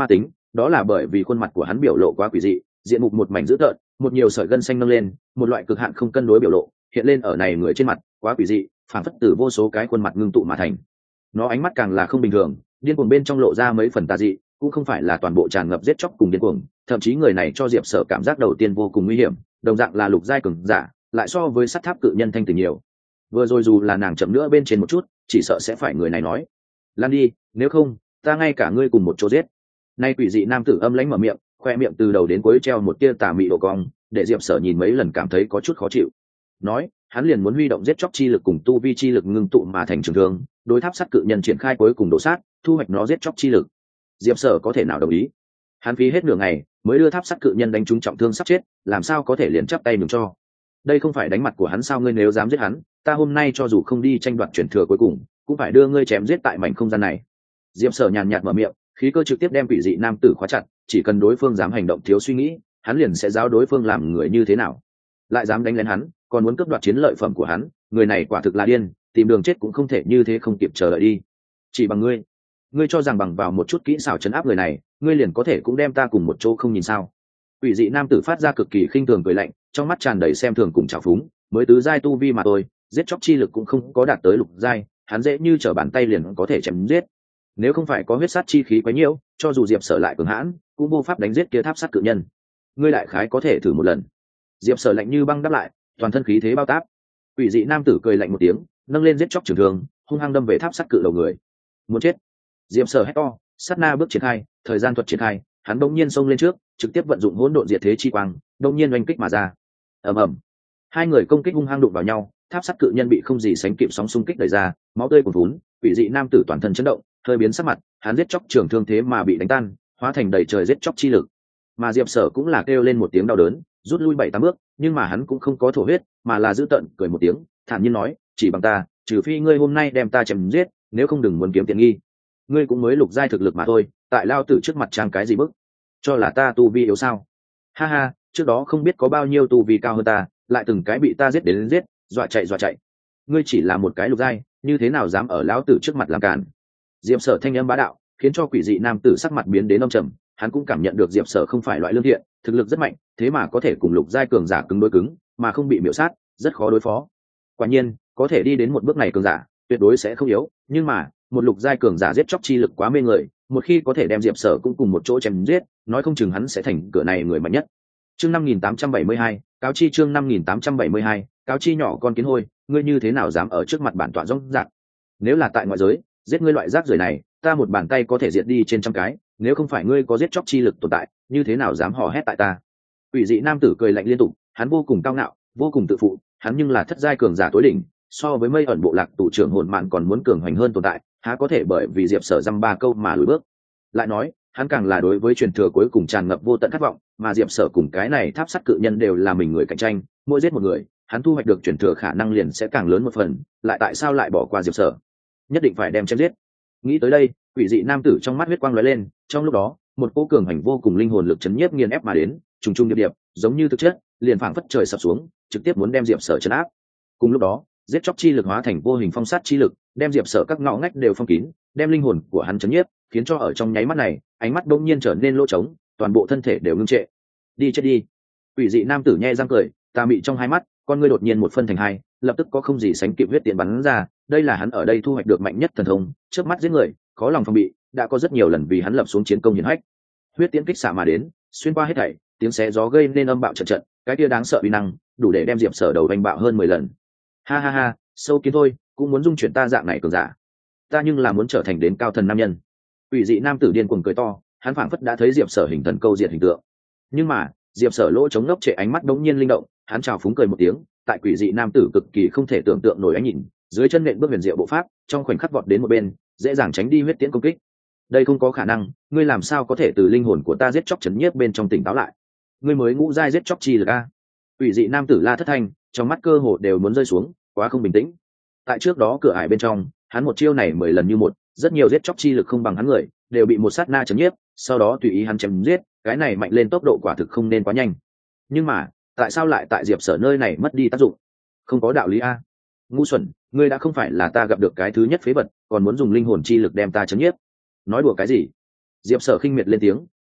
đó là bởi vì khuôn mặt của hắn biểu lộ quá quỷ dị, diện mục một mảnh dữ tợn, một nhiều sợi gân xanh nâng lên, một loại cực hạn không cân đối biểu lộ hiện lên ở này người trên mặt, quá quỷ dị, phản phất từ vô số cái khuôn mặt ngưng tụ mà thành. Nó ánh mắt càng là không bình thường, điên cuồng bên trong lộ ra mấy phần tà dị, cũng không phải là toàn bộ tràn ngập giết chóc cùng điên cuồng, thậm chí người này cho Diệp Sở cảm giác đầu tiên vô cùng nguy hiểm, đồng dạng là lục giai cường giả, lại so với sắt tháp cự nhân thanh tình nhiều. Vừa rồi dù là nàng chậm nữa bên trên một chút, chỉ sợ sẽ phải người này nói: "Lan đi, nếu không, ta ngay cả ngươi cùng một chỗ giết." Nay quỷ dị nam tử âm lãnh mở miệng, khoe miệng từ đầu đến cuối treo một tia tà mị độ cong, để Diệp Sở nhìn mấy lần cảm thấy có chút khó chịu. Nói, hắn liền muốn huy động giết chóc chi lực cùng tu vi chi lực ngưng tụ mà thành trường thương, đối tháp sắt cự nhân triển khai cuối cùng đổ sát, thu hoạch nó giết chóc chi lực. Diệp Sở có thể nào đồng ý? Hắn phí hết nửa ngày mới đưa tháp sắt cự nhân đánh trúng trọng thương sắp chết, làm sao có thể liền chắp tay nhường cho? Đây không phải đánh mặt của hắn sao? Ngươi nếu dám giết hắn, ta hôm nay cho dù không đi tranh đoạt chuyển thừa cuối cùng, cũng phải đưa ngươi chém giết tại mảnh không gian này. Diệp Sở nhàn nhạt mở miệng, khí cơ trực tiếp đem quỷ dị nam tử khóa chặt, chỉ cần đối phương dám hành động thiếu suy nghĩ, hắn liền sẽ giáo đối phương làm người như thế nào. Lại dám đánh lén hắn, còn muốn cướp đoạt chiến lợi phẩm của hắn, người này quả thực là điên, tìm đường chết cũng không thể như thế không kịp chờ đợi đi. Chỉ bằng ngươi cho rằng bằng vào một chút kỹ xảo trấn áp người này, ngươi liền có thể cũng đem ta cùng một chỗ không nhìn sao? Quỷ dị nam tử phát ra cực kỳ khinh thường cười lạnh, trong mắt tràn đầy xem thường cùng trào phúng, mới tứ giai tu vi mà thôi, giết chóc chi lực cũng không có đạt tới lục giai, hắn dễ như trở bàn tay liền có thể chém giết. Nếu không phải có huyết sát chi khí quá nhiều, cho dù Diệp Sở lại cường hãn, cũng vô pháp đánh giết kia tháp sắt cự nhân. Ngươi đại khái có thể thử một lần. Diệp Sở lạnh như băng đáp lại, toàn thân khí thế bao táp. Quỷ dị nam tử cười lạnh một tiếng, nâng lên giết chóc trường thương, hung hăng đâm về tháp sắt cự đầu người. Muốn chết! Diệp Sở hét to, sát na bước triển khai, thời gian thuật triển khai, hắn đột nhiên xông lên trước, trực tiếp vận dụng hỗn độn diệt thế chi quang, đột nhiên oanh kích mà ra. Ầm ầm. Hai người công kích hung hăng đụng vào nhau, tháp sắt cự nhân bị không gì sánh kịp sóng xung kích đẩy ra, máu tươi cuồn vốn, quỷ dị nam tử toàn thân chấn động, hơi biến sắc mặt, hắn giết chóc trường thương thế mà bị đánh tan, hóa thành đầy trời giết chóc chi lực. Mà Diệp Sở cũng là kêu lên một tiếng đau đớn, rút lui 7-8 bước, nhưng mà hắn cũng không có thổ huyết, mà là giữ tợn cười một tiếng, thản nhiên nói, chỉ bằng ta, trừ phi ngươi hôm nay đem ta chém giết, nếu không đừng muốn kiếm tiện nghi. Ngươi cũng mới lục giai thực lực mà thôi, tại lao tử trước mặt trang cái gì bức? Cho là ta tu vi yếu sao? Ha ha, trước đó không biết có bao nhiêu tu vi cao hơn ta, lại từng cái bị ta giết đến giết, dọa chạy. Ngươi chỉ là một cái lục giai, như thế nào dám ở lão tử trước mặt làm cản? Diệp Sở thanh âm bá đạo, khiến cho quỷ dị nam tử sắc mặt biến đến âm trầm, hắn cũng cảm nhận được Diệp Sở không phải loại lương thiện, thực lực rất mạnh, thế mà có thể cùng lục giai cường giả cứng đối cứng, mà không bị miểu sát, rất khó đối phó. Quả nhiên, có thể đi đến một bước này cường giả, tuyệt đối sẽ không yếu, nhưng mà, một lục giai cường giả giết chóc chi lực quá mê người, một khi có thể đem Diệp Sở cũng cùng một chỗ chém giết, nói không chừng hắn sẽ thành cửa này người mạnh nhất. Chương 5872, cáo chi chương 5872, cáo chi nhỏ con kiến hôi, ngươi như thế nào dám ở trước mặt bản tọa rống rạc? Nếu là tại ngoại giới, giết ngươi loại rác rưởi này, ta một bàn tay có thể diệt đi trên trăm cái, nếu không phải ngươi có giết chóc chi lực tồn tại, như thế nào dám hò hét tại ta? Quỷ dị nam tử cười lạnh liên tục, hắn vô cùng cao ngạo, vô cùng tự phụ, hắn nhưng là thất giai cường giả tối đỉnh, so với mây ẩn bộ lạc tụ trưởng hồn mạn còn muốn cường hoành hơn tồn tại, há có thể bởi vì Diệp Sở dăm ba câu mà lùi bước. Lại nói, hắn càng là đối với truyền thừa cuối cùng tràn ngập vô tận khát vọng, mà Diệp Sở cùng cái này tháp sắt cự nhân đều là mình người cạnh tranh, mỗi giết một người, hắn thu hoạch được truyền thừa khả năng liền sẽ càng lớn một phần, lại tại sao lại bỏ qua Diệp Sở? Nhất định phải đem chém giết. Nghĩ tới đây, quỷ dị nam tử trong mắt huyết quang lóe lên, trong lúc đó, một cỗ cường hành vô cùng linh hồn lực chấn nhiếp nghiền ép mà đến, trùng trùng điệp điệp, giống như thực chất, liền phảng phất trời sập xuống, trực tiếp muốn đem Diệp Sở chấn áp. Cùng lúc đó, giết chóc chi lực hóa thành vô hình phong sát chi lực, đem Diệp Sở các ngõ ngách đều phong kín, đem linh hồn của hắn chấn nhiếp, khiến cho ở trong nháy mắt này, ánh mắt đột nhiên trở nên lỗ trống, toàn bộ thân thể đều ngưng trệ. Đi chết đi. Quỷ dị nam tử nhe răng cười, tà mị trong hai mắt, con ngươi đột nhiên một phân thành hai, lập tức có không gì sánh kịp huyết tiện bắn ra, đây là hắn ở đây thu hoạch được mạnh nhất thần thông, chớp mắt giết người, khó lòng phòng bị, đã có rất nhiều lần vì hắn lập xuống chiến công hiển hách. Huyết tiễn kích xạ mà đến, xuyên qua hết thảy, tiếng xé gió gây nên âm bạo trận trận, cái kia đáng sợ uy năng, đủ để đem Diệp Sở đầu đánh bạo hơn 10 lần. Ha ha ha, sâu kiến thôi, cũng muốn dung chuyển ta dạng này cường giả. Ta nhưng là muốn trở thành đến cao thần nam nhân. Quỷ dị nam tử điên cuồng cười to, hắn phảng phất đã thấy Diệp Sở hình thần câu diện hình tượng. Nhưng mà, Diệp Sở lỗ chống ngốc trệ ánh mắt đống nhiên linh động, hắn chào phúng cười một tiếng, tại quỷ dị nam tử cực kỳ không thể tưởng tượng nổi ánh nhìn, dưới chân nện bước huyền diệu bộ pháp, trong khoảnh khắc vọt đến một bên, dễ dàng tránh đi huyết tiễn công kích. Đây không có khả năng, ngươi làm sao có thể từ linh hồn của ta giết chóc chấn nhiếp bên trong tỉnh táo lại? Ngươi mới ngũ giai giết chóc chi lực a? Quỷ dị nam tử la thất thanh, trong mắt cơ hồ đều muốn rơi xuống, quá không bình tĩnh. Tại trước đó cửa ải bên trong, hắn một chiêu này 10 lần như một, rất nhiều giết chóc chi lực không bằng hắn người, đều bị một sát na chấn nhiếp, sau đó tùy ý hắn chém giết, cái này mạnh lên tốc độ quả thực không nên quá nhanh. Nhưng mà, tại sao lại tại Diệp Sở nơi này mất đi tác dụng? Không có đạo lý a. Ngu xuẩn, ngươi đã không phải là ta gặp được cái thứ nhất phế vật, còn muốn dùng linh hồn chi lực đem ta chấn nhiếp. Nói đùa cái gì? Diệp Sở khinh miệt lên tiếng,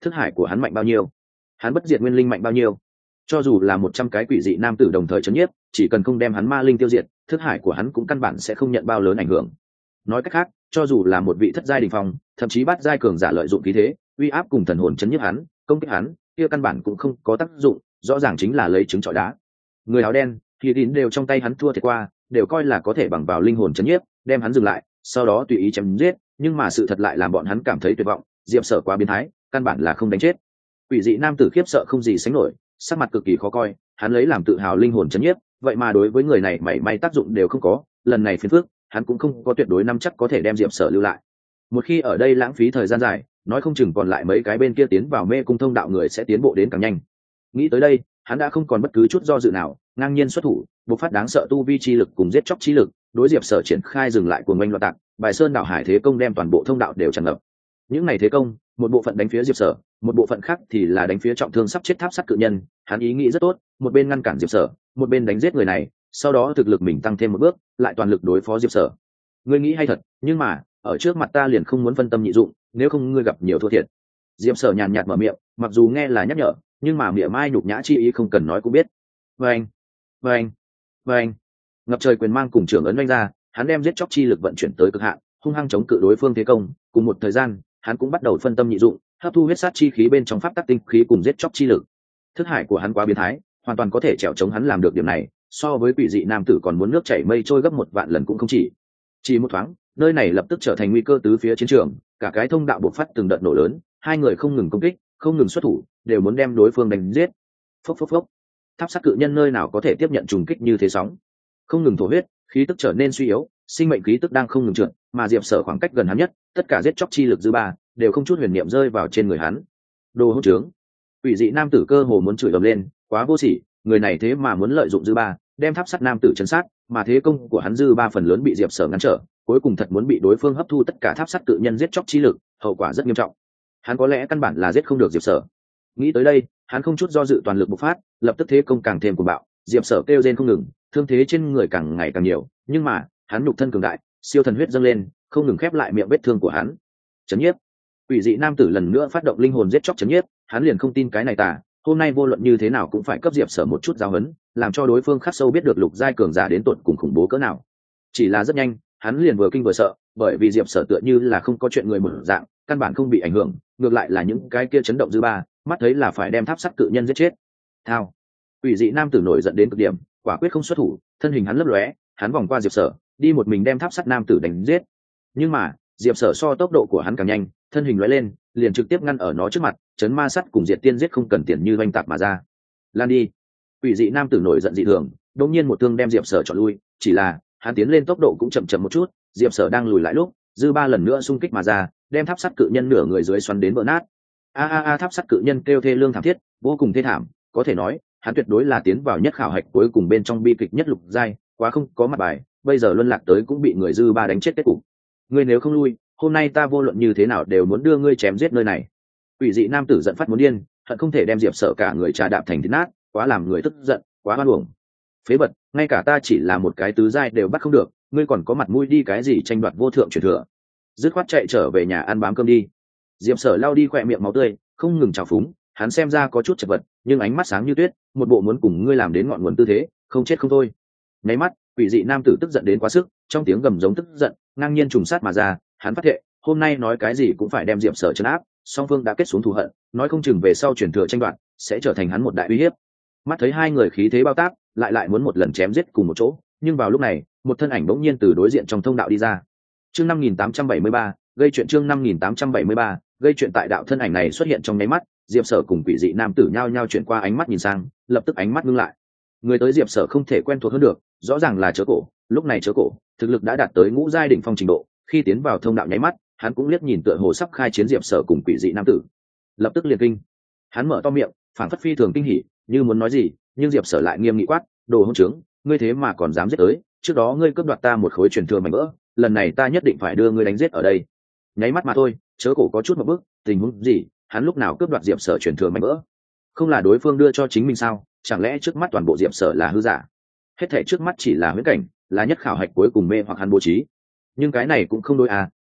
thức hải của hắn mạnh bao nhiêu, hắn bất diệt nguyên linh mạnh bao nhiêu. Cho dù là 100 cái quỷ dị nam tử đồng thời chấn nhiếp, chỉ cần không đem hắn ma linh tiêu diệt, thức hải của hắn cũng căn bản sẽ không nhận bao lớn ảnh hưởng. Nói cách khác, cho dù là một vị thất giai đỉnh phong, thậm chí bát giai cường giả lợi dụng khí thế, uy áp cùng thần hồn chấn nhiếp hắn, công kích hắn, kia căn bản cũng không có tác dụng, rõ ràng chính là lấy trứng trọi đá. Người áo đen thì đến đều trong tay hắn thua thiệt qua, đều coi là có thể bằng vào linh hồn chấn nhiếp, đem hắn dừng lại, sau đó tùy ý chém giết, nhưng mà sự thật lại làm bọn hắn cảm thấy tuyệt vọng, Diệp Sở quá biến thái, căn bản là không đánh chết. Quỷ dị nam tử khiếp sợ không gì sánh nổi, sắc mặt cực kỳ khó coi, hắn lấy làm tự hào linh hồn chấn nhiếp, vậy mà đối với người này mảy may tác dụng đều không có, lần này phiền phức, hắn cũng không có tuyệt đối nắm chắc có thể đem Diệp Sở lưu lại. Một khi ở đây lãng phí thời gian dài, nói không chừng còn lại mấy cái bên kia tiến vào mê cung thông đạo người sẽ tiến bộ đến càng nhanh. Nghĩ tới đây, hắn đã không còn bất cứ chút do dự nào, ngang nhiên xuất thủ, bộc phát đáng sợ tu vi chi lực cùng giết chóc chi lực, đối Diệp Sở triển khai dừng lại cuồng oanh loạn tạc, bài sơn đảo hải thế công đem toàn bộ thông đạo đều tràn ngập. Những này thế công, một bộ phận đánh phía Diệp Sở, một bộ phận khác thì là đánh phía trọng thương sắp chết tháp sắt cự nhân. Hắn ý nghĩ rất tốt, một bên ngăn cản Diệp Sở, một bên đánh giết người này, sau đó thực lực mình tăng thêm một bước, lại toàn lực đối phó Diệp Sở. Ngươi nghĩ hay thật, nhưng mà ở trước mặt ta liền không muốn phân tâm nhị dụng, nếu không ngươi gặp nhiều thua thiệt. Diệp Sở nhàn nhạt mở miệng, mặc dù nghe là nhắc nhở, nhưng mà mỉa mai nhục nhã chi ý không cần nói cũng biết. Vâng, vâng, vâng. Ngập trời quyền mang cùng trưởng ấn đánh ra, hắn đem giết chóc chi lực vận chuyển tới cực hạn, hung hăng chống cự đối phương thế công. Cùng một thời gian, hắn cũng bắt đầu phân tâm nhị dụng, hấp thu huyết sát chi khí bên trong pháp tắc tinh khí cùng giết chóc chi lực. Thức hải của hắn quá biến thái, hoàn toàn có thể trèo chống hắn làm được điểm này, so với quỷ dị nam tử còn muốn nước chảy mây trôi gấp 1 vạn lần cũng không chỉ. Chỉ một thoáng, nơi này lập tức trở thành nguy cơ tứ phía chiến trường, cả cái thông đạo bộc phát từng đợt nổ lớn, hai người không ngừng công kích, không ngừng xuất thủ, đều muốn đem đối phương đánh giết. Phốc phốc phốc. Tháp sắt cự nhân nơi nào có thể tiếp nhận trùng kích như thế sóng, không ngừng thổ huyết, khí tức trở nên suy yếu, sinh mệnh khí tức đang không ngừng trượt, mà Diệp Sở khoảng cách gần hắn nhất, tất cả giết chóc chi lực dư ba đều không chút huyền niệm rơi vào trên người hắn. Đồ hỗn trướng! Quỷ dị nam tử cơ hồ muốn chửi ầm lên, quá vô sỉ, người này thế mà muốn lợi dụng dư ba, đem tháp sắt nam tử chấn sát, mà thế công của hắn dư ba phần lớn bị Diệp Sở ngăn trở, cuối cùng thật muốn bị đối phương hấp thu tất cả tháp sắt cự nhân giết chóc chi lực, hậu quả rất nghiêm trọng. Hắn có lẽ căn bản là giết không được Diệp Sở. Nghĩ tới đây, hắn không chút do dự toàn lực bộc phát, lập tức thế công càng thêm cuồng bạo, Diệp Sở kêu rên không ngừng, thương thế trên người càng ngày càng nhiều, nhưng mà hắn nhục thân cường đại, siêu thần huyết dâng lên, không ngừng khép lại miệng vết thương của hắn. Chấn nhiếp! Quỷ dị nam tử lần nữa phát động linh hồn giết chóc chấn nhiếp, hắn liền không tin cái này tà, hôm nay vô luận như thế nào cũng phải cấp Diệp Sở một chút giáo huấn, làm cho đối phương khắc sâu biết được lục giai cường giả đến tột cùng khủng bố cỡ nào. Chỉ là rất nhanh, hắn liền vừa kinh vừa sợ, bởi vì Diệp Sở tựa như là không có chuyện người một dạng, căn bản không bị ảnh hưởng, ngược lại là những cái kia chấn động dư ba, mắt thấy là phải đem tháp sắt cự nhân giết chết. Thao! Quỷ dị nam tử nổi giận đến cực điểm, quả quyết không xuất thủ, thân hình hắn lấp lóe, hắn vòng qua Diệp Sở, đi một mình đem tháp sắt nam tử đánh giết. Nhưng mà Diệp Sở so tốc độ của hắn càng nhanh, thân hình lóe lên, liền trực tiếp ngăn ở nó trước mặt, chấn ma sắt cùng diệt tiên giết không cần tiền như oanh tạc mà ra. Lan đi! Quỷ dị nam tử nổi giận dị thường, đột nhiên một thương đem Diệp Sở chọn lui, chỉ là hắn tiến lên tốc độ cũng chậm chậm một chút, Diệp Sở đang lùi lại lúc, dư ba lần nữa xung kích mà ra, đem tháp sắt cự nhân nửa người dưới xoắn đến vỡ nát. Tháp sắt cự nhân kêu thê lương thảm thiết, vô cùng thê thảm, có thể nói hắn tuyệt đối là tiến vào nhất khảo hạch cuối cùng bên trong bi kịch nhất lục giai, quá không có mặt bài, bây giờ luân lạc tới cũng bị người dư ba đánh chết kết cục. Ngươi nếu không lui, hôm nay ta vô luận như thế nào đều muốn đưa ngươi chém giết nơi này. Quỷ dị nam tử giận phát muốn điên, hận không thể đem Diệp Sở cả người trà đạp thành thịt nát, quá làm người tức giận, quá oan uổng. Phế vật, ngay cả ta chỉ là một cái tứ giai đều bắt không được, ngươi còn có mặt mũi đi cái gì tranh đoạt vô thượng truyền thừa? Dứt khoát chạy trở về nhà ăn bám cơm đi. Diệp Sở lau đi khỏe miệng máu tươi, không ngừng trào phúng, hắn xem ra có chút chật vật, nhưng ánh mắt sáng như tuyết, một bộ muốn cùng ngươi làm đến ngọn nguồn tư thế, không chết không thôi. Nháy mắt, quỷ dị nam tử tức giận đến quá sức, trong tiếng gầm giống tức giận, ngang nhiên trùng sát mà ra, hắn phát thệ, hôm nay nói cái gì cũng phải đem Diệp Sở trấn áp, song phương đã kết xuống thù hận, nói không chừng về sau truyền thừa tranh đoạt sẽ trở thành hắn một đại uy hiếp. Mắt thấy hai người khí thế bao tác, lại muốn một lần chém giết cùng một chỗ, nhưng vào lúc này, một thân ảnh bỗng nhiên từ đối diện trong thông đạo đi ra. Chương 5873, gây chuyện chương 5873, gây chuyện tại đạo thân ảnh này xuất hiện trong nháy mắt, Diệp Sở cùng quỷ dị nam tử nhao nhao chuyển qua ánh mắt nhìn sang, lập tức ánh mắt ngưng lại. Người tới Diệp Sở không thể quen thuộc hơn được, rõ ràng là Chớ Cổ, lúc này Chớ Cổ, thực lực đã đạt tới ngũ giai đỉnh phong trình độ, khi tiến vào thông đạo nháy mắt, hắn cũng liếc nhìn tựa hồ sắp khai chiến Diệp Sở cùng quỷ dị nam tử. Lập tức liền kinh. Hắn mở to miệng, phảng phất phi thường kinh hỉ, như muốn nói gì, nhưng Diệp Sở lại nghiêm nghị quát, đồ hỗn trướng, ngươi thế mà còn dám giết tới, trước đó ngươi cướp đoạt ta một khối truyền thừa mảnh vỡ, lần này ta nhất định phải đưa ngươi đánh giết ở đây. Nháy mắt mà thôi, Chớ Cổ có chút một bước, tình huống gì, hắn lúc nào cướp đoạt Diệp Sở truyền thừa mảnh vỡ? Không là đối phương đưa cho chính mình sao? Chẳng lẽ trước mắt toàn bộ Diệp Sở là hư giả? Hết thảy trước mắt chỉ là huyễn cảnh, là nhất khảo hạch cuối cùng mê hoặc hắn bố trí. Nhưng cái này cũng không đối à,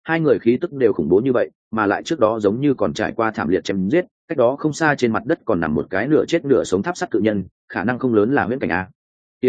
hai người khí tức đều khủng bố như vậy, mà lại trước đó giống như còn trải qua thảm liệt chém giết, cách đó không xa trên mặt đất còn nằm một cái nửa chết nửa sống tháp sắt cự nhân, khả năng không lớn là huyễn cảnh a.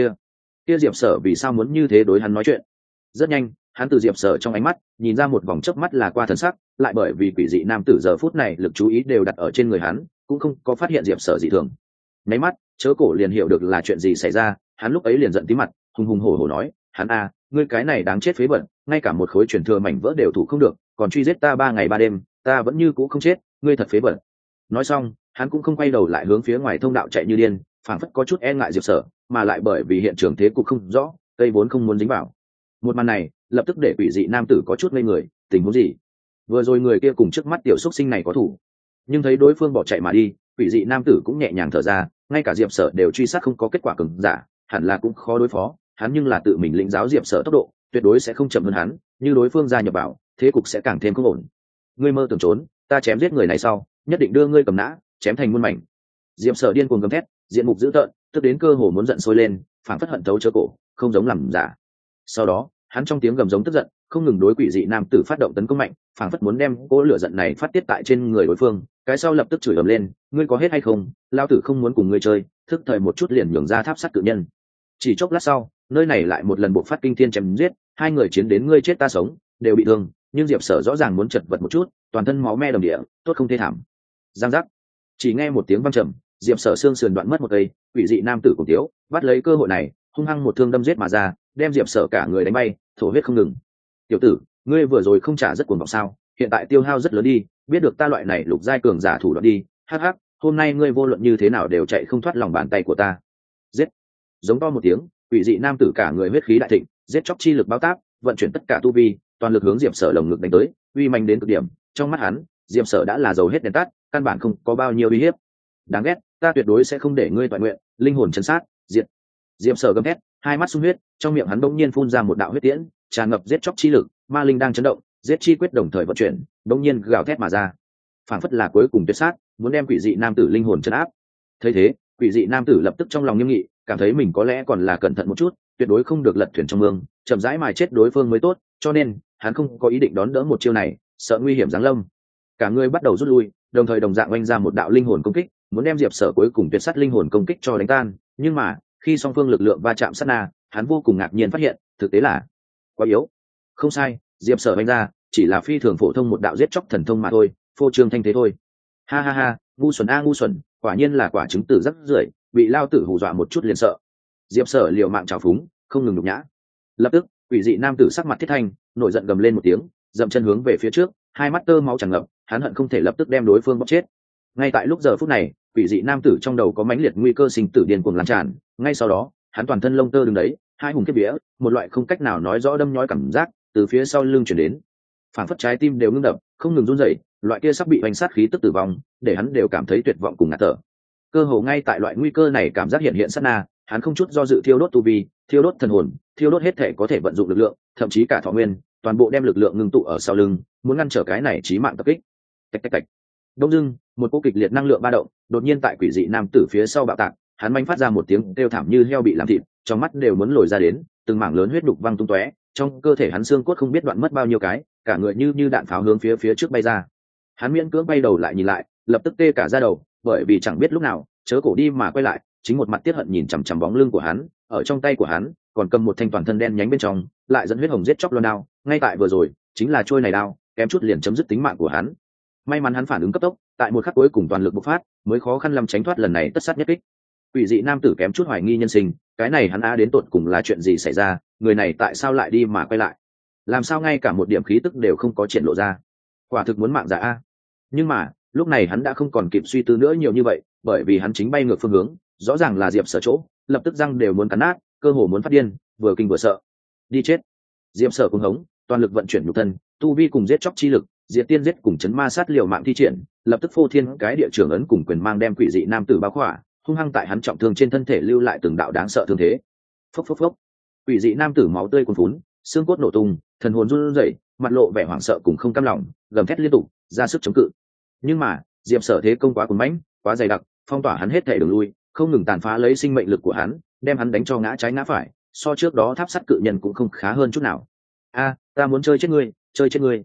Kia Diệp Sở vì sao muốn như thế đối hắn nói chuyện? Rất nhanh, hắn từ Diệp Sở trong ánh mắt nhìn ra một vòng chớp mắt là qua thần sắc, lại bởi vì quỷ dị nam tử giờ phút này lực chú ý đều đặt ở trên người hắn, cũng không có phát hiện Diệp Sở dị thường. Nháy mắt, Chớ Cổ liền hiểu được là chuyện gì xảy ra, hắn lúc ấy liền giận tí mặt, hùng hùng hổ hổ nói, hắn a, ngươi cái này đáng chết phế vật, ngay cả một khối truyền thừa mảnh vỡ đều thủ không được, còn truy giết ta 3 ngày 3 đêm, ta vẫn như cũ không chết, ngươi thật phế vật. Nói xong, hắn cũng không quay đầu lại hướng phía ngoài thông đạo chạy như điên, phảng phất có chút e ngại Diệp Sở, mà lại bởi vì hiện trường thế cục không rõ, cây vốn không muốn dính vào. Một màn này lập tức để quỷ dị nam tử có chút ngây người, tình huống gì? Vừa rồi người kia cùng trước mắt tiểu xúc sinh này có thủ, nhưng thấy đối phương bỏ chạy mà đi, quỷ dị nam tử cũng nhẹ nhàng thở ra, ngay cả Diệp Sở đều truy sát không có kết quả cường giả, hẳn là cũng khó đối phó, hắn nhưng là tự mình lĩnh giáo Diệp Sở tốc độ, tuyệt đối sẽ không chậm hơn hắn, như đối phương gia nhập vào, thế cục sẽ càng thêm không ổn. Ngươi mơ tưởng trốn, ta chém giết người này sau, nhất định đưa ngươi cầm nã, chém thành muôn mảnh. Diệp Sở điên cuồng gầm thét, diện mục dữ tợn, tức đến cơ hồ muốn giận sôi lên, phảng phất hận thấu Chớ Cổ, không giống làm giả. Sau đó, hắn trong tiếng gầm giống tức giận, không ngừng đối quỷ dị nam tử phát động tấn công mạnh, phảng phất muốn đem cỗ lửa giận này phát tiết tại trên người đối phương, cái sau lập tức chửi ầm lên, ngươi có hết hay không, lao tử không muốn cùng ngươi chơi, thức thời một chút liền nhường ra tháp sắt cự nhân. Chỉ chốc lát sau, nơi này lại một lần buộc phát kinh thiên chém giết, hai người chiến đến ngươi chết ta sống, đều bị thương, nhưng Diệp Sở rõ ràng muốn chật vật một chút, toàn thân máu me đầm địa, tốt không thê thảm. Giang giác, chỉ nghe một tiếng vang trầm, Diệp Sở xương sườn đoạn mất một cây, quỷ dị nam tử cùng tiếu bắt lấy cơ hội này, hung hăng một thương đâm giết mà ra, đem Diệp Sở cả người đánh bay, thổ huyết không ngừng. Tiểu tử, ngươi vừa rồi không trả rất cuồng vọng sao? Hiện tại tiêu hao rất lớn đi, biết được ta loại này lục giai cường giả thủ đoạn đi, hắc hắc, hôm nay ngươi vô luận như thế nào đều chạy không thoát lòng bàn tay của ta. Giết! Giống to một tiếng, quỷ dị nam tử cả người huyết khí đại thịnh, giết chóc chi lực báo táp, vận chuyển tất cả tu vi, toàn lực hướng Diệp Sở lồng ngực đánh tới, uy mạnh đến cực điểm. Trong mắt hắn, Diệp Sở đã là dầu hết đèn tắt, căn bản không có bao nhiêu uy hiếp. Đáng ghét, ta tuyệt đối sẽ không để ngươi toại nguyện, linh hồn chân sát, diệt. Diệp Sở gầm thét, hai mắt sung huyết, trong miệng hắn bỗng nhiên phun ra một đạo huyết tiễn, tràn ngập giết chóc chi lực, ma linh đang chấn động, giết chi quyết đồng thời vận chuyển, bỗng nhiên gào thét mà ra, phảng phất là cuối cùng tuyệt sát, muốn đem quỷ dị nam tử linh hồn trấn áp. Thấy thế, quỷ dị nam tử lập tức trong lòng nghiêm nghị, cảm thấy mình có lẽ còn là cẩn thận một chút, tuyệt đối không được lật thuyền trong mương, chậm rãi mài chết đối phương mới tốt, cho nên hắn không có ý định đón đỡ một chiêu này, sợ nguy hiểm giáng lâm. Cả người bắt đầu rút lui, đồng thời đồng dạng oanh ra một đạo linh hồn công kích, muốn đem Diệp Sở cuối cùng tuyệt sát linh hồn công kích cho đánh tan, nhưng mà khi song phương lực lượng va chạm sát na, hắn vô cùng ngạc nhiên phát hiện, thực tế là quá yếu. Không sai, Diệp Sở oanh ra chỉ là phi thường phổ thông một đạo giết chóc thần thông mà thôi, phô trương thanh thế thôi. Ha ha ha, ngu xuẩn a ngu xuẩn, quả nhiên là quả trứng tử rắc rưởi, bị lao tử hù dọa một chút liền sợ. Diệp Sở liều mạng trào phúng, không ngừng nhục nhã. Lập tức, quỷ dị nam tử sắc mặt thiết thanh, nổi giận gầm lên một tiếng, dậm chân hướng về phía trước, hai mắt tơ máu tràn ngập, hắn hận không thể lập tức đem đối phương bóp chết. Ngay tại lúc giờ phút này, quỷ dị nam tử trong đầu có mãnh liệt nguy cơ sinh tử điên cuồng lan tràn, ngay sau đó, hắn toàn thân lông tơ đứng đấy, hai hùng kiếp vía, một loại không cách nào nói rõ đâm nhói cảm giác từ phía sau lưng truyền đến, phảng phất trái tim đều ngưng đập, không ngừng run rẩy, loại kia sắp bị hoành sát khí tức tử vong, để hắn đều cảm thấy tuyệt vọng cùng ngạt thở. Cơ hồ ngay tại loại nguy cơ này cảm giác hiện hiện sát na, hắn không chút do dự thiêu đốt tu vi, thiêu đốt thần hồn, thiêu đốt hết thể có thể vận dụng lực lượng, thậm chí cả thọ nguyên, toàn bộ đem lực lượng ngưng tụ ở sau lưng, muốn ngăn trở cái này chí mạng tập kích. Tạch tạch tạch. Đông dưng, một cỗ kịch liệt năng lượng ba động, đột nhiên tại quỷ dị nam tử phía sau bạo tạc, hắn manh phát ra một tiếng kêu thảm như heo bị làm thịt, trong mắt đều muốn lồi ra đến, từng mảng lớn huyết đục văng tung tóe, trong cơ thể hắn xương cốt không biết đoạn mất bao nhiêu cái, cả người như đạn pháo hướng phía trước bay ra. Hắn miễn cưỡng bay đầu lại nhìn lại, lập tức tê cả da đầu, bởi vì chẳng biết lúc nào, Chớ Cổ đi mà quay lại, chính một mặt tiết hận nhìn chằm chằm bóng lưng của hắn, ở trong tay của hắn còn cầm một thanh toàn thân đen nhánh bên trong, lại dẫn huyết hồng giết chóc loan đao, ngay tại vừa rồi, chính là trôi này đao, kém chút liền chấm dứt tính mạng của hắn. May mắn hắn phản ứng cấp tốc, tại một khắc cuối cùng toàn lực bộc phát, mới khó khăn lắm tránh thoát lần này tất sát nhất kích. Quỷ dị nam tử kém chút hoài nghi nhân sinh, cái này hắn đến tột cùng là chuyện gì xảy ra, người này tại sao lại đi mà quay lại? Làm sao ngay cả một điểm khí tức đều không có triển lộ ra? Quả thực muốn mạng giả a. Nhưng mà, lúc này hắn đã không còn kịp suy tư nữa nhiều như vậy, bởi vì hắn chính bay ngược phương hướng, rõ ràng là Diệp Sở chỗ, lập tức răng đều muốn cắn nát, cơ hồ muốn phát điên, vừa kinh vừa sợ. Đi chết. Diệp Sở cuồng hống, toàn lực vận chuyển nhục thân, tu vi cùng giết chóc chi lực, diệt tiên giết cùng chấn ma sát liều mạng thi triển, lập tức phô thiên cái địa trưởng ấn cùng quyền mang đem quỷ dị nam tử bao khỏa, hung hăng tại hắn trọng thương trên thân thể lưu lại từng đạo đáng sợ thương thế. Phốc phốc phốc. Quỷ dị nam tử máu tươi cuồn phún, xương cốt nổ tung, thần hồn run rẩy, mặt lộ vẻ hoảng sợ cùng không cam lòng, gầm thét liên tục, ra sức chống cự. Nhưng mà, Diệp Sở thế công quá cuồng mãnh, quá dày đặc, phong tỏa hắn hết thể đường lui, không ngừng tàn phá lấy sinh mệnh lực của hắn, đem hắn đánh cho ngã trái ngã phải, so trước đó tháp sắt cự nhân cũng không khá hơn chút nào. A, ta muốn chơi chết ngươi, chơi chết ngươi.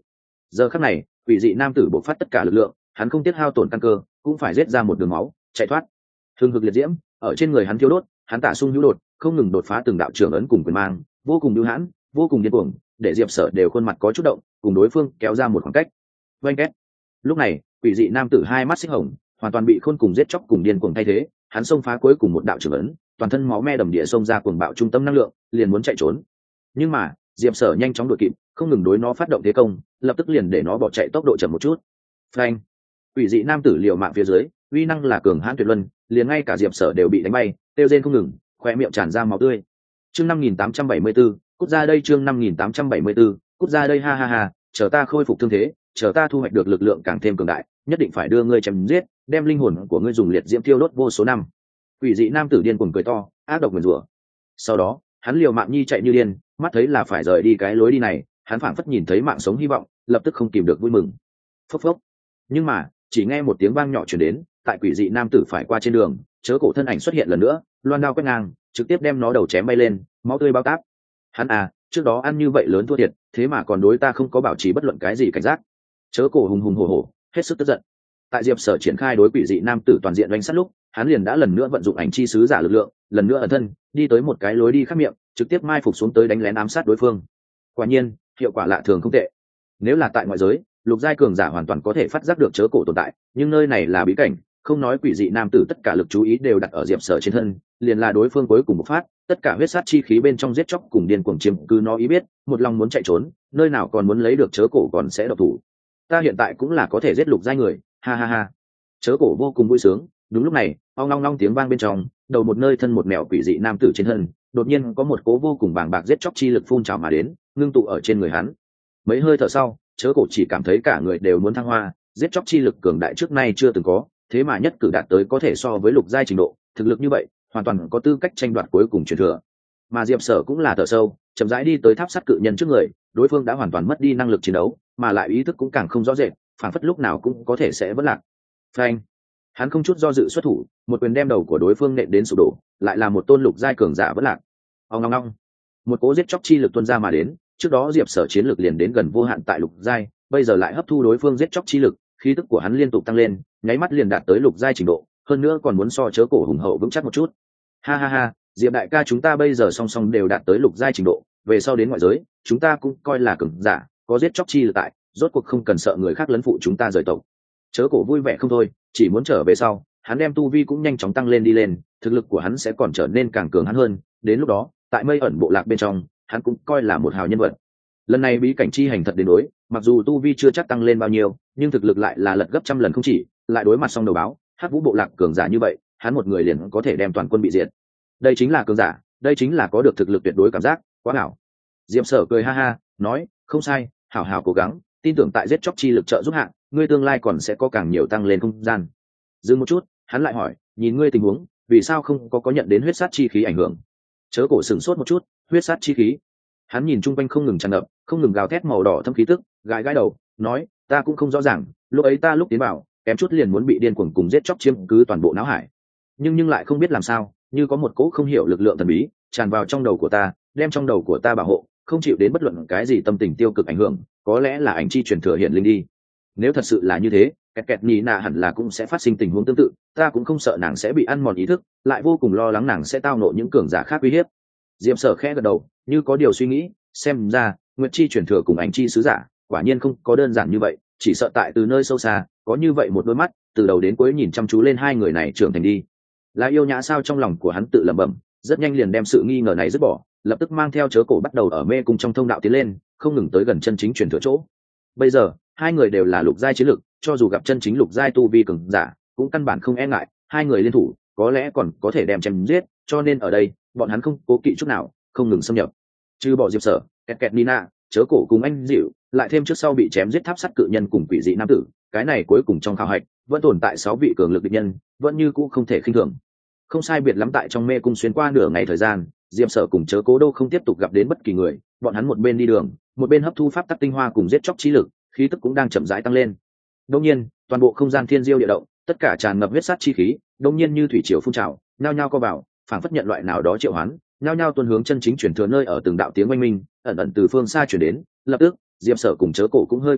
Giờ khắc này quỷ dị nam tử bộc phát tất cả lực lượng, hắn không tiếc hao tổn căn cơ cũng phải giết ra một đường máu chạy thoát. Hừng hực liệt diễm ở trên người hắn thiêu đốt, hắn tả sung hữu đột, không ngừng đột phá từng đạo trưởng ấn cùng quyền mang, vô cùng bưu hãn, vô cùng điên cuồng, để Diệp Sở đều khuôn mặt có chút động, cùng đối phương kéo ra một khoảng cách. Oanh két. Lúc này, quỷ dị nam tử hai mắt xích hồng, hoàn toàn bị khôn cùng giết chóc cùng điên cuồng thay thế, hắn xông phá cuối cùng một đạo trưởng ấn, toàn thân máu me đầm địa xông ra cuồng bạo trung tâm năng lượng, liền muốn chạy trốn. Nhưng mà, Diệp Sở nhanh chóng đuổi kịp, không ngừng đối nó phát động thế công, lập tức liền để nó bỏ chạy tốc độ chậm một chút. Phanh. Quỷ dị nam tử liều mạng phía dưới, uy năng là cường hãn tuyệt luân, liền ngay cả Diệp Sở đều bị đánh bay, tiêu rên không ngừng, khoe miệng tràn ra máu tươi. Chương 5874, cút ra đây, chương 5874, cút ra đây, ha ha ha, chờ ta khôi phục thương thế, chờ ta thu hoạch được lực lượng càng thêm cường đại, nhất định phải đưa ngươi chém giết, đem linh hồn của ngươi dùng liệt diễm thiêu đốt vô số năm. Quỷ dị nam tử điên cuồng cười to, ác độc nguyền rủa. Sau đó, hắn liều mạng nhi chạy như điên, mắt thấy là phải rời đi cái lối đi này, hắn phảng phất nhìn thấy mạng sống hy vọng, lập tức không kìm được vui mừng. Phốc phốc. Nhưng mà, chỉ nghe một tiếng vang nhỏ truyền đến, tại quỷ dị nam tử phải qua trên đường, chớ cổ thân ảnh xuất hiện lần nữa, loan đao quét ngang, trực tiếp đem nó đầu chém bay lên, máu tươi bao táp. Hắn trước đó ăn như vậy lớn thua thiệt, thế mà còn đối ta không có bảo trì bất luận cái gì cảnh giác. Chớ cổ hùng hùng hổ hổ, hết sức tức giận. Tại Diệp Sở triển khai đối quỷ dị nam tử toàn diện đánh sát lúc, hắn liền đã lần nữa vận dụng ảnh chi sứ giả lực lượng, lần nữa ẩn thân, đi tới một cái lối đi khác miệng, trực tiếp mai phục xuống tới đánh lén ám sát đối phương. Quả nhiên, hiệu quả lạ thường không tệ. Nếu là tại ngoại giới, lục giai cường giả hoàn toàn có thể phát giác được chớ cổ tồn tại, nhưng nơi này là bí cảnh, không nói quỷ dị nam tử tất cả lực chú ý đều đặt ở Diệp Sở trên thân, liền là đối phương cuối cùng một phát, tất cả huyết sát chi khí bên trong giết chóc cùng điên cuồng chiếm cứ nó ý biết, một lòng muốn chạy trốn, nơi nào còn muốn lấy được chớ cổ còn sẽ độc thủ. Ta hiện tại cũng là có thể giết lục giai người, ha ha ha. Chớ cổ vô cùng vui sướng. Đúng lúc này, ong long long tiếng vang bên trong, đầu một nơi thân một mèo quỷ dị nam tử trên thân, đột nhiên có một cố vô cùng bàng bạc giết chóc chi lực phun trào mà đến, ngưng tụ ở trên người hắn. Mấy hơi thở sau, chớ cổ chỉ cảm thấy cả người đều muốn thăng hoa, giết chóc chi lực cường đại trước nay chưa từng có, thế mà nhất cử đạt tới có thể so với lục giai trình độ, thực lực như vậy, hoàn toàn có tư cách tranh đoạt cuối cùng truyền thừa. Mà Diệp Sở cũng là thở sâu, chậm rãi đi tới tháp sắt cự nhân trước người, đối phương đã hoàn toàn mất đi năng lực chiến đấu, mà lại ý thức cũng càng không rõ rệt, phảng phất lúc nào cũng có thể sẽ vỡ lạc. Phanh! Hắn không chút do dự xuất thủ, một quyền đem đầu của đối phương nện đến sụp đổ, lại là một tôn lục giai cường giả vỡ lạc. Ong ong ong! Một cỗ giết chóc chi lực tuôn ra mà đến, trước đó Diệp Sở chiến lực liền đến gần vô hạn tại lục giai, bây giờ lại hấp thu đối phương giết chóc chi lực, khí tức của hắn liên tục tăng lên, nháy mắt liền đạt tới lục giai trình độ, hơn nữa còn muốn so chớ cổ hùng hậu vững chắc một chút. Ha ha ha, Diệp đại ca chúng ta bây giờ song song đều đạt tới lục giai trình độ, về sau đến ngoại giới, chúng ta cũng coi là cường giả, có giết chóc chi lực tại, rốt cuộc không cần sợ người khác lấn phụ chúng ta rời tộc. Chớ cổ vui vẻ không thôi, chỉ muốn trở về sau, hắn đem tu vi cũng nhanh chóng tăng lên đi lên, thực lực của hắn sẽ còn trở nên càng cường hắn hơn, đến lúc đó, tại Mây ẩn bộ lạc bên trong, hắn cũng coi là một hào nhân vật. Lần này bí cảnh chi hành thật đến đối, mặc dù tu vi chưa chắc tăng lên bao nhiêu, nhưng thực lực lại là lật gấp trăm lần không chỉ, lại đối mặt xong đầu báo, Hắc Vũ bộ lạc cường giả như vậy, hắn một người liền có thể đem toàn quân bị diệt. Đây chính là cường giả, đây chính là có được thực lực tuyệt đối cảm giác, quá hảo. Diệp Sở cười ha ha, nói, không sai, hảo hảo cố gắng, tin tưởng tại giết chóc chi lực trợ giúp hạ, ngươi tương lai còn sẽ có càng nhiều tăng lên không gian. Dừng một chút, hắn lại hỏi, nhìn ngươi tình huống, vì sao không có nhận đến huyết sát chi khí ảnh hưởng? Chớ cổ sửng sốt một chút, huyết sát chi khí. Hắn nhìn chung quanh không ngừng tràn ngập, không ngừng gào thét màu đỏ thâm khí tức, gãi gãi đầu, nói, ta cũng không rõ ràng, lúc ấy ta lúc tiến vào, kém chút liền muốn bị điên cuồng cùng giết chóc chiếm cứ toàn bộ não hải. Nhưng lại không biết làm sao, như có một cỗ không hiểu lực lượng thần bí tràn vào trong đầu của ta, đem trong đầu của ta bảo hộ, không chịu đến bất luận cái gì tâm tình tiêu cực ảnh hưởng, có lẽ là ảnh chi truyền thừa hiện linh đi. Nếu thật sự là như thế, kẹt kẹt nhì nạ hẳn là cũng sẽ phát sinh tình huống tương tự, ta cũng không sợ nàng sẽ bị ăn mòn ý thức, lại vô cùng lo lắng nàng sẽ tao nộ những cường giả khác uy hiếp. Diệp Sở khẽ gật đầu, như có điều suy nghĩ, xem ra nguyệt chi truyền thừa cùng ảnh chi sứ giả quả nhiên không có đơn giản như vậy, chỉ sợ tại từ nơi sâu xa có như vậy một đôi mắt từ đầu đến cuối nhìn chăm chú lên hai người này trưởng thành đi. Là yêu nhã sao? Trong lòng của hắn tự lẩm bẩm, rất nhanh liền đem sự nghi ngờ này dứt bỏ, lập tức mang theo chớ cổ bắt đầu ở mê cung trong thông đạo tiến lên, không ngừng tới gần chân chính truyền thừa chỗ. Bây giờ hai người đều là lục giai chiến lực, cho dù gặp chân chính lục giai tu vi cường giả cũng căn bản không e ngại, hai người liên thủ có lẽ còn có thể đem chém giết, cho nên ở đây bọn hắn không cố kỵ chút nào, không ngừng xâm nhập. Trừ bỏ Diệp Sở, kẹt kẹt Nina, chớ cổ cùng anh dịu, lại thêm trước sau bị chém giết tháp sắt cự nhân cùng quỷ dị nam tử, cái này cuối cùng trong khảo hạch vẫn tồn tại 6 vị cường lực địch nhân, vẫn như cũ không thể khinh thường. Không sai biệt lắm tại trong mê cung xuyên qua nửa ngày thời gian, Diệp Sở cùng chớ cố đô không tiếp tục gặp đến bất kỳ người, bọn hắn một bên đi đường, một bên hấp thu pháp tắc tinh hoa cùng giết chóc trí lực, khí tức cũng đang chậm rãi tăng lên. Đương nhiên, toàn bộ không gian thiên diêu địa động, tất cả tràn ngập huyết sát chi khí, đương nhiên như thủy triều phun trào, nhao nhao co vào, phảng phất nhận loại nào đó triệu hoán, nhao nhao tuôn hướng chân chính chuyển thừa nơi ở từng đạo tiếng oanh minh, ẩn ẩn từ phương xa truyền đến. Lập tức, Diệp Sở cùng chớ cổ cũng hơi kinh ngạc,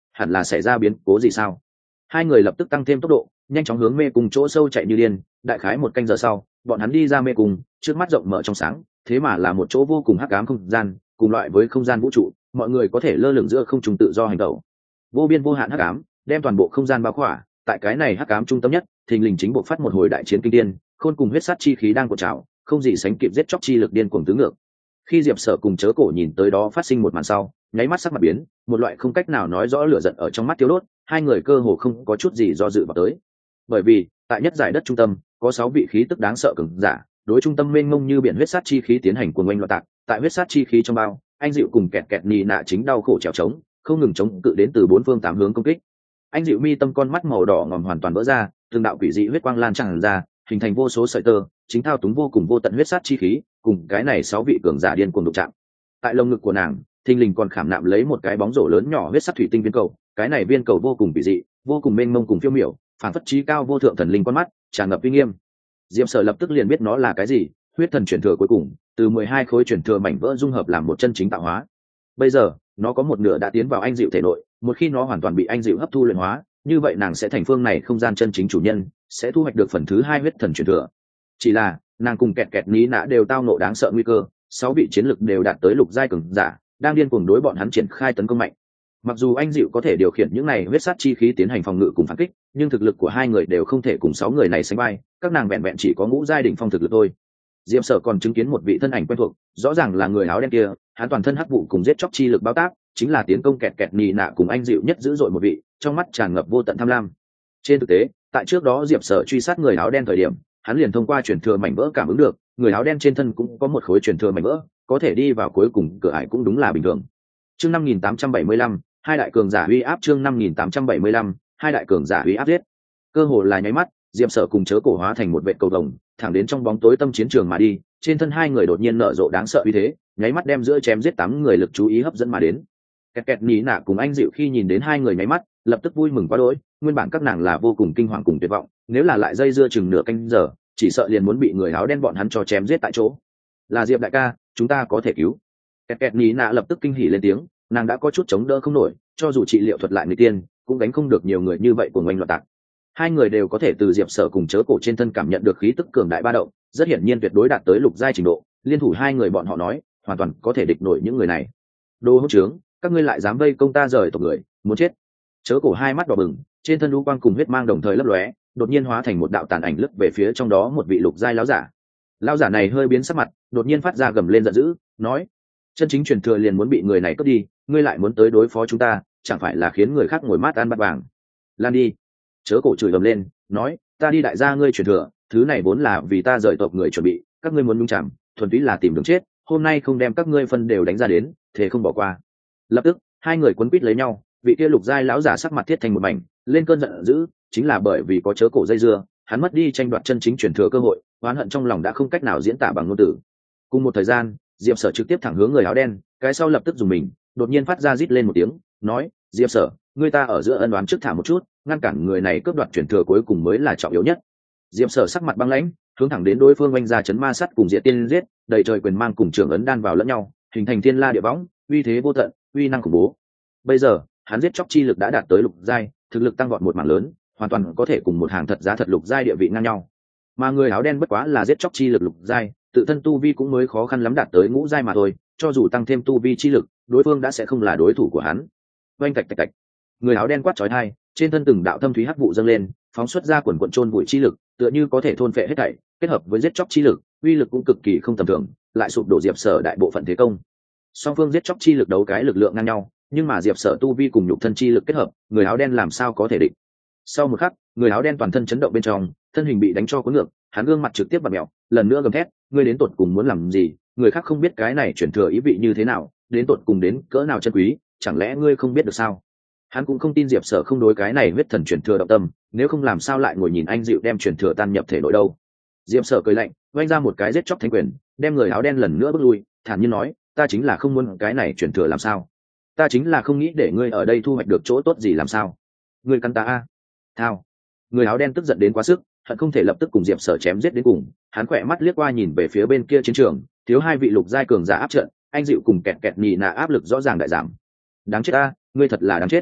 hẳn là xảy ra biến cố gì sao? Hai người lập tức tăng thêm tốc độ, nhanh chóng hướng mê cung chỗ sâu chạy như điên. Đại khái một canh giờ sau, bọn hắn đi ra mê cung, trước mắt rộng mở trong sáng, thế mà là một chỗ vô cùng hắc ám không gian, cùng loại với không gian vũ trụ, mọi người có thể lơ lửng giữa không trung tự do hành động. Vô biên vô hạn hắc ám đem toàn bộ không gian bao khỏa, tại cái này hắc ám trung tâm nhất, thình lình chính buộc phát một hồi đại chiến kinh thiên, khôn cùng huyết sát chi khí đang cuộn trào, không gì sánh kịp giết chóc chi lực điên cuồng tứ ngược. Khi Diệp Sở cùng Chớ Cổ nhìn tới đó phát sinh một màn sau, nháy mắt sắc mặt biến, một loại không cách nào nói rõ lửa giận ở trong mắt tiêu đốt, hai người cơ hồ không có chút gì do dự vào tới. Bởi vì, tại nhất giải đất trung tâm, có 6 vị khí tức đáng sợ cường giả, đối trung tâm mênh mông như biển huyết sát chi khí tiến hành cuồng oanh loạn tạc, tại huyết sát chi khí trong bao, anh Dịu cùng kẹt kẹt nì nạ chính đau khổ trèo trống, không ngừng chống cự đến từ 4 phương 8 hướng công kích. Anh Dịu mi tâm con mắt màu đỏ ngòm hoàn toàn vỡ ra, từng đạo quỷ dị huyết quang lan tràn ra, hình thành vô số sợi tơ, chính thao túng vô cùng vô tận huyết sát chi khí, cùng cái này 6 vị cường giả điên cuồng đụng chạm. Tại lồng ngực của nàng, thình lình còn khảm nạm lấy một cái bóng rổ lớn nhỏ huyết sắc thủy tinh viên cầu, cái này viên cầu vô cùng kỳ dị, vô cùng mênh mông cùng phiêu miểu, phản phất trí cao vô thượng thần linh con mắt, tràn ngập uy nghiêm. Diệp Sở lập tức liền biết nó là cái gì, huyết thần chuyển thừa cuối cùng, từ 12 khối chuyển thừa mảnh vỡ dung hợp làm một chân chính tạo hóa. Bây giờ, nó có một nửa đã tiến vào anh Dịu thể nội, một khi nó hoàn toàn bị anh Dịu hấp thu luyện hóa, như vậy nàng sẽ thành phương này không gian chân chính chủ nhân, sẽ thu hoạch được phần thứ 2 huyết thần chuyển thừa. Chỉ là, nàng cùng kẹt kẹt ní nã đều tao ngộ đáng sợ nguy cơ, 6 vị chiến lực đều đạt tới lục giai cường giả, đang điên cuồng đối bọn hắn triển khai tấn công mạnh. Mặc dù anh Dịu có thể điều khiển những này huyết sát chi khí tiến hành phòng ngự cùng phản kích, nhưng thực lực của hai người đều không thể cùng 6 người này sánh vai, các nàng vẹn vẹn chỉ có ngũ giai đỉnh phong thực lực thôi. Diệp Sở còn chứng kiến một vị thân ảnh quen thuộc, rõ ràng là người áo đen kia, hắn toàn thân hắc vụ cùng giết chóc chi lực bao tác, chính là tiến công kẹt kẹt nì nạ cùng anh Dịu nhất dữ dội một vị, trong mắt tràn ngập vô tận tham lam. Trên thực tế, tại trước đó Diệp Sở truy sát người áo đen thời điểm, hắn liền thông qua truyền thừa mảnh vỡ cảm ứng được, người áo đen trên thân cũng có một khối truyền thừa mảnh vỡ, có thể đi vào cuối cùng cửa ải cũng đúng là bình thường. Chương 5875, hai đại cường giả uy áp. Chương 5875, hai đại cường giả uy áp giết. Cơ hồ là nháy mắt, Diệp Sở cùng Chớ Cổ hóa thành một vệt cầu vồng, thẳng đến trong bóng tối tâm chiến trường mà đi, trên thân hai người đột nhiên nở rộ đáng sợ uy thế, nháy mắt đem giữa chém giết 8 người lực chú ý hấp dẫn mà đến. Kẹt kẹt ní nạ cùng anh Dịu khi nhìn đến hai người nháy mắt, lập tức vui mừng quá đỗi, nguyên bản các nàng là vô cùng kinh hoàng cùng tuyệt vọng, nếu là lại dây dưa chừng nửa canh giờ, chỉ sợ liền muốn bị người áo đen bọn hắn cho chém giết tại chỗ. Là Diệp đại ca, chúng ta có thể cứu. Kẹt kẹt ní nạ lập tức kinh hỉ lên tiếng, nàng đã có chút chống đỡ không nổi, cho dù trị liệu thuật lại người tiên, cũng đánh không được nhiều người như vậy của ngoanh loạn tạc. Hai người đều có thể từ Diệp Sở cùng Chớ Cổ trên thân cảm nhận được khí tức cường đại ba động, rất hiển nhiên tuyệt đối đạt tới lục giai trình độ, liên thủ hai người bọn họ nói, hoàn toàn có thể địch nổi những người này. Đồ hỗn trướng, các ngươi lại dám vây công ta rời tộc người, muốn chết. Chớ Cổ hai mắt đỏ bừng, trên thân lũ quang cùng huyết mang đồng thời lấp lóe, đột nhiên hóa thành một đạo tàn ảnh lướt về phía trong đó một vị lục giai lão giả. Lão giả này hơi biến sắc mặt, đột nhiên phát ra gầm lên giận dữ, nói: chân chính truyền thừa liền muốn bị người này cướp đi, ngươi lại muốn tới đối phó chúng ta, chẳng phải là khiến người khác ngồi mát ăn bát vàng. Lan đi. Chớ Cổ chửi ầm lên, nói: ta đi đại gia ngươi truyền thừa, thứ này vốn là vì ta rời tộc người chuẩn bị, các ngươi muốn nhúng chạm, thuần túy là tìm đường chết, hôm nay không đem các ngươi phân đều đánh ra đến, thế không bỏ qua. Lập tức, hai người quấn quýt lấy nhau, vị kia lục giai lão giả sắc mặt thiết thành một mảnh, lên cơn giận dữ, chính là bởi vì có Chớ Cổ dây dưa, hắn mất đi tranh đoạt chân chính truyền thừa cơ hội, oán hận trong lòng đã không cách nào diễn tả bằng ngôn từ. Cùng một thời gian, Diệp Sở trực tiếp thẳng hướng người áo đen, cái sau lập tức dùng mình, đột nhiên phát ra rít lên một tiếng, nói: Diệp Sở, người ta ở giữa ân oán trước thả một chút, ngăn cản người này cướp đoạt truyền thừa cuối cùng mới là trọng yếu nhất. Diệp Sở sắc mặt băng lãnh, hướng thẳng đến đối phương oanh ra chấn ma sắt cùng Diệt Tiên giết, đầy trời quyền mang cùng trưởng ấn đan vào lẫn nhau, hình thành thiên la địa võng, uy thế vô tận, uy năng khủng bố. Bây giờ, hắn giết chóc chi lực đã đạt tới lục giai, thực lực tăng vọt một mảng lớn, hoàn toàn có thể cùng một hàng thật giá thật lục giai địa vị ngang nhau. Mà người áo đen bất quá là giết chóc chi lực lục giai, tự thân tu vi cũng mới khó khăn lắm đạt tới ngũ giai mà thôi, cho dù tăng thêm tu vi chi lực, đối phương đã sẽ không là đối thủ của hắn. Oanh tạch tạch tạch. Người áo đen quát chói tai, trên thân từng đạo thâm thúy hắc vụ dâng lên, phóng xuất ra quần quần chôn bụi chi lực, tựa như có thể thôn phệ hết thảy, kết hợp với giết chóc chi lực, uy lực cũng cực kỳ không tầm thường, lại sụp đổ Diệp Sở đại bộ phận thế công. Song phương giết chóc chi lực đấu cái lực lượng ngang nhau, nhưng mà Diệp Sở tu vi cùng nhục thân chi lực kết hợp, người áo đen làm sao có thể địch. Sau một khắc, người áo đen toàn thân chấn động bên trong, thân hình bị đánh cho cuốn ngược, hắn gương mặt trực tiếp bật mèo, lần nữa gầm thét: ngươi đến tột cùng muốn làm gì? Người khác không biết cái này chuyển thừa ý vị như thế nào, đến tột cùng đến cỡ nào chân quý, chẳng lẽ ngươi không biết được sao? Hắn cũng không tin Diệp Sở không đối cái này huyết thần chuyển thừa động tâm, nếu không làm sao lại ngồi nhìn anh Dịu đem chuyển thừa tan nhập thể nội đâu. Diệp Sở cười lạnh, vung ra một cái giết chóc thánh quyền, đem người áo đen lần nữa bước lui, thản nhiên nói: ta chính là không muốn cái này chuyển thừa làm sao? Ta chính là không nghĩ để ngươi ở đây thu hoạch được chỗ tốt gì làm sao? Ngươi cắn ta a? Thao. Người áo đen tức giận đến quá sức, hận không thể lập tức cùng Diệp Sở chém giết đến cùng. Hắn khỏe mắt liếc qua nhìn về phía bên kia chiến trường, thiếu hai vị lục giai cường giả áp trận, anh Dịu cùng kẹt kẹt nhì nạ áp lực rõ ràng đại giảm. Đáng chết ta, ngươi thật là đáng chết.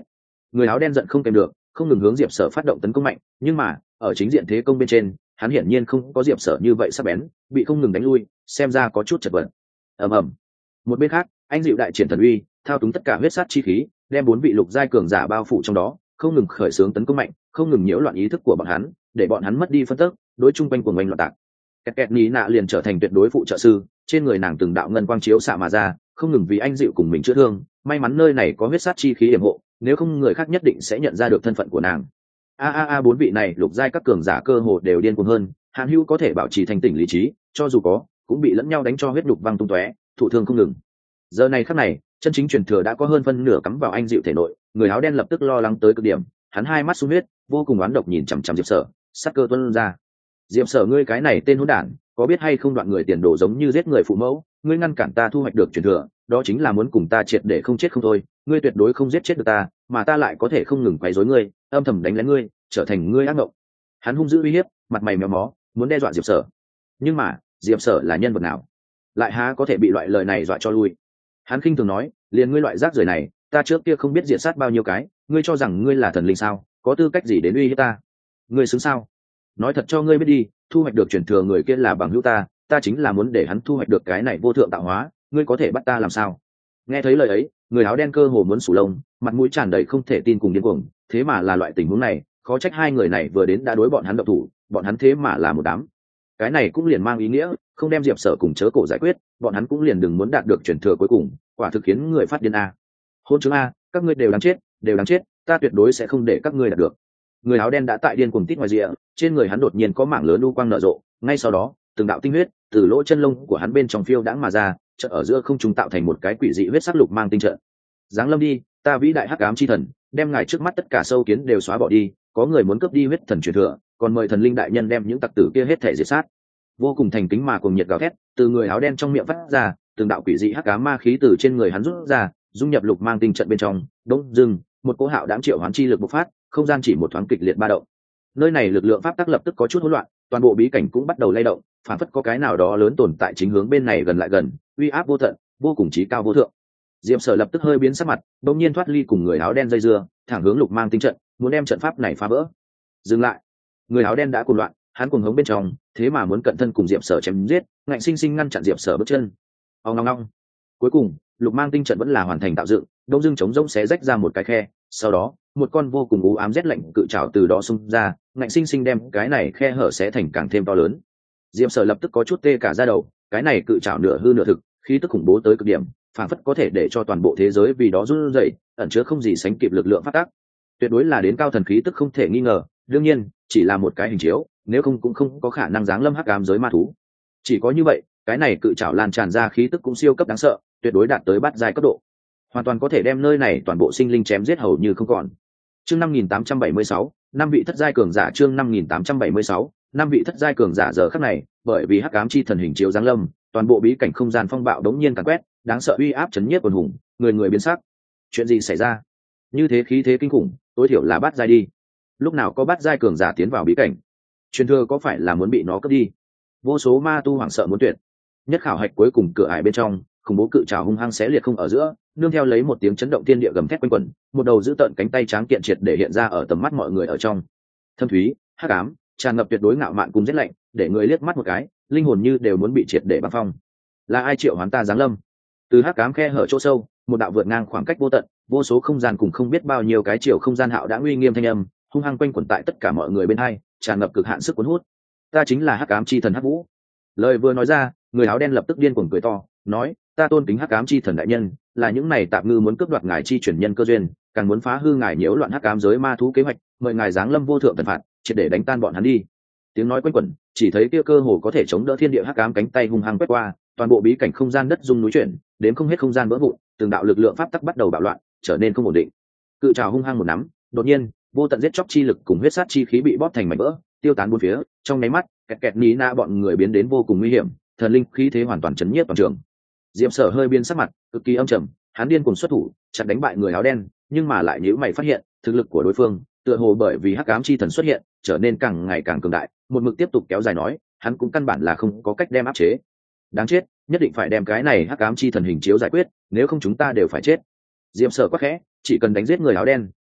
người áo đen giận không kèm được, không ngừng hướng Diệp Sở phát động tấn công mạnh, nhưng mà ở chính diện thế công bên trên, hắn hiển nhiên không có Diệp Sở như vậy sắc bén, bị không ngừng đánh lui, xem ra có chút chật vật. ầm ầm. Một bên khác, anh dịu đại triển thần uy, thao túng tất cả huyết sát chi khí, đem 4 vị lục giai cường giả bao phủ trong đó, không ngừng khởi xướng tấn công mạnh, không ngừng nhiễu loạn ý thức của bọn hắn, để bọn hắn mất đi phân tức, đối chung quanh cuồng oanh loạn tạc. Kẹt kẹt ní nạ liền trở thành tuyệt đối phụ trợ sư, trên người nàng từng đạo ngân quang chiếu xạ mà ra, không ngừng vì anh dịu cùng mình chữa thương, may mắn nơi này có huyết sát chi khí yểm hộ, nếu không người khác nhất định sẽ nhận ra được thân phận của nàng. Bốn vị này lục giai các cường giả cơ hồ đều điên cuồng hơn, Hàn Hữu có thể bảo trì thanh tỉnh lý trí, cho dù có, cũng bị lẫn nhau đánh cho huyết nhục văng tung tóe, thụ thương không ngừng. Giờ này khắc này, chân chính truyền thừa đã có hơn phân nửa cắm vào anh dịu thể nội, người áo đen lập tức lo lắng tới cực điểm, hắn hai mắt sung huyết, vô cùng oán độc nhìn chằm chằm Diệp Sở, sát cơ tuôn ra. Diệp Sở, ngươi cái này tên hỗn đản, có biết hay không đoạn người tiền đồ giống như giết người phụ mẫu, ngươi ngăn cản ta thu hoạch được truyền thừa, đó chính là muốn cùng ta triệt để không chết không thôi, ngươi tuyệt đối không giết chết được ta, mà ta lại có thể không ngừng quấy rối ngươi, âm thầm đánh lén ngươi, trở thành ngươi ác ngộng. Hắn hung dữ uy hiếp, mặt mày méo mó, muốn đe dọa Diệp Sở. Nhưng mà, Diệp Sở là nhân vật nào, lại há có thể bị loại lời này dọa cho lui. Hắn khinh thường nói, liền ngươi loại rác rưởi này, ta trước kia không biết diệt sát bao nhiêu cái, ngươi cho rằng ngươi là thần linh sao, có tư cách gì đến uy hiếp ta? Ngươi xứng sao? Nói thật cho ngươi biết đi, thu hoạch được truyền thừa người kia là bằng hữu ta chính là muốn để hắn thu hoạch được cái này vô thượng tạo hóa, ngươi có thể bắt ta làm sao? Nghe thấy lời ấy, người áo đen cơ hồ muốn sủ lông, mặt mũi tràn đầy không thể tin cùng điên cuồng, thế mà là loại tình huống này, khó trách hai người này vừa đến đã đối bọn hắn động thủ, bọn hắn thế mà là một đám. Cái này cũng liền mang ý nghĩa, không đem Diệp Sở cùng Chớ Cổ giải quyết, bọn hắn cũng liền đừng muốn đạt được truyền thừa cuối cùng, quả thực khiến người phát điên a. Hôn chứng a, các ngươi đều đáng chết, đều đáng chết, ta tuyệt đối sẽ không để các ngươi đạt được. Người áo đen đã tại điên cuồng tít ngoài rìa, trên người hắn đột nhiên có mảng lớn u quang nở rộ, ngay sau đó, từng đạo tinh huyết từ lỗ chân lông của hắn bên trong phiêu đãng mà ra, chợt ở giữa không trung tạo thành một cái quỷ dị huyết sắc lục mang tinh trận. Giáng lâm đi, ta vĩ đại hắc ám chi thần, đem ngài trước mắt tất cả sâu kiến đều xóa bỏ đi, có người muốn cướp đi huyết thần truyền thừa, còn mời thần linh đại nhân đem những tặc tử kia hết thể diệt sát. Vô cùng thành kính mà cùng nhiệt gào thét từ người áo đen trong miệng phát ra, từng đạo quỷ dị hắc ám ma khí từ trên người hắn rút ra, dung nhập lục mang tinh trận bên trong. Đông dưng, một cỗ hạo đãng triệu hoán chi lực bộc phát, không gian chỉ một thoáng kịch liệt ba động. Nơi này lực lượng pháp tắc lập tức có chút hỗn loạn, toàn bộ bí cảnh cũng bắt đầu lay động, phản phất có cái nào đó lớn tồn tại chính hướng bên này gần lại gần, uy áp vô tận, vô cùng chí cao vô thượng. Diệp Sở lập tức hơi biến sắc mặt, đột nhiên thoát ly cùng người áo đen dây dưa, thẳng hướng lục mang tinh trận, muốn đem trận pháp này phá vỡ. Dừng lại! Người áo đen đã cuồng loạn, hắn cuồng hống bên trong, thế mà muốn cận thân cùng Diệp Sở chém giết, ngạnh sinh sinh ngăn chặn Diệp Sở bước chân. Ong ong ong. Cuối cùng, lục mang tinh trận vẫn là hoàn thành tạo dựng, đông dưng trống rỗng xé rách ra một cái khe, sau đó, một con vô cùng u ám rét lạnh cự trảo từ đó xung ra, ngạnh sinh sinh đem cái này khe hở xé thành càng thêm to lớn. Diệp Sở lập tức có chút tê cả da đầu, cái này cự trảo nửa hư nửa thực, khí tức khủng bố tới cực điểm, phản phất có thể để cho toàn bộ thế giới vì đó run rẩy, ẩn chứa không gì sánh kịp lực lượng phát tác. Tuyệt đối là đến cao thần khí tức không thể nghi ngờ, đương nhiên, chỉ là một cái hình chiếu, nếu không cũng không có khả năng giáng lâm hắc ám giới ma thú. Chỉ có như vậy, cái này cự trảo lan tràn ra khí tức cũng siêu cấp đáng sợ, tuyệt đối đạt tới bát giai cấp độ, hoàn toàn có thể đem nơi này toàn bộ sinh linh chém giết hầu như không còn. Chương 5876, năm vị thất giai cường giả. Chương 5876, năm vị thất giai cường giả. Giờ khắc này, bởi vì hắc ám chi thần hình chiếu giáng lâm, toàn bộ bí cảnh không gian phong bạo đống nhiên càn quét, đáng sợ uy áp chấn nhiếp quần hùng, người người biến sắc. Chuyện gì xảy ra? Như thế khí thế kinh khủng, tối thiểu là bát giai đi. Lúc nào có bát giai cường giả tiến vào bí cảnh? Truyền thừa có phải là muốn bị nó cướp đi? Vô số ma tu hoảng sợ muốn tuyệt. Nhất khảo hạch cuối cùng cửa ải bên trong, khủng bố cự trảo hung hăng xé liệt không ở giữa, nương theo lấy một tiếng chấn động thiên địa gầm thét quanh quẩn, một đầu giữ tợn cánh tay tráng kiện triệt để hiện ra ở tầm mắt mọi người ở trong. Thâm thúy, hắc ám, tràn ngập tuyệt đối ngạo mạn cùng rét lạnh, để người liếc mắt một cái, linh hồn như đều muốn bị triệt để băng phong. Là ai triệu hoán ta giáng lâm? Từ hắc ám khe hở chỗ sâu, một đạo vượt ngang khoảng cách vô tận, vô số không gian cùng không biết bao nhiêu cái chiều không gian hạo đã uy nghiêm thanh âm, hung hăng quanh quẩn tại tất cả mọi người bên hai, tràn ngập cực hạn sức cuốn hút. Ta chính là hắc ám chi thần Hắc Vũ. Lời vừa nói ra, người áo đen lập tức điên cuồng cười to, nói, ta tôn kính hắc ám chi thần đại nhân, là những này tạm ngư muốn cướp đoạt ngài chi chuyển nhân cơ duyên, càng muốn phá hư ngài nhiễu loạn hắc ám giới ma thú kế hoạch, mời ngài giáng lâm vô thượng thần phạt, triệt để đánh tan bọn hắn đi. Tiếng nói quanh quẩn, chỉ thấy kia cơ hồ có thể chống đỡ thiên địa hắc ám cánh tay hung hăng quét qua, toàn bộ bí cảnh không gian đất rung núi chuyển, đến không hết không gian vỡ vụn, từng đạo lực lượng pháp tắc bắt đầu bạo loạn, trở nên không ổn định. Cự trảo hung hăng một nắm, đột nhiên, vô tận giết chóc chi lực cùng huyết sát chi khí bị bóp thành mảnh vỡ, tiêu tán bốn phía, trong nháy mắt, kẹt kẹt ní na bọn người biến đến vô cùng nguy hiểm, thần linh khí thế hoàn toàn chấn nhiếp toàn trường. Diệp Sở hơi biến sắc mặt, cực kỳ âm trầm, hắn điên cuồng xuất thủ, chặn đánh bại người áo đen, nhưng mà lại nhíu mày phát hiện, thực lực của đối phương, tựa hồ bởi vì hắc ám chi thần xuất hiện, trở nên càng ngày càng cường đại, một mực tiếp tục kéo dài nói, hắn cũng căn bản là không có cách đem áp chế. Đáng chết, nhất định phải đem cái này hắc ám chi thần hình chiếu giải quyết, nếu không chúng ta đều phải chết. Diệp Sở quát khẽ, chỉ cần đánh giết người áo đen,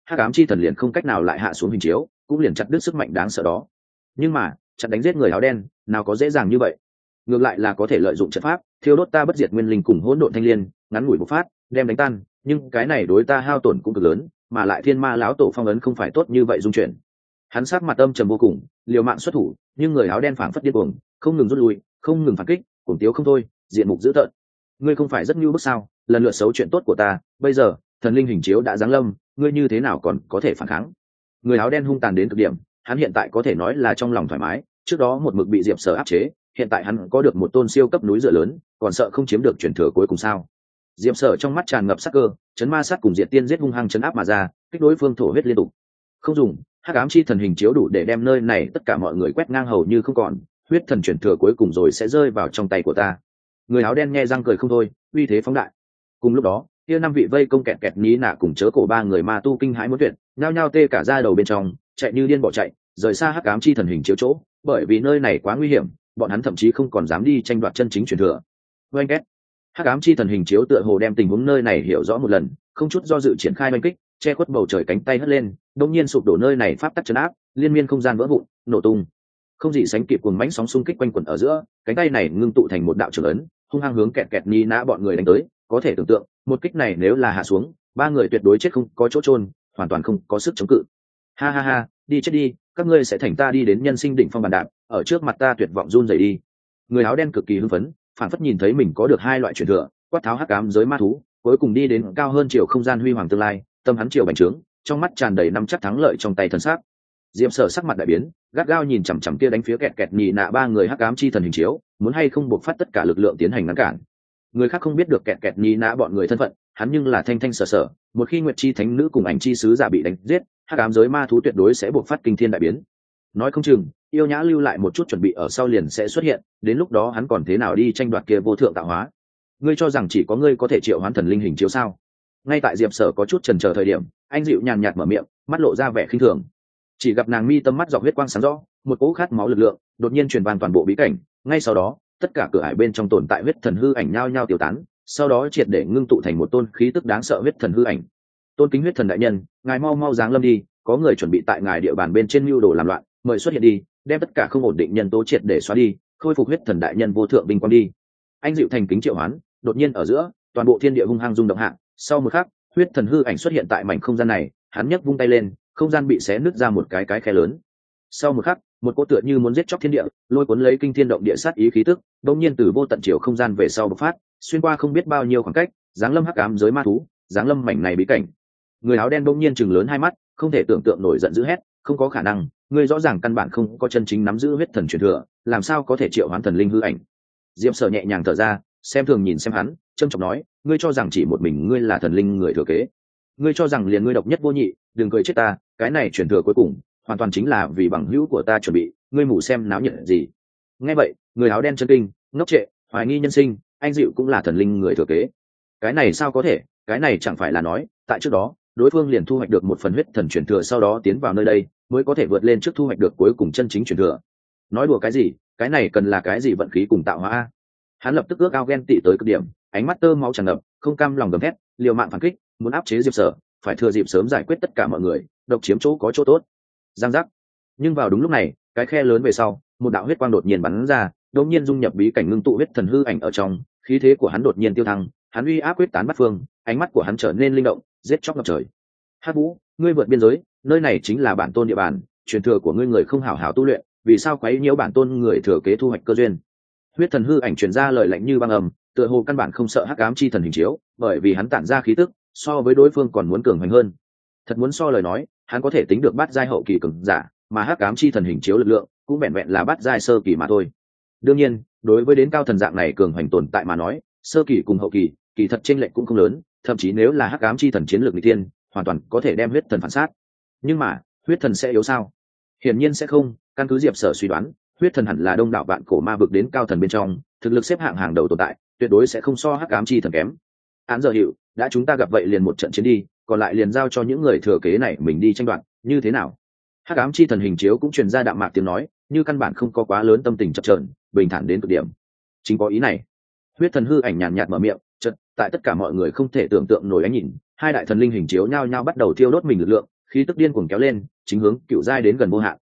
hắc ám chi thần liền không cách nào lại hạ xuống hình chiếu, cũng liền chặt đứt sức mạnh đáng sợ đó. Nhưng mà chặt đánh giết người áo đen nào có dễ dàng như vậy, ngược lại là có thể lợi dụng trận pháp thiêu đốt ta bất diệt nguyên linh cùng hỗn độn thanh liên, ngắn ngủi bộc phát đem đánh tan, nhưng cái này đối ta hao tổn cũng cực lớn, mà lại thiên ma lão tổ phong ấn không phải tốt như vậy dung chuyển. Hắn sát mặt âm trầm vô cùng, liều mạng xuất thủ, nhưng người áo đen phảng phất điên cuồng, không ngừng rút lui, không ngừng phản kích, cuồng tiếu không thôi, diện mục dữ tợn. Ngươi không phải rất nhu bức sao? Lần lượt xấu chuyện tốt của ta, bây giờ thần linh hình chiếu đã giáng lâm, ngươi như thế nào còn có thể phản kháng? Người áo đen hung tàn đến cực điểm, hắn hiện tại có thể nói là trong lòng thoải mái, trước đó một mực bị Diệp Sở áp chế, hiện tại hắn có được một tôn siêu cấp núi dựa lớn, còn sợ không chiếm được truyền thừa cuối cùng sao? Diệp Sở trong mắt tràn ngập sắc cơ, chấn ma sát cùng diệt tiên giết hung hăng chấn áp mà ra, kích đối phương thổ huyết liên tục. Không dùng, hắc ám chi thần hình chiếu đủ để đem nơi này tất cả mọi người quét ngang hầu như không còn, huyết thần truyền thừa cuối cùng rồi sẽ rơi vào trong tay của ta. Người áo đen nghe răng cười không thôi, uy thế phóng đại. Cùng lúc đó, kia năm vị vây công kẹt kẹt ní nạ cùng chớ cổ ba người ma tu kinh hãi muốn tuyệt, nhao nhao tê cả da đầu bên trong, chạy như điên bỏ chạy, rời xa hắc ám chi thần hình chiếu chỗ, bởi vì nơi này quá nguy hiểm, bọn hắn thậm chí không còn dám đi tranh đoạt chân chính truyền thừa. Oanh két. Hắc ám chi thần hình chiếu tựa hồ đem tình huống nơi này hiểu rõ một lần, không chút do dự triển khai oanh kích, che khuất bầu trời cánh tay hất lên, đột nhiên sụp đổ nơi này pháp tắc trấn áp, liên miên không gian vỡ vụn, nổ tung. Không gì sánh kịp cuồng mãnh sóng xung kích quanh quẩn ở giữa, cánh tay này ngưng tụ thành một đạo trường ấn, hung hăng hướng kẹt kẹt ni nã bọn người đánh tới, có thể tưởng tượng, một kích này nếu là hạ xuống, ba người tuyệt đối chết không có chỗ chôn, hoàn toàn không có sức chống cự. Ha ha ha, đi chết đi, các ngươi sẽ thành ta đi đến nhân sinh đỉnh phong bàn đạp, ở trước mặt ta tuyệt vọng run rẩy đi. Người áo đen cực kỳ hưng phấn, phản phất nhìn thấy mình có được hai loại truyền thừa, quát tháo hắc ám giới ma thú, cuối cùng đi đến cao hơn chiều không gian huy hoàng tương lai, tâm hắn chiều bành trướng, trong mắt tràn đầy năm chắc thắng lợi trong tay thần sắc. Diệp Sở sắc mặt đại biến, gắt gao nhìn chằm chằm kia đánh phía kẹt kẹt nhị nạ ba người hắc ám chi thần hình chiếu, muốn hay không buộc phát tất cả lực lượng tiến hành ngăn cản. Người khác không biết được kẹt kẹt nhị nạ bọn người thân phận, hắn nhưng là thanh thanh sở sở, một khi Nguyệt chi thánh nữ cùng ảnh chi sứ giả bị đánh giết, hắc ám giới ma thú tuyệt đối sẽ buộc phát kinh thiên đại biến. Nói không chừng, yêu nhã lưu lại một chút chuẩn bị ở sau liền sẽ xuất hiện, đến lúc đó hắn còn thế nào đi tranh đoạt kia vô thượng tạo hóa. Ngươi cho rằng chỉ có ngươi có thể triệu hoán thần linh hình chiếu sao? Ngay tại Diệp Sở có chút chần chờ thời điểm, anh dịu nhàn nhạt mở miệng, mắt lộ ra vẻ khinh thường. Chỉ gặp nàng mi tâm mắt dọc huyết quang sáng rõ, một cỗ khát máu lực lượng đột nhiên truyền vang toàn bộ bí cảnh, ngay sau đó tất cả cửa ải bên trong tồn tại huyết thần hư ảnh nhao nhao tiêu tán, sau đó triệt để ngưng tụ thành một tôn khí tức đáng sợ huyết thần hư ảnh. Tôn kính huyết thần đại nhân, ngài mau mau giáng lâm đi, có người chuẩn bị tại ngài địa bàn bên trên mưu đồ làm loạn, mời xuất hiện đi, đem tất cả không ổn định nhân tố triệt để xóa đi, khôi phục huyết thần đại nhân vô thượng vinh quang đi. Anh dịu thành kính triệu hoán, đột nhiên ở giữa toàn bộ thiên địa hung hăng rung động hạ, sau một khắc huyết thần hư ảnh xuất hiện tại mảnh không gian này, hắn nhấc vung tay lên, không gian bị xé nứt ra một cái khe lớn. Sau một khắc, một cỗ tựa như muốn giết chóc thiên địa, lôi cuốn lấy kinh thiên động địa sát ý khí tức, đột nhiên từ vô tận chiều không gian về sau bộc phát, xuyên qua không biết bao nhiêu khoảng cách, giáng lâm hắc ám giới ma thú, giáng lâm mảnh này bí cảnh. Người áo đen đột nhiên chừng lớn hai mắt, không thể tưởng tượng nổi giận dữ hét, không có khả năng, ngươi rõ ràng căn bản không có chân chính nắm giữ huyết thần truyền thừa, làm sao có thể triệu hoán thần linh hư ảnh? Diệp Sở nhẹ nhàng thở ra, xem thường nhìn xem hắn, trâm trọng nói, ngươi cho rằng chỉ một mình ngươi là thần linh người thừa kế? Ngươi cho rằng liền ngươi độc nhất vô nhị? Đừng cười chết ta, cái này truyền thừa cuối cùng hoàn toàn chính là vì bằng hữu của ta chuẩn bị, ngươi mù xem náo nhiệt gì? Nghe vậy, người áo đen chân kinh, ngốc trệ, hoài nghi nhân sinh, anh dịu cũng là thần linh người thừa kế? Cái này sao có thể? Cái này chẳng phải là nói, tại trước đó, đối phương liền thu hoạch được một phần huyết thần truyền thừa, sau đó tiến vào nơi đây, mới có thể vượt lên trước thu hoạch được cuối cùng chân chính truyền thừa. Nói đùa cái gì? Cái này cần là cái gì vận khí cùng tạo hóa? Hắn lập tức ước ao ghen tị tới cực điểm, ánh mắt tơ máu tràn ngập, không cam lòng gầm thét, liều mạng phản kích, muốn áp chế Diệp Sở, phải thừa dịp sớm giải quyết tất cả mọi người, độc chiếm chỗ có chỗ tốt. Giang giác. Nhưng vào đúng lúc này, cái khe lớn về sau, một đạo huyết quang đột nhiên bắn ra, đột nhiên dung nhập bí cảnh ngưng tụ huyết thần hư ảnh ở trong, khí thế của hắn đột nhiên tiêu thăng, hắn uy áp quyết tán bát phương, ánh mắt của hắn trở nên linh động, giết chóc ngập trời. Hắc Vũ, ngươi vượt biên giới, nơi này chính là bản tôn địa bàn, truyền thừa của ngươi người không hảo hảo tu luyện, vì sao quấy nhiễu bản tôn người thừa kế thu hoạch cơ duyên? Huyết thần hư ảnh truyền ra lời lạnh như băng ầm, tựa hồ căn bản không sợ hắc ám chi thần hình chiếu, bởi vì hắn tản ra khí tức so với đối phương còn muốn cường hoành hơn. Thật muốn so lời nói, hắn có thể tính được bát giai hậu kỳ cường giả, mà hắc ám chi thần hình chiếu lực lượng cũng vẹn vẹn là bát giai sơ kỳ mà thôi. Đương nhiên, đối với đến cao thần dạng này cường hoành tồn tại mà nói, sơ kỳ cùng hậu kỳ, kỳ thật chênh lệch cũng không lớn, thậm chí nếu là hắc ám chi thần chiến lược nghịch tiên, hoàn toàn có thể đem huyết thần phản sát. Nhưng mà, huyết thần sẽ yếu sao? Hiển nhiên sẽ không, căn cứ Diệp Sở suy đoán, huyết thần hẳn là đông đảo vạn cổ ma vực đến cao thần bên trong, thực lực xếp hạng hàng đầu tồn tại, tuyệt đối sẽ không so hắc ám chi thần kém. Án giờ hiệu, đã chúng ta gặp vậy liền một trận chiến đi, còn lại liền giao cho những người thừa kế này mình đi tranh đoạt, như thế nào? Hắc ám chi thần hình chiếu cũng truyền ra đạm mạc tiếng nói, như căn bản không có quá lớn tâm tình chập chờn, bình thản đến cực điểm. Chính có ý này. Huyết thần hư ảnh nhàn nhạt mở miệng, chợt, tại tất cả mọi người không thể tưởng tượng nổi ánh nhìn, hai đại thần linh hình chiếu nhao nhao bắt đầu thiêu đốt mình lực lượng, khí tức điên cuồng kéo lên, chính hướng cựu giai đến gần vô hạn.